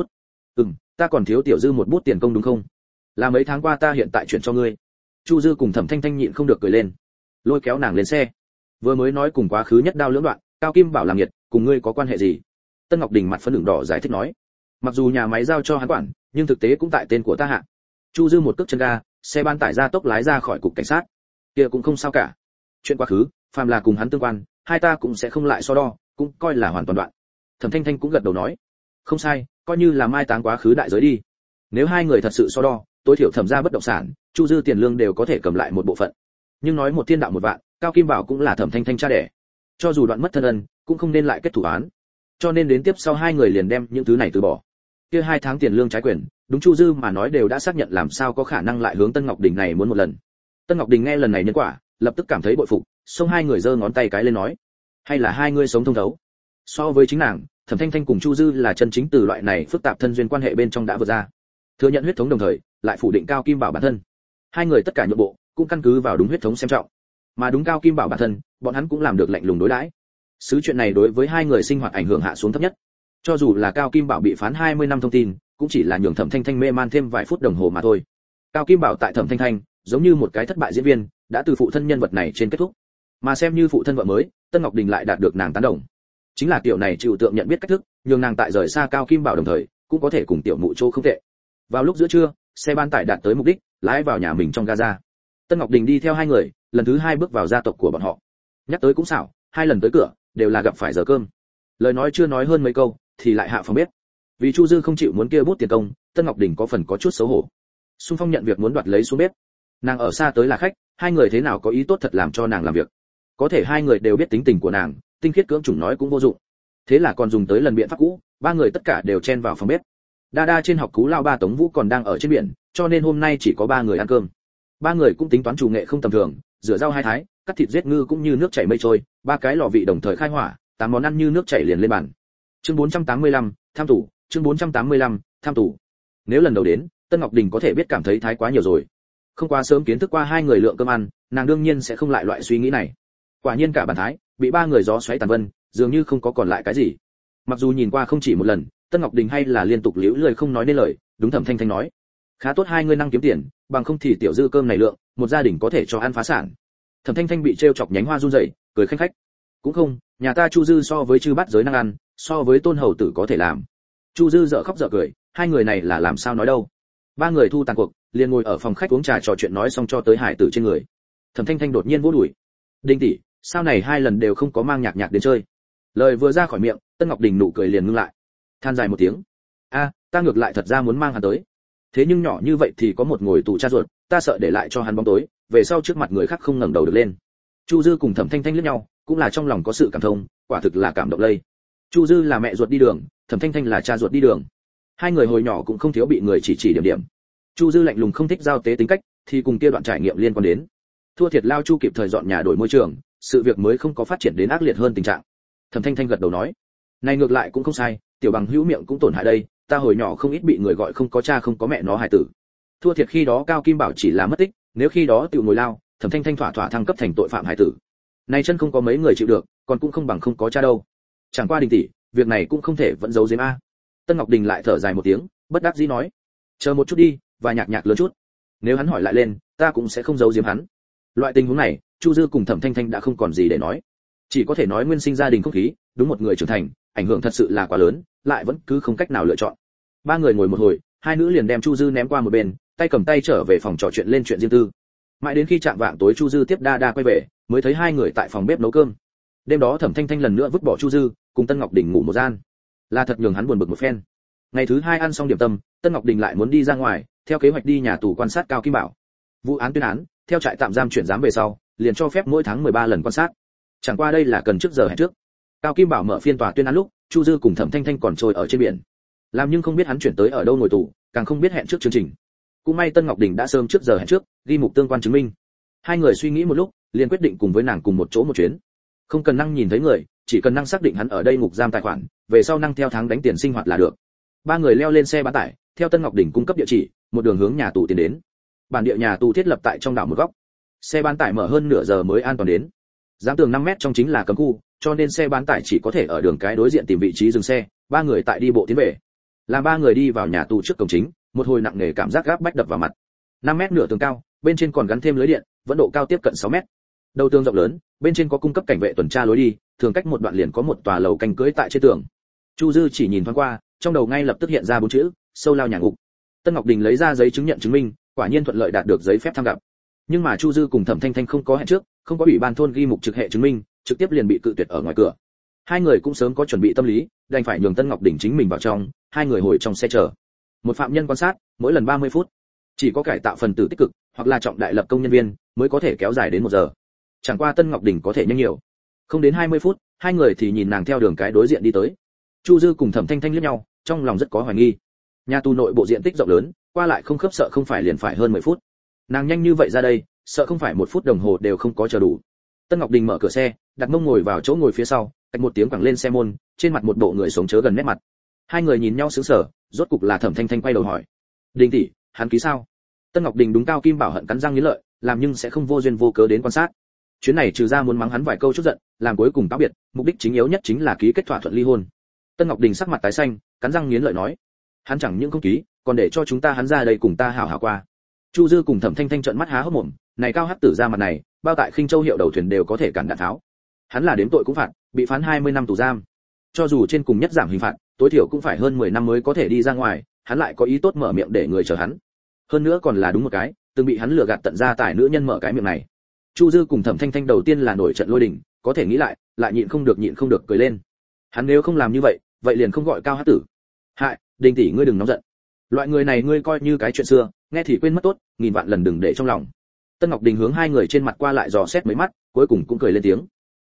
Ta còn thiếu tiểu Dư một bút tiền công đúng không? Là mấy tháng qua ta hiện tại chuyển cho ngươi. Chu Dư cùng Thẩm Thanh Thanh nhịn không được cười lên, lôi kéo nàng lên xe. Vừa mới nói cùng quá khứ nhất đao lưỡng đoạn, Cao Kim Bảo làm nghiệt, cùng ngươi có quan hệ gì? Tân Ngọc Đình mặt phấn ửng đỏ giải thích nói, mặc dù nhà máy giao cho hắn quản, nhưng thực tế cũng tại tên của ta hạ. Chu Dư một cước chân ga, xe ban tải ra tốc lái ra khỏi cục cảnh sát. Kia cũng không sao cả. Chuyện quá khứ, phàm là cùng hắn tương quan, hai ta cũng sẽ không lại so đo, cũng coi là hoàn toàn đoạn. Thẩm Thanh Thanh cũng gật đầu nói, không sai, coi như là mai táng quá khứ đại giới đi. Nếu hai người thật sự so đo, tối thiểu Thẩm gia bất động sản, Chu Dư tiền lương đều có thể cầm lại một bộ phận. Nhưng nói một thiên đạo một vạn, Cao Kim Bảo cũng là Thẩm Thanh Thanh cha đẻ. Cho dù đoạn mất thân ân, cũng không nên lại kết thủ án. Cho nên đến tiếp sau hai người liền đem những thứ này từ bỏ. Kia 2 tháng tiền lương trái quyền, đúng Chu Dư mà nói đều đã xác nhận, làm sao có khả năng lại hướng Tân Ngọc Đình này muốn một lần. Tân Ngọc Đình nghe lần này nhân quả, lập tức cảm thấy bội phục, xông hai người giơ ngón tay cái lên nói, hay là hai người sống thông thấu. So với chính nàng, Thẩm Thanh Thanh cùng Chu Dư là chân chính từ loại này phức tạp thân duyên quan hệ bên trong đã vượt ra, thừa nhận huyết thống đồng thời lại phủ định Cao Kim Bảo bản thân. Hai người tất cả nhượng bộ, cũng căn cứ vào đúng huyết thống xem trọng, mà đúng Cao Kim Bảo bản thân, bọn hắn cũng làm được lạnh lùng đối đãi. Sứ chuyện này đối với hai người sinh hoạt ảnh hưởng hạ xuống thấp nhất. Cho dù là Cao Kim Bảo bị phán 20 năm thông tin, cũng chỉ là nhường Thẩm Thanh Thanh mê man thêm vài phút đồng hồ mà thôi. Cao Kim Bảo tại Thẩm Thanh Thanh, giống như một cái thất bại diễn viên, đã từ phụ thân nhân vật này trên kết thúc, mà xem như phụ thân vợ mới, Tân Ngọc Đình lại đạt được nàng tán đồng. Chính là tiểu này chịu tượng nhận biết cách thức, nhường nàng tại rời xa Cao Kim Bảo đồng thời, cũng có thể cùng tiểu mụ Châu không tệ. Vào lúc giữa trưa, xe ban tải đạt tới mục đích, lái vào nhà mình trong gaza. Tân Ngọc Đình đi theo hai người, lần thứ 2 bước vào gia tộc của bọn họ. Nhắc tới cũng xảo, 2 lần tới cửa, đều là gặp phải giờ cơm. Lời nói chưa nói hơn mấy câu, thì lại hạ phòng bếp. Vì Chu Dư không chịu muốn kia bút tiền công, Tân Ngọc Đình có phần có chút xấu hổ. Xung phong nhận việc muốn đoạt lấy xuống bếp. Nàng ở xa tới là khách, hai người thế nào có ý tốt thật làm cho nàng làm việc. Có thể hai người đều biết tính tình của nàng, tinh khiết cưỡng chủng nói cũng vô dụng. Thế là còn dùng tới lần biện pháp cũ, ba người tất cả đều chen vào phòng bếp. Đa đa trên học cú lao ba Tống Vũ còn đang ở trên biển, cho nên hôm nay chỉ có 3 người ăn cơm. 3 người cũng tính toán chủ nghệ không tầm thường, rửa rau hai thái, cắt thịt giết ngư cũng như nước chảy mây trôi, 3 cái lò vị đồng thời khai hỏa, 8 món ăn như nước chảy liền lên bàn. Chương 485, tham tủ, chương 485, tham tủ. Nếu lần đầu đến, Tân Ngọc Đình có thể biết cảm thấy thái quá nhiều rồi. Không quá sớm kiến thức qua 2 người lượng cơm ăn, nàng đương nhiên sẽ không lại loại suy nghĩ này. Quả nhiên cả bàn thái, bị 3 người gió xoáy tàn vân, dường như không có còn lại cái gì. Mặc dù nhìn qua không chỉ một lần, Tân Ngọc Đình hay là liên tục liễu lời không nói nên lời, đúng Thẩm Thanh Thanh nói, khá tốt 2 người năng kiếm tiền, bằng không thì tiểu dư cơm này lượng, một gia đình có thể cho ăn phá sản. Thẩm Thanh Thanh bị trêu chọc nhánh hoa run rẩy, cười khanh khách. Cũng không, nhà ta Chu Dư so với chư bát giới năng ăn, so với Tôn hầu tử có thể làm. Chu Dư dở khóc dở cười, 2 người này là làm sao nói đâu. 3 người thu tàn cuộc, liền ngồi ở phòng khách uống trà trò chuyện nói xong cho tới hải tử trên người. Thẩm Thanh Thanh đột nhiên vỗ đùi, Đinh tỷ, sao này 2 lần đều không có mang nhạc nhạc đến chơi. Lời vừa ra khỏi miệng, Tân Ngọc Đình nụ cười liền ngưng lại, than dài một tiếng, ta ngược lại thật ra muốn mang hắn tới, thế nhưng nhỏ như vậy thì có một ngồi tù cha ruột, ta sợ để lại cho hắn bóng tối, về sau trước mặt người khác không ngẩng đầu được lên. Chu Dư cùng Thẩm Thanh Thanh liếc nhau, cũng là trong lòng có sự cảm thông, quả thực là cảm động lây. Chu Dư là mẹ ruột đi đường, Thẩm Thanh Thanh là cha ruột đi đường. 2 người hồi nhỏ cũng không thiếu bị người chỉ điểm điểm. Chu Dư lạnh lùng không thích giao tế tính cách, thì cùng kia đoạn trải nghiệm liên quan đến. Thua thiệt lao Chu kịp thời dọn nhà đổi môi trường, sự việc mới không có phát triển đến ác liệt hơn tình trạng. Thẩm Thanh Thanh gật đầu nói, này ngược lại cũng không sai, tiểu bằng hữu miệng cũng tổn hại đây, ta hồi nhỏ không ít bị người gọi không có cha không có mẹ nó hài tử. Thua thiệt khi đó Cao Kim Bảo chỉ là mất tích, nếu khi đó tiểu ngồi lao, Thẩm Thanh Thanh thỏa thỏa thăng cấp thành tội phạm hài tử. Này chân không có mấy người chịu được, còn cũng không bằng không có cha đâu. Chẳng qua Đình tỷ, việc này cũng không thể vẫn giấu giếm a. Tân Ngọc Đình lại thở dài một tiếng, bất đắc dĩ nói, chờ một chút đi, và nhạc nhạc lớn chút. Nếu hắn hỏi lại lên, ta cũng sẽ không giấu giếm hắn. Loại tình huống này, Chu Dư cùng Thẩm Thanh Thanh đã không còn gì để nói, chỉ có thể nói nguyên sinh gia đình không khí, đúng một người trưởng thành, ảnh hưởng thật sự là quá lớn, lại vẫn cứ không cách nào lựa chọn. 3 người ngồi một hồi, 2 nữ liền đem Chu Dư ném qua một bên, tay cầm tay trở về phòng trò chuyện lên chuyện riêng tư. Mãi đến khi chạm vạng tối Chu Dư tiếp đa đa quay về, mới thấy 2 người tại phòng bếp nấu cơm. Đêm đó Thẩm Thanh Thanh lần nữa vứt bỏ Chu Dư, cùng Tân Ngọc Đình ngủ một gian, là thật nhường hắn buồn bực một phen. Ngày thứ 2 ăn xong điểm tâm, Tân Ngọc Đình lại muốn đi ra ngoài, theo kế hoạch đi nhà tù quan sát Cao Kim Bảo. Vụ án tuyên án, theo trại tạm giam chuyển giám về sau, liền cho phép mỗi tháng 13 lần quan sát. Chẳng qua đây là cần trước giờ hẹn trước. Cao Kim Bảo mở phiên tòa tuyên án lúc, Chu Dư cùng Thẩm Thanh Thanh còn trôi ở trên biển. Làm nhưng không biết hắn chuyển tới ở đâu ngồi tù, càng không biết hẹn trước chương trình. Cũng may Tân Ngọc Đình đã sớm trước giờ hẹn trước, ghi mục tương quan chứng minh. Hai người suy nghĩ một lúc, liền quyết định cùng với nàng cùng một chỗ một chuyến. Không cần năng nhìn thấy người, chỉ cần năng xác định hắn ở đây ngục giam tài khoản, về sau năng theo tháng đánh tiền sinh hoạt là được. Ba người leo lên xe bán tải, theo Tân Ngọc Đình cung cấp địa chỉ, một đường hướng nhà tù tiến đến. Bản địa nhà tù thiết lập tại trong đảo một góc. Xe bán tải mở hơn nửa giờ mới an toàn đến. Giám tường 5 mét trong chính là cấm khu, cho nên xe bán tải chỉ có thể ở đường cái đối diện tìm vị trí dừng xe. Ba người tại đi bộ tiến về. Làm ba người đi vào nhà tù trước cổng chính, một hồi nặng nề cảm giác gáp bách đập vào mặt. 5 mét nửa tường cao, bên trên còn gắn thêm lưới điện, vẫn độ cao tiếp cận 6 mét. Đầu tường rộng lớn, bên trên có cung cấp cảnh vệ tuần tra lối đi, thường cách một đoạn liền có một tòa lầu canh cưới tại trên tường. Chu Dư chỉ nhìn thoáng qua, trong đầu ngay lập tức hiện ra 4 chữ: sâu lao nhà ngục. Tân Ngọc Đình lấy ra giấy chứng nhận chứng minh, quả nhiên thuận lợi đạt được giấy phép thăm gặp. Nhưng mà Chu Dư cùng Thẩm Thanh Thanh không có hẹn trước, không có ủy ban thôn ghi mục trực hệ chứng minh, trực tiếp liền bị cự tuyệt ở ngoài cửa. Hai người cũng sớm có chuẩn bị tâm lý, đành phải nhường Tân Ngọc Đình chính mình vào trong, hai người hồi trong xe chờ. Một phạm nhân quan sát, mỗi lần 30 phút. Chỉ có cải tạo phần tử tích cực, hoặc là trọng đại lập công nhân viên, mới có thể kéo dài đến 1 giờ. Chẳng qua Tân Ngọc Đình có thể nhanh nhiều. Không đến 20 phút, hai người thì nhìn nàng theo đường cái đối diện đi tới. Chu Dư cùng Thẩm Thanh Thanh liếc nhau, trong lòng rất có hoài nghi. Nhà tù nội bộ diện tích rộng lớn, qua lại không khớp sợ không phải liền phải hơn 10 phút. Nàng nhanh như vậy ra đây, sợ không phải 1 phút đồng hồ đều không có chờ đủ. Tân Ngọc Đình mở cửa xe, đặt mông ngồi vào chỗ ngồi phía sau, cách một tiếng quẳng lên xe môn, trên mặt một bộ người sống chớ gần nét mặt. Hai người nhìn nhau sững sờ, rốt cục là Thẩm Thanh Thanh quay đầu hỏi: "Đình tỷ, hắn ký sao?" Tân Ngọc Đình đúng cao kim bảo hận cắn răng nghiến lợi, làm nhưng sẽ không vô duyên vô cớ đến quan sát. Chuyến này trừ ra muốn mắng hắn vài câu chút giận, làm cuối cùng táo biệt, mục đích chính yếu nhất chính là ký kết thỏa thuận ly hôn. Tân Ngọc Đình sắc mặt tái xanh, cắn răng nghiến lợi nói: "Hắn chẳng những không ký, còn để cho chúng ta hắn ra đây cùng ta hảo hảo qua." Chu Dư cùng Thẩm Thanh Thanh trợn mắt há hốc mồm, này cao hắc tử ra mặt này, bao tại Khinh Châu hiệu đầu thuyền đều có thể cản đạn tháo. Hắn là đếm tội cũng phạt, bị phán 20 năm tù giam. Cho dù trên cùng nhất giảm hình phạt, tối thiểu cũng phải hơn 10 năm mới có thể đi ra ngoài, hắn lại có ý tốt mở miệng để người chờ hắn. Hơn nữa còn là đúng một cái, từng bị hắn lừa gạt tận ra tài nữ nhân mở cái miệng này. Chu Dư cùng Thẩm Thanh Thanh đầu tiên là nổi trận lôi đình, có thể nghĩ lại nhịn không được cười lên. Hắn nếu không làm như vậy, vậy liền không gọi cao hắc tử. Hại, Đình tỷ ngươi đừng nóng giận. Loại người này ngươi coi như cái chuyện xưa, nghe thì quên mất tốt, nghìn vạn lần đừng để trong lòng. Tân Ngọc Đình hướng hai người trên mặt qua lại dò xét mấy mắt, cuối cùng cũng cười lên tiếng.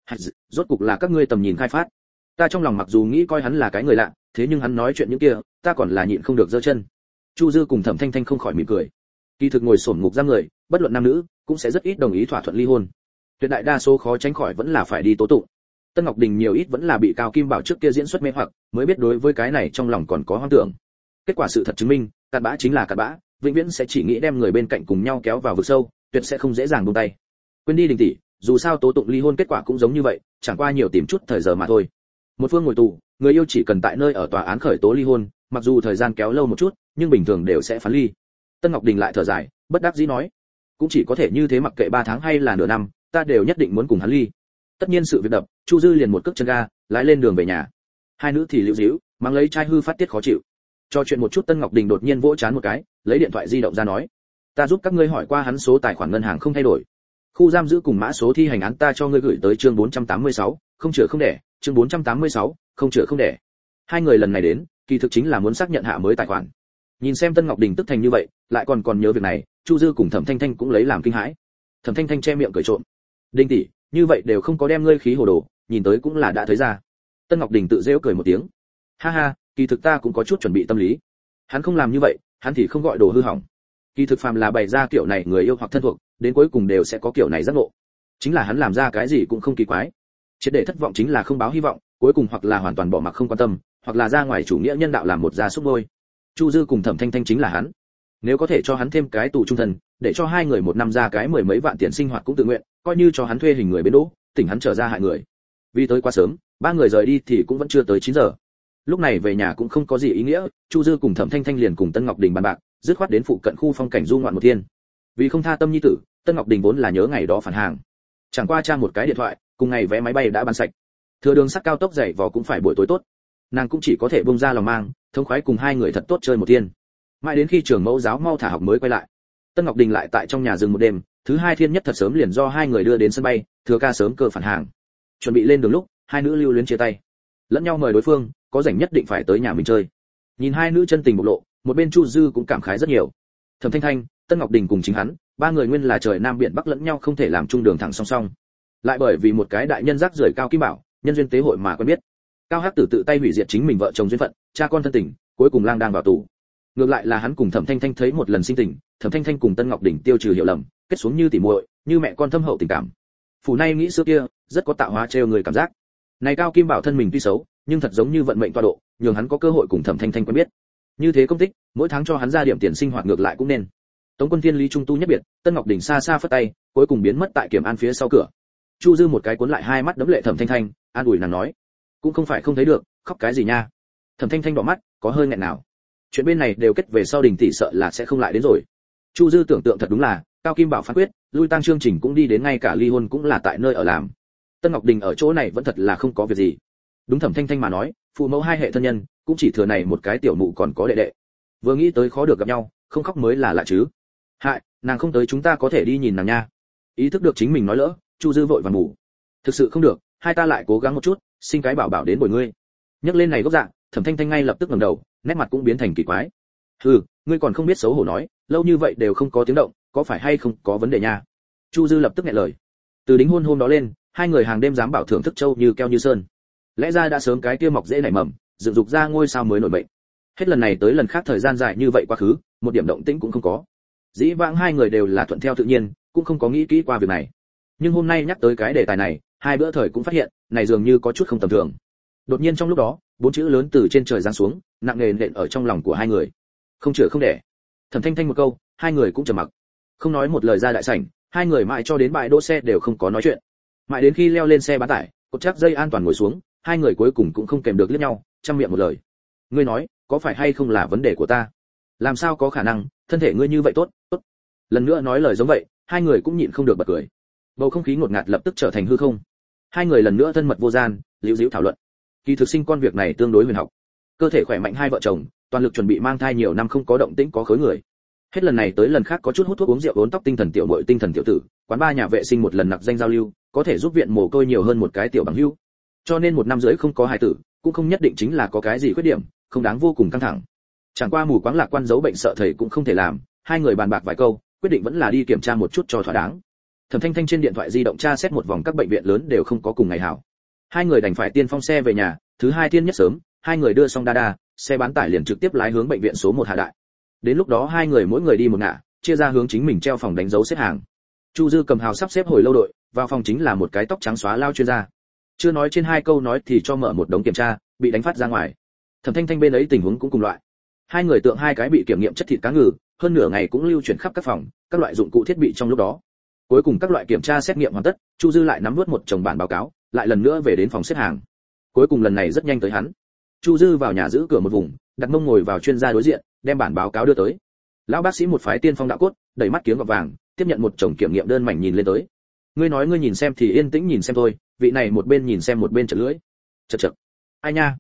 Rốt cục là các ngươi tầm nhìn khai phát. Ta trong lòng mặc dù nghĩ coi hắn là cái người lạ, thế nhưng hắn nói chuyện những kia, ta còn là nhịn không được giơ chân. Chu Dư cùng Thẩm Thanh Thanh không khỏi mỉm cười. Kỳ thực ngồi xổm ngục giam người, bất luận nam nữ, cũng sẽ rất ít đồng ý thỏa thuận ly hôn. Tuyệt đại đa số khó tránh khỏi vẫn là phải đi tố tụng. Tân Ngọc Đình nhiều ít vẫn là bị Cao Kim Bảo trước kia diễn xuất mê hoặc, mới biết đối với cái này trong lòng còn có hoang tưởng. Kết quả sự thật chứng minh, cặn bã chính là cặn bã, vĩnh viễn sẽ chỉ nghĩ đem người bên cạnh cùng nhau kéo vào vực sâu, tuyệt sẽ không dễ dàng buông tay. Quên đi Đình tỷ, dù sao tố tụng ly hôn kết quả cũng giống như vậy, chẳng qua nhiều tìm chút thời giờ mà thôi. Một phương ngồi tù, người yêu chỉ cần tại nơi ở tòa án khởi tố ly hôn, mặc dù thời gian kéo lâu một chút, nhưng bình thường đều sẽ phán ly. Tân Ngọc Đình lại thở dài, bất đắc dĩ nói, cũng chỉ có thể như thế, mặc kệ 3 tháng hay là nửa năm, ta đều nhất định muốn cùng hắn ly. Tất nhiên sự việc đập, Chu Dư liền một cước chân ga, lái lên đường về nhà. Hai nữ thì liễu díu, mang lấy chai hư phát tiết khó chịu. Cho chuyện một chút, Tân Ngọc Đình đột nhiên vỗ chán một cái, lấy điện thoại di động ra nói, ta giúp các ngươi hỏi qua hắn số tài khoản ngân hàng không thay đổi. Khu giam giữ cùng mã số thi hành án ta cho ngươi gửi tới chương 486, không chữa không đẻ, chương 486, không chữa không đẻ. Hai người lần này đến, kỳ thực chính là muốn xác nhận hạ mới tài khoản. Nhìn xem Tân Ngọc Đình tức thành như vậy, lại còn nhớ việc này, Chu Dư cùng Thẩm Thanh Thanh cũng lấy làm kinh hãi. Thẩm Thanh Thanh che miệng cười trộm, Đình tỷ, như vậy đều không có đem ngươi khí hồ đồ, nhìn tới cũng là đã thấy ra. Tân Ngọc Đình tự giễu cười một tiếng, ha ha, kỳ thực ta cũng có chút chuẩn bị tâm lý. Hắn không làm như vậy, hắn thì không gọi đồ hư hỏng. Kỳ thực phàm là bày ra kiểu này người yêu hoặc thân thuộc, đến cuối cùng đều sẽ có kiểu này giác ngộ. Chính là hắn làm ra cái gì cũng không kỳ quái. Triệt để thất vọng chính là không báo hy vọng, cuối cùng hoặc là hoàn toàn bỏ mặc không quan tâm, hoặc là ra ngoài chủ nghĩa nhân đạo làm một gia súc nuôi. Chu Dư cùng Thẩm Thanh Thanh chính là hắn. Nếu có thể cho hắn thêm cái tù trung thân, để cho hai người một năm ra cái 10 mấy vạn tiền sinh hoạt cũng tự nguyện, coi như cho hắn thuê hình người bến đỗ, tỉnh hắn trở ra hại người. Vì tới quá sớm, ba người rời đi thì cũng vẫn chưa tới 9 giờ. Lúc này về nhà cũng không có gì ý nghĩa, Chu Dư cùng Thẩm Thanh Thanh liền cùng Tân Ngọc Đình bàn bạc, dứt khoát đến phụ cận khu phong cảnh du ngoạn một thiên. Vì không tha tâm nhi tử, Tân Ngọc Đình vốn là nhớ ngày đó phản hàng. Chẳng qua tra một cái điện thoại, cùng ngày vé máy bay đã bán sạch. Thừa đường sắt cao tốc dày vò cũng phải buổi tối tốt. Nàng cũng chỉ có thể buông ra lòng mang, thông khoái cùng hai người thật tốt chơi một thiên. Mãi đến khi trường mẫu giáo mau thả học mới quay lại. Tân Ngọc Đình lại tại trong nhà dừng một đêm, thứ hai thiên nhất thật sớm liền do hai người đưa đến sân bay, thừa ca sớm cơ phản hàng. Chuẩn bị lên đường lúc, hai nữ lưu luyến chia tay. Lẫn nhau mời đối phương, có rảnh nhất định phải tới nhà mình chơi. Nhìn hai nữ chân tình bộc lộ, một bên Chu Dư cũng cảm khái rất nhiều. Thẩm Thanh Thanh, Tân Ngọc Đình cùng chính hắn, ba người nguyên là trời nam biển bắc lẫn nhau không thể làm chung đường thẳng song song. Lại bởi vì một cái đại nhân rác rưởi Cao Kim Bảo, nhân duyên tế hội mà quen biết. Cao Hắc Tử tự tay hủy diệt chính mình vợ chồng duyên phận, cha con thân tình, cuối cùng lang đang vào tù. Ngược lại là hắn cùng Thẩm Thanh Thanh thấy một lần sinh tình, Thẩm Thanh Thanh cùng Tân Ngọc Đỉnh tiêu trừ hiểu lầm, kết xuống như tỉ muội, như mẹ con thâm hậu tình cảm. Phủ nay nghĩ xưa kia, rất có tạo hóa trêu người cảm giác. Này Cao Kim Bảo thân mình tuy xấu, nhưng thật giống như vận mệnh tọa độ, nhường hắn có cơ hội cùng Thẩm Thanh Thanh quen biết. Như thế công tích, mỗi tháng cho hắn ra điểm tiền sinh hoạt ngược lại cũng nên. Tống Quân Thiên Lý Trung Tu nhất biệt, Tân Ngọc Đỉnh xa xa phất tay, cuối cùng biến mất tại Kiểm An phía sau cửa. Chu Dư một cái cuốn lại hai mắt đấm lệ Thẩm Thanh Thanh, an ủi nàng nói, cũng không phải không thấy được, khóc cái gì nha. Thẩm Thanh Thanh đỏ mắt, có hơi nghẹn nào. Chuyện bên này đều kết về sau Đình tỷ sợ là sẽ không lại đến rồi. Chu Dư tưởng tượng thật đúng là, Cao Kim Bảo phán quyết, lui tăng chương trình cũng đi đến ngay cả ly hôn cũng là tại nơi ở làm. Tân Ngọc Đình ở chỗ này vẫn thật là không có việc gì. Đúng Thẩm Thanh Thanh mà nói, phụ mẫu hai hệ thân nhân, cũng chỉ thừa này một cái tiểu mụ còn có đệ đệ. Vừa nghĩ tới khó được gặp nhau, không khóc mới là lạ chứ. Hại, nàng không tới chúng ta có thể đi nhìn nàng nha. Ý thức được chính mình nói lỡ, Chu Dư vội vàng ngủ. Thực sự không được, hai ta lại cố gắng một chút, sinh cái bảo bảo đến bồi ngươi. Nhắc lên này gốc dạng, Thẩm Thanh Thanh ngay lập tức ngẩng đầu, nét mặt cũng biến thành kỳ quái. Hừ, ngươi còn không biết xấu hổ nói, lâu như vậy đều không có tiếng động, có phải hay không có vấn đề nha? Chu Dư lập tức nghẹn lời. Từ đính hôn hôm đó lên, hai người hàng đêm dám bảo thưởng thức châu như keo như sơn. Lẽ ra đã sớm cái kia mọc dễ nảy mầm, dựng dục ra ngôi sao mới nổi bệnh. Hết lần này tới lần khác thời gian dài như vậy quá khứ, một điểm động tĩnh cũng không có. Dĩ vãng hai người đều là thuận theo tự nhiên, cũng không có nghĩ kỹ qua việc này. Nhưng hôm nay nhắc tới cái đề tài này, hai bữa thời cũng phát hiện, này dường như có chút không tầm thường. Đột nhiên trong lúc đó, bốn chữ lớn từ trên trời giáng xuống, nặng nề nện ở trong lòng của hai người. Không chữa không đẻ. Thẩm Thanh Thanh một câu, hai người cũng trầm mặc. Không nói một lời ra đại sảnh, hai người mãi cho đến bãi đỗ xe đều không có nói chuyện. Mãi đến khi leo lên xe bán tải, cột chắc dây an toàn ngồi xuống, hai người cuối cùng cũng không kèm được liếc nhau, trăm miệng một lời. Ngươi nói, có phải hay không là vấn đề của ta? Làm sao có khả năng, thân thể ngươi như vậy tốt, tốt. Lần nữa nói lời giống vậy, hai người cũng nhịn không được bật cười. Bầu không khí ngột ngạt lập tức trở thành hư không. Hai người lần nữa thân mật vô gian, liễu díu thảo luận. Kỳ thực sinh con việc này tương đối huyền học. Cơ thể khỏe mạnh hai vợ chồng, toàn lực chuẩn bị mang thai nhiều năm không có động tĩnh có khối người. Hết lần này tới lần khác có chút hút thuốc uống rượu uốn tóc tinh thần tiểu muội tinh thần tiểu tử, quán ba nhà vệ sinh một lần nặc danh giao lưu, có thể giúp viện mồ côi nhiều hơn một cái tiểu bằng hữu. Cho nên một năm rưỡi không có hài tử, cũng không nhất định chính là có cái gì khuyết điểm, không đáng vô cùng căng thẳng. Chẳng qua mù quáng lạc quan giấu bệnh sợ thầy cũng không thể làm, hai người bàn bạc vài câu, quyết định vẫn là đi kiểm tra một chút cho thỏa đáng. Thẩm Thanh Thanh trên điện thoại di động tra xét một vòng các bệnh viện lớn đều không có cùng ngày hảo. Hai người đành phải tiên phong xe về nhà, thứ hai thiên nhất sớm, hai người đưa xong đa, xe bán tải liền trực tiếp lái hướng bệnh viện số 1 Hà Đại. Đến lúc đó hai người mỗi người đi một ngả, chia ra hướng chính mình treo phòng đánh dấu xếp hàng. Chu Dư cầm hào sắp xếp hồi lâu đội, vào phòng chính là một cái tóc trắng xóa lao chuyên gia. Chưa nói trên hai câu nói thì cho mở một đống kiểm tra, bị đánh phát ra ngoài. Thẩm Thanh Thanh bên ấy tình huống cũng cùng loại. Hai người tượng hai cái bị kiểm nghiệm chất thịt cá ngừ, hơn nửa ngày cũng lưu chuyển khắp các phòng, các loại dụng cụ thiết bị trong lúc đó. Cuối cùng các loại kiểm tra xét nghiệm hoàn tất, Chu Dư lại nắm nuốt một chồng bản báo cáo, lại lần nữa về đến phòng xếp hàng. Cuối cùng lần này rất nhanh tới hắn. Chu Dư vào nhà giữ cửa một vùng, đặt mông ngồi vào chuyên gia đối diện, đem bản báo cáo đưa tới. Lão bác sĩ một phái tiên phong đạo cốt, đẩy mắt kiếng gọt vàng, tiếp nhận một chồng kiểm nghiệm đơn mảnh nhìn lên tới. Ngươi nói ngươi nhìn xem thì yên tĩnh nhìn xem thôi, vị này một bên nhìn xem một bên chật lưỡi. Chật chật. Ai nha?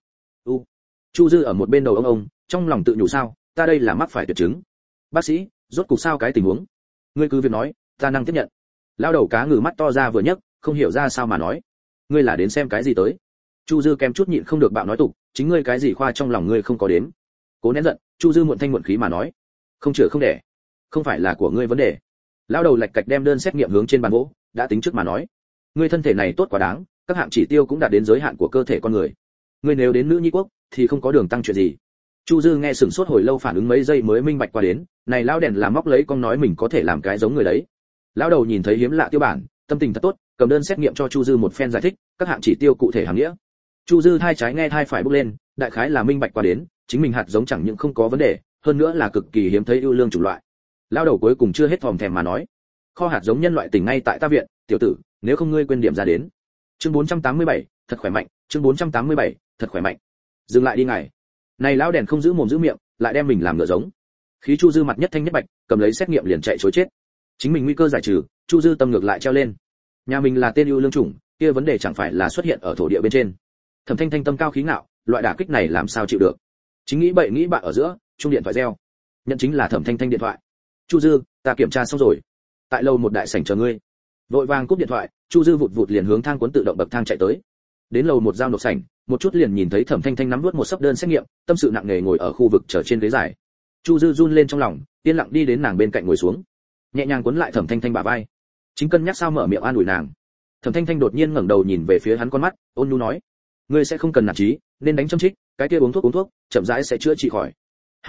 Chu Dư ở một bên đầu ông, trong lòng tự nhủ sao, ta đây là mắc phải tuyệt chứng. Bác sĩ, rốt cục sao cái tình huống? Ngươi cứ việc nói, ta năng tiếp nhận. Lão đầu cá ngừ mắt to ra vừa nhấc, không hiểu ra sao mà nói. Ngươi là đến xem cái gì tới? Chu Dư kém chút nhịn không được bạo nói tục, chính ngươi cái gì khoa trong lòng ngươi không có đến. Cố nén giận, Chu Dư muộn thanh muộn khí mà nói, không chữa không đẻ, không phải là của ngươi vấn đề. Lão đầu lạch cạch đem đơn xét nghiệm hướng trên bàn gỗ, đã tính trước mà nói, ngươi thân thể này tốt quá đáng, các hạng chỉ tiêu cũng đạt đến giới hạn của cơ thể con người. Ngươi nếu đến nữ nhi quốc thì không có đường tăng chuyện gì. Chu Dư nghe sửng sốt hồi lâu phản ứng mấy giây mới minh bạch qua đến, này lão đèn làm móc lấy con nói mình có thể làm cái giống người đấy. Lão đầu nhìn thấy hiếm lạ tiêu bản, tâm tình thật tốt, cầm đơn xét nghiệm cho Chu Dư một phen giải thích, các hạng chỉ tiêu cụ thể hàm nghĩa. Chu Dư thai trái nghe thai phải bốc lên, đại khái là minh bạch qua đến, chính mình hạt giống chẳng những không có vấn đề, hơn nữa là cực kỳ hiếm thấy ưu lương chủng loại. Lão đầu cuối cùng chưa hết thòm thèm mà nói, kho hạt giống nhân loại tỉnh ngay tại ta viện, tiểu tử, nếu không ngươi quên điểm ra đến. Chương 487, thật khỏe mạnh, chương 487, thật khỏe mạnh. Dừng lại đi ngài. Này lão đèn không giữ mồm giữ miệng, lại đem mình làm ngựa giống. Khí Chu Dư mặt nhất thanh nhất bạch, cầm lấy xét nghiệm liền chạy trối chết. Chính mình nguy cơ giải trừ, Chu Dư tâm ngược lại treo lên. Nhà mình là tên ưu lương chủng, kia vấn đề chẳng phải là xuất hiện ở thổ địa bên trên. Thẩm Thanh Thanh tâm cao khí ngạo, loại đả kích này làm sao chịu được. Chính nghĩ bậy nghĩ bạ ở giữa, chuông điện thoại reo. Nhận chính là Thẩm Thanh Thanh điện thoại. Chu Dư, ta kiểm tra xong rồi. Tại lầu một đại sảnh chờ ngươi. Vội vàng cúp điện thoại, Chu Dư vụt vụt liền hướng thang cuốn tự động bậc thang chạy tới. Đến lầu một giao nộp sảnh, một chút liền nhìn thấy Thẩm Thanh Thanh nắm nuốt một sấp đơn xét nghiệm, tâm sự nặng nề ngồi ở khu vực chờ trên ghế dài. Chu Dư run lên trong lòng, yên lặng đi đến nàng bên cạnh ngồi xuống, nhẹ nhàng cuốn lại Thẩm Thanh Thanh bả vai. Chính cân nhắc sao mở miệng an ủi nàng. Thẩm Thanh Thanh đột nhiên ngẩng đầu nhìn về phía hắn con mắt, ôn nhu nói: "Ngươi sẽ không cần nản chí, nên đánh châm trích, cái kia uống thuốc, chậm rãi sẽ chữa trị khỏi." Ha ha,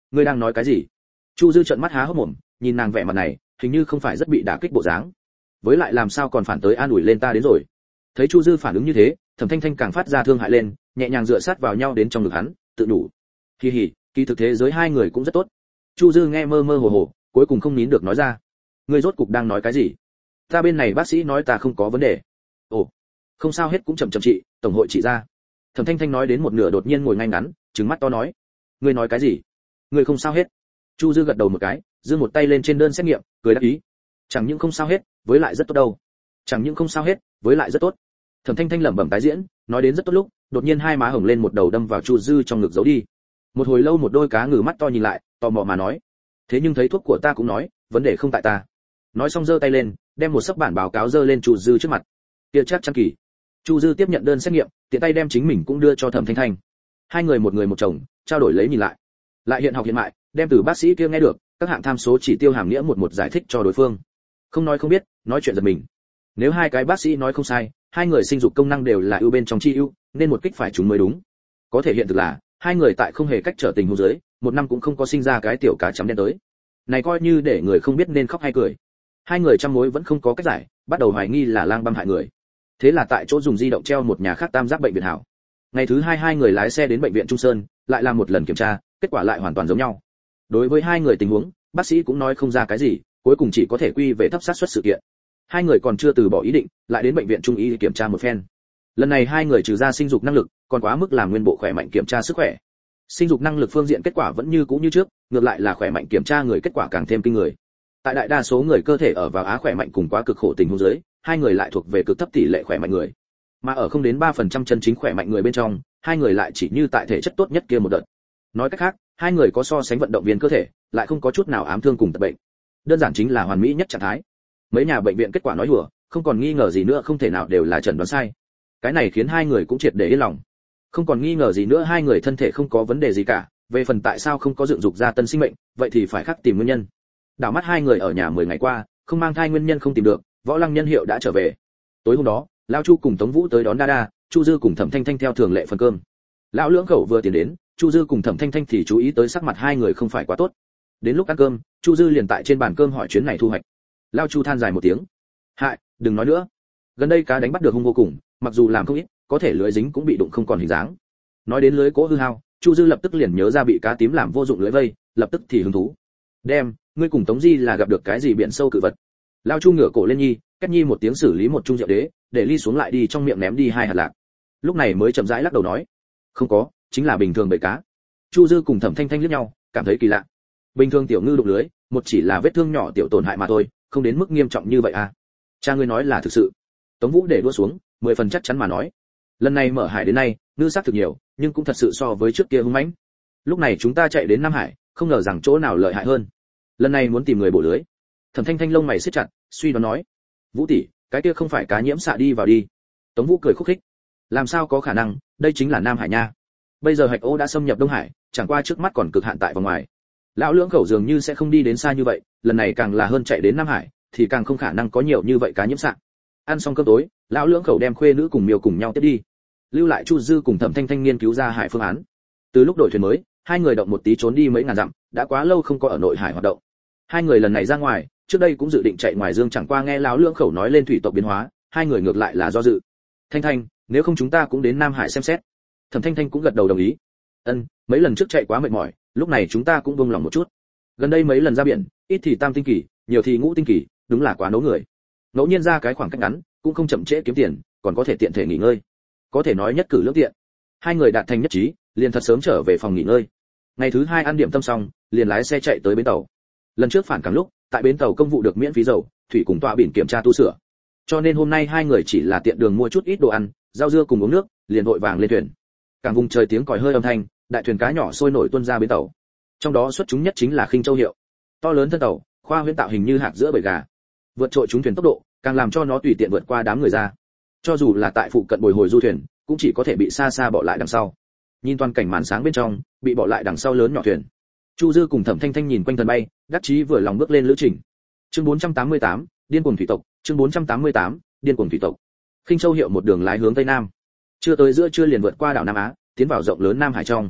ngươi đang nói cái gì? Chu Dư trợn mắt há hốc mồm, nhìn nàng vẻ mặt này, hình như không phải rất bị đả kích bộ dáng. Với lại làm sao còn phản tới an ủi lên ta đến rồi. Thấy Chu Dư phản ứng như thế, Thẩm Thanh Thanh càng phát ra thương hại lên, nhẹ nhàng dựa sát vào nhau đến trong ngực hắn, tự đủ. Kỳ hỉ, kỳ thực thế giới hai người cũng rất tốt. Chu Dư nghe mơ mơ hồ hồ, cuối cùng không nín được nói ra. Ngươi rốt cục đang nói cái gì? Ta bên này bác sĩ nói ta không có vấn đề. Ồ, không sao hết cũng chậm chậm trị, tổng hội trị ra. Thẩm Thanh Thanh nói đến một nửa đột nhiên ngồi ngay ngắn, trừng mắt to nói. Ngươi nói cái gì? Ngươi không sao hết. Chu Dư gật đầu một cái, giơ một tay lên trên đơn xét nghiệm, cười đáp ý. Chẳng những không sao hết, với lại rất tốt đâu. Chẳng những không sao hết, với lại rất tốt. Thẩm Thanh Thanh lẩm bẩm tái diễn, nói đến rất tốt lúc, đột nhiên hai má hồng lên một đầu đâm vào Chu Dư trong ngực giấu đi. Một hồi lâu một đôi cá ngừ mắt to nhìn lại, tò mò mà nói. Thế nhưng thấy thuốc của ta cũng nói, vấn đề không tại ta. Nói xong giơ tay lên, đem một sấp bản báo cáo giơ lên Chu Dư trước mặt. Kia chắc chắn kỳ. Chu Dư tiếp nhận đơn xét nghiệm, tiện tay đem chính mình cũng đưa cho Thẩm Thanh Thanh. Hai người một người một chồng, trao đổi lấy nhìn lại. Lại hiện học hiện mại, đem từ bác sĩ kia nghe được, các hạng tham số chỉ tiêu hàm nghĩa một giải thích cho đối phương. Không nói không biết, nói chuyện giật mình. Nếu hai cái bác sĩ nói không sai, hai người sinh dục công năng đều là ưu bên trong chi ưu, nên một kích phải chúng mới đúng. Có thể hiện thực là, hai người tại không hề cách trở tình huống dưới, một năm cũng không có sinh ra cái tiểu cá chấm đen tới. Này coi như để người không biết nên khóc hay cười. Hai người trăm mối vẫn không có cách giải, bắt đầu hoài nghi là lang băm hại người. Thế là tại chỗ dùng di động treo một nhà khác tam giác bệnh viện hảo. Ngày thứ hai người lái xe đến bệnh viện Trung Sơn, lại làm một lần kiểm tra, kết quả lại hoàn toàn giống nhau. Đối với hai người tình huống, bác sĩ cũng nói không ra cái gì, cuối cùng chỉ có thể quy về thấp xác suất sự kiện. Hai người còn chưa từ bỏ ý định, lại đến bệnh viện Trung y kiểm tra một phen. Lần này hai người trừ ra sinh dục năng lực, còn quá mức làm nguyên bộ khỏe mạnh kiểm tra sức khỏe. Sinh dục năng lực phương diện kết quả vẫn như cũ như trước, ngược lại là khỏe mạnh kiểm tra người kết quả càng thêm kinh người. Tại đại đa số người cơ thể ở vào á khỏe mạnh cùng quá cực khổ tình huống dưới, hai người lại thuộc về cực thấp tỷ lệ khỏe mạnh người. Mà ở không đến 3% chân chính khỏe mạnh người bên trong, hai người lại chỉ như tại thể chất tốt nhất kia một đợt. Nói cách khác, hai người có so sánh vận động viên cơ thể, lại không có chút nào ám thương cùng tật bệnh. Đơn giản chính là hoàn mỹ nhất trạng thái. Mấy nhà bệnh viện kết quả nói hùa, không còn nghi ngờ gì nữa, không thể nào đều là chẩn đoán sai. Cái này khiến hai người cũng triệt để yên lòng. Không còn nghi ngờ gì nữa, hai người thân thể không có vấn đề gì cả, về phần tại sao không có dựng dục ra tân sinh mệnh, vậy thì phải khắc tìm nguyên nhân. Đảo mắt hai người ở nhà 10 ngày qua, không mang thai nguyên nhân không tìm được, Võ Lăng nhân hiệu đã trở về. Tối hôm đó, lão Chu cùng Tống Vũ tới đón Đa, Chu Dư cùng Thẩm Thanh Thanh theo thường lệ phần cơm. Lão lưỡng khẩu vừa tiến đến, Chu Dư cùng Thẩm Thanh Thanh thì chú ý tới sắc mặt hai người không phải quá tốt. Đến lúc ăn cơm, Chu Dư liền tại trên bàn cơm hỏi chuyến này thu hoạch. Lão Chu than dài một tiếng. Hại, đừng nói nữa. Gần đây cá đánh bắt được hung vô cùng, mặc dù làm không ít, có thể lưới dính cũng bị đụng không còn hình dáng. Nói đến lưới cố hư hao, Chu Dư lập tức liền nhớ ra bị cá tím làm vô dụng lưới vây, lập tức thì hứng thú. Đem, ngươi cùng Tống Di là gặp được cái gì biển sâu cự vật? Lão Chu ngửa cổ lên nhi, cách nhi một tiếng xử lý một chung rượu đế, để ly xuống lại đi trong miệng ném đi 2 hạt lạc. Lúc này mới chậm rãi lắc đầu nói, không có, chính là bình thường bầy cá. Chu Dư cùng Thẩm Thanh Thanh liếc nhau, cảm thấy kỳ lạ. Bình thường tiểu ngư đụng lưới, một chỉ là vết thương nhỏ tiểu tổn hại mà thôi, không đến mức nghiêm trọng như vậy à? Cha ngươi nói là thực sự. Tống Vũ để đua xuống, 10 phần chắc chắn mà nói. Lần này mở hải đến nay, ngư xác thực nhiều, nhưng cũng thật sự so với trước kia hung mãnh. Lúc này chúng ta chạy đến Nam Hải, không ngờ rằng chỗ nào lợi hại hơn. Lần này muốn tìm người bổ lưới. Thẩm Thanh Thanh lông mày siết chặt, suy đoán nói, Vũ tỷ, cái kia không phải cá nhiễm xạ đi vào đi. Tống Vũ cười khúc khích, làm sao có khả năng, đây chính là Nam Hải nha. Bây giờ hạch ô đã xâm nhập Đông Hải, chẳng qua trước mắt còn cực hạn tại vòng ngoài. Lão lưỡng khẩu dường như sẽ không đi đến xa như vậy, lần này càng là hơn chạy đến Nam Hải, thì càng không khả năng có nhiều như vậy cá nhiễm xạ. Ăn xong cơm tối, lão lưỡng khẩu đem khuê nữ cùng Miêu cùng nhau tiếp đi, lưu lại Chu Dư cùng Thẩm Thanh Thanh nghiên cứu ra hải phương án. Từ lúc đổi thuyền mới, hai người động một tí trốn đi mấy ngàn dặm, đã quá lâu không có ở nội hải hoạt động. Hai người lần này ra ngoài, trước đây cũng dự định chạy ngoài dương, chẳng qua nghe lão lưỡng khẩu nói lên thủy tộc biến hóa, hai người ngược lại là do dự. Thanh Thanh, nếu không chúng ta cũng đến Nam Hải xem xét. Thẩm Thanh Thanh cũng gật đầu đồng ý. Ân, mấy lần trước chạy quá mệt mỏi, lúc này chúng ta cũng buông lòng một chút. Gần đây mấy lần ra biển, ít thì tam tinh kỳ, nhiều thì ngũ tinh kỳ, đúng là quá nấu người. Ngẫu nhiên ra cái khoảng cách ngắn, cũng không chậm trễ kiếm tiền, còn có thể tiện thể nghỉ ngơi. Có thể nói nhất cử lưỡng tiện. Hai người đạt thành nhất trí, liền thật sớm trở về phòng nghỉ ngơi. Ngày thứ hai ăn điểm tâm xong, liền lái xe chạy tới bến tàu. Lần trước phản cảng lúc, tại bến tàu công vụ được miễn phí dầu, thủy cùng tọa biển kiểm tra tu sửa. Cho nên hôm nay hai người chỉ là tiện đường mua chút ít đồ ăn, rau dưa cùng uống nước, liền vội vàng lên thuyền. Càng vùng trời tiếng còi hơi âm thanh, đại thuyền cá nhỏ sôi nổi tuôn ra bến tàu. Trong đó xuất chúng nhất chính là Khinh Châu hiệu. To lớn thân tàu, khoa huyễn tạo hình như hạt giữa bầy gà. Vượt trội chúng thuyền tốc độ, càng làm cho nó tùy tiện vượt qua đám người ra. Cho dù là tại phụ cận bồi hồi du thuyền, cũng chỉ có thể bị xa xa bỏ lại đằng sau. Nhìn toàn cảnh màn sáng bên trong, bị bỏ lại đằng sau lớn nhỏ thuyền. Chu Dư cùng Thẩm Thanh Thanh nhìn quanh thần bay, đắc chí vừa lòng bước lên lữ trình. Chương 488, điên cuồng thủy tộc, chương 488, điên cuồng thủy tộc. Khinh Châu hiệu một đường lái hướng tây nam. Chưa tới giữa trưa liền vượt qua đảo Nam Á, tiến vào rộng lớn Nam Hải trong.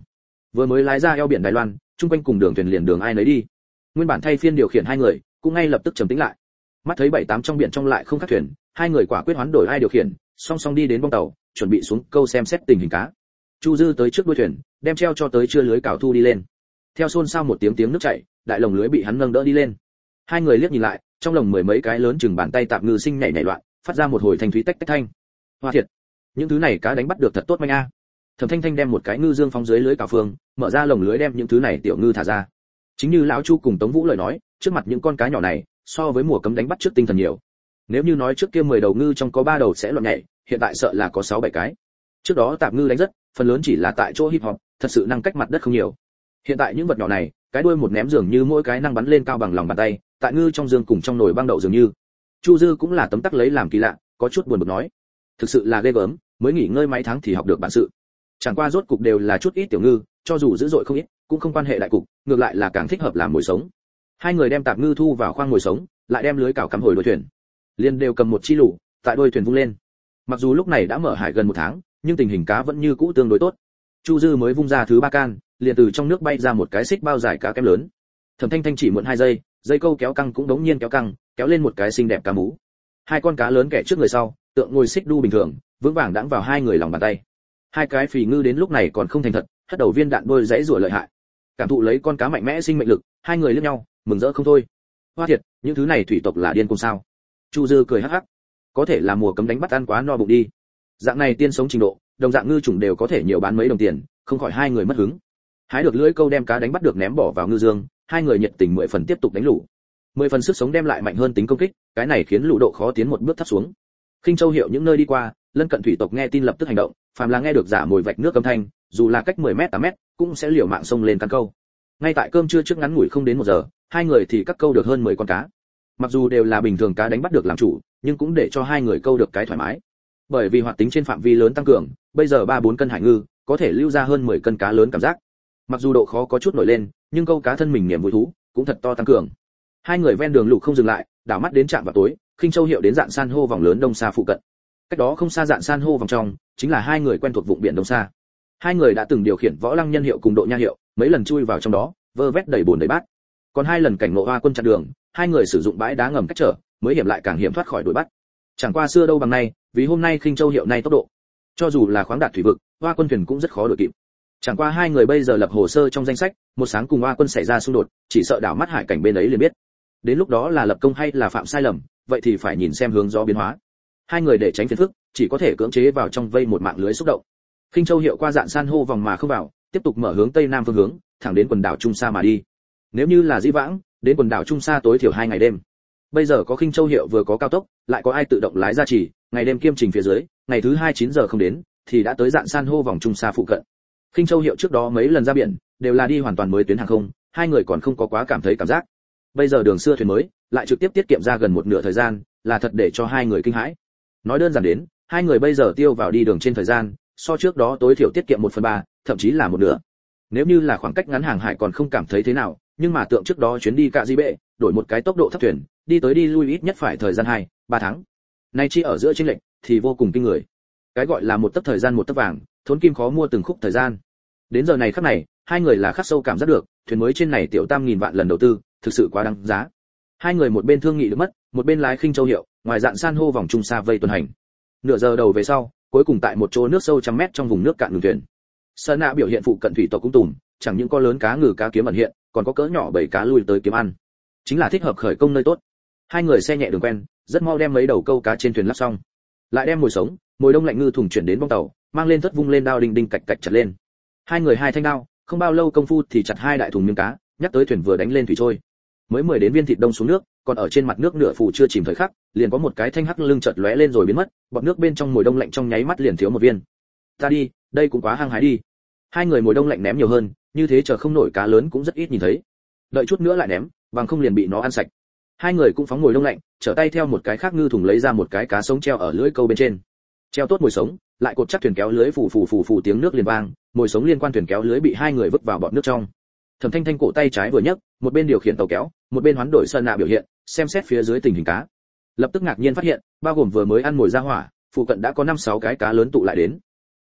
Vừa mới lái ra eo biển Đài Loan, chung quanh cùng đường thuyền liền đường ai nấy đi. Nguyên bản thay phiên điều khiển hai người, cũng ngay lập tức trầm tĩnh lại. Mắt thấy 7-8 trong biển trong lại không khác thuyền, hai người quả quyết hoán đổi ai điều khiển, song song đi đến bong tàu, chuẩn bị xuống câu xem xét tình hình cá. Chu Dư tới trước đuôi thuyền, đem treo cho tới chưa lưới cào thu đi lên. Theo xôn xao một tiếng nước chảy, đại lồng lưới bị hắn nâng đỡ đi lên. Hai người liếc nhìn lại, trong lồng mười mấy cái lớn chừng bàn tay tạp ngư sinh nhảy nhảy loạn, phát ra một hồi thanh thúy tách tách thanh. Hoa thiệt, những thứ này cá đánh bắt được thật tốt manh a. Thẩm Thanh Thanh đem một cái ngư dương phóng dưới lưới cào phương, mở ra lồng lưới đem những thứ này tiểu ngư thả ra. Chính như lão Chu cùng Tống Vũ lời nói, trước mặt những con cá nhỏ này, so với mùa cấm đánh bắt trước tinh thần nhiều. Nếu như nói trước kia 10 đầu ngư trong có 3 đầu sẽ loạn nhảy, hiện tại sợ là có 6-7 cái. Trước đó tạp ngư đánh rất, phần lớn chỉ là tại chỗ hip hop, thật sự năng cách mặt đất không nhiều. Hiện tại những vật nhỏ này, cái đuôi một ném dường như mỗi cái năng bắn lên cao bằng lòng bàn tay, tại ngư trong dương cùng trong nồi băng đậu dường như. Chu Dư cũng là tấm tắc lấy làm kỳ lạ, có chút buồn bực nói, thực sự là ghê gớm, mới nghỉ ngơi mấy tháng thì học được bản sự. Chẳng qua rốt cục đều là chút ít tiểu ngư, cho dù dữ dội không ít, cũng không quan hệ đại cục, ngược lại là càng thích hợp làm mồi sống. Hai người đem tạp ngư thu vào khoang mồi sống, lại đem lưới cào cắm hồi đuôi thuyền. Liên đều cầm một chi lũ, tại đuôi thuyền vung lên. Mặc dù lúc này đã mở hải gần 1 tháng, nhưng tình hình cá vẫn như cũ tương đối tốt. Chu Dư mới vung ra thứ 3 can, liền từ trong nước bay ra một cái xích bao dài cá kem lớn. Thẩm Thanh Thanh chỉ mượn 2 giây, dây câu kéo căng cũng đống nhiên kéo căng, kéo lên một cái xinh đẹp cá mú. Hai con cá lớn kẻ trước người sau, tượng ngồi xích đu bình thường, vững vàng đãng vào hai người lòng bàn tay. Hai cái phì ngư đến lúc này còn không thành thật, hất đầu viên đạn đôi dãy rủa lợi hại. Cảm thụ lấy con cá mạnh mẽ sinh mệnh lực, hai người liếc nhau, mừng rỡ không thôi. Hoa thiệt, những thứ này thủy tộc là điên cùng sao? Chu Dư cười hắc hắc. Có thể là mùa cấm đánh bắt ăn quá no bụng đi. Dạng này tiên sống trình độ, đồng dạng ngư chủng đều có thể nhiều bán mấy đồng tiền, không khỏi hai người mất hứng. Hái được lưỡi câu đem cá đánh bắt được ném bỏ vào ngư dương, hai người nhiệt tình 10 phần tiếp tục đánh lũ. 10 phần sức sống đem lại mạnh hơn tính công kích, cái này khiến lũ độ khó tiến một bước thấp xuống. Khinh Châu Hiệu những nơi đi qua, lân cận thủy tộc nghe tin lập tức hành động, phàm là nghe được giả mồi vạch nước âm thanh, dù là cách 10 mét 8 mét, cũng sẽ liều mạng xông lên cắn câu. Ngay tại cơm trưa trước ngắn ngủi không đến 1 giờ, hai người thì cắt câu được hơn 10 con cá. Mặc dù đều là bình thường cá đánh bắt được làm chủ, nhưng cũng để cho hai người câu được cái thoải mái. Bởi vì hoạt tính trên phạm vi lớn tăng cường, bây giờ 3-4 cân hải ngư có thể lưu ra hơn 10 cân cá lớn cảm giác. Mặc dù độ khó có chút nổi lên, nhưng câu cá thân mình niềm vui thú cũng thật to tăng cường. Hai người ven đường lục không dừng lại, đảo mắt đến trạm vào tối, Khinh Châu Hiệu đến dạn san hô vòng lớn Đông Sa phụ cận. Cách đó không xa dạn san hô vòng trong, chính là hai người quen thuộc vùng biển Đông Sa. Hai người đã từng điều khiển Võ Lăng Nhân Hiệu cùng Độ Nha Hiệu, mấy lần chui vào trong đó, vơ vét đầy bồn đầy bát. Còn 2 lần cảnh ngộ Hoa Quân chặn đường, hai người sử dụng bãi đá ngầm cách trở, mới hiểm lại càng hiểm thoát khỏi đuổi bắt. Chẳng qua xưa đâu bằng nay, vì hôm nay Khinh Châu Hiệu nay tốc độ, cho dù là khoáng đạt thủy vực, Hoa Quân thuyền cũng rất khó đuổi kịp. Chẳng qua hai người bây giờ lập hồ sơ trong danh sách, một sáng cùng Hoa Quân xảy ra xung đột, chỉ sợ đảo mắt hải cảnh bên ấy liền biết. Đến lúc đó là lập công hay là phạm sai lầm, vậy thì phải nhìn xem hướng gió biến hóa. Hai người để tránh phiền phức, chỉ có thể cưỡng chế vào trong vây một mạng lưới xúc động. Khinh Châu Hiệu qua dạn san hô vòng mà không vào, tiếp tục mở hướng tây nam phương hướng, thẳng đến quần đảo Trung Sa mà đi. Nếu như là dĩ vãng, đến quần đảo Trung Sa tối thiểu 2 ngày đêm. Bây giờ có Khinh Châu Hiệu vừa có cao tốc, lại có ai tự động lái ra chỉ, ngày đêm kiêm trình phía dưới, ngày thứ 2 9 giờ không đến, thì đã tới dạn san hô vòng Trung Sa phụ cận. Khinh Châu Hiệu trước đó mấy lần ra biển, đều là đi hoàn toàn mới tuyến hàng không, hai người còn không có quá cảm thấy cảm giác. Bây giờ đường xưa thuyền mới, lại trực tiếp tiết kiệm ra gần 1/2 thời gian, là thật để cho hai người kinh hãi. Nói đơn giản đến, hai người bây giờ tiêu vào đi đường trên thời gian, so trước đó tối thiểu tiết kiệm 1/3, thậm chí là 1/2. Nếu như là khoảng cách ngắn hàng hải còn không cảm thấy thế nào, nhưng mà tượng trước đó chuyến đi Cạ Di Bệ, đổi một cái tốc độ thấp thuyền, đi tới đi lui ít nhất phải thời gian 2-3 tháng. Nay chỉ ở giữa chênh lệch thì vô cùng kinh người. Cái gọi là một tấc thời gian một tấc vàng, thốn kim khó mua từng khúc thời gian. Đến giờ này khắc này, hai người là khắc sâu cảm giác được, thuyền mới trên này tiểu tam nghìn vạn lần đầu tư, thực sự quá đáng giá. Hai người một bên thương nghị được mất, một bên lái Khinh Châu Hiệu, ngoài dạn san hô vòng Trung Sa vây tuần hành. Nửa giờ đầu về sau, cuối cùng tại một chỗ nước sâu 100 mét trong vùng nước cạn ngừng thuyền. Sơn nạ biểu hiện phụ cận thủy tộc cũng tùm, chẳng những có lớn cá ngừ cá kiếm ẩn hiện, còn có cỡ nhỏ bầy cá lui tới kiếm ăn. Chính là thích hợp khởi công nơi tốt. Hai người xe nhẹ đường quen, rất mau đem mấy đầu câu cá trên thuyền lắp xong. Lại đem mồi sống, mồi đông lạnh ngư thùng chuyển đến bong tàu, mang lên thất vung lên đao đinh đinh cạch cạch chặt lên. Hai người hai thanh đao, không bao lâu công phu thì chặt 2 đại thùng miếng cá, nhắc tới thuyền vừa đánh lên thủy trôi. Mới 10 đến viên thịt đông xuống nước, còn ở trên mặt nước nửa phủ chưa chìm thời khắc, liền có một cái thanh hắc lưng chợt lóe lên rồi biến mất, bọt nước bên trong mồi đông lạnh trong nháy mắt liền thiếu một viên. Ta đi, đây cũng quá hăng hái đi. Hai người mồi đông lạnh ném nhiều hơn, như thế chờ không nổi cá lớn cũng rất ít nhìn thấy. Đợi chút nữa lại ném, bằng không liền bị nó ăn sạch. Hai người cũng phóng mồi đông lạnh, trở tay theo một cái khác ngư thùng lấy ra một cái cá sống treo ở lưỡi câu bên trên. Treo tốt mồi sống, lại cột chắc thuyền kéo lưới phù tiếng nước liền vang, mồi sống liên quan thuyền kéo lưới bị hai người vứt vào bọt nước trong. Thẩm Thanh Thanh cổ tay trái vừa nhấc, một bên điều khiển tàu kéo, một bên hoán đổi sơn nạ biểu hiện, xem xét phía dưới tình hình cá. Lập tức ngạc nhiên phát hiện, bao gồm vừa mới ăn mồi ra hỏa, phụ cận đã có 5-6 cái cá lớn tụ lại đến.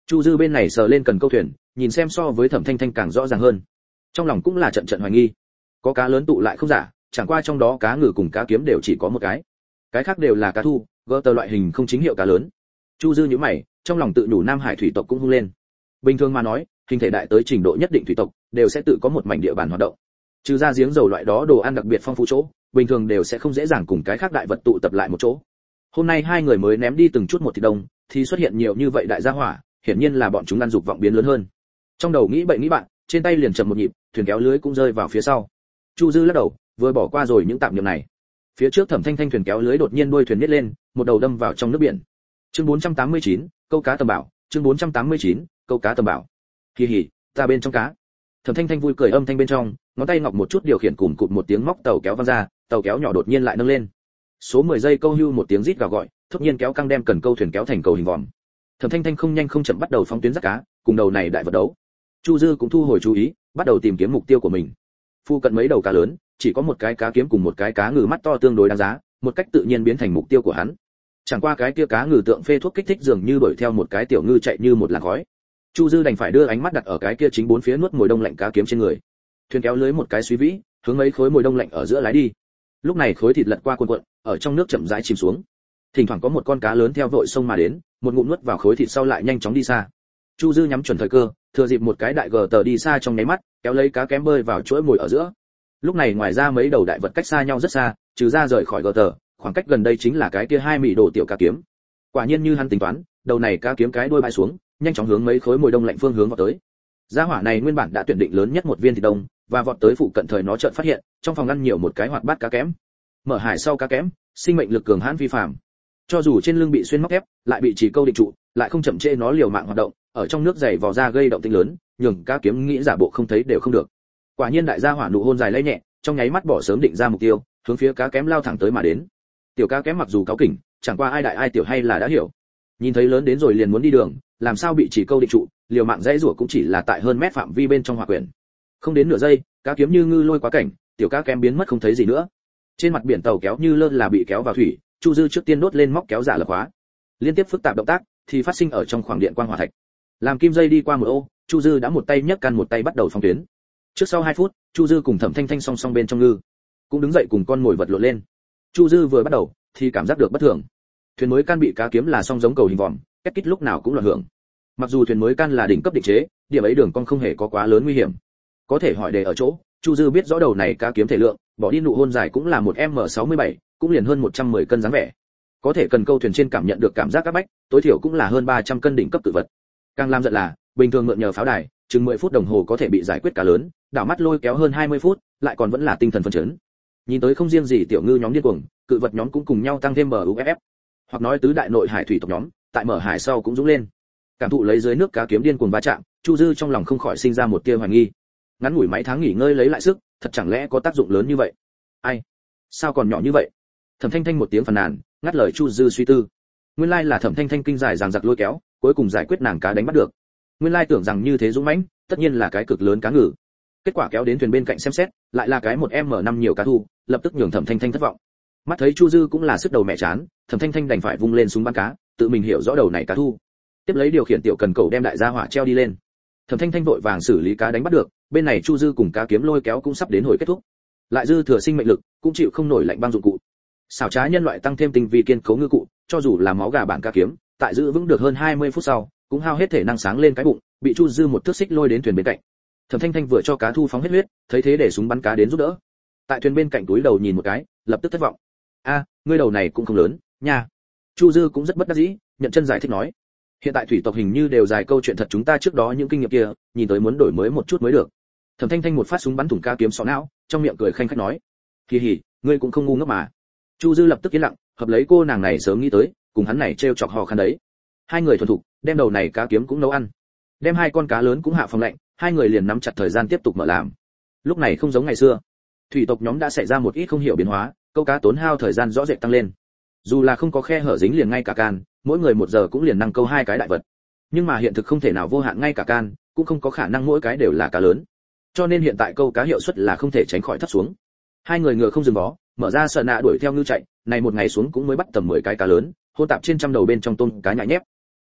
Chu Dư bên này sờ lên cần câu thuyền, nhìn xem so với Thẩm Thanh Thanh càng rõ ràng hơn. Trong lòng cũng là trận trận hoài nghi. Có cá lớn tụ lại không giả, chẳng qua trong đó cá ngừ cùng cá kiếm đều chỉ có một cái khác đều là cá thu, gỡ tờ loại hình không chính hiệu cá lớn. Chu Dư nhíu mày, trong lòng tự nhủ Nam Hải thủy tộc cũng hung lên. Bình thường mà nói, hình thể đại tới trình độ nhất định thủy tộc đều sẽ tự có một mảnh địa bàn hoạt động. Trừ ra giếng dầu loại đó đồ ăn đặc biệt phong phú chỗ, bình thường đều sẽ không dễ dàng cùng cái khác đại vật tụ tập lại một chỗ. Hôm nay hai người mới ném đi từng chút một thịt đông, thì xuất hiện nhiều như vậy đại gia hỏa, hiển nhiên là bọn chúng ăn dục vọng biến lớn hơn. Trong đầu nghĩ bậy nghĩ bạn, trên tay liền chậm một nhịp, thuyền kéo lưới cũng rơi vào phía sau. Chu Dư lắc đầu, vừa bỏ qua rồi những tạm niệm này. Phía trước Thẩm Thanh Thanh thuyền kéo lưới đột nhiên đuôi thuyền nhét lên, một đầu đâm vào trong nước biển. Chương 489, câu cá tầm bảo, chương 489, câu cá tầm bảo. Kỳ hỉ, ta bên trong cá. Thẩm Thanh Thanh vui cười âm thanh bên trong, ngón tay ngọc một chút điều khiển cùng cụt một tiếng móc tàu kéo văng ra, tàu kéo nhỏ đột nhiên lại nâng lên. Số 10 giây câu hưu một tiếng rít gào gọi, thốt nhiên kéo căng đem cần câu thuyền kéo thành cầu hình vòm. Thẩm Thanh Thanh không nhanh không chậm bắt đầu phóng tuyến dắt cá, cùng đầu này đại vật đấu. Chu Dư cũng thu hồi chú ý, bắt đầu tìm kiếm mục tiêu của mình. Phu cận mấy đầu cá lớn, chỉ có một cái cá kiếm cùng một cái cá ngừ mắt to tương đối đáng giá, một cách tự nhiên biến thành mục tiêu của hắn. Chẳng qua cái kia cá ngừ tượng phê thuốc kích thích dường như đuổi theo một cái tiểu ngư chạy như một làn khói. Chu Dư đành phải đưa ánh mắt đặt ở cái kia chính bốn phía nuốt mồi đông lạnh cá kiếm trên người. Thuyền kéo lưới một cái suy vĩ, hướng mấy khối mồi đông lạnh ở giữa lái đi. Lúc này khối thịt lật qua cuộn cuộn, ở trong nước chậm rãi chìm xuống. Thỉnh thoảng có một con cá lớn theo vội sông mà đến, một ngụm nuốt vào khối thịt sau lại nhanh chóng đi xa. Chu Dư nhắm chuẩn thời cơ, thừa dịp một cái đại gờ tờ đi xa trong nháy mắt, kéo lấy cá kém bơi vào chuỗi mồi ở giữa. Lúc này ngoài ra mấy đầu đại vật cách xa nhau rất xa, trừ ra rời khỏi gờ tờ, khoảng cách gần đây chính là cái kia 2 mỉ đồ tiểu cá kiếm. Quả nhiên như hắn tính toán, đầu này cá kiếm cái đuôi bay xuống, nhanh chóng hướng mấy khối mồi đông lạnh phương hướng vào tới. Gia hỏa này nguyên bản đã tuyển định lớn nhất một viên thịt đông, và vọt tới phụ cận thời nó chợt phát hiện, trong phòng ngăn nhiều một cái hoạt bát cá kém. Mở hải sau cá kém, sinh mệnh lực cường hãn vi phàm. Cho dù trên lưng bị xuyên móc ép, lại bị chỉ câu định trụ, lại không chậm trễ nó liều mạng hoạt động, ở trong nước dày vò ra gây động tĩnh lớn, nhường cá kiếm nghĩ giả bộ không thấy đều không được. Quả nhiên đại gia hỏa nụ hôn dài lay nhẹ, trong nháy mắt bỏ sớm định ra mục tiêu, hướng phía cá kém lao thẳng tới mà đến. Tiểu cá kém mặc dù cáu kỉnh, chẳng qua ai đại ai tiểu hay là đã hiểu. Nhìn thấy lớn đến rồi liền muốn đi đường, làm sao bị chỉ câu định trụ, liều mạng dãy rủa cũng chỉ là tại hơn mét phạm vi bên trong hỏa quyển. Không đến nửa giây, cá kiếm như ngư lôi quá cảnh, tiểu cá kém biến mất không thấy gì nữa. Trên mặt biển tàu kéo như lơ là bị kéo vào thủy, Chu Dư trước tiên đốt lên móc kéo giả lập hóa. Liên tiếp phức tạp động tác thì phát sinh ở trong khoảng điện quang hỏa thạch. Làm kim dây đi qua một ô, Chu Dư đã một tay nhấc căn một tay bắt đầu phóng tuyến. Trước sau 2 phút, Chu Dư cùng Thẩm Thanh Thanh song song bên trong ngư, cũng đứng dậy cùng con mồi vật lộn lên. Chu Dư vừa bắt đầu thì cảm giác được bất thường. Thuyền mới can bị cá kiếm là song giống cầu hình vòm, cách kích lúc nào cũng loạn hưởng. Mặc dù thuyền mới can là đỉnh cấp định chế, điểm ấy đường con không hề có quá lớn nguy hiểm. Có thể hỏi đề ở chỗ, Chu Dư biết rõ đầu này cá kiếm thể lượng, bỏ đi nụ hôn dài cũng là một M67, cũng liền hơn 110 cân dáng vẻ. Có thể cần câu thuyền trên cảm nhận được cảm giác áp bách, tối thiểu cũng là hơn 300 cân đỉnh cấp tự vật. Càng làm giận là, bình thường mượn nhờ pháo đài, chừng 10 phút đồng hồ có thể bị giải quyết cá lớn, đảo mắt lôi kéo hơn 20 phút, lại còn vẫn là tinh thần phấn chấn. Nhìn tới không riêng gì tiểu ngư nhóm điên cuồng, cự vật nhóm cũng cùng nhau tăng thêm MUFF. Hoặc nói tứ đại nội hải thủy tộc nhóm, tại mở hải sau cũng dũng lên. Cảm thụ lấy dưới nước cá kiếm điên cuồng va chạm, Chu Dư trong lòng không khỏi sinh ra một tia hoài nghi. Ngắn ngủi mấy tháng nghỉ ngơi lấy lại sức, thật chẳng lẽ có tác dụng lớn như vậy? Ai? Sao còn nhỏ như vậy? Thẩm Thanh Thanh một tiếng phàn nàn, ngắt lời Chu Dư suy tư. Nguyên lai là Thẩm Thanh Thanh kinh dài giằng giặc lôi kéo, cuối cùng giải quyết nàng cá đánh bắt được. Nguyên lai tưởng rằng như thế dũng mãnh, tất nhiên là cái cực lớn cá ngừ. Kết quả kéo đến thuyền bên cạnh xem xét, lại là cái một M5 nhiều cá thu, lập tức nhường Thẩm Thanh Thanh thất vọng. Mắt thấy Chu Dư cũng là sức đầu mẹ chán, Thẩm Thanh Thanh đành phải vung lên súng bắn cá, tự mình hiểu rõ đầu này cá thu. Tiếp lấy điều khiển tiểu cần cầu đem đại gia hỏa treo đi lên. Thẩm Thanh Thanh vội vàng xử lý cá đánh bắt được, bên này Chu Dư cùng cá kiếm lôi kéo cũng sắp đến hồi kết thúc. Lại dư thừa sinh mệnh lực, cũng chịu không nổi lạnh băng dụng cụ. Xảo trá nhân loại tăng thêm tinh vi kiên cấu ngư cụ, cho dù là máu gà bản cá kiếm, tại giữ vững được hơn 20 phút sau, cũng hao hết thể năng sáng lên cái bụng, bị Chu Dư một thước xích lôi đến thuyền bên cạnh. Thẩm Thanh Thanh vừa cho cá thu phóng hết huyết, thấy thế để súng bắn cá đến giúp đỡ. Tại thuyền bên cạnh túi đầu nhìn một cái, lập tức thất vọng. A, ngươi đầu này cũng không lớn, nha. Chu Dư cũng rất bất đắc dĩ, nhận chân giải thích nói. Hiện tại thủy tộc hình như đều dài câu chuyện thật chúng ta trước đó những kinh nghiệm kia, nhìn tới muốn đổi mới một chút mới được. Thẩm Thanh Thanh một phát súng bắn thủng cá kiếm sọ não, trong miệng cười khanh khách nói. Kỳ hỉ, ngươi cũng không ngu ngốc mà. Chu Dư lập tức yên lặng, hợp lấy cô nàng này sớm nghĩ tới, cùng hắn này trêu chọc hò khan đấy. Hai người thuần thục, đem đầu này cá kiếm cũng nấu ăn. Đem hai con cá lớn cũng hạ phòng lạnh, hai người liền nắm chặt thời gian tiếp tục mở làm. Lúc này không giống ngày xưa, thủy tộc nhóm đã xảy ra một ít không hiểu biến hóa, câu cá tốn hao thời gian rõ rệt tăng lên. Dù là không có khe hở dính liền ngay cả can, mỗi người 1 giờ cũng liền năng câu 2 cái đại vật. Nhưng mà hiện thực không thể nào vô hạn ngay cả can, cũng không có khả năng mỗi cái đều là cá lớn. Cho nên hiện tại câu cá hiệu suất là không thể tránh khỏi thấp xuống. Hai người ngựa không dừng bó, mở ra sợ nạ đuổi theo ngư chạy, này một ngày xuống cũng mới bắt tầm 10 cái cá lớn, hôn tạp trên trăm đầu bên trong tôm cá nhại nhép.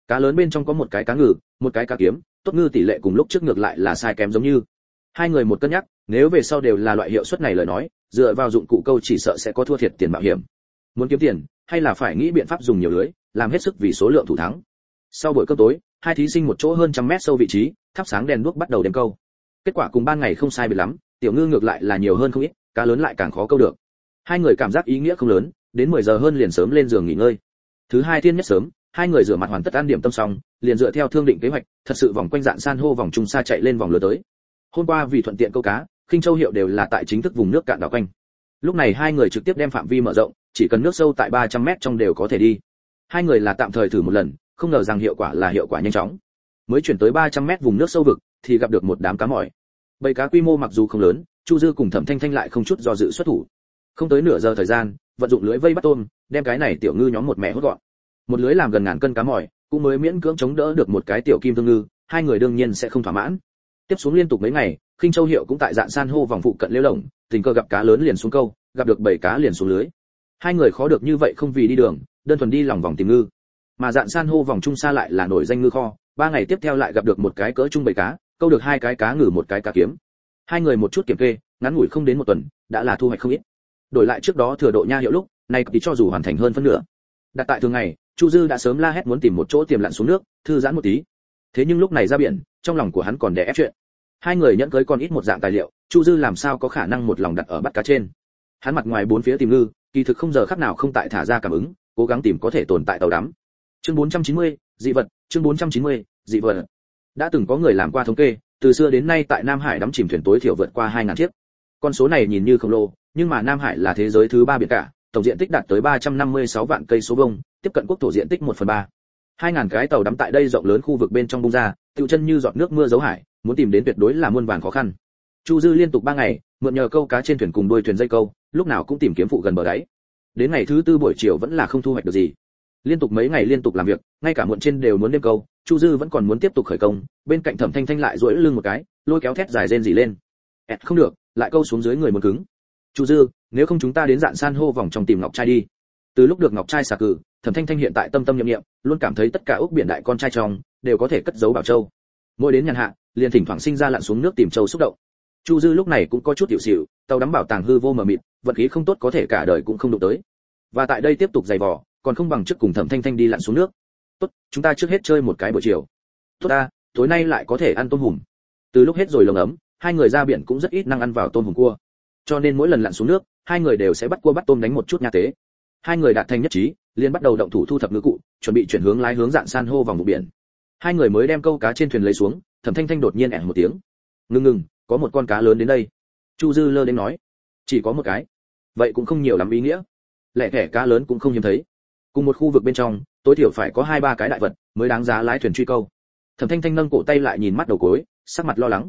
Cá lớn bên trong có một cái cá ngừ, một cái cá kiếm, tốt ngư tỷ lệ cùng lúc trước ngược lại là sai kém giống như. Hai người một cân nhắc, nếu về sau đều là loại hiệu suất này lời nói, dựa vào dụng cụ câu chỉ sợ sẽ có thua thiệt tiền mạo hiểm. Muốn kiếm tiền, hay là phải nghĩ biện pháp dùng nhiều lưới, làm hết sức vì số lượng thủ thắng. Sau buổi cơm tối, hai thí sinh một chỗ hơn 100 mét sâu vị trí, thắp sáng đèn đuốc bắt đầu đếm câu. Kết quả cùng ban ngày không sai biệt lắm, tiểu ngư ngược lại là nhiều hơn không ít, cá lớn lại càng khó câu được. Hai người cảm giác ý nghĩa không lớn, đến 10 giờ hơn liền sớm lên giường nghỉ ngơi. Thứ hai thiên nhất sớm, hai người rửa mặt hoàn tất ăn điểm tâm xong, liền dựa theo thương định kế hoạch, thật sự vòng quanh dạn san hô vòng trung xa chạy lên vòng lửa tới. Hôm qua vì thuận tiện câu cá, Khinh Châu Hiệu đều là tại chính thức vùng nước cạn đảo quanh. Lúc này hai người trực tiếp đem phạm vi mở rộng, chỉ cần nước sâu tại 300 mét trong đều có thể đi. Hai người là tạm thời thử một lần, không ngờ rằng hiệu quả là hiệu quả nhanh chóng. Mới chuyển tới 300 mét vùng nước sâu vực, thì gặp được một đám cá mỏi. Bầy cá quy mô mặc dù không lớn, Chu Dư cùng Thẩm Thanh Thanh lại không chút do dự xuất thủ. Không tới nửa giờ thời gian, vận dụng lưới vây bắt tôm, đem cái này tiểu ngư nhóm một mẹ hút gọn. Một lưới làm gần ngàn cân cá mỏi, cũng mới miễn cưỡng chống đỡ được một cái tiểu kim tương ngư, hai người đương nhiên sẽ không thỏa mãn. Tiếp xuống liên tục mấy ngày, Khinh Châu Hiệu cũng tại dạn san hô vòng phụ cận lêu lổng, tình cờ gặp cá lớn liền xuống câu, gặp được bầy cá liền xuống lưới. Hai người khó được như vậy không vì đi đường, đơn thuần đi lòng vòng tìm ngư. Mà dạn san hô vòng trung xa lại là nổi danh ngư kho, 3 ngày tiếp theo lại gặp được một cái cỡ trung bầy cá, câu được 2 cái cá ngừ một cái cá kiếm. Hai người một chút kiểm kê, ngắn ngủi không đến một tuần, đã là thu hoạch không ít. Đổi lại trước đó thừa độ nha hiệu lúc, này thì cho dù hoàn thành hơn phân nửa. Đặt tại thường ngày, Chu Dư đã sớm la hét muốn tìm một chỗ tiềm lặn xuống nước, thư giãn một tí. Thế nhưng lúc này ra biển, trong lòng của hắn còn đè ép chuyện. Hai người nhẫn cưới còn ít một dạng tài liệu, Chu Dư làm sao có khả năng một lòng đặt ở bắt cá trên. Hắn mặt ngoài bốn phía tìm ngư, kỳ thực không giờ khắc nào không tại thả ra cảm ứng, cố gắng tìm có thể tồn tại tàu đắm. Chương 490, dị vật, chương 490, dị vật. Đã từng có người làm qua thống kê, từ xưa đến nay tại Nam Hải đắm chìm thuyền tối thiểu vượt qua 2000 chiếc. Con số này nhìn như khổng lồ, nhưng mà Nam Hải là thế giới thứ 3 biển cả, tổng diện tích đạt tới 356 vạn cây số vuông, tiếp cận quốc thổ diện tích 1/3. 2000 cái tàu đắm tại đây rộng lớn khu vực bên trong bung ra, tiêu chân như giọt nước mưa dấu hải, muốn tìm đến tuyệt đối là muôn vàn khó khăn. Chu Dư liên tục 3 ngày, mượn nhờ câu cá trên thuyền cùng đuôi thuyền dây câu, lúc nào cũng tìm kiếm phụ gần bờ đáy. Đến ngày thứ 4 buổi chiều vẫn là không thu hoạch được gì. Liên tục mấy ngày liên tục làm việc, ngay cả muộn trên đều muốn đêm câu, Chu Dư vẫn còn muốn tiếp tục khởi công, bên cạnh Thẩm Thanh Thanh lại duỗi lưng một cái, lôi kéo thét dài rên rỉ lên. Không được, lại câu xuống dưới người muốn cứng. Chu Dư, nếu không chúng ta đến dạn san hô vòng trong tìm ngọc trai đi. Từ lúc được ngọc trai xả cử, Thẩm Thanh Thanh hiện tại tâm tâm niệm niệm, luôn cảm thấy tất cả ốc biển đại con trai trong đều có thể cất giấu bảo châu. Mỗi đến nhàn hạ, liền thỉnh thoảng sinh ra lặn xuống nước tìm châu xúc động. Chu Dư lúc này cũng có chút tiểu xỉu, tàu đắm bảo tàng hư vô mờ mịt, vận khí không tốt có thể cả đời cũng không đụng tới. Và tại đây tiếp tục giày vò, còn không bằng trước cùng Thẩm Thanh Thanh đi lặn xuống nước. Tốt, chúng ta trước hết chơi một cái buổi chiều. Tốt ta, tối nay lại có thể ăn tôm hùm. Từ lúc hết rồi lồng ấm, hai người ra biển cũng rất ít năng ăn vào tôm hùm cua. Cho nên mỗi lần lặn xuống nước, hai người đều sẽ bắt cua bắt tôm đánh một chút nha tế. Hai người đạt thành nhất trí, liền bắt đầu động thủ thu thập ngư cụ, chuẩn bị chuyển hướng lái hướng dạn san hô vòng vùng biển. Hai người mới đem câu cá trên thuyền lấy xuống, Thẩm Thanh Thanh đột nhiên ẻn một tiếng. Ngưng, có một con cá lớn đến đây. Chu Dư lơ đến nói. Chỉ có một cái. Vậy cũng không nhiều lắm ý nghĩa. Lẻ thẻ cá lớn cũng không hiếm thấy. Cùng một khu vực bên trong, tối thiểu phải có 2-3 cái đại vật mới đáng giá lái thuyền truy câu. Thẩm Thanh Thanh nâng cổ tay lại nhìn mắt đầu cối, sắc mặt lo lắng.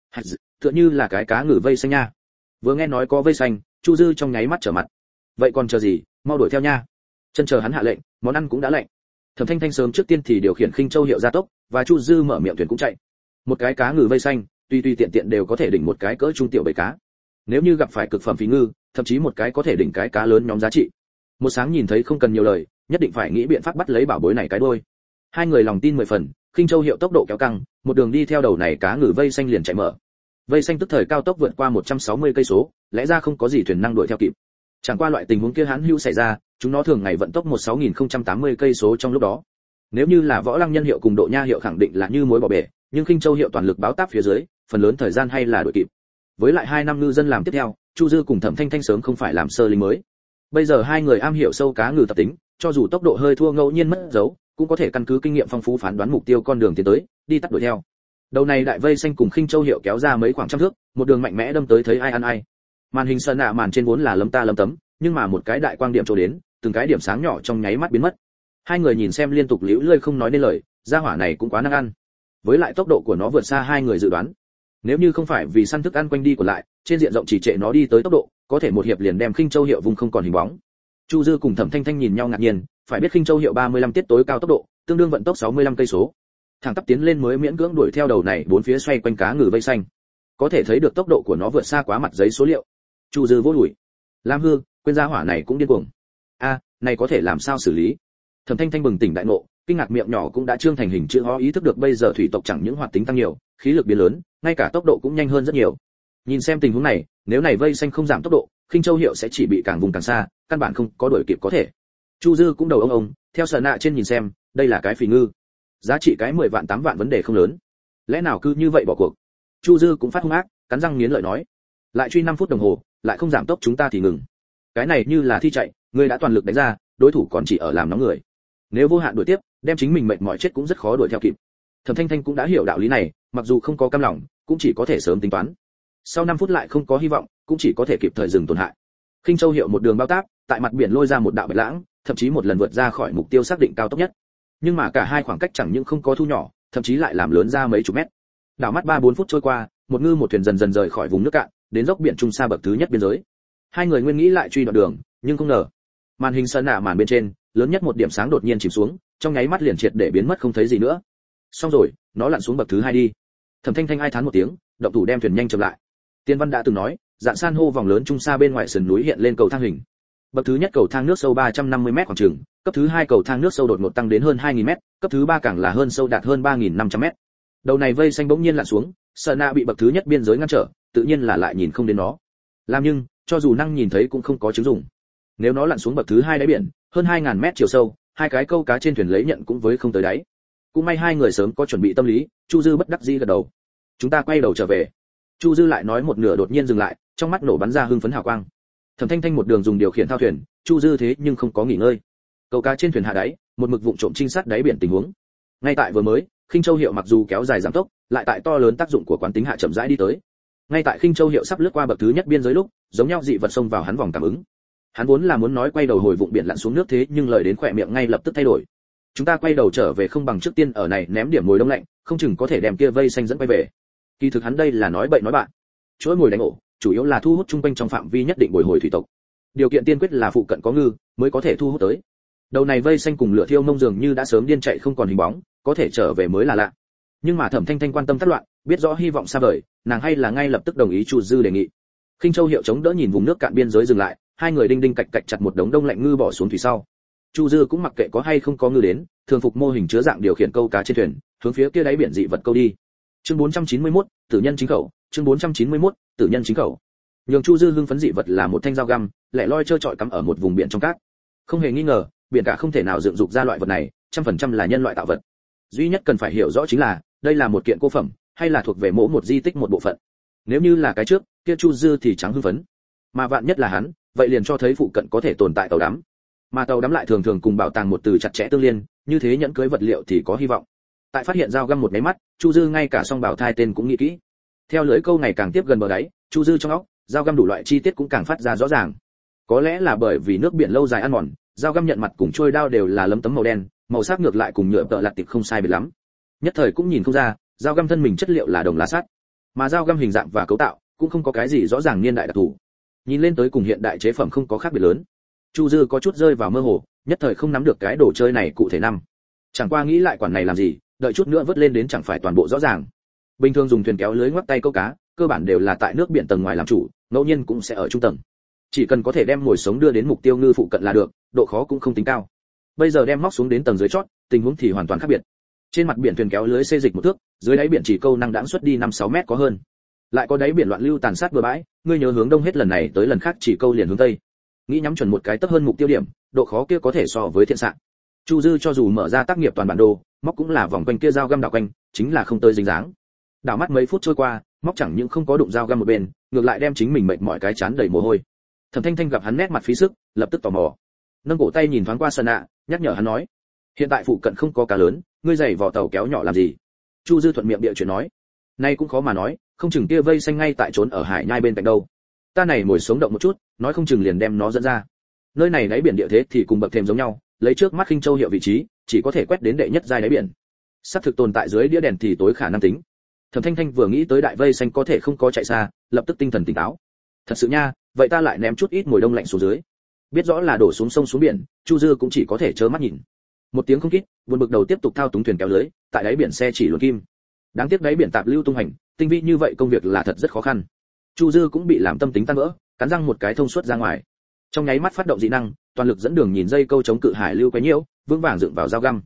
Tựa như là cái cá ngừ vây xanh nha. Vừa nghe nói có vây xanh, Chu Dư trong nháy mắt trở mặt. Vậy còn chờ gì, mau đuổi theo nha. Chân chờ hắn hạ lệnh, món ăn cũng đã lạnh. Thẩm Thanh Thanh sớm trước tiên thì điều khiển Khinh Châu Hiệu gia tốc, và Chu Dư mở miệng thuyền cũng chạy. Một cái cá ngừ vây xanh, tuy tiện tiện đều có thể đỉnh một cái cỡ trung tiểu bầy cá. Nếu như gặp phải cực phẩm phí ngư, thậm chí một cái có thể đỉnh cái cá lớn nhóm giá trị. Một sáng nhìn thấy không cần nhiều lời, nhất định phải nghĩ biện pháp bắt lấy bảo bối này cái đuôi. Hai người lòng tin 10 phần, Khinh Châu Hiệu tốc độ kéo căng, một đường đi theo đầu này cá ngừ vây xanh liền chạy mở. Vây xanh tức thời cao tốc vượt qua 160 cây số, lẽ ra không có gì thuyền năng đuổi theo kịp. Chẳng qua loại tình huống kia hãn hữu xảy ra, chúng nó thường ngày vận tốc 16.080 cây số trong lúc đó. Nếu như là Võ Lăng Nhân Hiệu cùng Độ Nha Hiệu khẳng định là như muối bỏ bể, nhưng Khinh Châu Hiệu toàn lực báo táp phía dưới, phần lớn thời gian hay là đuổi kịp. Với lại 2 năm ngư dân làm tiếp theo, Chu Dư cùng Thẩm Thanh Thanh sớm không phải làm sơ lính mới. Bây giờ hai người am hiểu sâu cá ngừ tập tính, cho dù tốc độ hơi thua ngẫu nhiên mất dấu, cũng có thể căn cứ kinh nghiệm phong phú phán đoán mục tiêu con đường tiến tới, đi tắt đuổi theo. Đầu này đại vây xanh cùng Khinh Châu Hiệu kéo ra mấy khoảng trăm thước, một đường mạnh mẽ đâm tới thấy ai ăn ai. Màn hình sơn nạ màn trên vốn là lấm ta lấm tấm, nhưng mà một cái đại quang điểm trổ đến, từng cái điểm sáng nhỏ trong nháy mắt biến mất. Hai người nhìn xem liên tục liễu lơi không nói nên lời, gia hỏa này cũng quá năng ăn. Với lại tốc độ của nó vượt xa hai người dự đoán. Nếu như không phải vì săn thức ăn quanh đi của lại, trên diện rộng chỉ trệ nó đi tới tốc độ, có thể một hiệp liền đem Khinh Châu Hiệu vùng không còn hình bóng. Chu Dư cùng Thẩm Thanh Thanh nhìn nhau ngạc nhiên, phải biết Khinh Châu Hiệu 35 tiết tối cao tốc độ, tương đương vận tốc 65 cây số. Thẳng tắp tiến lên mới miễn cưỡng đuổi theo đầu này bốn phía xoay quanh cá ngừ vây xanh. Có thể thấy được tốc độ của nó vượt xa quá mặt giấy số liệu. Chu Dư vỗ đùi. Lam Hư, quên gia hỏa này cũng điên cuồng. A, này có thể làm sao xử lý? Thẩm Thanh Thanh bừng tỉnh đại ngộ, kinh ngạc miệng nhỏ cũng đã trương thành hình chữ O, ý thức được bây giờ thủy tộc chẳng những hoạt tính tăng nhiều, khí lực biến lớn, ngay cả tốc độ cũng nhanh hơn rất nhiều. Nhìn xem tình huống này, nếu này vây xanh không giảm tốc độ, Khinh Châu Hiệu sẽ chỉ bị càng vùng càng xa, căn bản không có đuổi kịp có thể. Chu Dư cũng đầu ông, theo Sở Nạ trên nhìn xem, đây là cái phỉ ngư. Giá trị cái 10 vạn 8 vạn vấn đề không lớn. Lẽ nào cứ như vậy bỏ cuộc? Chu Dư cũng phát hung ác, cắn răng nghiến lợi nói, lại truy 5 phút đồng hồ, lại không giảm tốc chúng ta thì ngừng. Cái này như là thi chạy, ngươi đã toàn lực đánh ra, đối thủ còn chỉ ở làm nóng người. Nếu vô hạn đuổi tiếp, đem chính mình mệt mỏi chết cũng rất khó đuổi theo kịp. Thẩm Thanh Thanh cũng đã hiểu đạo lý này, mặc dù không có cam lòng, cũng chỉ có thể sớm tính toán. Sau 5 phút lại không có hy vọng, cũng chỉ có thể kịp thời dừng tổn hại. Khinh Châu Hiệu một đường bao táp, tại mặt biển lôi ra một đạo bạch lãng, thậm chí một lần vượt ra khỏi mục tiêu xác định cao tốc nhất. Nhưng mà cả hai khoảng cách chẳng những không có thu nhỏ, thậm chí lại làm lớn ra mấy chục mét. Đảo mắt 3-4 phút trôi qua, một ngư một thuyền dần dần rời khỏi vùng nước cạn, đến dốc biển trung xa bậc thứ nhất biên giới. Hai người nguyên nghĩ lại truy đoạn đường, nhưng không ngờ, màn hình sân nạ màn bên trên, lớn nhất một điểm sáng đột nhiên chìm xuống, trong nháy mắt liền triệt để biến mất không thấy gì nữa. Xong rồi, nó lặn xuống bậc thứ hai đi. Thẩm Thanh Thanh ai thán một tiếng, động thủ đem thuyền nhanh chậm lại. Tiên Văn đã từng nói, dạng san hô vòng lớn trung xa bên ngoài sườn núi hiện lên cầu thang hình. Bậc thứ nhất cầu thang nước sâu 350m khoảng chừng, cấp thứ hai cầu thang nước sâu đột ngột tăng đến hơn 2000m, cấp thứ ba càng là hơn sâu đạt hơn 3500m. Đầu này vây xanh bỗng nhiên lặn xuống, Sở Na bị bậc thứ nhất biên giới ngăn trở, tự nhiên là lại nhìn không đến nó. Làm nhưng, cho dù năng nhìn thấy cũng không có chứng dụng. Nếu nó lặn xuống bậc thứ hai đáy biển, hơn 2000m chiều sâu, hai cái câu cá trên thuyền lấy nhận cũng với không tới đáy. Cũng may hai người sớm có chuẩn bị tâm lý, Chu Dư bất đắc dĩ gật đầu. Chúng ta quay đầu trở về. Chu Dư lại nói một nửa đột nhiên dừng lại, trong mắt nổ bắn ra hưng phấn hào quang. Thẩm Thanh Thanh một đường dùng điều khiển thao thuyền, Chu Dư thế nhưng không có nghỉ ngơi. Câu cá trên thuyền hạ đáy, một mực vụng trộm trinh sát đáy biển tình huống. Ngay tại vừa mới, Khinh Châu Hiệu mặc dù kéo dài giảm tốc, lại tại to lớn tác dụng của quán tính hạ chậm rãi đi tới. Ngay tại Khinh Châu Hiệu sắp lướt qua bậc thứ nhất biên giới lúc, giống nhau dị vật xông vào hắn vòng cảm ứng. Hắn vốn là muốn nói quay đầu hồi vụng biển lặn xuống nước thế nhưng lời đến khỏe miệng ngay lập tức thay đổi. Chúng ta quay đầu trở về không bằng trước tiên ở này ném điểm mồi đông lạnh, không chừng có thể đem kia vây xanh dẫn quay về. Kỳ thực hắn đây là nói bậy nói bạn. Chuỗi mồi đánh ổ, chủ yếu là thu hút trung quanh trong phạm vi nhất định bồi hồi thủy tộc. Điều kiện tiên quyết là phụ cận có ngư mới có thể thu hút tới. Đầu này vây xanh cùng lửa thiêu mông dường như đã sớm điên chạy không còn hình bóng, có thể trở về mới là lạ. Nhưng mà Thẩm Thanh Thanh quan tâm thất loạn, biết rõ hy vọng xa vời, nàng hay là ngay lập tức đồng ý Chu Dư đề nghị. Khinh Châu Hiệu chống đỡ nhìn vùng nước cạn biên giới dừng lại, hai người đinh đinh cạch cạch chặt một đống đông lạnh ngư bỏ xuống thủy sau. Chu Dư cũng mặc kệ có hay không có ngư đến, thường phục mô hình chứa dạng điều khiển câu cá trên thuyền, hướng phía kia đáy biển dị vật câu đi. Chương 491, tử nhân chính khẩu, chương 491, tử nhân chính khẩu. Nhường Chu Dư hưng phấn dị vật là một thanh dao găm, lẻ loi trơ trọi cắm ở một vùng biển trong cát. Không hề nghi ngờ, biển cả không thể nào dựng dục ra loại vật này, 100% là nhân loại tạo vật. Duy nhất cần phải hiểu rõ chính là, đây là một kiện cô phẩm, hay là thuộc về mỗi một di tích một bộ phận. Nếu như là cái trước, kia Chu Dư thì trắng hưng phấn. Mà vạn nhất là hắn, vậy liền cho thấy phụ cận có thể tồn tại tàu đắm. Mà tàu đắm lại thường thường cùng bảo tàng một từ chặt chẽ tương liên, như thế nhẫn cưới vật liệu thì có hy vọng. Tại phát hiện dao găm một cái mắt, Chu Dư ngay cả song bảo thai tên cũng nghĩ kỹ. Theo lưỡi câu ngày càng tiếp gần bờ đáy, Chu Dư trong óc, dao găm đủ loại chi tiết cũng càng phát ra rõ ràng. Có lẽ là bởi vì nước biển lâu dài ăn mòn, dao găm nhận mặt cùng trôi đao đều là lấm tấm màu đen, màu sắc ngược lại cùng nhựa tợ lạt tiệp không sai biệt lắm. Nhất thời cũng nhìn không ra, dao găm thân mình chất liệu là đồng lá sắt, mà dao găm hình dạng và cấu tạo cũng không có cái gì rõ ràng niên đại đặc thù. Nhìn lên tới cùng hiện đại chế phẩm không có khác biệt lớn. Chu Dư có chút rơi vào mơ hồ, nhất thời không nắm được cái đồ chơi này cụ thể năm. Chẳng qua nghĩ lại quản này làm gì, đợi chút nữa vớt lên đến chẳng phải toàn bộ rõ ràng. Bình thường dùng thuyền kéo lưới ngoắc tay câu cá, cơ bản đều là tại nước biển tầng ngoài làm chủ, ngẫu nhiên cũng sẽ ở trung tầng. Chỉ cần có thể đem mồi sống đưa đến mục tiêu ngư phụ cận là được, độ khó cũng không tính cao. Bây giờ đem móc xuống đến tầng dưới chót, tình huống thì hoàn toàn khác biệt. Trên mặt biển thuyền kéo lưới xê dịch một thước, dưới đáy biển chỉ câu năng đãng xuất đi 5-6 mét có hơn. Lại có đáy biển loạn lưu tàn sát bờ bãi, ngươi nhớ hướng đông hết lần này tới lần khác chỉ câu liền hướng tây. Nghĩ nhắm chuẩn một cái tấp hơn mục tiêu điểm, độ khó kia có thể so với thiện xạ. Chu Dư cho dù mở ra tác nghiệp toàn bản đồ, móc cũng là vòng quanh kia dao găm đảo quanh, chính là không tới dính dáng. Đảo mắt mấy phút trôi qua, móc chẳng những không có đụng dao găm một bên, ngược lại đem chính mình mệt mỏi cái chán đầy mồ hôi. Thẩm Thanh Thanh gặp hắn nét mặt phí sức, lập tức tò mò, nâng cổ tay nhìn thoáng qua Sơn Nạ, nhắc nhở hắn nói: hiện tại phụ cận không có cá lớn, ngươi giày vò tàu kéo nhỏ làm gì? Chu Dư thuận miệng địa chuyện nói: nay cũng khó mà nói, không chừng kia vây xanh ngay tại trốn ở hải nhai bên cạnh đâu. Ta này ngồi sống động một chút, nói không chừng liền đem nó dẫn ra. Nơi này đáy biển địa thế thì cùng bậc thềm giống nhau, lấy trước mắt Khinh Châu Hiệu vị trí, chỉ có thể quét đến đệ nhất giai đáy biển. Sắp thực tồn tại dưới đĩa đèn thì tối khả năng tính. Thẩm Thanh Thanh vừa nghĩ tới đại vây xanh có thể không có chạy xa, lập tức tinh thần tỉnh táo. Thật sự nha, vậy ta lại ném chút ít mồi đông lạnh xuống dưới. Biết rõ là đổ xuống sông xuống biển, Chu Dư cũng chỉ có thể trơ mắt nhìn. Một tiếng không kít, buồn bực đầu tiếp tục thao túng thuyền kéo lưới, tại đáy biển xe chỉ luồn kim. Đáng tiếc đáy biển tạp lưu tung hành, tinh vi như vậy công việc là thật rất khó khăn. Chu Dư cũng bị làm tâm tính tan vỡ, cắn răng một cái thông suốt ra ngoài. Trong nháy mắt phát động dị năng, toàn lực dẫn đường nhìn dây câu chống cự hải lưu quấy nhiễu, vững vàng dựng vào dao găm.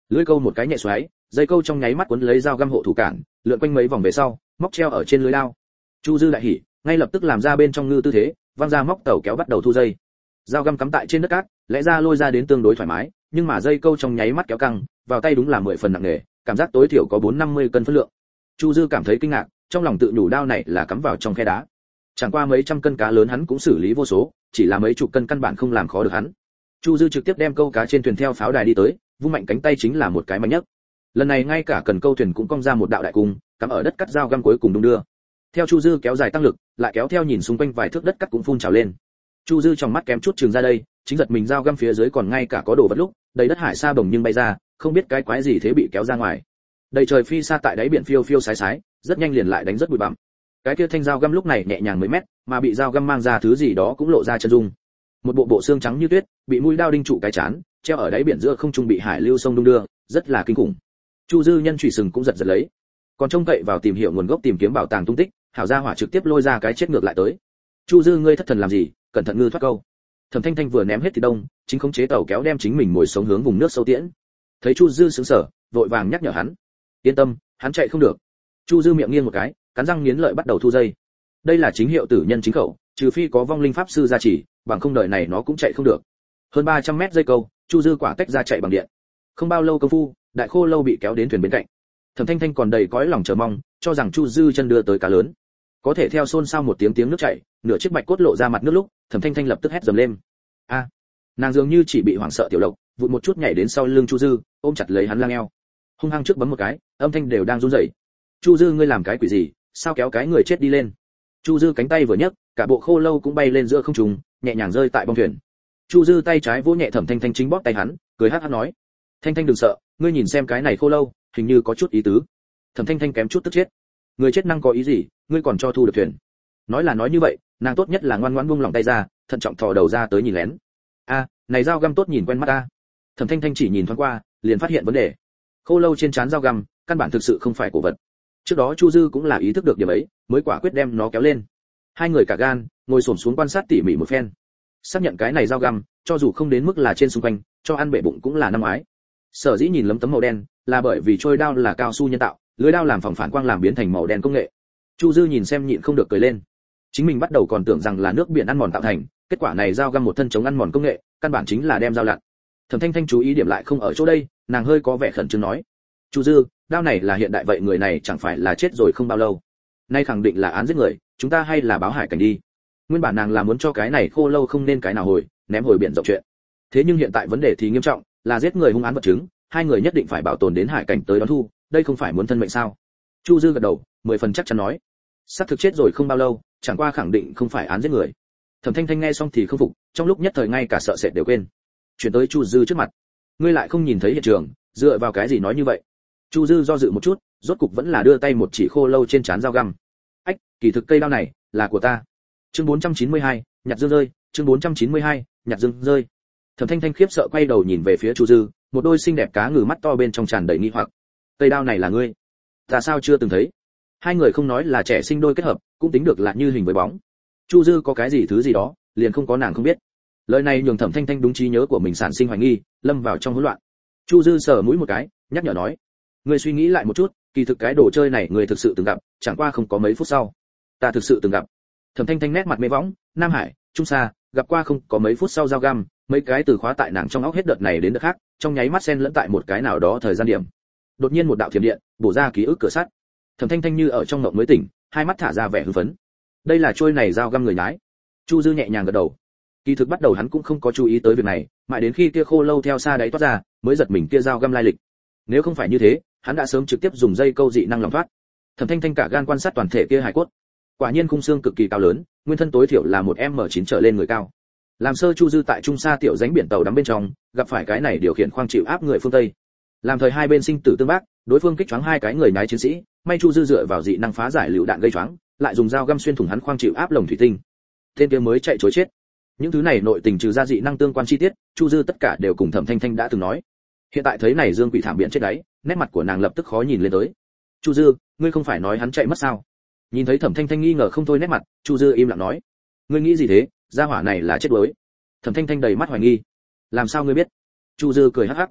Lưỡi câu một cái nhẹ xoáy, dây câu trong nháy mắt cuốn lấy dao găm hộ thủ cản, lượn quanh mấy vòng về sau, móc treo ở trên lưới lao. Chu Dư đại hỉ, ngay lập tức làm ra bên trong ngư tư thế, văng ra móc tàu kéo bắt đầu thu dây. Dao găm cắm tại trên đất cát, lẽ ra lôi ra đến tương đối thoải mái, nhưng mà dây câu trong nháy mắt kéo căng, vào tay đúng là 10 phần nặng nề, cảm giác tối thiểu có 4-50 cân phân lượng. Chu Dư cảm thấy kinh ngạc, trong lòng tự nhủ đao này là cắm vào trong khe đá. Chẳng qua mấy trăm cân cá lớn hắn cũng xử lý vô số, chỉ là mấy chục cân căn bản không làm khó được hắn. Chu Dư trực tiếp đem câu cá trên thuyền theo pháo đài đi tới, vung mạnh cánh tay chính là một cái mạnh nhất. Lần này ngay cả cần câu thuyền cũng cong ra một đạo đại cung, cắm ở đất cắt dao găm cuối cùng đung đưa. Theo Chu Dư kéo dài tăng lực, lại kéo theo nhìn xung quanh vài thước đất cắt cũng phun trào lên. Chu Dư trong mắt kém chút trường ra đây, chính giật mình dao găm phía dưới còn ngay cả có đồ vật lúc, đầy đất hải sa bồng nhưng bay ra, không biết cái quái gì thế bị kéo ra ngoài. Đầy trời phi sa tại đáy biển phiêu phiêu sái sái, rất nhanh liền lại đánh rất bụi bặm. Cái kia thanh dao găm lúc này nhẹ nhàng mấy mét, mà bị dao găm mang ra thứ gì đó cũng lộ ra chân dung. Một bộ xương trắng như tuyết, bị mũi đao đinh trụ cái chán, treo ở đáy biển giữa không trung bị hải lưu sông đung đưa, rất là kinh khủng. Chu Dư nhân chủy sừng cũng giật giật lấy, còn trông cậy vào tìm hiểu nguồn gốc tìm kiếm bảo tàng tung tích, hảo gia hỏa trực tiếp lôi ra cái chết ngược lại tới. Chu Dư ngươi thất thần làm gì, cẩn thận ngư thoát câu. Thẩm Thanh Thanh vừa ném hết thì đông, chính khống chế tàu kéo đem chính mình ngồi sống hướng vùng nước sâu tiễn. Thấy Chu Dư sững sờ, vội vàng nhắc nhở hắn. Yên tâm, hắn chạy không được. Chu Dư miệng nghiêng một cái, cắn răng nghiến lợi bắt đầu thu dây. Đây là chính hiệu tử nhân chính khẩu, trừ phi có vong linh pháp sư gia trì, bằng không đợi này nó cũng chạy không được. Hơn 300 mét dây câu, Chu Dư quả tách ra chạy bằng điện. Không bao lâu công phu, đại khô lâu bị kéo đến thuyền bên cạnh. Thẩm Thanh Thanh còn đầy cõi lòng chờ mong, cho rằng Chu Dư chân đưa tới cá lớn. Có thể theo xôn xao một tiếng nước chảy, nửa chiếc bạch cốt lộ ra mặt nước lúc, Thẩm Thanh Thanh lập tức hét dầm lên. A! Nàng dường như chỉ bị hoảng sợ tiểu độc, vụt một chút nhảy đến sau lưng Chu Dư, ôm chặt lấy hắn lang eo. Hung hăng trước bấm một cái, âm thanh đều đang run rẩy. Chu Dư ngươi làm cái quỷ gì, sao kéo cái người chết đi lên? Chu Dư cánh tay vừa nhấc, cả bộ khô lâu cũng bay lên giữa không trung, nhẹ nhàng rơi tại bong thuyền. Chu Dư tay trái vỗ nhẹ Thẩm Thanh Thanh chính bóp tay hắn, cười hắc hắc nói: "Thanh Thanh đừng sợ, ngươi nhìn xem cái này khô lâu, hình như có chút ý tứ." Thẩm Thanh Thanh kém chút tức chết. Người chết năng có ý gì, ngươi còn cho thu được thuyền? Nói là nói như vậy, nàng tốt nhất là ngoan ngoãn buông lòng tay ra, thận trọng thò đầu ra tới nhìn lén. A, này dao găm tốt nhìn quen mắt ta. Thẩm Thanh Thanh chỉ nhìn thoáng qua, liền phát hiện vấn đề. Khô lâu trên trán dao găm, căn bản thực sự không phải cổ vật. Trước đó Chu Dư cũng là ý thức được điểm ấy, mới quả quyết đem nó kéo lên. Hai người cả gan, ngồi xổm xuống quan sát tỉ mỉ một phen. Xác nhận cái này dao găm, cho dù không đến mức là trên xung quanh, cho ăn bể bụng cũng là năm ái. Sở dĩ nhìn lấm tấm màu đen, là bởi vì trôi đao là cao su nhân tạo, lưỡi đao làm phòng phản quang làm biến thành màu đen công nghệ. Chu Dư nhìn xem nhịn không được cười lên. Chính mình bắt đầu còn tưởng rằng là nước biển ăn mòn tạo thành, kết quả này dao găm một thân chống ăn mòn công nghệ, căn bản chính là đem dao lặn. Thẩm Thanh Thanh chú ý điểm lại không ở chỗ đây, nàng hơi có vẻ khẩn trương nói: "Chu Dư, đao này là hiện đại vậy người này chẳng phải là chết rồi không bao lâu. Nay khẳng định là án giết người, chúng ta hay là báo hải cảnh đi." Nguyên bản nàng là muốn cho cái này khô lâu không nên cái nào hồi, ném hồi biển rộng chuyện. Thế nhưng hiện tại vấn đề thì nghiêm trọng, là giết người hung án vật chứng, hai người nhất định phải bảo tồn đến hải cảnh tới đón thu, đây không phải muốn thân mệnh sao? Chu Dư gật đầu, 10 phần chắc chắn nói: "Xác thực chết rồi không bao lâu, chẳng qua khẳng định không phải án giết người." Thẩm Thanh Thanh nghe xong thì không phục, trong lúc nhất thời ngay cả sợ sệt đều quên. Chuyển tới Chu Dư trước mặt: "Ngươi lại không nhìn thấy hiện trường, dựa vào cái gì nói như vậy?" Chu Dư do dự một chút, rốt cục vẫn là đưa tay một chỉ khô lâu trên trán dao găm. "Ách, kỳ thực cây đao này là của ta." Chương 492, nhặt dương rơi, chương 492, nhặt dương rơi. Thẩm Thanh Thanh khiếp sợ quay đầu nhìn về phía Chu Dư, một đôi xinh đẹp cá ngừ mắt to bên trong tràn đầy nghi hoặc. "Cây đao này là ngươi? Ta sao chưa từng thấy?" Hai người không nói là trẻ sinh đôi kết hợp, cũng tính được là như hình với bóng. Chu Dư có cái gì thứ gì đó, liền không có nàng không biết. Lời này nhường Thẩm Thanh Thanh đúng trí nhớ của mình sản sinh hoài nghi, lâm vào trong hỗn loạn. Chu Dư sờ mũi một cái, nhắc nhở nói: "Ngươi suy nghĩ lại một chút, kỳ thực cái đồ chơi này người thực sự từng gặp, chẳng qua không có mấy phút sau. Ta thực sự từng gặp." Thẩm Thanh Thanh nét mặt mê võng, Nam Hải, Trung Sa, gặp qua không có mấy phút sau dao găm, mấy cái từ khóa tại nàng trong óc hết đợt này đến đợt khác, trong nháy mắt xen lẫn tại một cái nào đó thời gian điểm. Đột nhiên một đạo thiểm điện, bổ ra ký ức cửa sắt. Thẩm Thanh Thanh như ở trong mộng mới tỉnh, hai mắt thả ra vẻ hưng phấn. Đây là trôi này dao găm người nhái. Chu Dư nhẹ nhàng gật đầu. Kỳ thực bắt đầu hắn cũng không có chú ý tới việc này, mãi đến khi kia khô lâu theo xa đáy toát ra, mới giật mình kia dao găm lai lịch. Nếu không phải như thế, hắn đã sớm trực tiếp dùng dây câu dị năng lòng thoát. Thẩm Thanh Thanh cả gan quan sát toàn thể kia hải cốt. Quả nhiên khung xương cực kỳ cao lớn, nguyên thân tối thiểu là một m9 trở lên người cao. Làm sơ Chu Dư tại Trung Sa tiểu rãnh biển tàu đắm bên trong, gặp phải cái này điều khiển khoang chịu áp người phương Tây. Làm thời hai bên sinh tử tương bác, đối phương kích choáng hai cái người nhái chiến sĩ, may Chu Dư dựa vào dị năng phá giải lựu đạn gây choáng, lại dùng dao găm xuyên thủng hắn khoang chịu áp lồng thủy tinh. Tên kia mới chạy trối chết. Những thứ này nội tình trừ ra dị năng tương quan chi tiết, Chu Dư tất cả đều cùng Thẩm Thanh Thanh đã từng nói. Hiện tại thấy này Dương Quỷ thảm biển chết đáy, nét mặt của nàng lập tức khó nhìn lên tới. "Chu Dư, ngươi không phải nói hắn chạy mất sao?" Nhìn thấy Thẩm Thanh Thanh nghi ngờ không thôi nét mặt, Chu Dư im lặng nói: "Ngươi nghĩ gì thế, gia hỏa này là chết đuối." Thẩm Thanh Thanh đầy mắt hoài nghi: "Làm sao ngươi biết?" Chu Dư cười hắc hắc: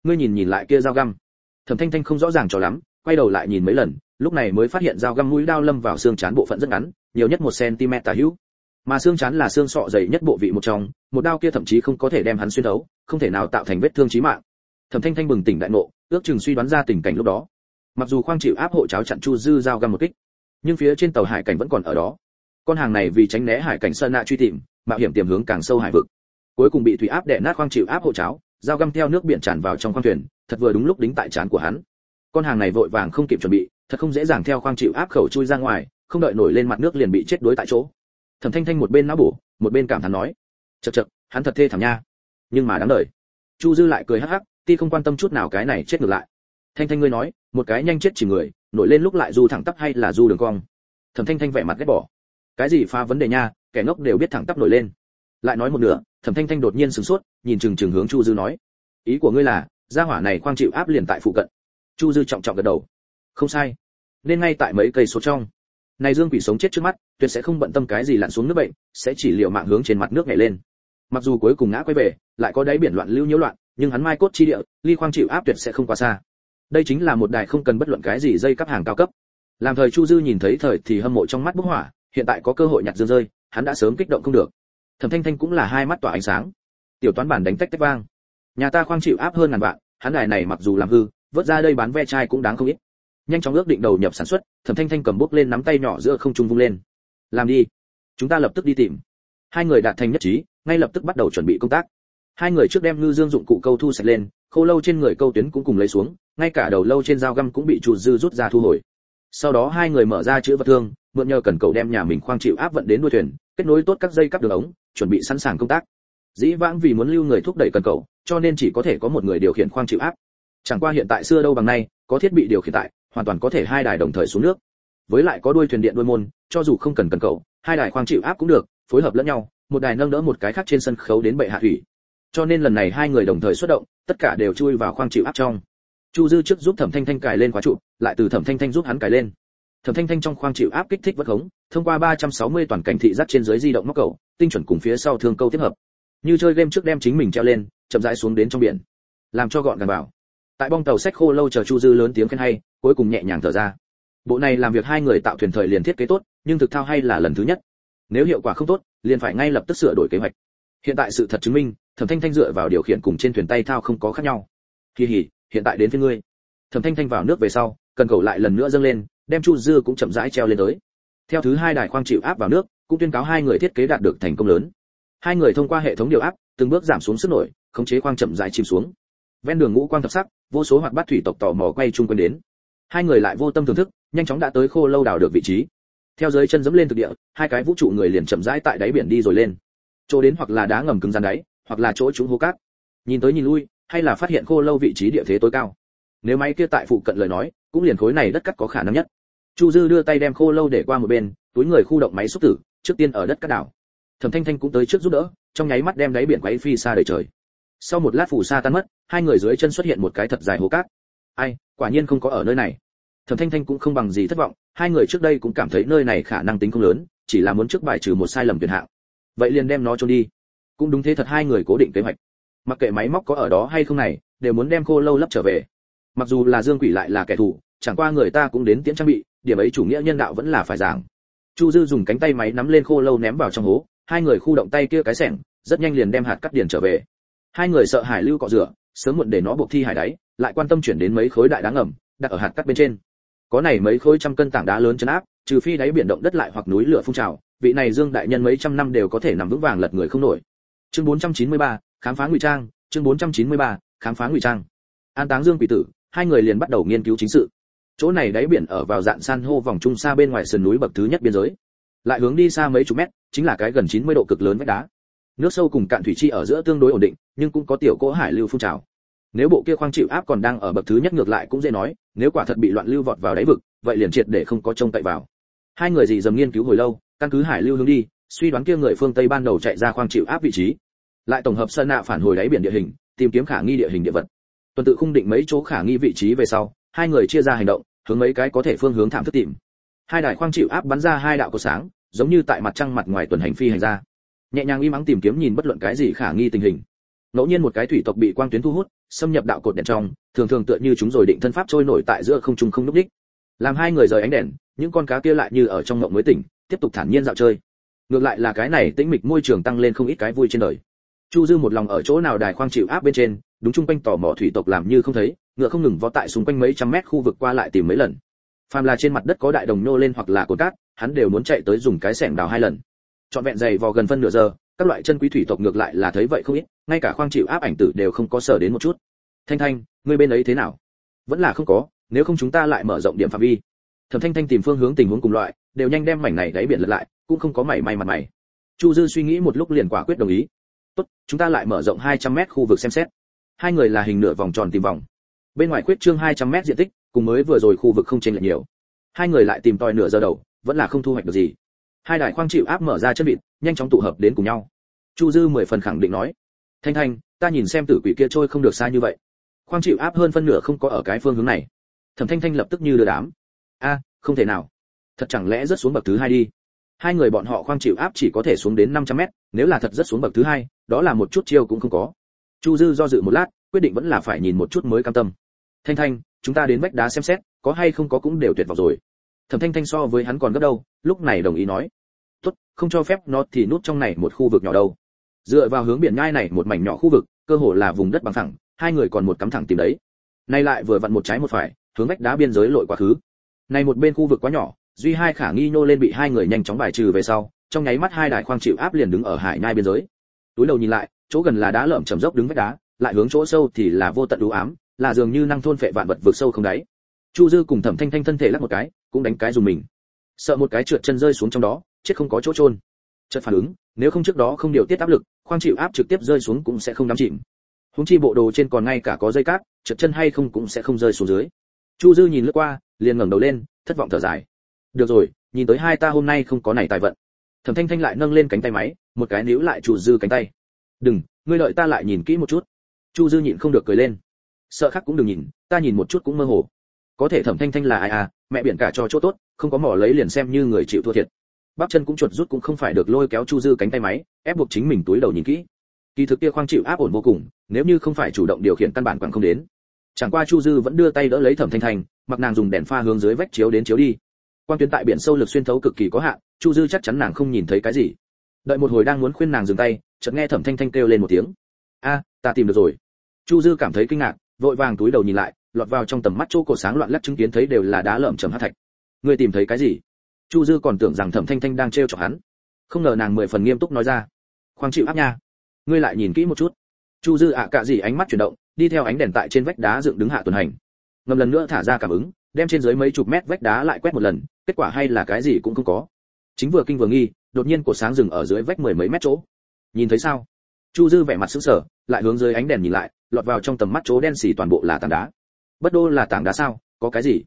ngươi nhìn nhìn lại kia dao găm. Thẩm Thanh Thanh không rõ ràng cho lắm, quay đầu lại nhìn mấy lần, lúc này mới phát hiện dao găm mũi đao lâm vào xương trán bộ phận rất ngắn, nhiều nhất 1 cm tả hữu. Mà xương trán là xương sọ dày nhất bộ vị một trong, một đao kia thậm chí không có thể đem hắn xuyên thấu, không thể nào tạo thành vết thương chí mạng. Thẩm Thanh Thanh bừng tỉnh đại ngộ, ước chừng suy đoán ra tình cảnh lúc đó. Mặc dù khoang chịu áp hộ cháo chặn Chu Dư dao găm một kích, nhưng phía trên tàu hải cảnh vẫn còn ở đó. Con hàng này vì tránh né hải cảnh sơn nạ truy tìm, mạo hiểm tiềm hướng càng sâu hải vực. Cuối cùng bị thủy áp đè nát khoang chịu áp hộ cháo, dao găm theo nước biển tràn vào trong khoang thuyền, thật vừa đúng lúc đính tại trán của hắn. Con hàng này vội vàng không kịp chuẩn bị, thật không dễ dàng theo khoang chịu áp khẩu chui ra ngoài, không đợi nổi lên mặt nước liền bị chết đuối tại chỗ. Thẩm Thanh Thanh một bên não bổ, một bên cảm thán nói, chậc chậc, hắn thật thê thảm nha, nhưng mà đáng đời. Chu Dư lại cười hắc hắc, ti không quan tâm chút nào cái này chết ngược lại. Thanh Thanh ngươi nói, một cái nhanh chết chỉ người, nổi lên lúc lại du thẳng tắp hay là du đường cong? Thẩm Thanh Thanh vẻ mặt ghét bỏ. Cái gì pha vấn đề nha, kẻ ngốc đều biết thẳng tắp nổi lên. Lại nói một nửa, Thẩm Thanh Thanh đột nhiên sửng sốt, nhìn chừng hướng Chu Dư nói, ý của ngươi là, gia hỏa này khoang chịu áp liền tại phụ cận. Chu Dư trọng trọng gật đầu. Không sai, nên ngay tại mấy cây số trong. Này Dương Quỷ sống chết trước mắt, tuyệt sẽ không bận tâm cái gì lặn xuống nước bệnh, sẽ chỉ liều mạng hướng trên mặt nước nhảy lên. Mặc dù cuối cùng ngã quay về, lại có đáy biển loạn lưu nhiễu loạn, nhưng hắn mai cốt chi địa, ly khoang chịu áp tuyệt sẽ không quá xa. Đây chính là một đài không cần bất luận cái gì dây cáp hàng cao cấp. Làm thời Chu Dư nhìn thấy thời thì hâm mộ trong mắt bốc hỏa, hiện tại có cơ hội nhặt dương rơi, hắn đã sớm kích động không được. Thẩm Thanh Thanh cũng là hai mắt tỏa ánh sáng. Tiểu toán bản đánh tách tách vang. Nhà ta khoang chịu áp hơn ngàn vạn, hắn đài này mặc dù làm hư, vớt ra đây bán ve chai cũng đáng không ít. Nhanh chóng ước định đầu nhập sản xuất, Thẩm Thanh Thanh cầm bút lên nắm tay nhỏ giữa không trung vung lên. Làm đi, chúng ta lập tức đi tìm. Hai người đạt thành nhất trí, ngay lập tức bắt đầu chuẩn bị công tác. Hai người trước đem ngư dương dụng cụ câu thu sạch lên, khô lâu trên người câu tuyến cũng cùng lấy xuống, ngay cả đầu lâu trên dao găm cũng bị Chu Dư rút ra thu hồi. Sau đó hai người mở ra chữ vật thương, mượn nhờ cần cầu đem nhà mình khoang chịu áp vận đến đuôi thuyền, kết nối tốt các dây cáp đường ống, chuẩn bị sẵn sàng công tác. Dĩ vãng vì muốn lưu người thúc đẩy cần cầu, cho nên chỉ có thể có một người điều khiển khoang chịu áp. Chẳng qua hiện tại xưa đâu bằng nay, có thiết bị điều khiển tại, hoàn toàn có thể hai đài đồng thời xuống nước. Với lại có đuôi thuyền điện đuôi môn, cho dù không cần cần cầu, hai đài khoang chịu áp cũng được, phối hợp lẫn nhau, một đài nâng đỡ một cái khác trên sân khấu đến bệ hạ thủy. Cho nên lần này hai người đồng thời xuất động, tất cả đều chui vào khoang chịu áp trong. Chu Dư trước giúp Thẩm Thanh Thanh cài lên khóa trụ, lại từ Thẩm Thanh Thanh giúp hắn cài lên. Thẩm Thanh Thanh trong khoang chịu áp kích thích vật khống, thông qua 360 toàn cảnh thị giác trên dưới di động móc cầu, tinh chuẩn cùng phía sau thương câu tiếp hợp. Như chơi game trước đem chính mình treo lên, chậm rãi xuống đến trong biển, làm cho gọn gàng vào. Tại bong tàu sách khô lâu chờ Chu Dư lớn tiếng khen hay, cuối cùng nhẹ nhàng thở ra. Bộ này làm việc hai người tạo thuyền thời liền thiết kế tốt, nhưng thực thao hay là lần thứ nhất. Nếu hiệu quả không tốt, liền phải ngay lập tức sửa đổi kế hoạch. Hiện tại sự thật chứng minh, Thẩm Thanh Thanh dựa vào điều khiển cùng trên thuyền tay thao không có khác nhau. Kỳ hỉ, hiện tại đến phía ngươi. Thẩm Thanh Thanh vào nước về sau, cần cầu lại lần nữa dâng lên, đem Chu Dư cũng chậm rãi treo lên tới. Theo thứ hai đài khoang chịu áp vào nước, cũng tuyên cáo hai người thiết kế đạt được thành công lớn. Hai người thông qua hệ thống điều áp, từng bước giảm xuống sức nổi, khống chế khoang chậm rãi chìm xuống. Ven đường ngũ quang thập sắc, vô số hoạt bát thủy tộc tò mò quay chung quanh đến. Hai người lại vô tâm thưởng thức, nhanh chóng đã tới khô lâu đào được vị trí. Theo dưới chân dẫm lên thực địa, hai cái vũ trụ người liền chậm rãi tại đáy biển đi rồi lên. Chỗ đến hoặc là đá ngầm cứng rắn đáy, hoặc là chỗ trũng hố cát. Nhìn tới nhìn lui, hay là phát hiện khô lâu vị trí địa thế tối cao. Nếu máy kia tại phụ cận lời nói, cũng liền khối này đất cắt có khả năng nhất. Chu Dư đưa tay đem khô lâu để qua một bên, túi người khu động máy xúc tử, trước tiên ở đất cắt đảo. Thẩm Thanh Thanh cũng tới trước giúp đỡ, trong nháy mắt đem đáy biển quấy phi xa đầy trời. Sau một lát phù sa tan mất, hai người dưới chân xuất hiện một cái thật dài hố cát. Ai, quả nhiên không có ở nơi này. Thẩm Thanh Thanh cũng không bằng gì thất vọng, hai người trước đây cũng cảm thấy nơi này khả năng tính không lớn, chỉ là muốn trước bài trừ một sai lầm tuyệt hạng. Vậy liền đem nó chôn đi. Cũng đúng thế thật, hai người cố định kế hoạch. Mặc kệ máy móc có ở đó hay không này, đều muốn đem khô lâu lấp trở về. Mặc dù là Dương Quỷ lại là kẻ thù, chẳng qua người ta cũng đến tiễn trang bị, điểm ấy chủ nghĩa nhân đạo vẫn là phải giảng. Chu Dư dùng cánh tay máy nắm lên khô lâu ném vào trong hố, hai người khu động tay kia cái xẻng, rất nhanh liền đem hạt cắt điền trở về. Hai người sợ hải lưu cọ rửa, sớm muộn để nó buộc thi hải đáy, lại quan tâm chuyển đến mấy khối đại đá ngầm, đặt ở hạt cắt bên trên. Có này mấy khối trăm cân tảng đá lớn chấn áp, trừ phi đáy biển động đất lại hoặc núi lửa phun trào, vị này Dương đại nhân mấy trăm năm đều có thể nằm vững vàng lật người không nổi. Chương 493, khám phá ngụy trang, chương 493, khám phá ngụy trang. An táng Dương Quỷ tử, hai người liền bắt đầu nghiên cứu chính sự. Chỗ này đáy biển ở vào dạng san hô vòng trung xa bên ngoài sườn núi bậc thứ nhất biên giới. Lại hướng đi xa mấy chục mét, chính là cái gần 90 độ cực lớn vách đá. Nước sâu cùng cạn thủy chi ở giữa tương đối ổn định, nhưng cũng có tiểu cỗ hải lưu phun trào. Nếu bộ kia khoang chịu áp còn đang ở bậc thứ nhất ngược lại cũng dễ nói, nếu quả thật bị loạn lưu vọt vào đáy vực, vậy liền triệt để không có trông cậy vào. Hai người dì dầm nghiên cứu hồi lâu, căn cứ hải lưu hướng đi, suy đoán kia người phương tây ban đầu chạy ra khoang chịu áp vị trí, lại tổng hợp sơn nạ phản hồi đáy biển địa hình, tìm kiếm khả nghi địa hình địa vật. Tuần tự khung định mấy chỗ khả nghi vị trí về sau, hai người chia ra hành động, hướng mấy cái có thể phương hướng thảm thức tìm. Hai đài khoang chịu áp bắn ra hai đạo có sáng, giống như tại mặt trăng mặt ngoài tuần hành phi hành ra. Nhẹ nhàng im ắng tìm kiếm nhìn bất luận cái gì khả nghi tình hình. Ngẫu nhiên một cái thủy tộc bị quang tuyến thu hút, xâm nhập đạo cột đèn trong, thường thường tựa như chúng rồi định thân pháp trôi nổi tại giữa không trung không lúc đích. Làm hai người rời ánh đèn, những con cá kia lại như ở trong mộng mới tỉnh, tiếp tục thản nhiên dạo chơi. Ngược lại là cái này tĩnh mịch môi trường tăng lên không ít cái vui trên đời. Chu Dư một lòng ở chỗ nào đài khoang chịu áp bên trên, đúng chung quanh tò mò thủy tộc làm như không thấy, ngựa không ngừng vó tại xung quanh mấy trăm mét khu vực qua lại tìm mấy lần. Phàm là trên mặt đất có đại đồng nô lên hoặc là cồn cát, hắn đều muốn chạy tới dùng cái xẻng đào hai lần. Trọn vẹn dày vò gần phân nửa giờ, các loại chân quý thủy tộc ngược lại là thấy vậy không ít, ngay cả khoang chịu áp ảnh tử đều không có sở đến một chút. Thanh Thanh, ngươi bên ấy thế nào? Vẫn là không có, nếu không chúng ta lại mở rộng điểm phạm vi. Thẩm Thanh Thanh tìm phương hướng tình huống cùng loại, đều nhanh đem mảnh này đáy biển lật lại, cũng không có mảy may mặt mày. Chu Dư suy nghĩ một lúc liền quả quyết đồng ý. Tốt, chúng ta lại mở rộng 200 mét khu vực xem xét. Hai người là hình nửa vòng tròn tìm vòng. Bên ngoài khuyết trương 200 mét diện tích, cùng mới vừa rồi khu vực không chênh lệch nhiều. Hai người lại tìm tòi nửa giờ đầu, vẫn là không thu hoạch được gì. Hai đài khoang chịu áp mở ra chân vịt, nhanh chóng tụ hợp đến cùng nhau. Chu Dư 10 phần khẳng định nói: "Thanh Thanh, ta nhìn xem tử quỷ kia trôi không được xa như vậy. Khoang chịu áp hơn phân nửa không có ở cái phương hướng này." Thẩm Thanh Thanh lập tức như đưa đám: "A, không thể nào. Thật chẳng lẽ rớt xuống bậc thứ hai đi?" Hai người bọn họ khoang chịu áp chỉ có thể xuống đến 500 mét, nếu là thật rớt xuống bậc thứ hai, đó là một chút chiêu cũng không có. Chu Dư do dự một lát, quyết định vẫn là phải nhìn một chút mới cam tâm. "Thanh Thanh, chúng ta đến vách đá xem xét, có hay không có cũng đều tuyệt vọng rồi." Thẩm Thanh Thanh so với hắn còn gấp đâu, lúc này đồng ý nói: "Tốt, không cho phép nó thì nút trong này một khu vực nhỏ đâu." Dựa vào hướng biển nhai này một mảnh nhỏ khu vực, cơ hồ là vùng đất bằng phẳng, hai người còn một cắm thẳng tìm đấy. Nay lại vừa vặn một trái một phải, hướng vách đá biên giới lội quá khứ. Này một bên khu vực quá nhỏ, duy hai khả nghi nhô lên bị hai người nhanh chóng bài trừ về sau, trong nháy mắt hai đài khoang chịu áp liền đứng ở hải nhai biên giới. Túi đầu nhìn lại, chỗ gần là đá lởm chầm dốc đứng vách đá, lại hướng chỗ sâu thì là vô tận u ám, là dường như năng thôn phệ vạn vật vực sâu không đáy. Chu Dư cùng Thẩm Thanh Thanh thân thể lắc một cái, cũng đánh cái dùng mình. Sợ một cái trượt chân rơi xuống trong đó, chết không có chỗ chôn. Chợt phản ứng, nếu không trước đó không điều tiết áp lực, khoang chịu áp trực tiếp rơi xuống cũng sẽ không đắm chìm. Huống chi bộ đồ trên còn ngay cả có dây cáp, trượt chân hay không cũng sẽ không rơi xuống dưới. Chu Dư nhìn lướt qua, liền ngẩng đầu lên, thất vọng thở dài. Được rồi, nhìn tới hai ta hôm nay không có này tài vận. Thẩm Thanh Thanh lại nâng lên cánh tay máy, một cái níu lại Chu Dư cánh tay. Đừng, ngươi đợi ta lại nhìn kỹ một chút. Chu Dư nhịn không được cười lên. Sợ khác cũng đừng nhìn, ta nhìn một chút cũng mơ hồ. Có thể Thẩm Thanh Thanh là ai à, mẹ biển cả cho chỗ tốt, không có mỏ lấy liền xem như người chịu thua thiệt. Bắp chân cũng chuột rút cũng không phải được lôi kéo Chu Dư cánh tay máy, ép buộc chính mình túi đầu nhìn kỹ. Kỳ thực kia khoang chịu áp ổn vô cùng, nếu như không phải chủ động điều khiển căn bản quẳng không đến. Chẳng qua Chu Dư vẫn đưa tay đỡ lấy Thẩm Thanh Thanh, mặc nàng dùng đèn pha hướng dưới vách chiếu đến chiếu đi. Quang tuyến tại biển sâu lực xuyên thấu cực kỳ có hạn, Chu Dư chắc chắn nàng không nhìn thấy cái gì. Đợi một hồi đang muốn khuyên nàng dừng tay, chợt nghe Thẩm Thanh Thanh kêu lên một tiếng. "A, ta tìm được rồi." Chu Dư cảm thấy kinh ngạc, vội vàng túi đầu nhìn lại, lọt vào trong tầm mắt chỗ cổ sáng loạn lắc chứng kiến thấy đều là đá lởm chởm hắc thạch. "Ngươi tìm thấy cái gì?" Chu Dư còn tưởng rằng Thẩm Thanh Thanh đang trêu chọc hắn, không ngờ nàng 10 phần nghiêm túc nói ra. "Khoang chịu áp nha, ngươi lại nhìn kỹ một chút." Chu Dư cạ gì ánh mắt chuyển động, đi theo ánh đèn tại trên vách đá dựng đứng hạ tuần hành. Ngầm lần nữa thả ra cảm ứng, đem trên dưới mấy chục mét vách đá lại quét một lần, kết quả hay là cái gì cũng không có. Chính vừa kinh vừa nghi, đột nhiên cổ sáng dừng ở dưới vách 10 mấy mét chỗ. "Nhìn thấy sao?" Chu Dư vẻ mặt sững sờ, lại hướng dưới ánh đèn nhìn lại, lọt vào trong tầm mắt chỗ đen xì toàn bộ là tảng đá. "Bất đô là tảng đá sao, có cái gì?"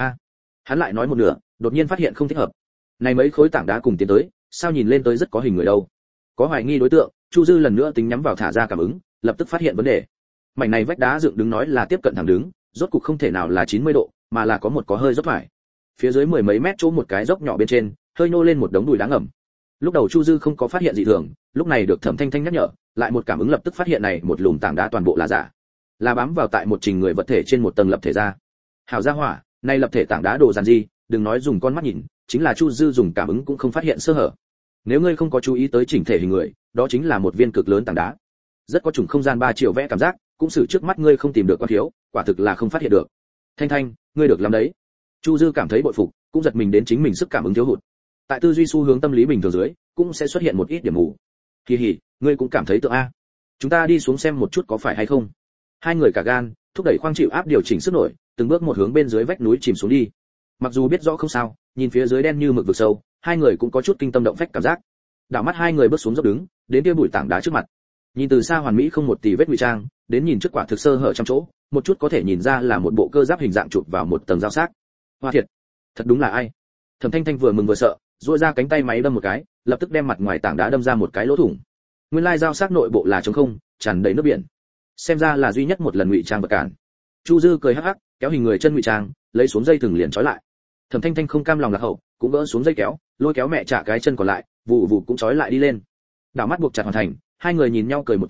Hắn lại nói một nửa, đột nhiên phát hiện không thích hợp. Này mấy khối tảng đá cùng tiến tới, sao nhìn lên tới rất có hình người đâu. Có hoài nghi đối tượng, Chu Dư lần nữa tính nhắm vào thả ra cảm ứng, lập tức phát hiện vấn đề. Mảnh này vách đá dựng đứng nói là tiếp cận thẳng đứng, rốt cục không thể nào là 90 độ, mà là có một có hơi dốc phải. Phía dưới 10 mấy mét chỗ một cái dốc nhỏ bên trên, hơi nô lên một đống đùi đá ngầm. Lúc đầu Chu Dư không có phát hiện gì thường, lúc này được Thẩm Thanh Thanh nhắc nhở, lại một cảm ứng lập tức phát hiện này một lùm tảng đá toàn bộ là giả, là bám vào tại một trình người vật thể trên một tầng lập thể ra. Hảo gia hỏa, này lập thể tảng đá đồ dàn gì, đừng nói dùng con mắt nhìn, chính là Chu Dư dùng cảm ứng cũng không phát hiện sơ hở. Nếu ngươi không có chú ý tới chỉnh thể hình người, đó chính là một viên cực lớn tảng đá. Rất có chủng không gian 3 chiều vẽ cảm giác, cũng xử trước mắt ngươi không tìm được quan thiếu, quả thực là không phát hiện được. Thanh Thanh, ngươi được làm đấy. Chu Dư cảm thấy bội phục, cũng giật mình đến chính mình sức cảm ứng thiếu hụt. Tại tư duy xu hướng tâm lý bình thường dưới, cũng sẽ xuất hiện một ít điểm mù. Kỳ hỉ, ngươi cũng cảm thấy tượng a. Chúng ta đi xuống xem một chút có phải hay không. Hai người cả gan, thúc đẩy khoang chịu áp điều chỉnh sức nổi, từng bước một hướng bên dưới vách núi chìm xuống đi. Mặc dù biết rõ không sao, nhìn phía dưới đen như mực vực sâu, hai người cũng có chút kinh tâm động phách cảm giác. Đảo mắt hai người bước xuống dốc đứng, đến kia bụi tảng đá trước mặt. Nhìn từ xa hoàn mỹ không một tì vết ngụy trang, đến nhìn trước quả thực sơ hở trong chỗ, một chút có thể nhìn ra là một bộ cơ giáp hình dạng chụp vào một tầng dao xác. Hoa thiệt, thật đúng là ai? Thẩm Thanh Thanh vừa mừng vừa sợ, duỗi ra cánh tay máy đâm một cái, lập tức đem mặt ngoài tảng đá đâm ra một cái lỗ thủng. Nguyên lai dao xác nội bộ là trống không, tràn đầy nước biển. Xem ra là duy nhất một lần ngụy trang vật cản. Chu Dư cười hắc hắc, kéo hình người chân ngụy trang, lấy xuống dây thừng liền trói lại. Thẩm Thanh Thanh không cam lòng lạc hậu, cũng gỡ xuống dây kéo, lôi kéo mẹ trả cái chân còn lại, vụ vụ cũng trói lại đi lên. Đảo mắt buộc chặt hoàn thành, hai người nhìn nhau cười một tiếng,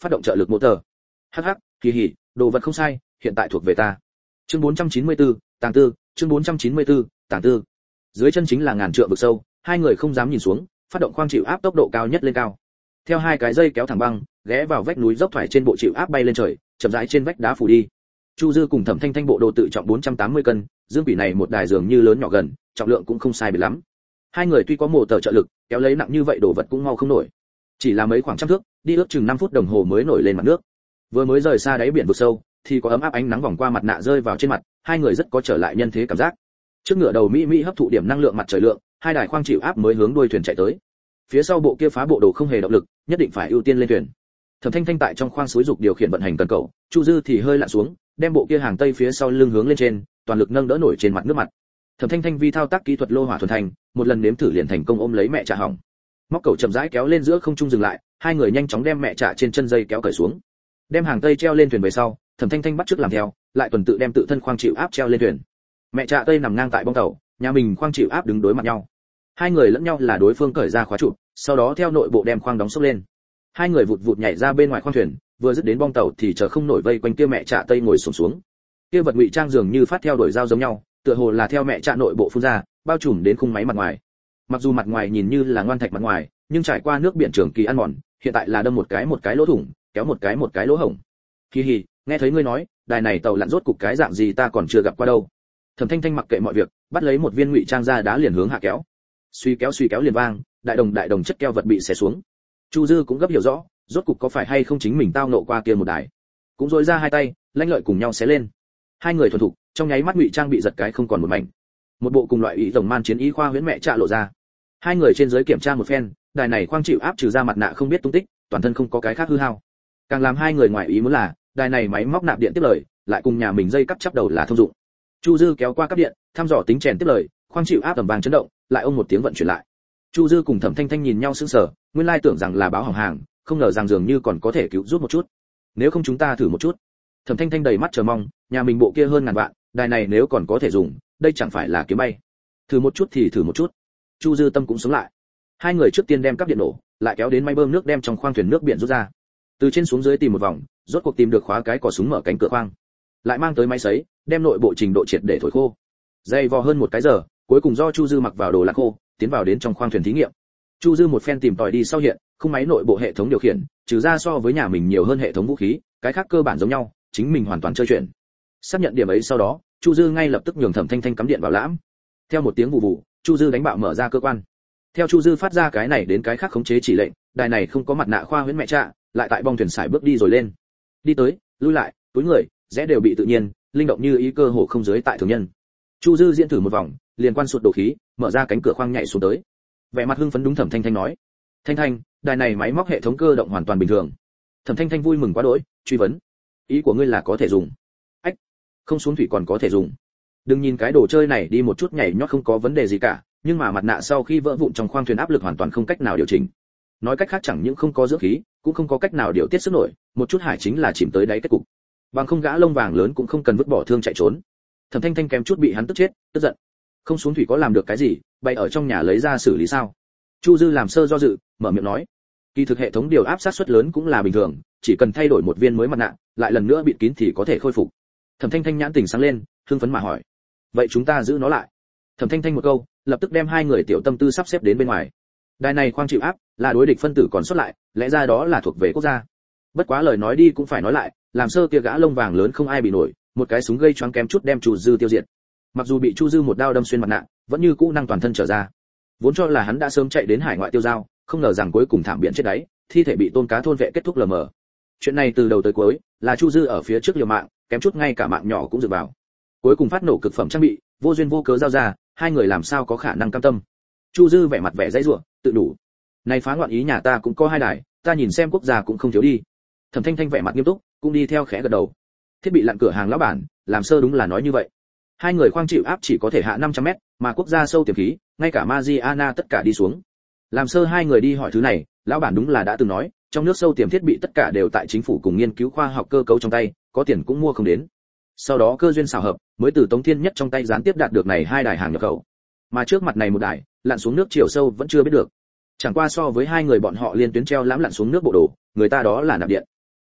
phát động trợ lực motor. Hắc hắc, kỳ hỉ, đồ vật không sai, hiện tại thuộc về ta. Chương 494, tàng tư, chương 494, tàng tư. Dưới chân chính là ngàn trượng vực sâu, hai người không dám nhìn xuống, phát động khoang chịu áp tốc độ cao nhất lên cao. Theo hai cái dây kéo thẳng băng, ghé vào vách núi dốc thoải trên bộ chịu áp bay lên trời, chậm rãi trên vách đá phủ đi. Chu Dư cùng Thẩm Thanh Thanh bộ đồ tự trọng 480 cân, Dương Quỷ này một đài dường như lớn nhỏ gần, trọng lượng cũng không sai biệt lắm. Hai người tuy có mổ tờ trợ lực, kéo lấy nặng như vậy đồ vật cũng mau không nổi. Chỉ là mấy khoảng trăm thước, đi ước chừng 5 phút đồng hồ mới nổi lên mặt nước. Vừa mới rời xa đáy biển vực sâu, thì có ấm áp ánh nắng vòng qua mặt nạ rơi vào trên mặt, hai người rất có trở lại nhân thế cảm giác. Trước ngựa đầu mỹ hấp thụ điểm năng lượng mặt trời lượng, hai đài khoang chịu áp mới hướng đuôi thuyền chạy tới. Phía sau bộ kia phá bộ đồ không hề động lực, nhất định phải ưu tiên lên thuyền. Thẩm Thanh Thanh tại trong khoang suối dục điều khiển vận hành cần cầu, Chu Dư thì hơi lặn xuống, đem bộ kia hàng tây phía sau lưng hướng lên trên, toàn lực nâng đỡ nổi trên mặt nước mặt. Thẩm Thanh Thanh vi thao tác kỹ thuật lô hỏa thuần thành, một lần nếm thử liền thành công ôm lấy mẹ Trạ hỏng. Móc cầu chậm rãi kéo lên giữa không trung dừng lại, hai người nhanh chóng đem mẹ Trạ trên chân dây kéo cởi xuống. Đem hàng tây treo lên thuyền về sau, Thẩm Thanh Thanh bắt chước làm theo, lại tuần tự đem tự thân khoang chịu áp treo lên thuyền. Mẹ Trạ tây nằm ngang tại bong tàu, nhà mình khoang chịu áp đứng đối mặt nhau. Hai người lẫn nhau là đối phương cởi ra khóa trụ, sau đó theo nội bộ đem khoang đóng sốc lên. Hai người vụt vụt nhảy ra bên ngoài khoang thuyền, vừa dứt đến bong tàu thì chờ không nổi vây quanh kia mẹ Trạ tây ngồi xổm xuống. Kia vật ngụy trang dường như phát theo đuổi dao giống nhau, tựa hồ là theo mẹ Trạ nội bộ phun ra, bao trùm đến khung máy mặt ngoài. Mặc dù mặt ngoài nhìn như là ngoan thạch mặt ngoài, nhưng trải qua nước biển trường kỳ ăn mòn, hiện tại là đâm một cái lỗ thủng, kéo một cái lỗ hổng. Hi hi, nghe thấy ngươi nói, đài này tàu lặn rốt cục cái dạng gì ta còn chưa gặp qua đâu. Thẩm Thanh Thanh mặc kệ mọi việc, bắt lấy một viên ngụy trang ra đá liền hướng hạ kéo. Suy kéo liền vang, đại đồng chất keo vật bị xé xuống. Chu Dư cũng gấp hiểu rõ, rốt cục có phải hay không chính mình tao nộ qua kia một đài. Cũng rối ra hai tay, lanh lợi cùng nhau xé lên. Hai người thuần thục, trong nháy mắt ngụy trang bị giật cái không còn một mảnh. Một bộ cùng loại ý rồng man chiến y khoa huyễn mẹ Trạ lộ ra. Hai người trên dưới kiểm tra một phen, đài này khoang chịu áp trừ ra mặt nạ không biết tung tích, toàn thân không có cái khác hư hao. Càng làm hai người ngoài ý muốn là, đài này máy móc nạp điện tiếp lời, lại cùng nhà mình dây cắp chắp đầu là thông dụng. Chu Dư kéo qua cắp điện, thăm dò tính chèn tiếp lời, khoang chịu áp tầm vàng chấn động, lại ông một tiếng vận chuyển lại. Chu Dư cùng Thẩm Thanh Thanh nhìn nhau sững sờ, nguyên lai tưởng rằng là báo hỏng hàng, không ngờ rằng dường như còn có thể cứu giúp một chút. Nếu không chúng ta thử một chút. Thẩm Thanh Thanh đầy mắt chờ mong, nhà mình bộ kia hơn ngàn vạn, đài này nếu còn có thể dùng, đây chẳng phải là kiếm bay. Thử một chút thì thử một chút. Chu Dư tâm cũng sống lại. Hai người trước tiên đem cắp điện nổ, lại kéo đến máy bơm nước đem trong khoang thuyền nước biển rút ra. Từ trên xuống dưới tìm một vòng, rốt cuộc tìm được khóa cái cò súng mở cánh cửa khoang. Lại mang tới máy sấy, đem nội bộ trình độ triệt để thổi khô. Dày vò hơn một cái giờ, cuối cùng do Chu Dư mặc vào đồ lặn khô, tiến vào đến trong khoang thuyền thí nghiệm. Chu Dư một phen tìm tòi đi sau hiện, khung máy nội bộ hệ thống điều khiển, trừ ra so với nhà mình nhiều hơn hệ thống vũ khí, cái khác cơ bản giống nhau, chính mình hoàn toàn chơi chuyện. Xác nhận điểm ấy sau đó, Chu Dư ngay lập tức nhường Thẩm Thanh Thanh cắm điện vào lãm. Theo một tiếng vụ vụ, Chu Dư đánh bạo mở ra cơ quan. Theo Chu Dư phát ra cái này đến cái khác khống chế chỉ lệnh, đài này không có mặt nạ khoa huyễn mẹ Trạ, lại tại bong thuyền sải bước đi rồi lên. Đi tới, lui lại, túi người, rẽ đều bị tự nhiên, linh động như ý cơ hồ không dưới tại thường nhân. Chu Dư diễn thử một vòng, liền quan sụt đồ khí, mở ra cánh cửa khoang nhảy xuống tới. Vẻ mặt hưng phấn đúng Thẩm Thanh Thanh nói: "Thanh Thanh, đài này máy móc hệ thống cơ động hoàn toàn bình thường." Thẩm Thanh Thanh vui mừng quá đỗi, truy vấn: "Ý của ngươi là có thể dùng?" "Ách, không xuống thủy còn có thể dùng. Đừng nhìn cái đồ chơi này đi một chút nhảy nhót không có vấn đề gì cả, nhưng mà mặt nạ sau khi vỡ vụn trong khoang thuyền áp lực hoàn toàn không cách nào điều chỉnh. Nói cách khác chẳng những không có dưỡng khí, cũng không có cách nào điều tiết sức nổi, một chút hải chính là chìm tới đáy kết cục. Bằng không gã lông vàng lớn cũng không cần vứt bỏ thương chạy trốn." Thẩm Thanh Thanh kém chút bị hắn tức chết, tức giận. Không xuống thủy có làm được cái gì, bày ở trong nhà lấy ra xử lý sao? Chu Dư làm sơ do dự, mở miệng nói: "Kỳ thực hệ thống điều áp sát suất lớn cũng là bình thường, chỉ cần thay đổi một viên mới mặt nạ, lại lần nữa bịt kín thì có thể khôi phục." Thẩm Thanh Thanh nhãn tỉnh sáng lên, hưng phấn mà hỏi: "Vậy chúng ta giữ nó lại?" Thẩm Thanh Thanh một câu, lập tức đem hai người tiểu tâm tư sắp xếp đến bên ngoài. Đài này khoang chịu áp, là đối địch phân tử còn xuất lại, lẽ ra đó là thuộc về quốc gia. Bất quá lời nói đi cũng phải nói lại, làm sơ kia gã lông vàng lớn không ai bị nổi, một cái súng gây choáng kém chút đem Chu Dư tiêu diệt. Mặc dù bị Chu Dư một đao đâm xuyên mặt nạ, vẫn như cũ năng toàn thân trở ra. Vốn cho là hắn đã sớm chạy đến hải ngoại tiêu dao, không ngờ rằng cuối cùng thảm biển chết đáy, thi thể bị tôn cá thôn vệ kết thúc lờ mờ. Chuyện này từ đầu tới cuối, là Chu Dư ở phía trước liều mạng, kém chút ngay cả mạng nhỏ cũng dựa vào. Cuối cùng phát nổ cực phẩm trang bị, vô duyên vô cớ giao ra, hai người làm sao có khả năng cam tâm. Chu Dư vẻ mặt vẻ dãy rủa, tự đủ. Này phá loạn ý nhà ta cũng có hai đài, ta nhìn xem quốc gia cũng không thiếu đi. Thẩm Thanh Thanh vẻ mặt nghiêm túc, cũng đi theo khẽ gật đầu. Thiết bị lặn cửa hàng lão bản, làm sơ đúng là nói như vậy. Hai người khoang chịu áp chỉ có thể hạ 500 mét, mà quốc gia sâu tiềm khí, ngay cả Mariana tất cả đi xuống. Làm sơ hai người đi hỏi thứ này, lão bản đúng là đã từng nói, trong nước sâu tiềm thiết bị tất cả đều tại chính phủ cùng nghiên cứu khoa học cơ cấu trong tay, có tiền cũng mua không đến. Sau đó cơ duyên xảo hợp, mới từ Tống Thiên Nhất trong tay gián tiếp đạt được này hai đài hàng nhập khẩu. Mà trước mặt này một đài, lặn xuống nước chiều sâu vẫn chưa biết được. Chẳng qua so với hai người bọn họ liên tuyến treo lãm lặn xuống nước bộ đồ, người ta đó là nạp điện.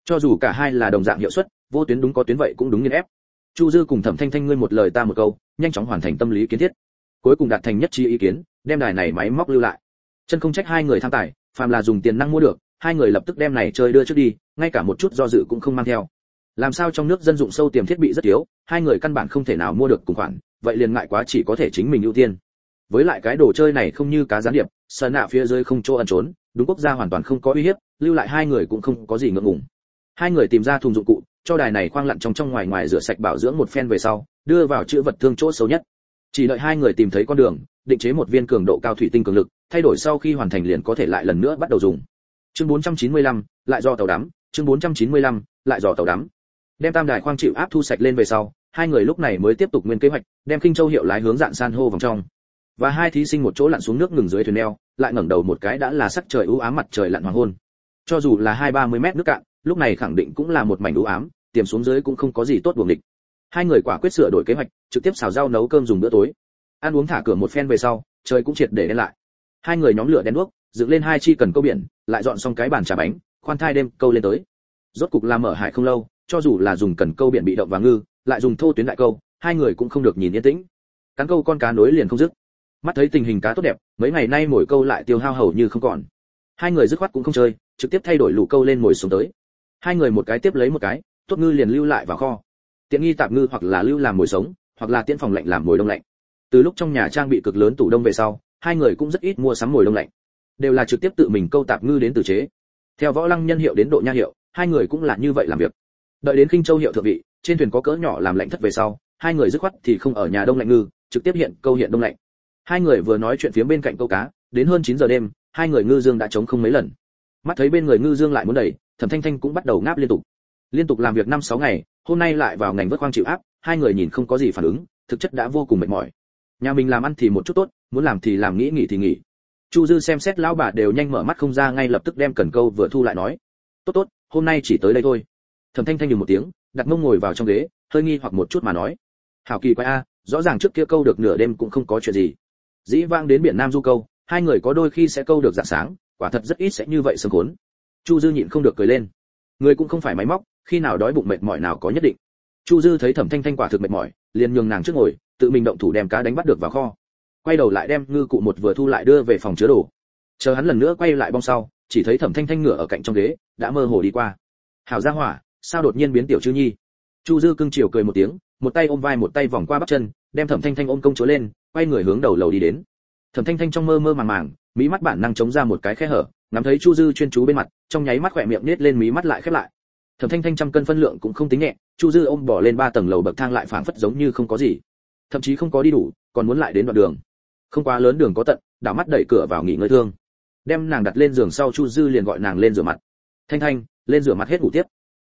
Cho dù cả hai là đồng dạng hiệu suất, vô tuyến đúng có tuyến vậy cũng đúng nghiền ép. Chu Dư cùng Thẩm Thanh Thanh ngươi một lời ta một câu, nhanh chóng hoàn thành tâm lý kiến thiết. Cuối cùng đạt thành nhất trí ý kiến, đem đài này máy móc lưu lại. Chân không trách hai người tham tài, phàm là dùng tiền năng mua được, hai người lập tức đem này chơi đưa trước đi, ngay cả một chút do dự cũng không mang theo. Làm sao trong nước dân dụng sâu tiềm thiết bị rất yếu, hai người căn bản không thể nào mua được cùng khoản, vậy liền ngại quá chỉ có thể chính mình ưu tiên. Với lại cái đồ chơi này không như cá gián điệp, sơn nạ phía dưới không chỗ ẩn trốn, đúng quốc gia hoàn toàn không có uy hiếp, lưu lại hai người cũng không có gì ngượng ngùng. Hai người tìm ra thùng dụng cụ, cho đài này khoang lặn trong ngoài ngoài rửa sạch bảo dưỡng một phen về sau, đưa vào chữ vật thương chỗ xấu nhất. Chỉ đợi hai người tìm thấy con đường, định chế một viên cường độ cao thủy tinh cường lực, thay đổi sau khi hoàn thành liền có thể lại lần nữa bắt đầu dùng. Chương 495, lại do tàu đắm, chương 495, lại do tàu đắm. Đem tam đài khoang chịu áp thu sạch lên về sau, hai người lúc này mới tiếp tục nguyên kế hoạch, đem Kinh Châu hiệu lái hướng dạn san hô vòng trong. Và hai thí sinh một chỗ lặn xuống nước ngừng dưới thuyền neo, lại ngẩng đầu một cái đã là sắc trời u ám mặt trời lặn hoàng hôn. Cho dù là 20-30 mét nước cạn, lúc này khẳng định cũng là một mảnh u ám, tiềm xuống dưới cũng không có gì tốt buồng địch. Hai người quả quyết sửa đổi kế hoạch, trực tiếp xào rau nấu cơm dùng bữa tối. Ăn uống thả cửa một phen về sau, trời cũng triệt để đen lại. Hai người nhóm lửa đèn đuốc, dựng lên hai chi cần câu biển, lại dọn xong cái bàn trà bánh, khoan thai đêm câu lên tới. Rốt cục làm mở hải không lâu, cho dù là dùng cần câu biển bị động và ngư, lại dùng thô tuyến đại câu, hai người cũng không được nhìn yên tĩnh. Cắn câu con cá nối liền không dứt. Mắt thấy tình hình cá tốt đẹp, mấy ngày nay mỗi câu lại tiêu hao hầu như không còn. Hai người dứt khoát cũng không chơi, trực tiếp thay đổi lũ câu lên ngồi xuống tới. Hai người một cái tiếp lấy một cái, tốt ngư liền lưu lại vào kho. Tiện nghi tạp ngư hoặc là lưu làm mồi sống, hoặc là tiễn phòng lạnh làm mồi đông lạnh. Từ lúc trong nhà trang bị cực lớn tủ đông về sau, hai người cũng rất ít mua sắm mồi đông lạnh, đều là trực tiếp tự mình câu tạp ngư đến tự chế. Theo Võ Lăng Nhân hiệu đến Độ Nha hiệu, hai người cũng là như vậy làm việc. Đợi đến Kinh Châu hiệu thượng vị, trên thuyền có cỡ nhỏ làm lạnh thất về sau, hai người dứt khoát thì không ở nhà đông lạnh ngư, trực tiếp hiện câu hiện đông lạnh. Hai người vừa nói chuyện phía bên cạnh câu cá, đến hơn 9 giờ đêm, hai người ngư dương đã trống không mấy lần. Mắt thấy bên người ngư dương lại muốn đầy, Thẩm Thanh Thanh cũng bắt đầu ngáp liên tục làm việc 5-6 ngày, hôm nay lại vào ngành vớt khoang chịu áp, hai người nhìn không có gì phản ứng, thực chất đã vô cùng mệt mỏi. Nhà mình làm ăn thì một chút tốt, muốn làm thì làm, nghỉ thì nghỉ. Chu Dư xem xét lão bà đều nhanh mở mắt không ra, ngay lập tức đem cần câu vừa thu lại nói: tốt, hôm nay chỉ tới đây thôi. Thẩm Thanh Thanh nhừ một tiếng, đặt mông ngồi vào trong ghế, hơi nghi hoặc một chút mà nói: hảo kỳ quái a, rõ ràng trước kia câu được nửa đêm cũng không có chuyện gì. Dĩ vãng đến biển Nam du câu, hai người có đôi khi sẽ câu được rạng sáng, quả thật rất ít sẽ như vậy sớm khốn. Chu Dư nhịn không được cười lên. Người cũng không phải máy móc, khi nào đói bụng mệt mỏi nào có nhất định. Chu Dư thấy Thẩm Thanh Thanh quả thực mệt mỏi, liền nhường nàng trước ngồi, tự mình động thủ đem cá đánh bắt được vào kho. Quay đầu lại đem ngư cụ một vừa thu lại đưa về phòng chứa đồ. Chờ hắn lần nữa quay lại bong sau, chỉ thấy Thẩm Thanh Thanh ngửa ở cạnh trong ghế, đã mơ hồ đi qua. Hảo gia hỏa, sao đột nhiên biến tiểu Chư Nhi? Chu Dư cưng chiều cười một tiếng, một tay ôm vai một tay vòng qua bắp chân, đem Thẩm Thanh Thanh ôm công chúa lên, quay người hướng đầu lầu đi đến. Thẩm Thanh Thanh trong mơ mơ màng màng, mí mắt bản năng chống ra một cái khe hở, ngắm thấy Chu Dư chuyên chú bên mặt, trong nháy mắt khỏe miệng nết lên, mí mắt lại khép lại. Thẩm Thanh Thanh trăm cân phân lượng cũng không tính nhẹ, Chu Dư ôm bỏ lên 3 tầng lầu bậc thang lại phảng phất giống như không có gì, thậm chí không có đi đủ, còn muốn lại đến đoạn đường. Không quá lớn đường có tận, đảo mắt đẩy cửa vào nghỉ ngơi thương. Đem nàng đặt lên giường sau, Chu Dư liền gọi nàng lên rửa mặt. Thanh Thanh, lên rửa mặt hết ngủ tiếp.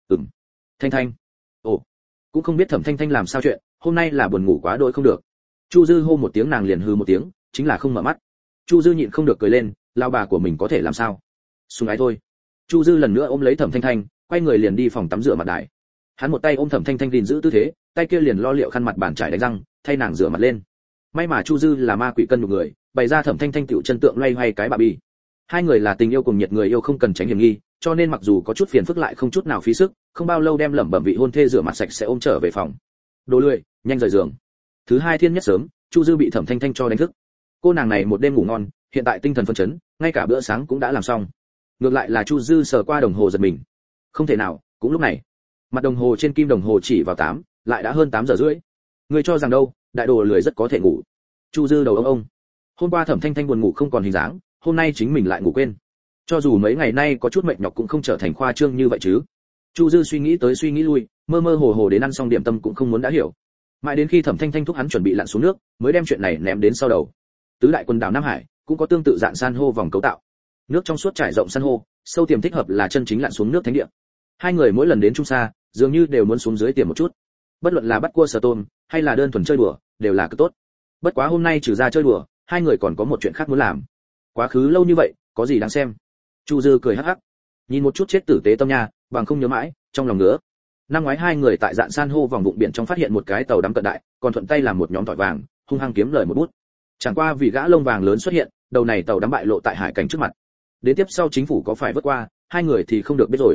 Thanh Thanh. Ồ, cũng không biết Thẩm Thanh Thanh làm sao chuyện, hôm nay là buồn ngủ quá đôi không được. Chu Dư hô một tiếng nàng liền hừ một tiếng, chính là không mở mắt. Chu Dư nhịn không được cười lên, lao bà của mình có thể làm sao? Sùng ái thôi. Chu Dư lần nữa ôm lấy Thẩm Thanh Thanh, quay người liền đi phòng tắm rửa mặt đài. Hắn một tay ôm Thẩm Thanh Thanh gìn giữ tư thế, tay kia liền lo liệu khăn mặt bàn trải đánh răng, thay nàng rửa mặt lên. May mà Chu Dư là ma quỷ cân nhục người, bày ra Thẩm Thanh Thanh tiểu chân tượng loay hoay cái bà bi. Hai người là tình yêu cùng nhiệt, người yêu không cần tránh hiểm nghi, cho nên mặc dù có chút phiền phức lại không chút nào phí sức, không bao lâu đem lẩm bẩm vị hôn thê rửa mặt sạch sẽ ôm trở về phòng. Đồ lười, nhanh rời giường. Thứ hai thiên nhất sớm, Chu Dư bị Thẩm Thanh Thanh cho đánh thức. Cô nàng này một đêm ngủ ngon, hiện tại tinh thần phấn chấn, ngay cả bữa sáng cũng đã làm xong. Ngược lại là Chu Dư sờ qua đồng hồ giật mình. Không thể nào, cũng lúc này. Mặt đồng hồ trên kim đồng hồ chỉ vào 8, lại đã hơn 8 giờ rưỡi. Người cho rằng đâu, đại đồ lười rất có thể ngủ. Chu Dư đầu ông. Hôm qua Thẩm Thanh Thanh buồn ngủ không còn hình dáng, hôm nay chính mình lại ngủ quên. Cho dù mấy ngày nay có chút mệt nhọc cũng không trở thành khoa trương như vậy chứ. Chu Dư suy nghĩ tới suy nghĩ lui, mơ mơ hồ hồ đến ăn xong điểm tâm cũng không muốn đã hiểu. Mãi đến khi Thẩm Thanh Thanh thúc hắn chuẩn bị lặn xuống nước, mới đem chuyện này ném đến sau đầu. Tứ đại quần đảo Nam Hải cũng có tương tự dạng san hô vòng cấu tạo. Nước trong suốt trải rộng san hô, sâu tiềm thích hợp là chân chính lặn xuống nước thánh địa. Hai người mỗi lần đến Trung Sa, dường như đều muốn xuống dưới tiềm một chút. Bất luận là bắt cua sờ tôm, hay là đơn thuần chơi đùa, đều là cực tốt. Bất quá hôm nay trừ ra chơi đùa, hai người còn có một chuyện khác muốn làm. Quá khứ lâu như vậy, có gì đáng xem? Chu Dư cười hắc hắc, nhìn một chút chết tử tế tâm nha, bằng không nhớ mãi, trong lòng ngứa. Năm ngoái hai người tại dạn san hô vòng bụng biển trong phát hiện một cái tàu đắm cận đại, còn thuận tay làm một nhóm tỏi vàng, hung hăng kiếm lời một bút. Chẳng qua vì gã lông vàng lớn xuất hiện, đầu này tàu đắm bại lộ tại hải cảnh trước mặt. Đến tiếp sau chính phủ có phải vượt qua, hai người thì không được biết rồi.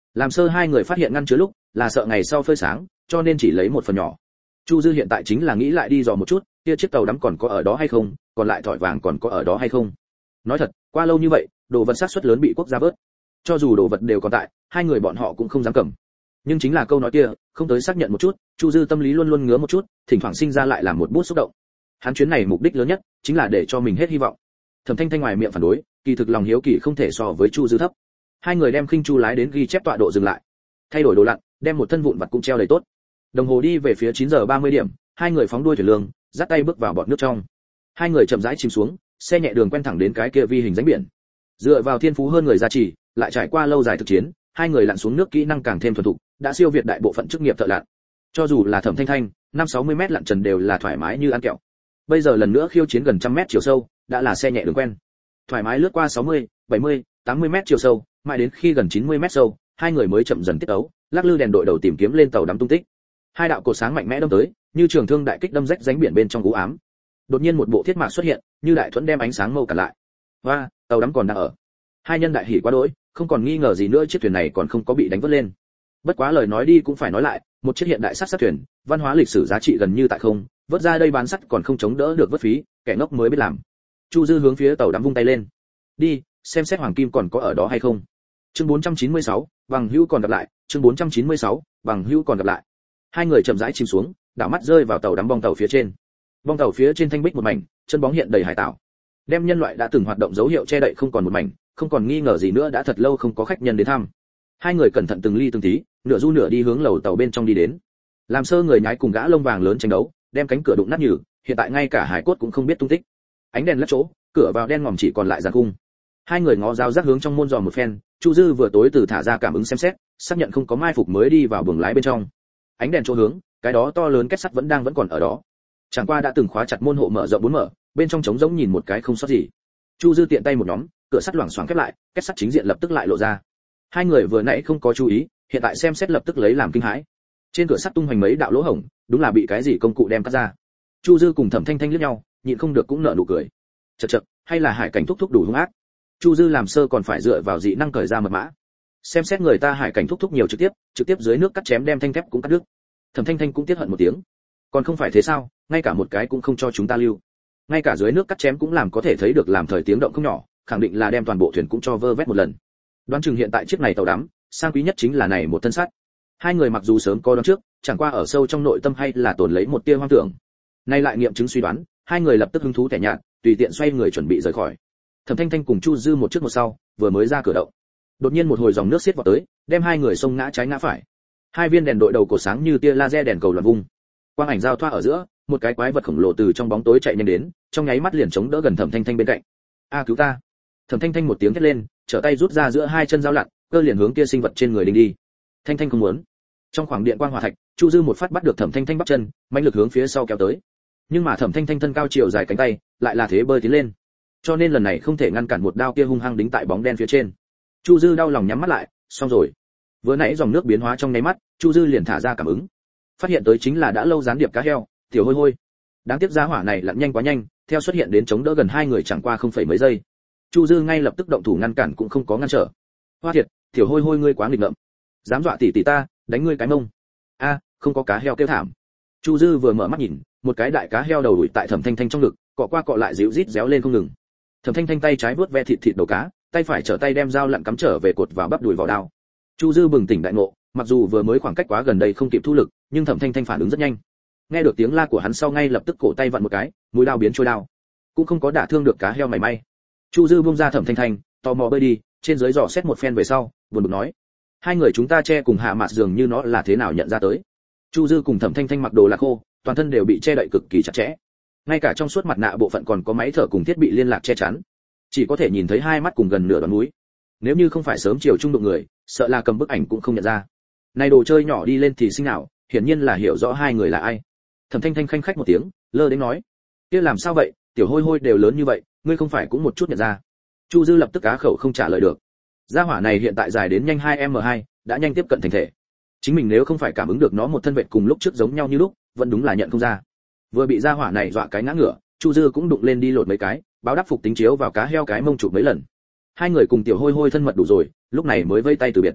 Làm sơ hai người phát hiện ngăn chứa lúc là sợ ngày sau phơi sáng, cho nên chỉ lấy một phần nhỏ. Chu Dư hiện tại chính là nghĩ lại đi dò một chút, kia chiếc tàu đắm còn có ở đó hay không, còn lại thỏi vàng còn có ở đó hay không. Nói thật, qua lâu như vậy, đồ vật xác suất lớn bị quốc gia vớt. Cho dù đồ vật đều còn tại, hai người bọn họ cũng không dám cầm. Nhưng chính là câu nói kia, không tới xác nhận một chút, Chu Dư tâm lý luôn luôn ngứa một chút, thỉnh thoảng sinh ra lại làm một bút xúc động. Hắn chuyến này mục đích lớn nhất chính là để cho mình hết hy vọng. Thẩm Thanh Thanh ngoài miệng phản đối, kỳ thực lòng hiếu kỳ không thể so với Chu Dư thấp. Hai người đem khinh chu lái đến ghi chép tọa độ dừng lại, thay đổi đồ lặn, đem một thân vụn vặt cũng treo đầy tốt. Đồng hồ đi về phía 9 giờ 30 điểm, hai người phóng đuôi thuyền lương, dắt tay bước vào bọt nước trong. Hai người chậm rãi chìm xuống, xe nhẹ đường quen thẳng đến cái kia vi hình rãnh biển. Dựa vào thiên phú hơn người gia trì, lại trải qua lâu dài thực chiến, hai người lặn xuống nước kỹ năng càng thêm thuần thục, đã siêu việt đại bộ phận chức nghiệp thợ lặn. Cho dù là Thẩm Thanh Thanh, 5-60 mét lặn trần đều là thoải mái như ăn kẹo. Bây giờ lần nữa khiêu chiến gần 100 mét chiều sâu, đã là xe nhẹ đường quen. Thoải mái lướt qua 60, 70, 80 mét chiều sâu, mãi đến khi gần 90 mét sâu, hai người mới chậm dần tiết tấu, lắc lư đèn đội đầu tìm kiếm lên tàu đắm tung tích. Hai đạo cột sáng mạnh mẽ đâm tới, như trường thương đại kích đâm rách rãnh biển bên trong u ám. Đột nhiên một bộ thiết mạc xuất hiện, như đại thuẫn đem ánh sáng mâu cản lại. Và, tàu đắm còn đang ở. Hai nhân đại hỉ quá đỗi, không còn nghi ngờ gì nữa chiếc thuyền này còn không có bị đánh vớt lên. Bất quá lời nói đi cũng phải nói lại, một chiếc hiện đại sắt thuyền, văn hóa lịch sử giá trị gần như tại không, vớt ra đây bán sắt còn không chống đỡ được vớt phí, kẻ ngốc mới biết làm. Chu Dư hướng phía tàu đắm vung tay lên. Đi, xem xét hoàng kim còn có ở đó hay không. Chương 496, bằng hữu còn gặp lại, chương 496, bằng hữu còn gặp lại. Hai người chậm rãi chìm xuống, đảo mắt rơi vào tàu đắm bong tàu phía trên. Bong tàu phía trên thanh bích một mảnh, chân bóng hiện đầy hải tảo. Đem nhân loại đã từng hoạt động dấu hiệu che đậy không còn một mảnh, không còn nghi ngờ gì nữa đã thật lâu không có khách nhân đến thăm. Hai người cẩn thận từng ly từng tí, nửa du nửa đi hướng lầu tàu bên trong đi đến. Làm sơ người nhái cùng gã lông vàng lớn tranh đấu, đem cánh cửa đụng nát nhừ, hiện tại ngay cả hải cốt cũng không biết tung tích. Ánh đèn lất chỗ, cửa vào đen ngòm chỉ còn lại giàn cung. Hai người ngó dao rác hướng trong môn dò một phen, Chu Dư vừa tối từ thả ra cảm ứng xem xét, xác nhận không có mai phục mới đi vào buồng lái bên trong. Ánh đèn chỗ hướng, cái đó to lớn kết sắt vẫn còn ở đó. Chẳng qua đã từng khóa chặt môn hộ mở rộng 4 mở, bên trong trống rỗng nhìn một cái không sót gì. Chu Dư tiện tay một nhóm, cửa sắt loảng xoảng khép lại, kết sắt chính diện lập tức lại lộ ra. Hai người vừa nãy không có chú ý, hiện tại xem xét lập tức lấy làm kinh hãi. Trên cửa sắt tung hoành mấy đạo lỗ hổng, đúng là bị cái gì công cụ đem cắt ra. Chu Dư cùng Thẩm Thanh Thanh liếc nhau, nhịn không được cũng nở nụ cười. Chậc chậc, hay là hải cảnh thúc thúc đủ hung ác. Chu Dư làm sơ còn phải dựa vào dị năng cởi ra mật mã. Xem xét người ta hải cảnh thúc thúc nhiều trực tiếp dưới nước cắt chém đem thanh thép cũng cắt đứt. Thẩm Thanh Thanh cũng tiếc hận một tiếng. Còn không phải thế sao, ngay cả một cái cũng không cho chúng ta lưu. Ngay cả dưới nước cắt chém cũng làm có thể thấy được làm thời tiếng động không nhỏ, khẳng định là đem toàn bộ thuyền cũng cho vơ vét một lần. Đoán chừng hiện tại chiếc này tàu đắm, sang quý nhất chính là này một thân sắt. Hai người mặc dù sớm có đoán trước, chẳng qua ở sâu trong nội tâm hay là tồn lấy một tia hoang tưởng. Nay lại nghiệm chứng suy đoán, hai người lập tức hứng thú tẻ nhạt, tùy tiện xoay người chuẩn bị rời khỏi. Thẩm Thanh Thanh cùng Chu Dư một trước một sau, vừa mới ra cửa động. Đột nhiên một hồi dòng nước xiết vào tới, đem hai người xông ngã trái ngã phải. Hai viên đèn đội đầu cổ sáng như tia laser đèn cầu loạn vung. Quang ảnh giao thoa ở giữa, một cái quái vật khổng lồ từ trong bóng tối chạy nhanh đến, trong nháy mắt liền chống đỡ gần Thẩm Thanh Thanh bên cạnh. "A cứu ta!" Thẩm Thanh Thanh một tiếng thét lên, trở tay rút ra giữa hai chân dao lặn, cơ liền hướng kia sinh vật trên người đinh đi. Thanh Thanh không muốn. Trong khoảng điện quang hỏa thạch, Chu Dư một phát bắt được Thẩm Thanh Thanh bắp chân, mãnh lực hướng phía sau kéo tới. Nhưng mà Thẩm Thanh Thanh thân cao chiều dài cánh tay, lại là thế bơi tiến lên. Cho nên lần này không thể ngăn cản một đao kia hung hăng đính tại bóng đen phía trên. Chu Dư đau lòng nhắm mắt lại, xong rồi. Vừa nãy dòng nước biến hóa trong nháy mắt, Chu Dư liền thả ra cảm ứng. Phát hiện tới chính là đã lâu gián điệp cá heo, Tiểu Hôi Hôi. Đáng tiếc giá hỏa này lặn nhanh quá nhanh, theo xuất hiện đến chống đỡ gần hai người chẳng qua không phải mấy giây. Chu Dư ngay lập tức động thủ ngăn cản cũng không có ngăn trở. Hoa thiệt, Tiểu Hôi Hôi ngươi quá nghịch ngợm. Dám dọa tỷ tỷ ta, đánh ngươi cái mông. A, không có cá heo kêu thảm. Chu Dư vừa mở mắt nhìn, một cái đại cá heo đầu đuổi tại Thẩm Thanh Thanh trong ngực, cọ qua cọ lại dịu rít réo lên không ngừng. Thẩm Thanh Thanh tay trái vuốt ve thịt đầu cá, tay phải trở tay đem dao lặn cắm trở về cột vào bắp đùi vào đao. Chu Dư bừng tỉnh đại ngộ, mặc dù vừa mới khoảng cách quá gần đây không kịp thu lực, nhưng Thẩm Thanh Thanh phản ứng rất nhanh. Nghe được tiếng la của hắn sau ngay lập tức cổ tay vặn một cái, mũi đao biến trôi đao, cũng không có đả thương được cá heo mảy may. Chu Dư buông ra Thẩm Thanh Thanh, tò mò bơi đi, trên dưới dò xét một phen về sau, buồn bực nói: hai người chúng ta che cùng hạ mạt dường như nó là thế nào nhận ra tới. Chu Dư cùng Thẩm Thanh Thanh mặc đồ là khô, toàn thân đều bị che đậy cực kỳ chặt chẽ, ngay cả trong suốt mặt nạ bộ phận còn có máy thở cùng thiết bị liên lạc che chắn, chỉ có thể nhìn thấy hai mắt cùng gần nửa đoạn mũi. Nếu như không phải sớm chiều trung đụng người, sợ là cầm bức ảnh cũng không nhận ra. Này đồ chơi nhỏ đi lên thì sinh nào, hiển nhiên là hiểu rõ hai người là ai. Thẩm Thanh Thanh khanh khách một tiếng, lơ đến nói: kia làm sao vậy, Tiểu Hôi Hôi đều lớn như vậy, ngươi không phải cũng một chút nhận ra. Chu Dư lập tức á khẩu không trả lời được. Gia hỏa này hiện tại dài đến nhanh 2m2, đã nhanh tiếp cận thành thể. Chính mình nếu không phải cảm ứng được nó một thân vệt cùng lúc trước giống nhau như lúc, vẫn đúng là nhận không ra. Vừa bị gia hỏa này dọa cái ngã ngửa, Chu Dư cũng đụng lên đi lột mấy cái, báo đáp phục tính chiếu vào cá heo cái mông chụp mấy lần. Hai người cùng Tiểu Hôi Hôi thân mật đủ rồi, lúc này mới vây tay từ biệt.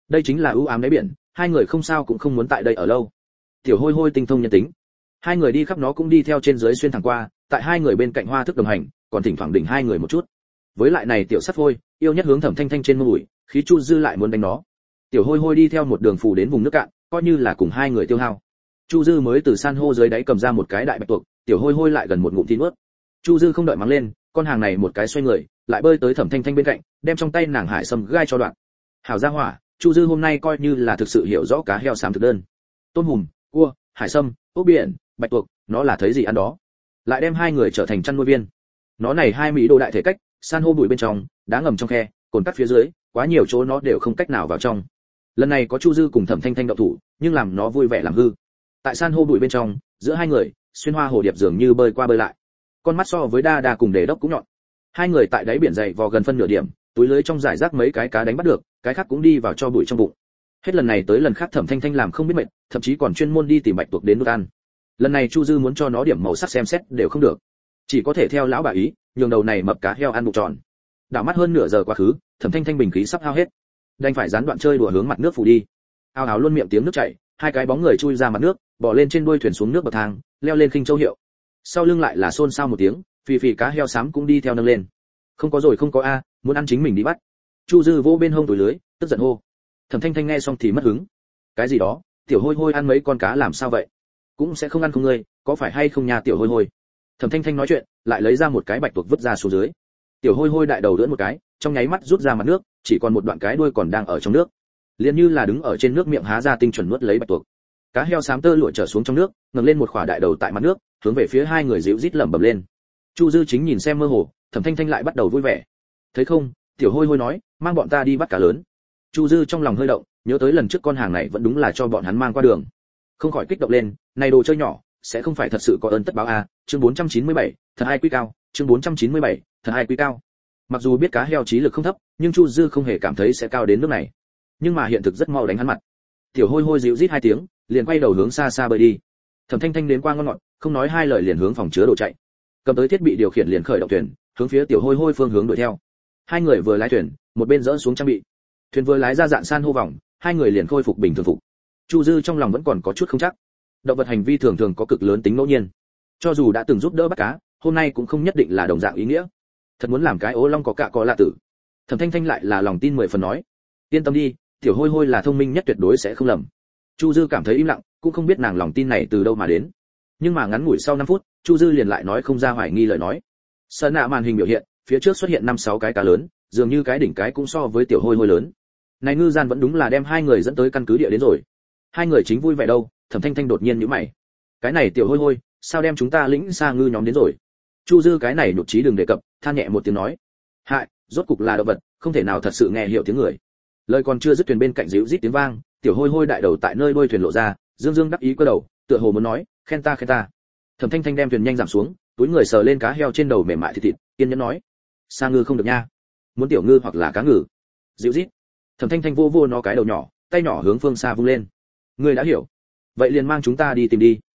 đây chính là ưu ám đáy biển, hai người không sao cũng không muốn tại đây ở lâu. Tiểu Hôi Hôi tinh thông nhân tính, hai người đi khắp nó cũng đi theo trên dưới xuyên thẳng qua, tại hai người bên cạnh hoa thức đồng hành, còn thỉnh thoảng đỉnh hai người một chút. Với lại này tiểu sắt phôi, yêu nhất hướng Thẩm Thanh Thanh trên mông ủi, khí Chu Dư lại muốn đánh nó. Tiểu Hôi Hôi đi theo một đường phù đến vùng nước cạn, coi như là cùng hai người tiêu hao. Chu Dư mới từ san hô dưới đáy cầm ra một cái đại bạch tuộc, Tiểu Hôi Hôi lại gần một ngụm thịt nuốt. Chu Dư không đợi mắng lên, con hàng này một cái xoay người, lại bơi tới Thẩm Thanh Thanh bên cạnh, đem trong tay nàng hải sâm gai cho đoạn. Hảo gia hỏa, Chu Dư hôm nay coi như là thực sự hiểu rõ cá heo xám thực đơn. Tôm hùm, cua, hải sâm, ốc biển, bạch tuộc, nó là thấy gì ăn đó. Lại đem hai người trở thành chăn nuôi viên. Nó này hai mỹ đồ đại thể cách, san hô bụi bên trong, đá ngầm trong khe, cồn cắt phía dưới, quá nhiều chỗ nó đều không cách nào vào trong. Lần này có Chu Dư cùng Thẩm Thanh Thanh động thủ, nhưng làm nó vui vẻ làm hư. Tại san hô bụi bên trong, giữa hai người, xuyên hoa hồ điệp dường như bơi qua bơi lại. Con mắt so với đa đa cùng đề đốc cũng nhọn. Hai người tại đáy biển dày vò gần phân nửa điểm, túi lưới trong giải rác mấy cái cá đánh bắt được, cái khác cũng đi vào cho bụi trong bụng. Hết lần này tới lần khác Thẩm Thanh Thanh làm không biết mệt, thậm chí còn chuyên môn đi tìm bạch tuộc đến nuốt ăn. Lần này Chu Dư muốn cho nó điểm màu sắc xem xét đều không được, chỉ có thể theo lão bà ý, nhường đầu này mập cá heo ăn bụng tròn. Đảo mắt hơn nửa giờ quá khứ, Thẩm Thanh Thanh bình khí sắp hao hết, đành phải gián đoạn chơi đùa hướng mặt nước phủ đi. Ao ào luôn miệng tiếng nước chảy, hai cái bóng người chui ra mặt nước, bò lên trên đuôi thuyền xuống nước bậc thang, leo lên Khinh Châu Hiệu. Sau lưng lại là xôn xao một tiếng, phì phì cá heo xám cũng đi theo nâng lên. Không có rồi không có a, muốn ăn chính mình đi bắt. Chu Dư vỗ bên hông túi lưới, tức giận hô. Thẩm Thanh Thanh nghe xong thì mất hứng. Cái gì đó, Tiểu Hôi Hôi ăn mấy con cá làm sao vậy? Cũng sẽ không ăn không ngươi, có phải hay không nhà Tiểu Hôi Hôi? Thẩm Thanh Thanh nói chuyện, lại lấy ra một cái bạch tuộc vứt ra xuống dưới. Tiểu Hôi Hôi đại đầu đỡn một cái, trong nháy mắt rút ra mặt nước, chỉ còn một đoạn cái đuôi còn đang ở trong nước. Liền như là đứng ở trên nước miệng há ra tinh chuẩn nuốt lấy bạch tuộc. Cá heo xám tơ lụa trở xuống trong nước, ngẩng lên một khỏa đại đầu tại mặt nước, hướng về phía hai người dịu rít lẩm bẩm lên. Chu Dư chính nhìn xem mơ hồ, Thẩm Thanh Thanh lại bắt đầu vui vẻ. Thấy không, Tiểu Hôi Hôi nói, mang bọn ta đi bắt cá lớn. Chu Dư trong lòng hơi động, nhớ tới lần trước con hàng này vẫn đúng là cho bọn hắn mang qua đường, không khỏi kích động lên. Này đồ chơi nhỏ, sẽ không phải thật sự có ơn tất báo à? Chương 497, thật hai quý cao. Chương 497, thật hai quý cao. Mặc dù biết cá heo trí lực không thấp, nhưng Chu Dư không hề cảm thấy sẽ cao đến nước này. Nhưng mà hiện thực rất mau đánh hắn mặt. Tiểu Hôi Hôi dịu rít hai tiếng, liền quay đầu hướng xa xa bơi đi. Thẩm Thanh Thanh đến qua ngon ngọt, không nói hai lời liền hướng phòng chứa đồ chạy. Cầm tới thiết bị điều khiển liền khởi động thuyền, hướng phía Tiểu Hôi Hôi phương hướng đuổi theo. Hai người vừa lái thuyền, một bên dỡ xuống trang bị. Thuyền vừa lái ra dạn san hô vòng, hai người liền khôi phục bình thường phục. Chu Dư trong lòng vẫn còn có chút không chắc. Động vật hành vi thường thường có cực lớn tính ngẫu nhiên. Cho dù đã từng giúp đỡ bắt cá, hôm nay cũng không nhất định là đồng dạng ý nghĩa. Thật muốn làm cái ố long có cạ có lạ tử. Thẩm Thanh Thanh lại là lòng tin 10 phần nói. Yên tâm đi, Tiểu Hôi Hôi là thông minh nhất tuyệt đối sẽ không lầm. Chu Dư cảm thấy im lặng, cũng không biết nàng lòng tin này từ đâu mà đến. Nhưng mà ngắn ngủi sau 5 phút, Chu Dư liền lại nói không ra hoài nghi lời nói. Sơn nạ màn hình biểu hiện, phía trước xuất hiện 5-6 cái cá lớn, dường như cái đỉnh cái cũng so với Tiểu Hôi Hôi lớn. Này ngư gian vẫn đúng là đem hai người dẫn tới căn cứ địa đến rồi. Hai người chính vui vẻ đâu, Thẩm Thanh Thanh đột nhiên nhíu mày. Cái này Tiểu Hôi Hôi, sao đem chúng ta lĩnh xa ngư nhóm đến rồi? Chu Dư cái này nhục trí đừng đề cập, than nhẹ một tiếng nói. Hại, rốt cục là động vật, không thể nào thật sự nghe hiểu tiếng người. Lời còn chưa dứt, thuyền bên cạnh ríu rít tiếng vang, Tiểu Hôi Hôi đại đầu tại nơi đuôi thuyền lộ ra, dương dương đắc ý cơ đầu, tựa hồ muốn nói, khen ta khen ta. Thẩm Thanh Thanh đem thuyền nhanh giảm xuống, túi người sờ lên cá heo trên đầu mềm mại thịt, kiên nhẫn nói, sa ngư không được nha, muốn tiểu ngư hoặc là cá ngừ. Dịu rít. Thẩm Thanh Thanh vô vô nó cái đầu nhỏ, tay nhỏ hướng phương xa vung lên. Ngươi đã hiểu, vậy liền mang chúng ta đi tìm đi.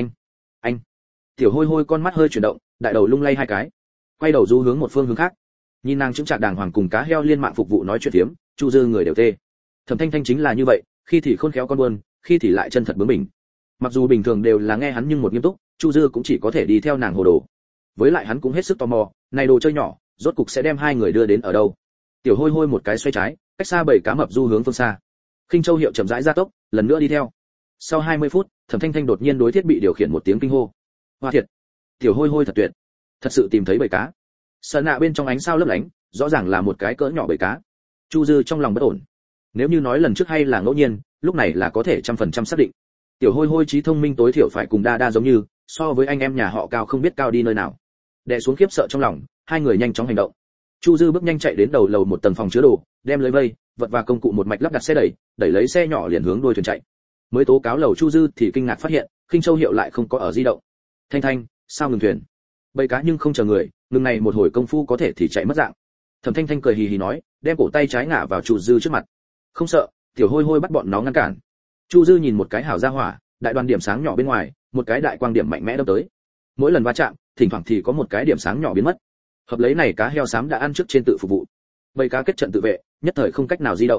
Anh. Tiểu Hôi Hôi con mắt hơi chuyển động, đại đầu lung lay hai cái, quay đầu du hướng một phương hướng khác. Nhìn nàng chững chạc đàng hoàng cùng cá heo liên mạng phục vụ nói chuyện phiếm, Chu Dư người đều tê. Thẩm Thanh Thanh chính là như vậy, khi thì khôn khéo con buôn, khi thì lại chân thật bướng bỉnh. Mặc dù bình thường đều là nghe hắn nhưng một nghiêm túc, Chu Dư cũng chỉ có thể đi theo nàng hồ đồ. Với lại hắn cũng hết sức tò mò, này đồ chơi nhỏ, rốt cục sẽ đem hai người đưa đến ở đâu. Tiểu Hôi Hôi một cái xoay trái, cách xa bảy cá mập du hướng phương xa. Khinh Châu Hiệu chậm rãi gia tốc, lần nữa đi theo. Sau 20 phút, Thẩm Thanh Thanh đột nhiên đối thiết bị điều khiển một tiếng kinh hô. Hoa thiệt, Tiểu Hôi Hôi thật tuyệt, thật sự tìm thấy bầy cá. Sơn nạ bên trong ánh sao lấp lánh, rõ ràng là một cái cỡ nhỏ bầy cá. Chu Dư trong lòng bất ổn. Nếu như nói lần trước hay là ngẫu nhiên, lúc này là có thể 100% xác định. Tiểu Hôi Hôi trí thông minh tối thiểu phải cùng đa đa giống như, so với anh em nhà họ Cao không biết cao đi nơi nào. Đè xuống khiếp sợ trong lòng, hai người nhanh chóng hành động. Chu Dư bước nhanh chạy đến đầu lầu một tầng phòng chứa đồ, đem lưới vây, vật và công cụ một mạch lắp đặt xe đẩy lấy xe nhỏ liền hướng đuôi thuyền chạy. Mới tố cáo lầu Chu Dư thì kinh ngạc phát hiện, Khinh Châu Hiệu lại không có ở di động. Thanh Thanh, sao ngừng thuyền? Bầy cá nhưng không chờ người, ngừng này một hồi công phu có thể thì chạy mất dạng. Thẩm Thanh Thanh cười hì hì nói, đem cổ tay trái ngả vào Chu Dư trước mặt. Không sợ, Tiểu Hôi Hôi bắt bọn nó ngăn cản. Chu Dư nhìn một cái hảo ra hỏa, đại đoàn điểm sáng nhỏ bên ngoài, một cái đại quang điểm mạnh mẽ đâm tới. Mỗi lần va chạm, thỉnh thoảng thì có một cái điểm sáng nhỏ biến mất. Hợp lấy này cá heo xám đã ăn trước trên tự phục vụ. Bầy cá kết trận tự vệ, nhất thời không cách nào di động.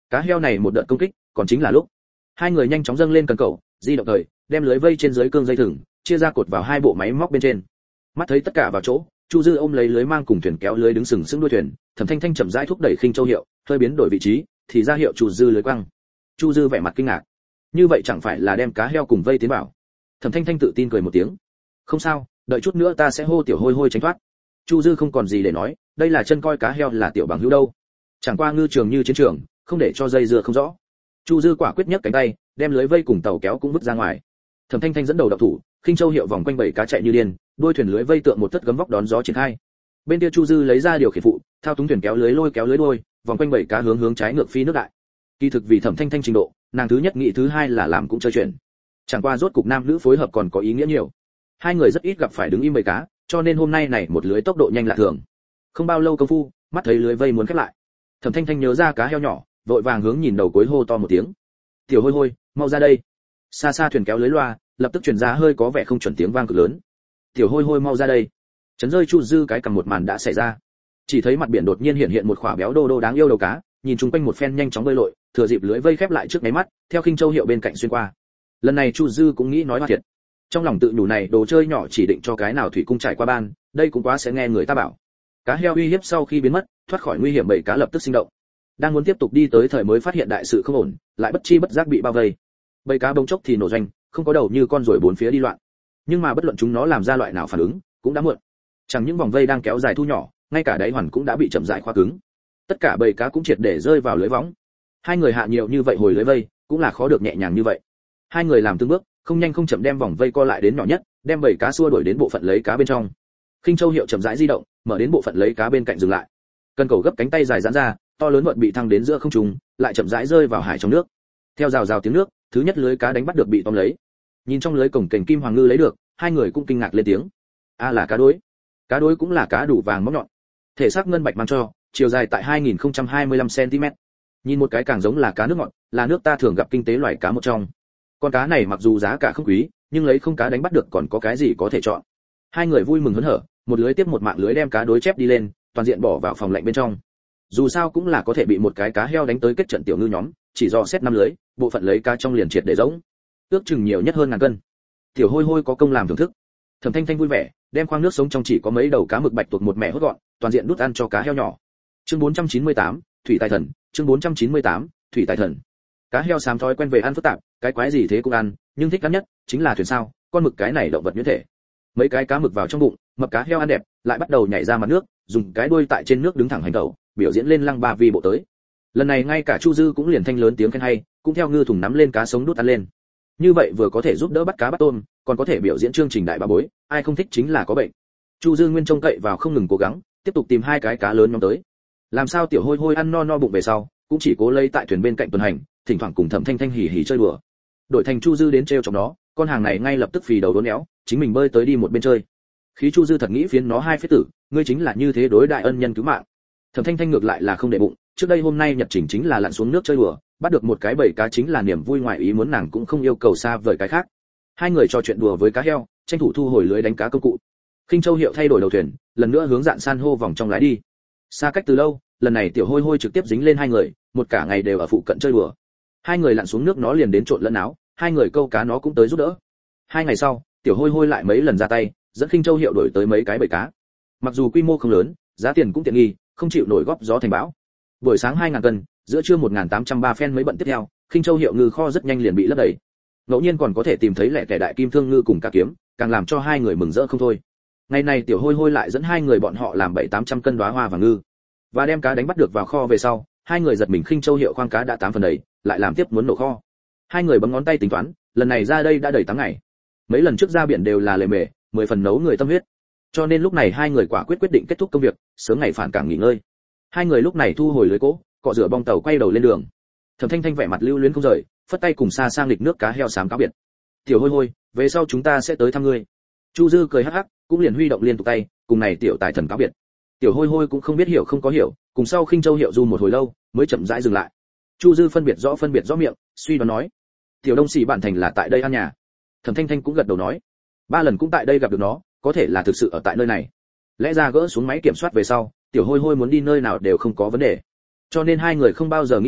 Cá heo này một đợt công kích, còn chính là lúc hai người nhanh chóng dâng lên cần cầu, di động thời, đem lưới vây trên dưới cương dây thừng, chia ra cột vào hai bộ máy móc bên trên. Mắt thấy tất cả vào chỗ, Chu Dư ôm lấy lưới mang cùng thuyền kéo lưới đứng sừng sững đuôi thuyền, Thẩm Thanh Thanh chậm rãi thúc đẩy Khinh Châu Hiệu, hơi biến đổi vị trí, thì ra hiệu Chu Dư lưới quăng. Chu Dư vẻ mặt kinh ngạc. Như vậy chẳng phải là đem cá heo cùng vây tiến vào? Thẩm Thanh Thanh tự tin cười một tiếng. Không sao, đợi chút nữa ta sẽ hô tiểu hôi hôi tránh thoát. Chu Dư không còn gì để nói, đây là chân coi cá heo là tiểu bằng hữu đâu. Chẳng qua ngư trường như chiến trường, không để cho dây dưa không rõ. Chu Dư quả quyết nhấc cánh tay, đem lưới vây cùng tàu kéo cũng vứt ra ngoài. Thẩm Thanh Thanh dẫn đầu động thủ, Khinh Châu Hiệu vòng quanh bảy cá chạy như điên, đuôi thuyền lưới vây tượng một thất gấm vóc đón gió triển khai. Bên kia Chu Dư lấy ra điều khiển phụ, thao túng thuyền kéo lưới đuôi, vòng quanh bảy cá hướng trái ngược phi nước đại. Kỳ thực vì Thẩm Thanh Thanh trình độ, nàng thứ nhất nghĩ thứ hai là làm cũng chơi chuyện. Chẳng qua rốt cục nam nữ phối hợp còn có ý nghĩa nhiều. Hai người rất ít gặp phải đứng im bảy cá, cho nên hôm nay này một lưới tốc độ nhanh lạ thường. Không bao lâu công phu, mắt thấy lưới vây muốn khép lại. Thẩm Thanh Thanh nhớ ra cá heo nhỏ, vội vàng hướng nhìn đầu cuối hô to một tiếng. "Tiểu hôi hôi, mau ra đây." Xa xa thuyền kéo lưới loa, lập tức truyền ra hơi có vẻ không chuẩn tiếng vang cực lớn. "Tiểu hôi hôi mau ra đây." Chấn rơi Chu Dư cái cầm một màn đã xảy ra. Chỉ thấy mặt biển đột nhiên hiện một khỏa béo đô đô đáng yêu đầu cá, nhìn chung quanh một phen nhanh chóng bơi lội, thừa dịp lưới vây khép lại trước máy mắt, theo Khinh Châu Hiệu bên cạnh xuyên qua. Lần này Chu Dư cũng nghĩ nói hoa thiệt. Trong lòng tự nhủ này đồ chơi nhỏ chỉ định cho cái nào thủy cung trải qua ban, đây cũng quá sẽ nghe người ta bảo. Cá heo uy hiếp sau khi biến mất, thoát khỏi nguy hiểm bảy cá lập tức sinh động. Đang muốn tiếp tục đi tới thời mới phát hiện đại sự không ổn, lại bất chi bất giác bị bao vây. Bảy cá bỗng chốc thì nổ doanh, không có đầu như con ruồi bốn phía đi loạn. Nhưng mà bất luận chúng nó làm ra loại nào phản ứng, cũng đã muộn. Chẳng những vòng vây đang kéo dài thu nhỏ, ngay cả đáy hoàn cũng đã bị chậm rãi khóa cứng. Tất cả bầy cá cũng triệt để rơi vào lưới võng. Hai người hạ nhiều như vậy hồi lưới vây, cũng là khó được nhẹ nhàng như vậy. Hai người làm từng bước, không nhanh không chậm đem vòng vây co lại đến nhỏ nhất, đem bầy cá xua đuổi đến bộ phận lấy cá bên trong. Khinh Châu Hiệu chậm rãi di động, mở đến bộ phận lấy cá bên cạnh dừng lại. Cần cầu gấp cánh tay dài giãn ra, to lớn vợt bị thăng đến giữa không trung, lại chậm rãi rơi vào hải trong nước. Theo rào rào tiếng nước, thứ nhất lưới cá đánh bắt được bị tóm lấy. Nhìn trong lưới cổng kềnh kim hoàng ngư lấy được, hai người cũng kinh ngạc lên tiếng. A là cá đối. Cá đối cũng là cá đủ vàng móc nhọn. Thể xác ngân bạch mang cho, chiều dài tại 2025 cm. Nhìn một cái càng giống là cá nước ngọt, là nước ta thường gặp kinh tế loài cá một trong. Con cá này mặc dù giá cả không quý, nhưng lấy không cá đánh bắt được còn có cái gì có thể chọn. Hai người vui mừng hớn hở, một lưới tiếp một mạng lưới đem cá đối chép đi lên, toàn diện bỏ vào phòng lạnh bên trong. Dù sao cũng là có thể bị một cái cá heo đánh tới kết trận tiểu ngư nhóm, chỉ do xét năm lưới, bộ phận lấy cá trong liền triệt để rỗng. Ước chừng nhiều nhất hơn ngàn cân. Tiểu hôi hôi có công làm thưởng thức. Thẩm Thanh Thanh vui vẻ, đem khoang nước sống trong chỉ có mấy đầu cá mực bạch tuộc một mẻ hốt gọn, toàn diện đút ăn cho cá heo nhỏ. Chương 498, thủy tài thần, chương 498, thủy tài thần. Cá heo xám thói quen về ăn phức tạp, cái quái gì thế cũng ăn, nhưng thích ăn nhất chính là thuyền sao, con mực cái này động vật nhuyễn thể. Mấy cái cá mực vào trong bụng, mập cá heo ăn đẹp, lại bắt đầu nhảy ra mặt nước, dùng cái đuôi tại trên nước đứng thẳng hành tẩu, biểu diễn lên lăng ba vi bộ tới. Lần này ngay cả Chu Dư cũng liền thanh lớn tiếng khen hay, cũng theo ngư thùng nắm lên cá sống đút ăn lên. Như vậy vừa có thể giúp đỡ bắt cá bắt tôm, còn có thể biểu diễn chương trình đại bà bối, ai không thích chính là có bệnh. Chu Dư Nguyên trông cậy vào không ngừng cố gắng, tiếp tục tìm hai cái cá lớn nhóm tới. Làm sao tiểu hôi hôi ăn no no bụng về sau, cũng chỉ cố lấy tại thuyền bên cạnh tuần hành, thỉnh thoảng cùng Thẩm Thanh Thanh hỉ hỉ chơi đùa. Đổi thành Chu Dư đến trêu trong đó, con hàng này ngay lập tức phì đầu đốn éo, chính mình bơi tới đi một bên chơi. Khí Chu Dư thật nghĩ phiến nó hai phế tử, ngươi chính là như thế đối đại ân nhân cứu mạng. Thẩm Thanh Thanh ngược lại là không để bụng, trước đây hôm nay nhật trình chính là lặn xuống nước chơi đùa, bắt được một cái bầy cá chính là niềm vui ngoài ý muốn, nàng cũng không yêu cầu xa vời cái khác. Hai người trò chuyện đùa với cá heo, tranh thủ thu hồi lưới đánh cá công cụ. Khinh Châu Hiệu thay đổi đầu thuyền, lần nữa hướng dạn san hô vòng trong lái đi. Xa cách từ lâu, lần này tiểu hôi hôi trực tiếp dính lên hai người, một cả ngày đều ở phụ cận chơi đùa. Hai người lặn xuống nước nó liền đến trộn lẫn áo, hai người câu cá nó cũng tới giúp đỡ. Hai ngày sau, tiểu hôi hôi lại mấy lần ra tay, dẫn Khinh Châu Hiệu đổi tới mấy cái bầy cá. Mặc dù quy mô không lớn, giá tiền cũng tiện nghi, không chịu nổi góp gió thành bão. Buổi sáng 2000 cân, giữa trưa 1803 phen mới bận tiếp theo, Khinh Châu Hiệu ngư kho rất nhanh liền bị lấp đầy. Ngẫu nhiên còn có thể tìm thấy lẻ tẻ đại kim thương ngư cùng cá kiếm, càng làm cho hai người mừng rỡ không thôi. Ngày này tiểu hôi hôi lại dẫn hai người bọn họ làm 700-800 cân đóa hoa vàng ngư, và đem cá đánh bắt được vào kho về sau, hai người giật mình Khinh Châu Hiệu khoang cá đã 8 phần đầy, lại làm tiếp muốn nổ kho. Hai người bấm ngón tay tính toán, lần này ra đây đã đầy 8 ngày. Mấy lần trước ra biển đều là lề mề, 10 phần nấu người tâm huyết. Cho nên lúc này hai người quả quyết định kết thúc công việc, sớm ngày phản cảng nghỉ ngơi. Hai người lúc này thu hồi lưới cỗ, cọ rửa bong tàu quay đầu lên đường. Thẩm Thanh Thanh vẻ mặt lưu luyến không rời, phất tay cùng xa sang lịch nước cá heo xám cáo biệt. Tiểu hôi hôi, về sau chúng ta sẽ tới thăm ngươi. Chu Dư cười hắc hắc, cũng liền huy động liên tục tay, cùng này tiểu tài thần cáo biệt. Tiểu hôi hôi cũng không biết hiểu không có hiểu, cùng sau Khinh Châu Hiệu du một hồi lâu, mới chậm rãi dừng lại. Chu Dư phân biệt rõ miệng, suy đoán nói: Tiểu Đông Sĩ bản thành là tại đây ăn nhà. Thẩm Thanh Thanh cũng gật đầu nói: 3 lần cũng tại đây gặp được nó, có thể là thực sự ở tại nơi này. Lẽ ra gỡ xuống máy kiểm soát về sau, tiểu hôi hôi muốn đi nơi nào đều không có vấn đề. Cho nên hai người không bao giờ nghĩ tới,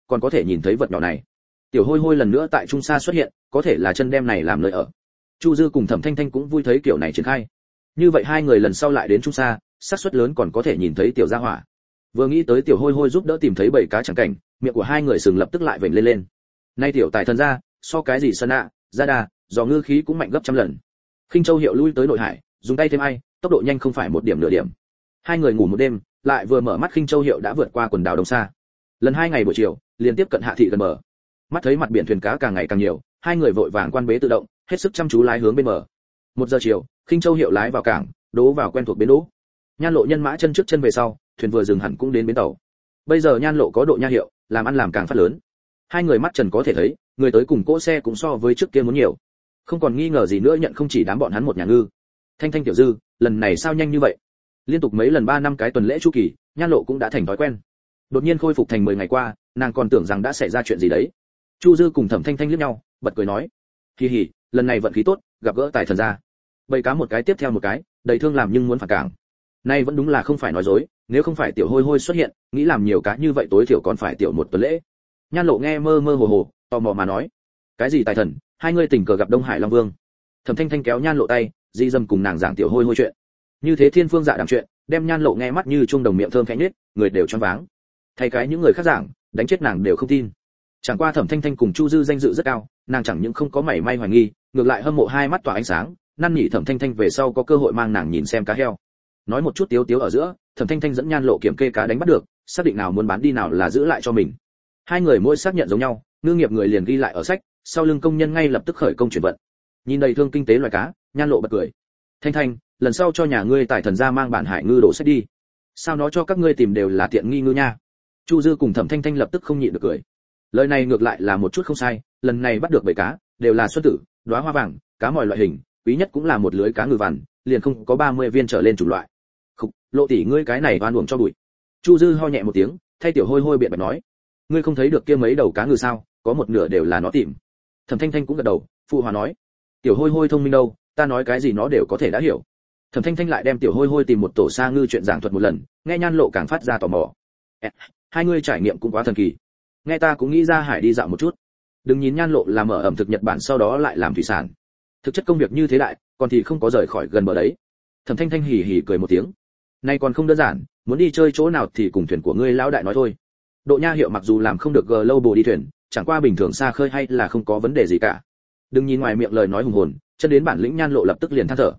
còn có thể nhìn thấy vật nhỏ này. Tiểu Hôi Hôi lần nữa tại trung xa xuất hiện, có thể là chân đem này làm nơi ở. Chu Dư cùng Thẩm Thanh Thanh cũng vui thấy kiểu này triển khai. Như vậy hai người lần sau lại đến trung xa, xác suất lớn còn có thể nhìn thấy tiểu gia hỏa. Vừa nghĩ tới Tiểu Hôi Hôi giúp đỡ tìm thấy bầy cá chẳng cảnh, miệng của hai người sừng lập tức lại vểnh lên lên. Nay tiểu tài thần ra, so cái gì sơn ạ, gia đà, do ngư khí cũng mạnh gấp trăm lần. Khinh Châu Hiệu lui tới nội hải, dùng tay thêm ai, tốc độ nhanh không phải một điểm nửa điểm. Hai người ngủ một đêm, lại vừa mở mắt Khinh Châu Hiệu đã vượt qua quần đảo Đông Sa. Lần hai ngày buổi chiều, liên tiếp cận hạ thị gần bờ. Mắt thấy mặt biển thuyền cá càng ngày càng nhiều, hai người vội vàng quan bế tự động, hết sức chăm chú lái hướng bên bờ. 1 giờ chiều, Khinh Châu Hiệu lái vào cảng, đỗ vào quen thuộc bến đỗ. Nhan Lộ nhân mã chân trước chân về sau, thuyền vừa dừng hẳn cũng đến bến tàu. Bây giờ Nhan Lộ có độ nha hiệu, làm ăn làm càng phát lớn. Hai người mắt trần có thể thấy, người tới cùng cỗ xe cũng so với trước kia muốn nhiều. Không còn nghi ngờ gì nữa, nhận không chỉ đám bọn hắn một nhà ngư. Thanh Thanh tiểu Dư, lần này sao nhanh như vậy? Liên tục mấy lần 3 năm cái tuần lễ chu kỳ, Nhan Lộ cũng đã thành thói quen. Đột nhiên khôi phục thành 10 ngày qua, nàng còn tưởng rằng đã xảy ra chuyện gì đấy. Chu Dư cùng Thẩm Thanh Thanh liếc nhau, bật cười nói: "Hi hi, lần này vận khí tốt, gặp gỡ tài thần gia." Bầy cá một cái tiếp theo một cái, đầy thương làm nhưng muốn phản cảng. Nay vẫn đúng là không phải nói dối, nếu không phải Tiểu Hôi Hôi xuất hiện, nghĩ làm nhiều cá như vậy tối thiểu còn phải tiểu một tuần lễ. Nhan Lộ nghe mơ mơ hồ hồ, tò mò mà nói: "Cái gì tài thần, hai ngươi tình cờ gặp Đông Hải Long Vương?" Thẩm Thanh Thanh kéo Nhan Lộ tay, di dâm cùng nàng giảng Tiểu Hôi Hôi chuyện. Như thế thiên phương dạ đàm chuyện, đem Nhan Lộ nghe mắt như chuông đồng miệng thơm khẽ nhếch, người đều choáng váng. Thay cái những người khác giảng, đánh chết nàng đều không tin. Chẳng qua Thẩm Thanh Thanh cùng Chu Dư danh dự rất cao, nàng chẳng những không có mảy may hoài nghi, ngược lại hâm mộ hai mắt tỏa ánh sáng, năn nỉ Thẩm Thanh Thanh về sau có cơ hội mang nàng nhìn xem cá heo. Nói một chút tiếu tiếu ở giữa, Thẩm Thanh Thanh dẫn Nhan Lộ kiểm kê cá đánh bắt được, xác định nào muốn bán đi nào là giữ lại cho mình. Hai người mỗi xác nhận giống nhau, ngư nghiệp người liền ghi lại ở sách, sau lưng công nhân ngay lập tức khởi công chuyển vận. Nhìn đầy thương kinh tế loài cá, Nhan Lộ bật cười: "Thanh Thanh, lần sau cho nhà ngươi tài thần gia mang bản hải ngư đổ sách đi. Sao nó cho các ngươi tìm đều là tiện nghi ngư nha." Chu Dư cùng Thẩm Thanh Thanh lập tức không nhịn được cười. Lời này ngược lại là một chút không sai, lần này bắt được bầy cá, đều là xuân tử, đóa hoa vàng, cá mòi loại hình, quý nhất cũng là một lưới cá ngừ vằn, liền không có 30 viên trở lên chủng loại. Khục, Lộ tỷ ngươi cái này oan uổng cho bụi. Chu Dư ho nhẹ một tiếng, thay Tiểu Hôi Hôi biện bạch nói: "Ngươi không thấy được kia mấy đầu cá ngừ sao, có một nửa đều là nó tìm." Thẩm Thanh Thanh cũng gật đầu, phụ hòa nói: "Tiểu Hôi Hôi thông minh đâu, ta nói cái gì nó đều có thể đã hiểu." Thẩm Thanh Thanh lại đem Tiểu Hôi Hôi tìm một tổ sa ngư chuyện giảng thuật một lần, nghe Nhan Lộ càng phát ra tò mò. Hai ngươi trải nghiệm cũng quá thần kỳ. Nghe ta cũng nghĩ ra hải đi dạo một chút. Đừng nhìn Nhan Lộ làm ở ẩm thực Nhật Bản sau đó lại làm thủy sản. Thực chất công việc như thế đại, còn thì không có rời khỏi gần bờ đấy. Thẩm Thanh Thanh hì hì cười một tiếng. Nay còn không đơn giản, muốn đi chơi chỗ nào thì cùng thuyền của ngươi lão đại nói thôi. Độ nha hiệu mặc dù làm không được global đi thuyền, chẳng qua bình thường xa khơi hay là không có vấn đề gì cả. Đừng nhìn ngoài miệng lời nói hùng hồn, chân đến bản lĩnh Nhan Lộ lập tức liền than thở.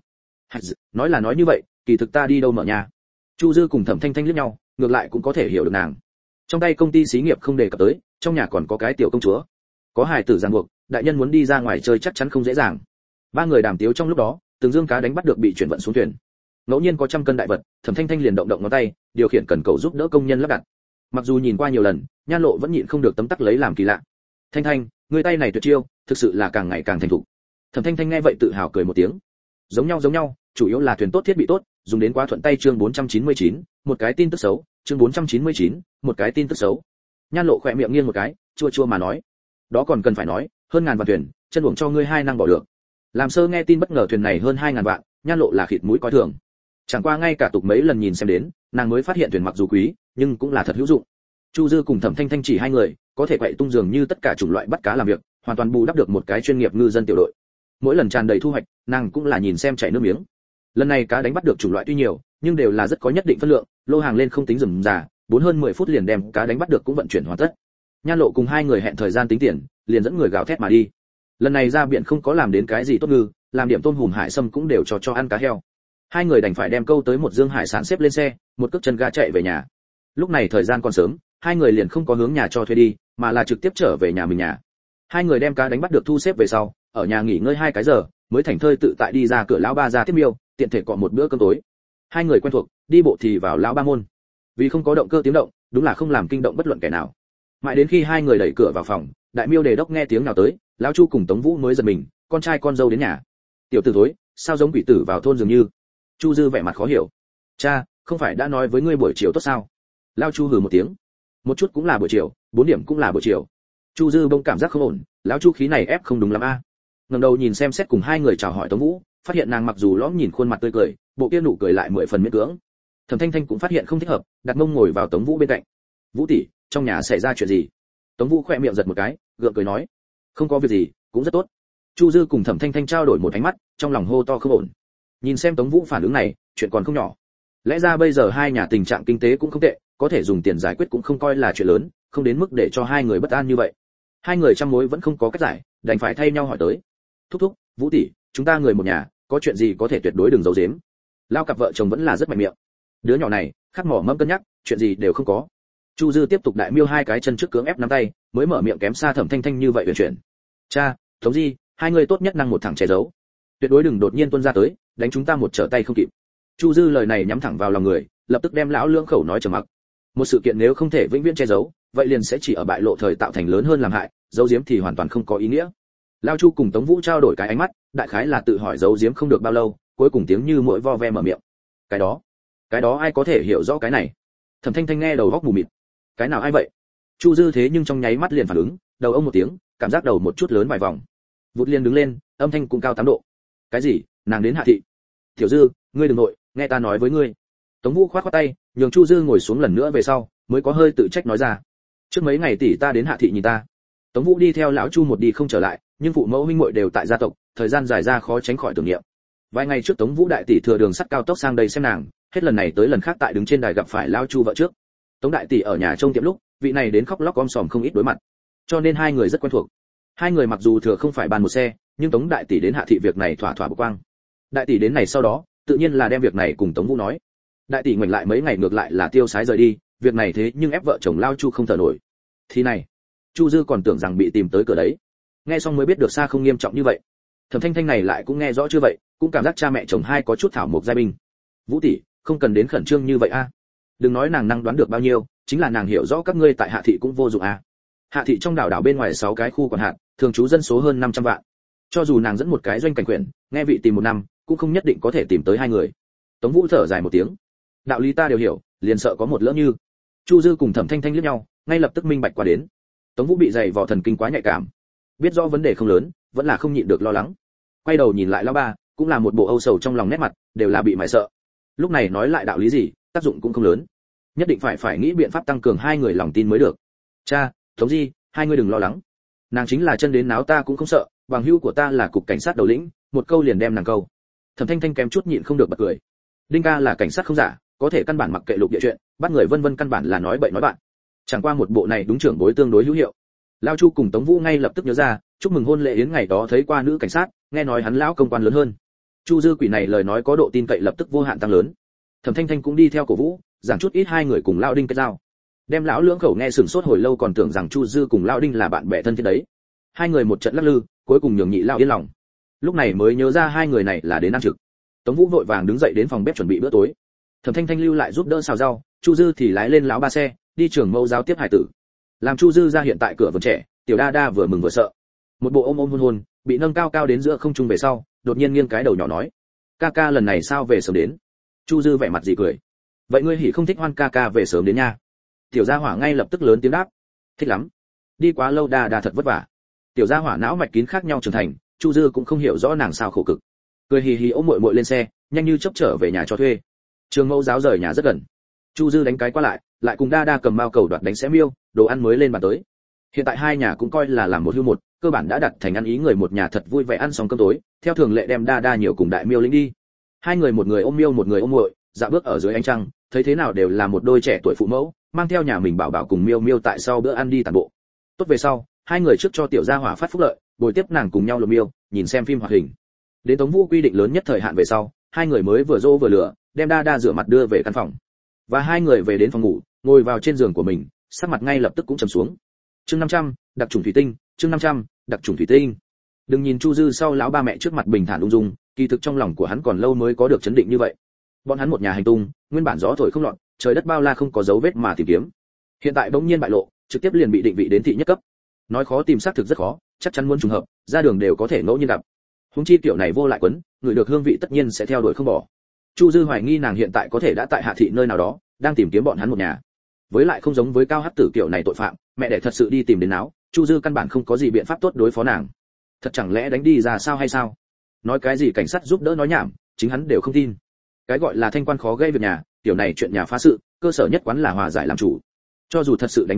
Nói là nói như vậy, kỳ thực ta đi đâu mở nhà. Chu Dư cùng Thẩm Thanh Thanh liếc nhau, ngược lại cũng có thể hiểu được nàng. Trong tay công ty xí nghiệp không đề cập tới, trong nhà còn có cái tiểu công chúa, có hài tử ràng buộc, đại nhân muốn đi ra ngoài chơi chắc chắn không dễ dàng. Ba người đàm tiếu trong lúc đó, từng dương cá đánh bắt được bị chuyển vận xuống thuyền. Ngẫu nhiên có trăm cân đại vật, Thẩm Thanh Thanh liền động động ngón tay, điều khiển cần cầu giúp đỡ công nhân lắp đặt. Mặc dù nhìn qua nhiều lần, Nhan Lộ vẫn nhịn không được tấm tắc lấy làm kỳ lạ. Thanh Thanh, người tay này tuyệt chiêu, thực sự là càng ngày càng thành thục. Thẩm Thanh Thanh nghe vậy tự hào cười một tiếng. Giống nhau, chủ yếu là thuyền tốt thiết bị tốt, dùng đến quá thuận tay. Chương 499, một cái tin tức xấu. Chương 499, một cái tin tức xấu. Nhan Lộ khỏe miệng nghiêng một cái, chua mà nói: "Đó còn cần phải nói, hơn ngàn vạn thuyền, chân uổng cho ngươi hai năng bỏ được." Làm sơ nghe tin bất ngờ thuyền này hơn 2000 vạn, Nhan Lộ là khịt mũi coi thường. Chẳng qua ngay cả tục mấy lần nhìn xem đến, nàng mới phát hiện thuyền mặc dù quý, nhưng cũng là thật hữu dụng. Chu Dư cùng Thẩm Thanh Thanh chỉ hai người, có thể quậy tung dường như tất cả chủng loại bắt cá làm việc, hoàn toàn bù đắp được một cái chuyên nghiệp ngư dân tiểu đội. Mỗi lần tràn đầy thu hoạch, nàng cũng là nhìn xem chảy nước miếng. Lần này cá đánh bắt được chủng loại tuy nhiều, nhưng đều là rất có nhất định phân lượng, lô hàng lên không tính rườm rà, 4 hơn 10 phút liền đem cá đánh bắt được cũng vận chuyển hoàn tất. Nhan Lộ cùng hai người hẹn thời gian tính tiền, liền dẫn người gào thét mà đi. Lần này ra biển không có làm đến cái gì tốt ngư, làm điểm tôm hùm hải sâm cũng đều cho ăn cá heo. Hai người đành phải đem câu tới một dương hải sản xếp lên xe, một cước chân ga chạy về nhà. Lúc này thời gian còn sớm, hai người liền không có hướng nhà cho thuê đi, mà là trực tiếp trở về nhà mình nhà. Hai người đem cá đánh bắt được thu xếp về sau, ở nhà nghỉ ngơi 2 cái giờ, mới thảnh thơi tự tại đi ra cửa lão ba ra tiếp miêu, tiện thể cọ một bữa cơm tối. Hai người quen thuộc, đi bộ thì vào lão ba môn. Vì không có động cơ tiếng động, đúng là không làm kinh động bất luận kẻ nào. Mãi đến khi hai người đẩy cửa vào phòng, đại miêu đề đốc nghe tiếng nào tới, lão Chu cùng Tống Vũ mới giật mình, con trai con dâu đến nhà. Tiểu tử thối, sao giống quỷ tử vào thôn dường như? Chu Dư vẻ mặt khó hiểu. Cha, không phải đã nói với ngươi buổi chiều tốt sao? Lão Chu hừ một tiếng. Một chút cũng là buổi chiều, 4 điểm cũng là buổi chiều. Chu Dư bỗng cảm giác không ổn, lão Chu khí này ép không đúng lắm a. Ngẩng đầu nhìn xem xét cùng hai người chào hỏi Tống Vũ, phát hiện nàng mặc dù lõm nhìn khuôn mặt tươi cười, bộ kia nụ cười lại 10 phần miễn cưỡng. Thẩm Thanh Thanh cũng phát hiện không thích hợp, đặt mông ngồi vào Tống Vũ bên cạnh. Vũ tỷ, trong nhà xảy ra chuyện gì? Tống Vũ khẽ miệng giật một cái, gượng cười nói, không có việc gì, cũng rất tốt. Chu Dư cùng Thẩm Thanh Thanh trao đổi một ánh mắt, trong lòng hô to không ổn. Nhìn xem Tống Vũ phản ứng này, chuyện còn không nhỏ. Lẽ ra bây giờ hai nhà tình trạng kinh tế cũng không tệ, có thể dùng tiền giải quyết cũng không coi là chuyện lớn, không đến mức để cho hai người bất an như vậy. Hai người trăm mối vẫn không có cách giải, đành phải thay nhau hỏi tới. Thúc thúc, Vũ tỷ, chúng ta người một nhà, có chuyện gì có thể tuyệt đối đừng giấu giếm. Lao cặp vợ chồng vẫn là rất mạnh miệng. Đứa nhỏ này, khắc mỏ mâm cân nhắc, chuyện gì đều không có. Chu Dư tiếp tục đại miêu hai cái chân trước cưỡng ép nắm tay, mới mở miệng kém xa Thẩm Thanh Thanh như vậy về chuyện. Cha, Tống Di, hai người tốt nhất năng một thẳng che giấu. Tuyệt đối đừng đột nhiên tuôn ra tới, đánh chúng ta một trở tay không kịp. Chu Dư lời này nhắm thẳng vào lòng người, lập tức đem lão lưỡng khẩu nói trầm mặc. Một sự kiện nếu không thể vĩnh viễn che giấu, vậy liền sẽ chỉ ở bại lộ thời tạo thành lớn hơn làm hại, giấu giếm thì hoàn toàn không có ý nghĩa. Lao Chu cùng Tống Vũ trao đổi cái ánh mắt, đại khái là tự hỏi giấu giếm không được bao lâu, cuối cùng tiếng như mỗi vo ve mở miệng. Cái đó ai có thể hiểu rõ cái này? Thẩm Thanh Thanh nghe đầu góc mù mịt. Cái nào ai vậy? Chu Dư thế nhưng trong nháy mắt liền phản ứng, đầu ông một tiếng, cảm giác đầu một chút lớn vài vòng. Vụt liền đứng lên, âm thanh cũng cao 8 độ. Cái gì? Nàng đến Hạ thị? Tiểu Dư, ngươi đừng nội, nghe ta nói với ngươi. Tống Vũ khoát tay, nhường Chu Dư ngồi xuống lần nữa về sau, mới có hơi tự trách nói ra. Trước mấy ngày tỷ ta đến Hạ thị nhìn ta. Tống Vũ đi theo lão Chu một đi không trở lại, nhưng phụ mẫu huynh muội đều tại gia tộc, thời gian dài ra khó tránh khỏi tưởng niệm. Vài ngày trước Tống Vũ đại tỷ thừa đường sắt cao tốc sang đây xem nàng, hết lần này tới lần khác tại đứng trên đài gặp phải lão Chu vợ trước. Tống đại tỷ ở nhà trông tiệm lúc, vị này đến khóc lóc om sòm không ít đối mặt, cho nên hai người rất quen thuộc. Hai người mặc dù thừa không phải bàn một xe, nhưng Tống đại tỷ đến Hạ thị việc này thỏa thỏa bực quang. Đại tỷ đến này sau đó, tự nhiên là đem việc này cùng Tống Vũ nói. Đại tỷ ngoảnh lại mấy ngày ngược lại là tiêu sái rời đi, việc này thế nhưng ép vợ chồng lao Chu không thở nổi. Thì này, Chu Dư còn tưởng rằng bị tìm tới cửa đấy. Nghe xong mới biết được xa không nghiêm trọng như vậy. Thẩm Thanh Thanh này lại cũng nghe rõ chưa vậy, cũng cảm giác cha mẹ chồng hai có chút thảo mộc giai binh. Vũ tỷ, không cần đến khẩn trương như vậy a. Đừng nói nàng năng đoán được bao nhiêu, chính là nàng hiểu rõ các ngươi tại Hạ thị cũng vô dụng a. Hạ thị trong đảo bên ngoài 6 cái khu quản hạt, thường trú dân số hơn 500 vạn. Cho dù nàng dẫn một cái doanh cảnh quyền, nghe vị tìm một năm, cũng không nhất định có thể tìm tới hai người. Tống Vũ thở dài một tiếng. Đạo lý ta đều hiểu, liền sợ có một lỡ như. Chu Dư cùng Thẩm Thanh Thanh liếc nhau, ngay lập tức minh bạch qua đến. Tống Vũ bị dày vò thần kinh quá nhạy cảm, biết rõ vấn đề không lớn, vẫn là không nhịn được lo lắng. Quay đầu nhìn lại lão ba, cũng là một bộ âu sầu trong lòng nét mặt, đều là bị mải sợ. Lúc này nói lại đạo lý gì, tác dụng cũng không lớn. Nhất định phải nghĩ biện pháp tăng cường hai người lòng tin mới được. Cha, Tống Di, hai người đừng lo lắng. Nàng chính là chân đến náo ta cũng không sợ, bằng hữu của ta là cục cảnh sát đầu lĩnh, một câu liền đem nàng câu. Thẩm Thanh Thanh kém chút nhịn không được bật cười. Đinh ca là cảnh sát không giả, có thể căn bản mặc kệ lục địa chuyện, bắt người vân vân căn bản là nói bậy nói bạn. Chẳng qua một bộ này đúng trưởng bối tương đối hữu hiệu. Lao Chu cùng Tống Vũ ngay lập tức nhớ ra, chúc mừng hôn lễ yến ngày đó thấy qua nữ cảnh sát, nghe nói hắn lão công quan lớn hơn. Chu Dư quỷ này lời nói có độ tin cậy lập tức vô hạn tăng lớn. Thẩm Thanh Thanh cũng đi theo cổ Vũ, giảng chút ít hai người cùng lão Đinh kết giao. Đem lão lưỡng khẩu nghe sừng sốt hồi lâu còn tưởng rằng Chu Dư cùng lão Đinh là bạn bè thân thiết đấy. Hai người một trận lắc lư, cuối cùng nhường nhị lão yên lòng. Lúc này mới nhớ ra hai người này là đến ăn trực. Tống Vũ vội vàng đứng dậy đến phòng bếp chuẩn bị bữa tối. Thẩm Thanh Thanh lưu lại giúp đỡ xào rau, Chu Dư thì lái lên lão ba xe, đi trường mẫu giáo tiếp hải tử. Làm Chu Dư ra hiện tại cửa vườn trẻ, tiểu đa đa vừa mừng vừa sợ. Một bộ ôm hôn hôn, bị nâng cao cao đến giữa không trung về sau, đột nhiên nghiêng cái đầu nhỏ nói: "Ca ca lần này sao về sớm đến?" Chu Dư vẻ mặt gì cười: "Vậy ngươi hỉ không thích Hoan ca ca về sớm đến nha?" Tiểu gia hỏa ngay lập tức lớn tiếng đáp: "Thích lắm. Đi quá lâu đa đa thật vất vả." Tiểu gia hỏa não mạch kín khác nhau trưởng thành, Chu Dư cũng không hiểu rõ nàng sao khổ cực. Cười hì hì ôm muội muội lên xe, nhanh như chớp trở về nhà cho thuê. Trường mẫu giáo rời nhà rất gần. Chu Dư đánh cái qua lại cùng đa đa cầm mao cầu đoạt đánh xé miêu, đồ ăn mới lên bàn tới. Hiện tại hai nhà cũng coi là làm một hưu một, cơ bản đã đặt thành ăn ý người một nhà thật vui vẻ ăn xong cơm tối, theo thường lệ đem đa đa nhiều cùng đại miêu lĩnh đi. Hai người một người ôm miêu một người ôm muội, dạo bước ở dưới ánh trăng, thấy thế nào đều là một đôi trẻ tuổi phụ mẫu, mang theo nhà mình bảo bảo cùng miêu miêu tại sau bữa ăn đi tản bộ. Tốt về sau, hai người trước cho tiểu gia hỏa phát phúc lợi, bồi tiếp nàng cùng nhau lột miêu, nhìn xem phim hoạt hình. Đến Tống Vũ quy định lớn nhất thời hạn về sau, hai người mới vừa dỗ vừa lửa, đem đa đa rửa mặt đưa về căn phòng. Và hai người về đến phòng ngủ, ngồi vào trên giường của mình, sắc mặt ngay lập tức cũng trầm xuống. Chương 500, đặc trùng thủy tinh, chương 500, đặc trùng thủy tinh. Đừng nhìn Chu Dư sau lão ba mẹ trước mặt bình thản ung dung, kỳ thực trong lòng của hắn còn lâu mới có được chấn định như vậy. Bọn hắn một nhà hành tung, nguyên bản gió thổi không lọt, trời đất bao la không có dấu vết mà tìm kiếm. Hiện tại bỗng nhiên bại lộ, trực tiếp liền bị định vị đến thị nhất cấp. Nói khó tìm xác thực rất khó, chắc chắn muốn trùng hợp, ra đường đều có thể ngẫu nhiên gặp. Huống chi tiểu này vô lại quấn, người được hương vị tất nhiên sẽ theo đuổi không bỏ. Chu Dư hoài nghi nàng hiện tại có thể đã tại Hạ thị nơi nào đó, đang tìm kiếm bọn hắn một nhà. Với lại không giống với Cao Hắc Tử kiểu này tội phạm, mẹ để thật sự đi tìm đến náo, Chu Dư căn bản không có gì biện pháp tốt đối phó nàng. Thật chẳng lẽ đánh đi ra sao hay sao? Nói cái gì cảnh sát giúp đỡ nói nhảm, chính hắn đều không tin. Cái gọi là thanh quan khó gây việc nhà, tiểu này chuyện nhà phá sự, cơ sở nhất quán là hòa giải làm chủ. Cho dù thật sự đánh kiện cáo,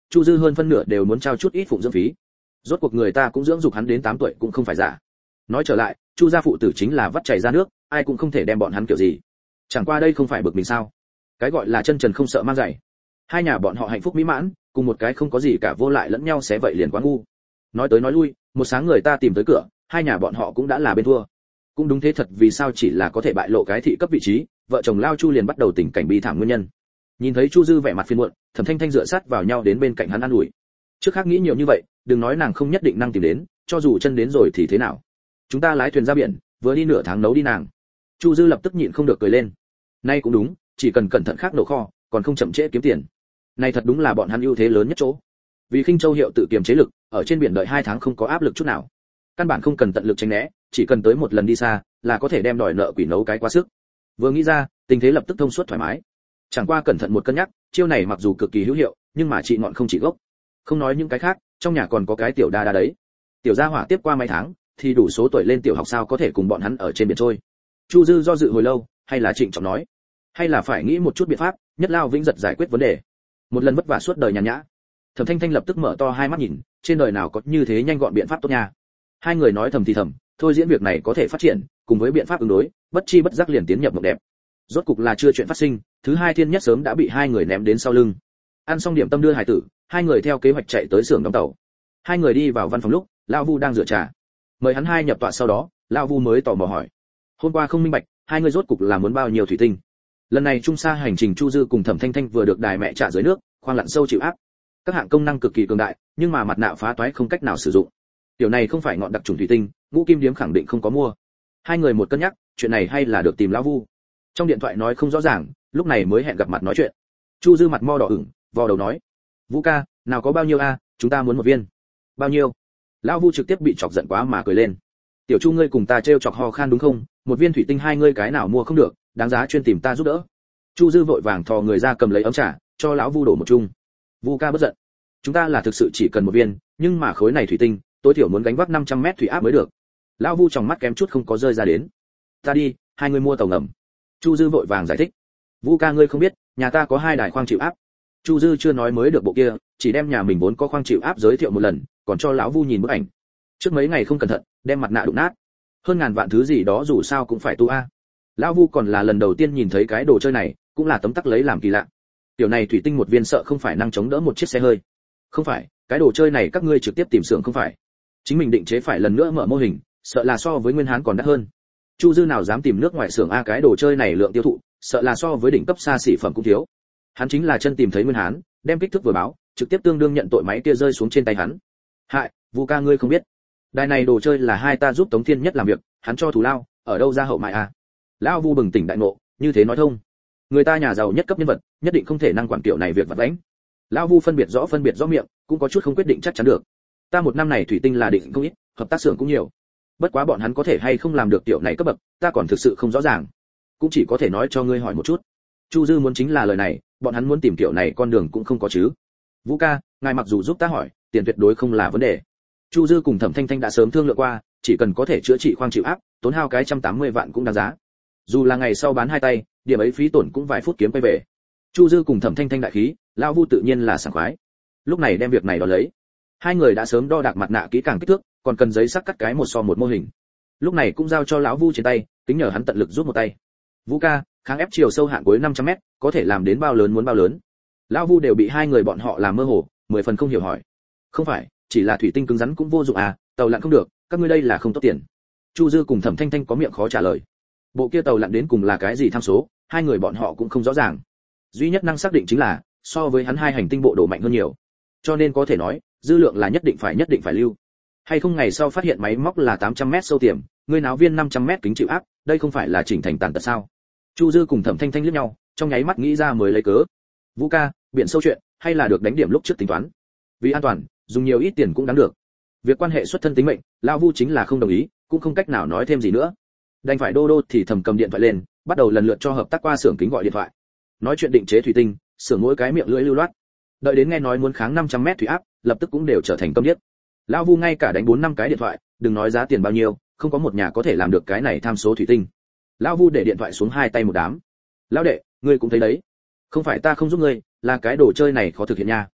Chu Dư hơn phân nửa đều muốn trao chút ít phụng dưỡng phí. Rốt cuộc người ta cũng dưỡng dục hắn đến 8 tuổi cũng không phải giả. Nói trở lại, Chu gia phụ tử chính là vắt chảy ra nước, ai cũng không thể đem bọn hắn kiểu gì. Chẳng qua đây không phải bực mình sao? Cái gọi là chân trần không sợ mang giày. Hai nhà bọn họ hạnh phúc mỹ mãn, cùng một cái không có gì cả vô lại lẫn nhau xé vậy liền quá ngu. Nói tới nói lui, một sáng người ta tìm tới cửa, hai nhà bọn họ cũng đã là bên thua. Cũng đúng thế thật, vì sao chỉ là có thể bại lộ cái thị cấp vị trí, vợ chồng Lao Chu liền bắt đầu tình cảnh bi thảm nguyên nhân. Nhìn thấy Chu Dư vẻ mặt phiền muộn, Thẩm Thanh Thanh dựa sát vào nhau đến bên cạnh hắn an ủi. Trước khác nghĩ nhiều như vậy, đừng nói nàng không nhất định năng tìm đến, cho dù chân đến rồi thì thế nào? Chúng ta lái thuyền ra biển, vừa đi nửa tháng nấu đi nàng. Chu Dư lập tức nhịn không được cười lên. Nay cũng đúng, chỉ cần cẩn thận khắc nổ kho, còn không chậm trễ kiếm tiền. Này thật đúng là bọn hắn ưu thế lớn nhất chỗ. Vì Khinh Châu hiệu tự kiềm chế lực, ở trên biển đợi 2 tháng không có áp lực chút nào. Căn bản không cần tận lực tránh né, chỉ cần tới một lần đi xa, là có thể đem đòi nợ quỷ nấu cái quá sức. Vừa nghĩ ra, tình thế lập tức thông suốt thoải mái. Chẳng qua cẩn thận một cân nhắc, chiêu này mặc dù cực kỳ hữu hiệu, nhưng mà trị ngọn không trị gốc. Không nói những cái khác, trong nhà còn có cái tiểu đa đa đấy. Tiểu gia hỏa tiếp qua mấy tháng, thì đủ số tuổi lên tiểu học sao có thể cùng bọn hắn ở trên biển trôi. Chu Dư do dự hồi lâu, hay là trịnh trọng nói, hay là phải nghĩ một chút biện pháp, nhất lao vĩnh giật giải quyết vấn đề. Một lần vất vả suốt đời nhàn nhã. Thẩm Thanh Thanh lập tức mở to hai mắt nhìn, trên đời nào có như thế nhanh gọn biện pháp tốt nha. Hai người nói thầm thì thầm, thôi diễn việc này có thể phát triển, cùng với biện pháp ứng đối, bất chi bất giác liền tiến nhập mộng đẹp. Rốt cục là chưa chuyện phát sinh, thứ hai thiên nhất sớm đã bị hai người ném đến sau lưng. Ăn xong điểm tâm đưa hải tử, hai người theo kế hoạch chạy tới xưởng đóng tàu. Hai người đi vào văn phòng lúc, lão Vu đang rửa trà. Mời hắn hai nhập tọa sau đó, lão Vu mới tò mò hỏi: "Hôm qua không minh bạch, hai người rốt cục là muốn bao nhiêu thủy tinh?" Lần này trung sa hành trình Chu Dư cùng Thẩm Thanh Thanh vừa được đài mẹ trả dưới nước, khoang lặn sâu chịu áp. Các hạng công năng cực kỳ cường đại, nhưng mà mặt nạ phá toái không cách nào sử dụng. Điều này không phải ngọn đặc trùng thủy tinh, Ngũ Kim Điếm khẳng định không có mua. Hai người một cân nhắc, chuyện này hay là được tìm lão Vu. Trong điện thoại nói không rõ ràng, lúc này mới hẹn gặp mặt nói chuyện. Chu Dư mặt mo đỏ ửng, vò đầu nói: "Vũ ca, nào có bao nhiêu a, chúng ta muốn một viên." "Bao nhiêu?" Lão Vu trực tiếp bị chọc giận quá mà cười lên. "Tiểu Chu ngươi cùng ta trêu chọc ho khan đúng không? Một viên thủy tinh hai ngươi cái nào mua không được, đáng giá chuyên tìm ta giúp đỡ." Chu Dư vội vàng thò người ra cầm lấy ấm trà, cho lão Vu đổ một chung. "Vu ca bất giận, chúng ta là thực sự chỉ cần một viên, nhưng mà khối này thủy tinh, tối thiểu muốn gánh vác 500 mét thủy áp mới được." Lão Vu trong mắt kém chút không có rơi ra đến. "Ta đi, hai người mua tàu ngầm." Chu Dư vội vàng giải thích. "Vu ca ngươi không biết, nhà ta có 2 đài khoang chịu áp." Chu Dư chưa nói mới được bộ kia, chỉ đem nhà mình vốn có khoang chịu áp giới thiệu một lần, còn cho lão Vu nhìn bức ảnh. Trước mấy ngày không cẩn thận, đem mặt nạ đụng nát. Hơn ngàn vạn thứ gì đó dù sao cũng phải tu a. Lão Vu còn là lần đầu tiên nhìn thấy cái đồ chơi này, cũng là tấm tắc lấy làm kỳ lạ. Tiểu này thủy tinh một viên sợ không phải năng chống đỡ một chiếc xe hơi. Không phải, cái đồ chơi này các ngươi trực tiếp tìm xưởng không phải. Chính mình định chế phải lần nữa mở mô hình, sợ là so với nguyên hán còn đắt hơn. Chu Dư nào dám tìm nước ngoài xưởng a, cái đồ chơi này lượng tiêu thụ, sợ là so với đỉnh cấp xa xỉ phẩm cũng thiếu. Hắn chính là chân tìm thấy nguyên hán, đem kích thước vừa báo, trực tiếp tương đương nhận tội máy kia rơi xuống trên tay hắn. "Hại, Vu ca ngươi không biết, đài này đồ chơi là hai ta giúp Tống Thiên Nhất làm việc, hắn cho thù lao, ở đâu ra hậu mại a?" Lão Vu bừng tỉnh đại ngộ, như thế nói thông. Người ta nhà giàu nhất cấp nhân vật, nhất định không thể năng quản tiểu này việc vặt vãnh. Lão Vu phân biệt rõ miệng, cũng có chút không quyết định chắc chắn được. Ta một năm này thủy tinh là định không ít, hợp tác xưởng cũng nhiều. Bất quá bọn hắn có thể hay không làm được tiểu này cấp bậc, ta còn thực sự không rõ ràng. Cũng chỉ có thể nói cho ngươi hỏi một chút. Chu Dư muốn chính là lời này, bọn hắn muốn tìm tiểu này con đường cũng không có chứ. Vũ ca, ngài mặc dù giúp ta hỏi, tiền tuyệt đối không là vấn đề. Chu Dư cùng Thẩm Thanh Thanh đã sớm thương lượng qua, chỉ cần có thể chữa trị khoang chịu áp, tốn hao cái 180 vạn cũng đáng giá. Dù là ngày sau bán hai tay, điểm ấy phí tổn cũng vài phút kiếm quay về. Chu Dư cùng Thẩm Thanh Thanh đại khí, lão Vu tự nhiên là sảng khoái. Lúc này đem việc này đo lấy. Hai người đã sớm đo đạc mặt nạ kỹ càng kích thước, còn cần giấy sắc cắt cái 1:1 mô hình. Lúc này cũng giao cho lão Vu trên tay, tính nhờ hắn tận lực giúp một tay. Vũ ca, kháng ép chiều sâu hạn cuối 500 mét, có thể làm đến bao lớn muốn bao lớn. Lão Vu đều bị hai người bọn họ làm mơ hồ, 10 phần không hiểu hỏi. Không phải, chỉ là thủy tinh cứng rắn cũng vô dụng à, tàu lặn không được, các ngươi đây là không tốt tiền. Chu Dư cùng Thẩm Thanh Thanh có miệng khó trả lời. Bộ kia tàu lặn đến cùng là cái gì tham số, hai người bọn họ cũng không rõ ràng. Duy nhất năng xác định chính là, so với hắn hai hành tinh bộ đồ mạnh hơn nhiều. Cho nên có thể nói, dư lượng là nhất định phải lưu. Hay không ngày sau phát hiện máy móc là 800 mét sâu tiềm, ngươi náo viên 500 mét kính chịu áp, đây không phải là chỉnh thành tàn tật sao? Chu Dư cùng Thẩm Thanh Thanh liếc nhau, trong nháy mắt nghĩ ra mới lấy cớ. Vũ ca, biển sâu chuyện, hay là được đánh điểm lúc trước tính toán. Vì an toàn, dùng nhiều ít tiền cũng đáng được. Việc quan hệ xuất thân tính mệnh, lão Vu chính là không đồng ý, cũng không cách nào nói thêm gì nữa. Đành phải đô thì thầm cầm điện thoại lên, bắt đầu lần lượt cho hợp tác qua xưởng kính gọi điện thoại. Nói chuyện định chế thủy tinh, xưởng mỗi cái miệng lưỡi lưu loát. Đợi đến nghe nói muốn kháng 500 mét thủy áp, lập tức cũng đều trở thành câm điếc. Lão Vu ngay cả đánh 4-5 cái điện thoại, đừng nói giá tiền bao nhiêu, không có một nhà có thể làm được cái này tham số thủy tinh. Lão Vu để điện thoại xuống hai tay một đám. Lão đệ, ngươi cũng thấy đấy, không phải ta không giúp ngươi, là cái đồ chơi này khó thực hiện nha.